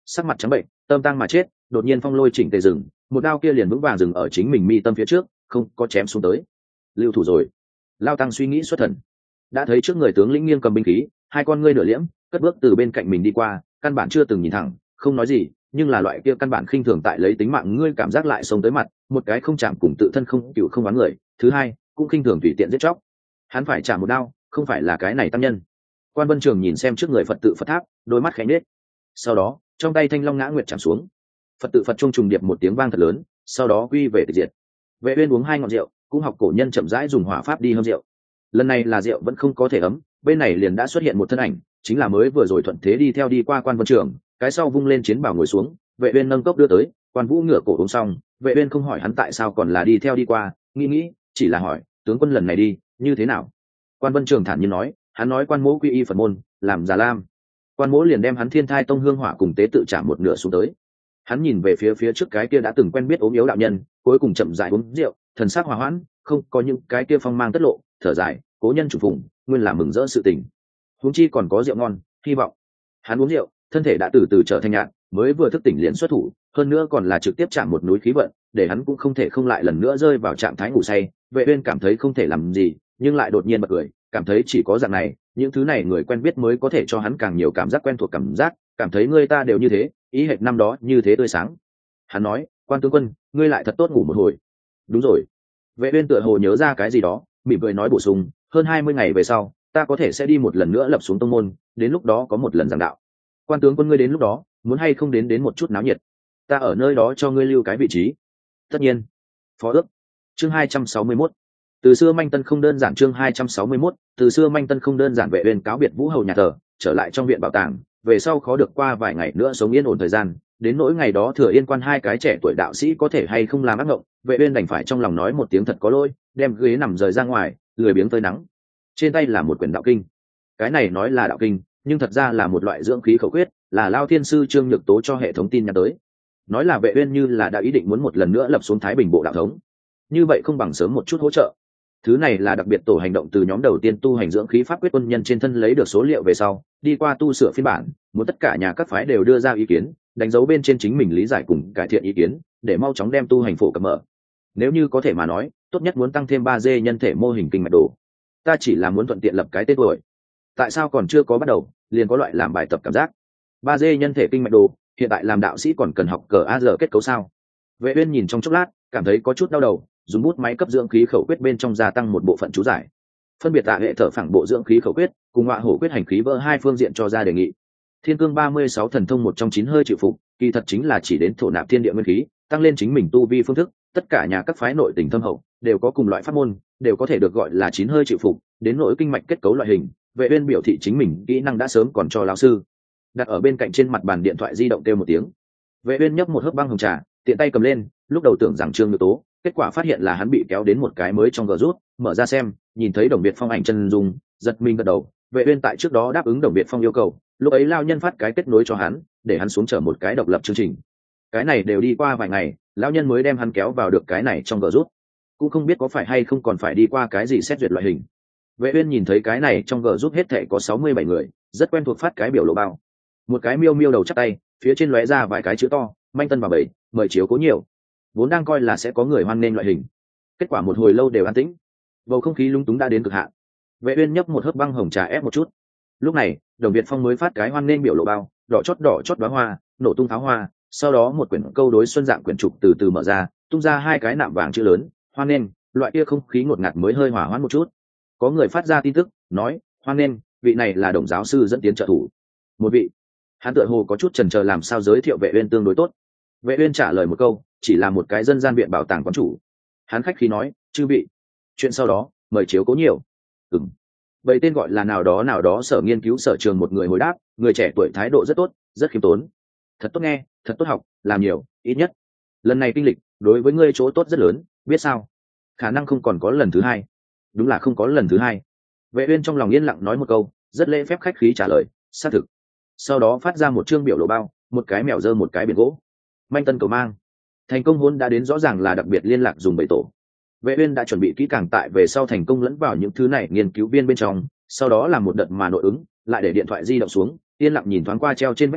sắc mặt trắng bệnh, tâm tang mà chết. Đột nhiên phong lôi chỉnh tề dừng, một đao kia liền vững vàng dừng ở chính mình mi tâm phía trước, không có chém xuống tới. Lưu thủ rồi. Lao tăng suy nghĩ xuất thần, đã thấy trước người tướng lĩnh nghiêng cầm binh khí, hai con ngươi nửa liễm, cất bước từ bên cạnh mình đi qua, căn bản chưa từng nhìn thẳng, không nói gì, nhưng là loại kia căn bản khinh thường tại lấy tính mạng ngươi cảm giác lại xông tới mặt, một cái không chạm cùng tự thân không cựu không oán người, thứ hai cũng khinh thường tùy tiện giết chóc. Hắn phải trả một đao, không phải là cái này tăng nhân. Quan Vân Trường nhìn xem trước người Phật tự Phật tháp, đôi mắt khẽ nhếch. Sau đó trong tay thanh long ngã nguyệt chạm xuống, Phật tự Phật trung trùng điệp một tiếng vang thật lớn, sau đó quy về tịch diệt. Vệ Uyên uống hai ngọn rượu, cũng học cổ nhân chậm rãi dùng hỏa pháp đi hâm rượu. Lần này là rượu vẫn không có thể ấm, bên này liền đã xuất hiện một thân ảnh, chính là mới vừa rồi thuận thế đi theo đi qua Quan Vân Trường, cái sau vung lên chiến bào ngồi xuống. Vệ Uyên nâng cốc đưa tới, Quan Vũ ngửa cổ uống xong. Vệ Uyên không hỏi hắn tại sao còn là đi theo đi qua, nghĩ nghĩ chỉ là hỏi tướng quân lần này đi như thế nào. Quan Vân Trường thản nhiên nói, hắn nói Quan Mỗ quy y Phật môn, làm già lam. Quan Mỗ liền đem hắn Thiên Thai Tông hương hỏa cùng tế tự trả một nửa xuống tới. Hắn nhìn về phía phía trước cái kia đã từng quen biết ốm yếu đạo nhân, cuối cùng chậm rãi uống rượu, thần sắc hòa hoãn, không có những cái kia phong mang tất lộ, thở dài, cố nhân chủ phụng, nguyên là mừng rỡ sự tình. Huống chi còn có rượu ngon, hy vọng. Hắn uống rượu, thân thể đã từ từ trở thành nhạt, mới vừa thức tỉnh liền xuất thủ, hơn nữa còn là trực tiếp chạm một núi khí vận, để hắn cũng không thể không lại lần nữa rơi vào trạng thái ngủ say. Vệ Uyên cảm thấy không thể làm gì, nhưng lại đột nhiên bật cười, cảm thấy chỉ có dạng này, những thứ này người quen biết mới có thể cho hắn càng nhiều cảm giác quen thuộc cảm giác, cảm thấy người ta đều như thế, ý hệt năm đó như thế tươi sáng. Hắn nói, Quan tướng quân, ngươi lại thật tốt ngủ một hồi. Đúng rồi. Vệ Uyên tựa hồ nhớ ra cái gì đó, mỉm cười nói bổ sung, hơn hai mươi ngày về sau, ta có thể sẽ đi một lần nữa lập xuống tông môn, đến lúc đó có một lần giảng đạo. Quan tướng quân ngươi đến lúc đó, muốn hay không đến đến một chút náo nhiệt, ta ở nơi đó cho ngươi lưu cái vị trí. Tất nhiên. Phó ước. Chương hai trăm sáu mươi mốt. Từ xưa manh tân không đơn giản. Chương hai trăm sáu mươi mốt. Từ xưa manh tân không đơn giản. Vệ Uyên cáo biệt Vũ Hầu nhà thờ, trở lại trong viện bảo tàng, về sau khó được qua vài ngày nữa sống yên ổn thời gian, đến nỗi ngày đó Thừa Yên Quan hai cái trẻ tuổi đạo sĩ có thể hay không làm ác ngộng, Vệ Uyên đành phải trong lòng nói một tiếng thật có lỗi, đem ghế nằm rời ra ngoài, lười biếng phơi nắng. Trên tay là một quyển đạo kinh. Cái này nói là đạo kinh, nhưng thật ra là một loại dưỡng khí khẩu quyết, là Lao Thiên sư Trương Nhược Tố cho hệ thống tin nhắn tới. Nói là Vệ Uyên như là đã ý định muốn một lần nữa lập xuống Thái Bình bộ đạo thống, như vậy không bằng sớm một chút hỗ trợ. Thứ này là đặc biệt tổ hành động từ nhóm đầu tiên tu hành dưỡng khí pháp quyết quân nhân trên thân lấy được số liệu về sau, đi qua tu sửa phiên bản, muốn tất cả nhà các phái đều đưa ra ý kiến, đánh dấu bên trên chính mình lý giải cùng cải thiện ý kiến, để mau chóng đem tu hành phổ cập mở. Nếu như có thể mà nói, tốt nhất muốn tăng thêm ba D nhân thể mô hình kinh mạch đồ. Ta chỉ là muốn thuận tiện lập cái tên tuổi. Tại sao còn chưa có bắt đầu, liền có loại làm bài tập cảm giác. ba D nhân thể kinh mạch đồ, hiện tại làm đạo sĩ còn cần học cờ a giờ kết cấu sao? Vệ Uyên nhìn trong chốc lát, cảm thấy có chút đau đầu, dùng bút máy cấp dưỡng khí khẩu quyết bên trong gia tăng một bộ phận chú giải. Phân biệt tạ hệ thở phẳng bộ dưỡng khí khẩu quyết, cùng ngọa hổ quyết hành khí vỡ hai phương diện cho ra đề nghị. Thiên cương ba mươi sáu thần thông một trong chín hơi chịu phục, kỳ thật chính là chỉ đến thổ nạp thiên địa nguyên khí, tăng lên chính mình tu vi phương thức, tất cả nhà các phái nội tình thâm hậu, đều có cùng loại pháp môn, đều có thể được gọi là chín hơi chịu phục, đến nội kinh mạch kết cấu loại hình, Vệ Uyên biểu thị chính mình kỹ năng đã sớm còn cho lão sư. Đặt ở bên cạnh trên mặt bàn điện thoại di động kêu một tiếng. Vệ Uyên nhấp một hớp băng hồng trà, tiện tay cầm lên, lúc đầu tưởng rằng Trương Nhược Tố, kết quả phát hiện là hắn bị kéo đến một cái mới trong gờ rút, mở ra xem, nhìn thấy Đồng Việt Phong ảnh chân dung, giật mình gật đầu. Vệ Uyên tại trước đó đáp ứng Đồng Việt Phong yêu cầu, lúc ấy lão nhân phát cái kết nối cho hắn, để hắn xuống chở một cái độc lập chương trình. Cái này đều đi qua vài ngày, lão nhân mới đem hắn kéo vào được cái này trong gờ rút, cũng không biết có phải hay không còn phải đi qua cái gì xét duyệt loại hình. Vệ Uyên nhìn thấy cái này trong gờ rút hết thảy có sáu mươi bảy người, rất quen thuộc, phát cái biểu lộ bao. Một cái miêu miêu đầu chắp tay, phía trên lóe ra vài cái chữ to, manh tân vào bảy, mời chiếu cố nhiều. Vốn đang coi là sẽ có người hoan nghênh loại hình, kết quả một hồi lâu đều an tĩnh, bầu không khí lung túng đã đến cực hạn. Vệ Uyên nhấp một hớp băng hồng trà ép một chút. Lúc này, Đồng Việt Phong mới phát cái hoan nghênh biểu lộ bao, đỏ chót đỏ chót đóa hoa, nổ tung pháo hoa, sau đó một quyển câu đối xuân dạng quyển trục từ từ mở ra, tung ra hai cái nạm vàng chữ lớn, hoan nghênh. Loại kia không khí ngột ngạt mới hơi hòa hoãn một chút. Có người phát ra tin tức, nói, hoan nghênh, vị này là Đồng giáo sư dẫn tiến trợ thủ. Một vị. Hắn tựa hồ có chút chần chờ làm sao giới thiệu Vệ Uyên tương đối tốt. Vệ Uyên trả lời một câu, chỉ là một cái dân gian viện bảo tàng quán chủ. Hắn khách khí nói, chư vị, chuyện sau đó mời chiếu cố nhiều. Ừm. Vậy tên gọi là nào đó nào đó sở nghiên cứu sở trường một người hồi đáp, người trẻ tuổi thái độ rất tốt, rất khiêm tốn. Thật tốt nghe, thật tốt học, làm nhiều, ít nhất. Lần này kinh lịch, đối với ngươi chỗ tốt rất lớn, biết sao? Khả năng không còn có lần thứ hai. Đúng là không có lần thứ hai. Vệ Uyên trong lòng yên lặng nói một câu, rất lễ phép khách khí trả lời, xác thực. Sau đó phát ra một chương biểu lộ bao, một cái mèo dơ một cái biển gỗ. Manh tân cầu mang. Thành công hôn đã đến, rõ ràng là đặc biệt liên lạc dùng bảy tổ. Vệ Uyên đã chuẩn bị kỹ càng tại về sau thành công lẫn vào những thứ này nghiên cứu viên bên trong, sau đó làm một đợt mà nội ứng, lại để điện thoại di động xuống, yên lặng nhìn thoáng qua treo trên vách tường,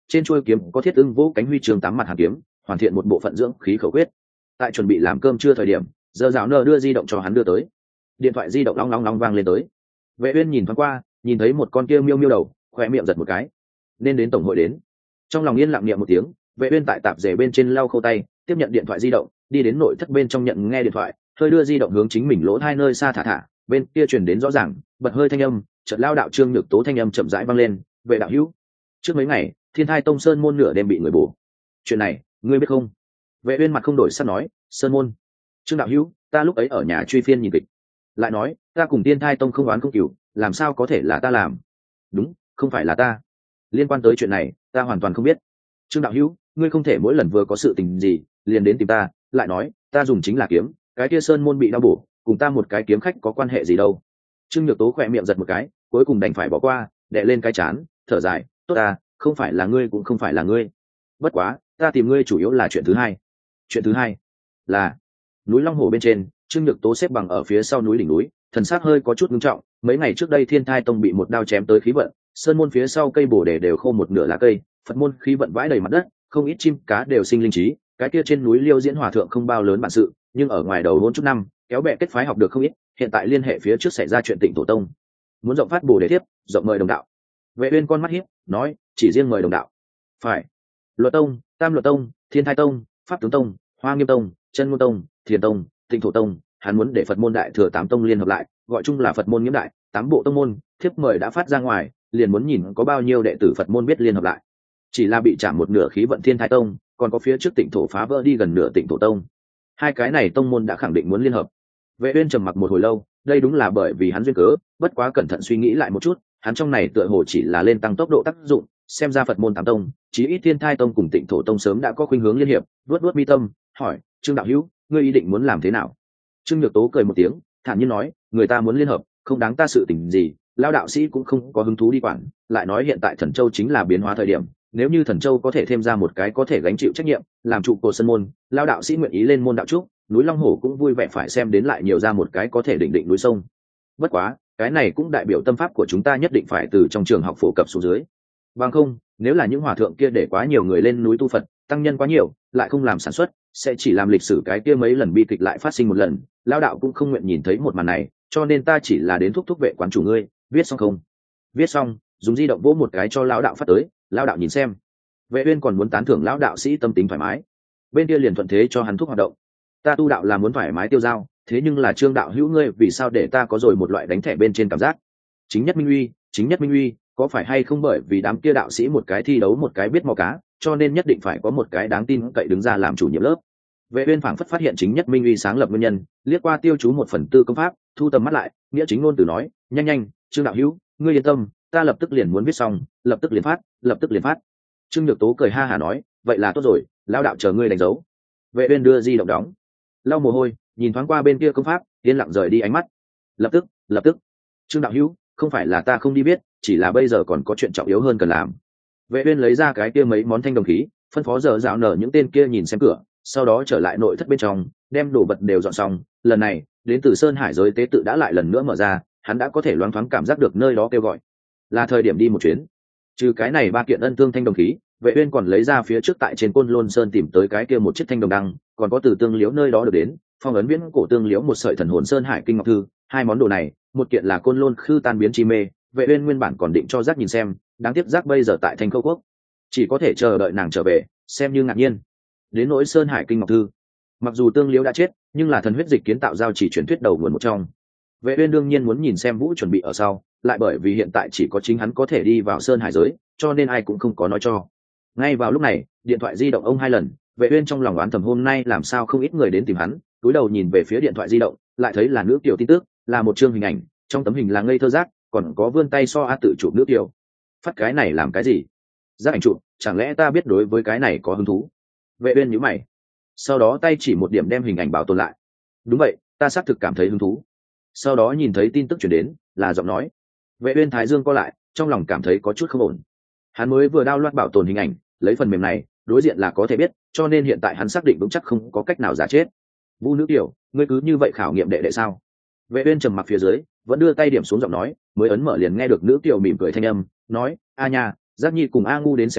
trên chuôi kiếm có thiết ưng vũ cánh huy chương tám mặt hàn kiếm, hoàn thiện một bộ phận dưỡng khí khẩu quyết. Tại chuẩn bị làm cơm trưa thời điểm, giờ giáo nợ đưa di động cho hắn đưa tới. Điện thoại di động long long long vang lên tới. Vệ uyên nhìn thoáng qua, nhìn thấy một con kia miêu miêu đầu, khóe miệng giật một cái. Nên đến tổng hội đến. Trong lòng yên lặng niệm một tiếng, Vệ uyên tại tạp dề bên trên lau khô tay, tiếp nhận điện thoại di động, đi đến nội thất bên trong nhận nghe điện thoại, hơi đưa di động hướng chính mình lỗ hai nơi xa thả thả, bên kia truyền đến rõ ràng, bật hơi thanh âm, chợt lao đạo Trương Nhược Tố thanh âm chậm rãi vang lên, "Vệ đạo hữu, trước mấy ngày, Thiên Thai Tông Sơn môn nửa đêm bị người bổ. Chuyện này, ngươi biết không?" Vệ uyên mặt không đổi sắc nói, "Sơn môn? Trương đạo hữu, ta lúc ấy ở nhà truy phiên nhìn kịch." Lại nói, "Ta cùng Thiên Thai Tông không oán không cừu, làm sao có thể là ta làm?" "Đúng, không phải là ta. Liên quan tới chuyện này, ta hoàn toàn không biết. Trương đạo hữu, ngươi không thể mỗi lần vừa có sự tình gì liền đến tìm ta, lại nói ta dùng chính là kiếm, cái kia sơn môn bị đau bổ, cùng ta một cái kiếm khách có quan hệ gì đâu." Trương Nhược Tố khỏe miệng giật một cái, cuối cùng đành phải bỏ qua, đè lên cái chán, thở dài, "Tốt ta, không phải là ngươi cũng không phải là ngươi. Bất quá, ta tìm ngươi chủ yếu là chuyện thứ hai." "Chuyện thứ hai là?" Núi Long Hồ bên trên, Trương Nhược Tố xếp bằng ở phía sau núi đỉnh núi, thần sắc hơi có chút nghiêm trọng. Mấy ngày trước đây Thiên Thai Tông bị một đao chém tới khí vận, sơn môn phía sau cây bồ đề đều khô một nửa lá cây, Phật môn khí vận vãi đầy mặt đất, không ít chim cá đều sinh linh trí. Cái kia trên núi Liêu Diễn Hòa thượng không bao lớn bản sự, nhưng ở ngoài đầu hôn chút năm, kéo bè kết phái học được không ít. Hiện tại liên hệ phía trước xảy ra chuyện Tịnh Tổ Tông, muốn rộng phát bồ đề tiếp, rộng mời đồng đạo. Vệ uyên con mắt hiếp, nói, "Chỉ riêng mời đồng đạo?" "Phải. Luật Tông, Tam Luật Tông, Thiên Thai Tông, Pháp Tướng Tông, Hoa Nghiêm Tông, Chân Ngôn Tông, Thiền Tông, Tịnh Thổ Tông, hắn muốn để Phật môn đại thừa tám tông liên hợp lại, gọi chung là Phật môn Nghiễm Đại, tám bộ tông môn, thiếp mời đã phát ra ngoài, liền muốn nhìn có bao nhiêu đệ tử Phật môn biết liên hợp lại. Chỉ là bị chạm một nửa khí vận Thiên Thai Tông, còn có phía trước Tịnh Thổ phá vỡ đi gần nửa Tịnh Thổ Tông. Hai cái này tông môn đã khẳng định muốn liên hợp." Vệ uyên trầm mặc một hồi lâu, đây đúng là bởi vì hắn duyên cớ, bất quá cẩn thận suy nghĩ lại một chút, hắn trong này tựa hồ chỉ là lên tăng tốc độ tác dụng, xem ra Phật môn tám tông, chí ít Thiên Thai Tông cùng Tịnh Thổ Tông sớm đã có khuynh hướng liên hiệp. Vuốt vuốt mi tâm, hỏi, "Trương đạo hữu, ngươi ý định muốn làm thế nào?" Trương Nhược Tố cười một tiếng, thản nhiên nói, "Người ta muốn liên hợp, không đáng ta sự tình gì, lão đạo sĩ cũng không có hứng thú đi quản, lại nói hiện tại Thần Châu chính là biến hóa thời điểm, nếu như Thần Châu có thể thêm ra một cái có thể gánh chịu trách nhiệm, làm trụ cột sơn môn, lão đạo sĩ nguyện ý lên môn đạo trúc, núi Long Hổ cũng vui vẻ phải xem đến lại nhiều ra một cái có thể định định núi sông. Bất quá, cái này cũng đại biểu tâm pháp của chúng ta nhất định phải từ trong trường học phổ cập xuống dưới. Bằng không, nếu là những hòa thượng kia để quá nhiều người lên núi tu Phật, tăng nhân quá nhiều, lại không làm sản xuất, sẽ chỉ làm lịch sử cái kia mấy lần bi kịch lại phát sinh một lần, lão đạo cũng không nguyện nhìn thấy một màn này, cho nên ta chỉ là đến thúc thúc vệ quán chủ ngươi, viết xong không?" Viết xong, dùng di động vỗ một cái cho lão đạo phát tới, lão đạo nhìn xem. Vệ uyên còn muốn tán thưởng lão đạo sĩ tâm tính thoải mái, bên kia liền thuận thế cho hắn thuốc hoạt động. "Ta tu đạo là muốn thoải mái tiêu dao, thế nhưng là Trương đạo hữu ngươi vì sao để ta có rồi một loại đánh thẻ bên trên cảm giác? Chính nhất minh uy, chính nhất minh uy, có phải hay không bởi vì đám kia đạo sĩ một cái thi đấu một cái biết mò cá, cho nên nhất định phải có một cái đáng tin cậy đứng ra làm chủ nhiệm lớp?" Vệ uyên phảng phất phát hiện chính nhất minh uy sáng lập nguyên nhân, liếc qua tiêu chú một phần tư công pháp, thu tầm mắt lại, nghĩa chính ngôn từ nói, "Nhanh nhanh, Trương đạo hữu, ngươi yên tâm, ta lập tức liền muốn viết xong, lập tức liền phát, lập tức liền phát." Trương Nhược Tố cười ha hà nói, "Vậy là tốt rồi, lão đạo chờ ngươi đánh dấu." Vệ uyên đưa di động đóng, lau mồ hôi, nhìn thoáng qua bên kia công pháp, yên lặng rời đi ánh mắt. Lập tức, lập tức. "Trương đạo hữu, không phải là ta không đi biết, chỉ là bây giờ còn có chuyện trọng yếu hơn cần làm." Vệ uyên lấy ra cái kia mấy món thanh đồng khí, phân phó giờ dạo nở những tên kia nhìn xem cửa, sau đó trở lại nội thất bên trong, đem đồ vật đều dọn xong. Lần này, đến từ Sơn Hải giới tế tự đã lại lần nữa mở ra, hắn đã có thể loáng thoáng cảm giác được nơi đó kêu gọi, là thời điểm đi một chuyến. Trừ cái này ba kiện ân tương thanh đồng khí, Vệ uyên còn lấy ra phía trước tại trên Côn Lôn Sơn tìm tới cái kia một chiếc thanh đồng đăng, còn có từ tương liễu nơi đó được đến phong ấn viễn cổ tương liễu một sợi thần hồn Sơn Hải kinh ngọc thư. Hai món đồ này, một kiện là Côn Lôn khư tan biến chi mê, Vệ uyên nguyên bản còn định cho Giác nhìn xem, đáng tiếc Giác bây giờ tại Thanh Khâu Quốc, chỉ có thể chờ đợi nàng trở về, xem như ngạc nhiên. Đến nỗi Sơn Hải kinh ngọc thư, mặc dù tương liễu đã chết, nhưng là thần huyết dịch kiến tạo giao chỉ truyền thuyết đầu nguồn một trong. Vệ uyên đương nhiên muốn nhìn xem Vũ chuẩn bị ở sau, lại bởi vì hiện tại chỉ có chính hắn có thể đi vào Sơn Hải giới, cho nên ai cũng không có nói cho. Ngay vào lúc này, điện thoại di động ông hai lần, Vệ uyên trong lòng oán thầm hôm nay làm sao không ít người đến tìm hắn, cúi đầu nhìn về phía điện thoại di động, lại thấy là nữ tiểu tin tức, là một chương hình ảnh, trong tấm hình là ngây thơ Giác, còn có vươn tay so a tự chụp nữ tiểu. Phát cái này làm cái gì? Giác ảnh chụp, chẳng lẽ ta biết đối với cái này có hứng thú? Vệ uyên nhíu mày, sau đó tay chỉ một điểm đem hình ảnh bảo tồn lại. Đúng vậy, ta xác thực cảm thấy hứng thú. Sau đó nhìn thấy tin tức truyền đến, là giọng nói. Vệ uyên thái dương co lại, trong lòng cảm thấy có chút không ổn. Hắn mới vừa download bảo tồn hình ảnh, lấy phần mềm này, đối diện là có thể biết, cho nên hiện tại hắn xác định vững chắc không có cách nào giả chết. Vũ nữ tiểu, ngươi cứ như vậy khảo nghiệm đệ đệ sao? Vệ uyên trầm mặc phía dưới, vẫn đưa tay điểm xuống giọng nói, mới ấn mở liền nghe được nữ tiểu mỉm cười thanh âm, nói, a nha, Giác nhi cùng a ngu đến xem ta,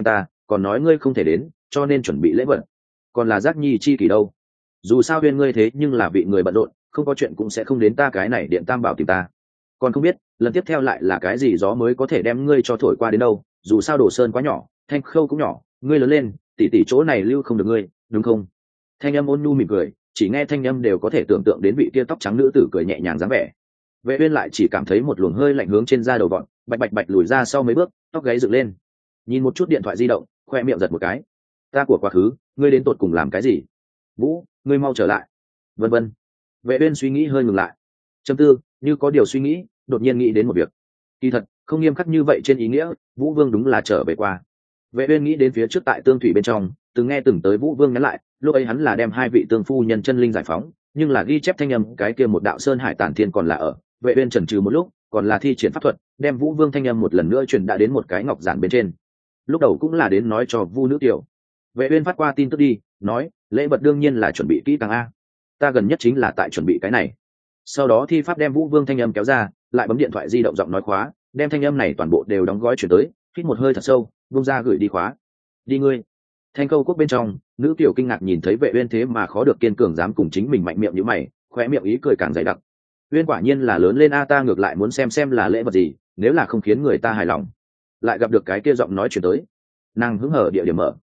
còn nói ngươi không thể đến cho nên chuẩn bị lễ vật, còn là giác nhi chi kỷ đâu. Dù sao huyên ngươi thế nhưng là vị người bận rộn, không có chuyện cũng sẽ không đến ta cái này điện tam bảo tìm ta. Còn không biết lần tiếp theo lại là cái gì gió mới có thể đem ngươi cho thổi qua đến đâu. Dù sao Đồ Sơn quá nhỏ, Thanh Khâu cũng nhỏ, ngươi lớn lên tỷ tỷ chỗ này lưu không được ngươi, đúng không? Thanh âm ôn nhu mỉm cười, chỉ nghe thanh âm đều có thể tưởng tượng đến vị kia tóc trắng nữ tử cười nhẹ nhàng dáng vẻ. Vệ Uyên lại chỉ cảm thấy một luồng hơi lạnh hướng trên da đầu vọt, bạch bạch bạch lùi ra sau mấy bước, tóc gáy dựng lên. Nhìn một chút điện thoại di động, khoe miệng giật một cái. Ta của quá khứ, ngươi đến tột cùng làm cái gì? Vũ, ngươi mau trở lại. Vân vân. Vệ Uyên suy nghĩ hơi ngừng lại. Trầm tư, như có điều suy nghĩ, đột nhiên nghĩ đến một việc. Kỳ thật, không nghiêm khắc như vậy trên ý nghĩa, Vũ Vương đúng là trở về qua. Vệ Uyên nghĩ đến phía trước tại Tương Thủy bên trong, từng nghe từng tới Vũ Vương nhắn lại, lúc ấy hắn là đem hai vị tương phu nhân chân linh giải phóng, nhưng là ghi chép thanh âm cái kia một đạo sơn hải tản thiên còn là ở. Vệ Uyên chần chừ một lúc, còn là thi triển pháp thuật, đem Vũ Vương thanh âm một lần nữa truyền đã đến một cái ngọc giản bên trên. Lúc đầu cũng là đến nói cho Vu nữ tiểu. Vệ Uyên phát qua tin tức đi, nói, lễ vật đương nhiên là chuẩn bị kỹ càng a. Ta gần nhất chính là tại chuẩn bị cái này. Sau đó thi pháp đem Vũ Vương thanh âm kéo ra, lại bấm điện thoại di động giọng nói khóa, đem thanh âm này toàn bộ đều đóng gói chuyển tới, hít một hơi thật sâu, vung ra gửi đi khóa. Đi ngươi. Thanh Câu quốc bên trong, nữ tiểu kinh ngạc nhìn thấy Vệ Uyên thế mà khó được kiên cường dám cùng chính mình mạnh miệng như mày, khóe miệng ý cười càng dày đặc. Uyên quả nhiên là lớn lên a, ta ngược lại muốn xem xem là lễ vật gì, nếu là không khiến người ta hài lòng. Lại gặp được cái kia giọng nói chuyển tới, nàng hứng hở địa điểm mở,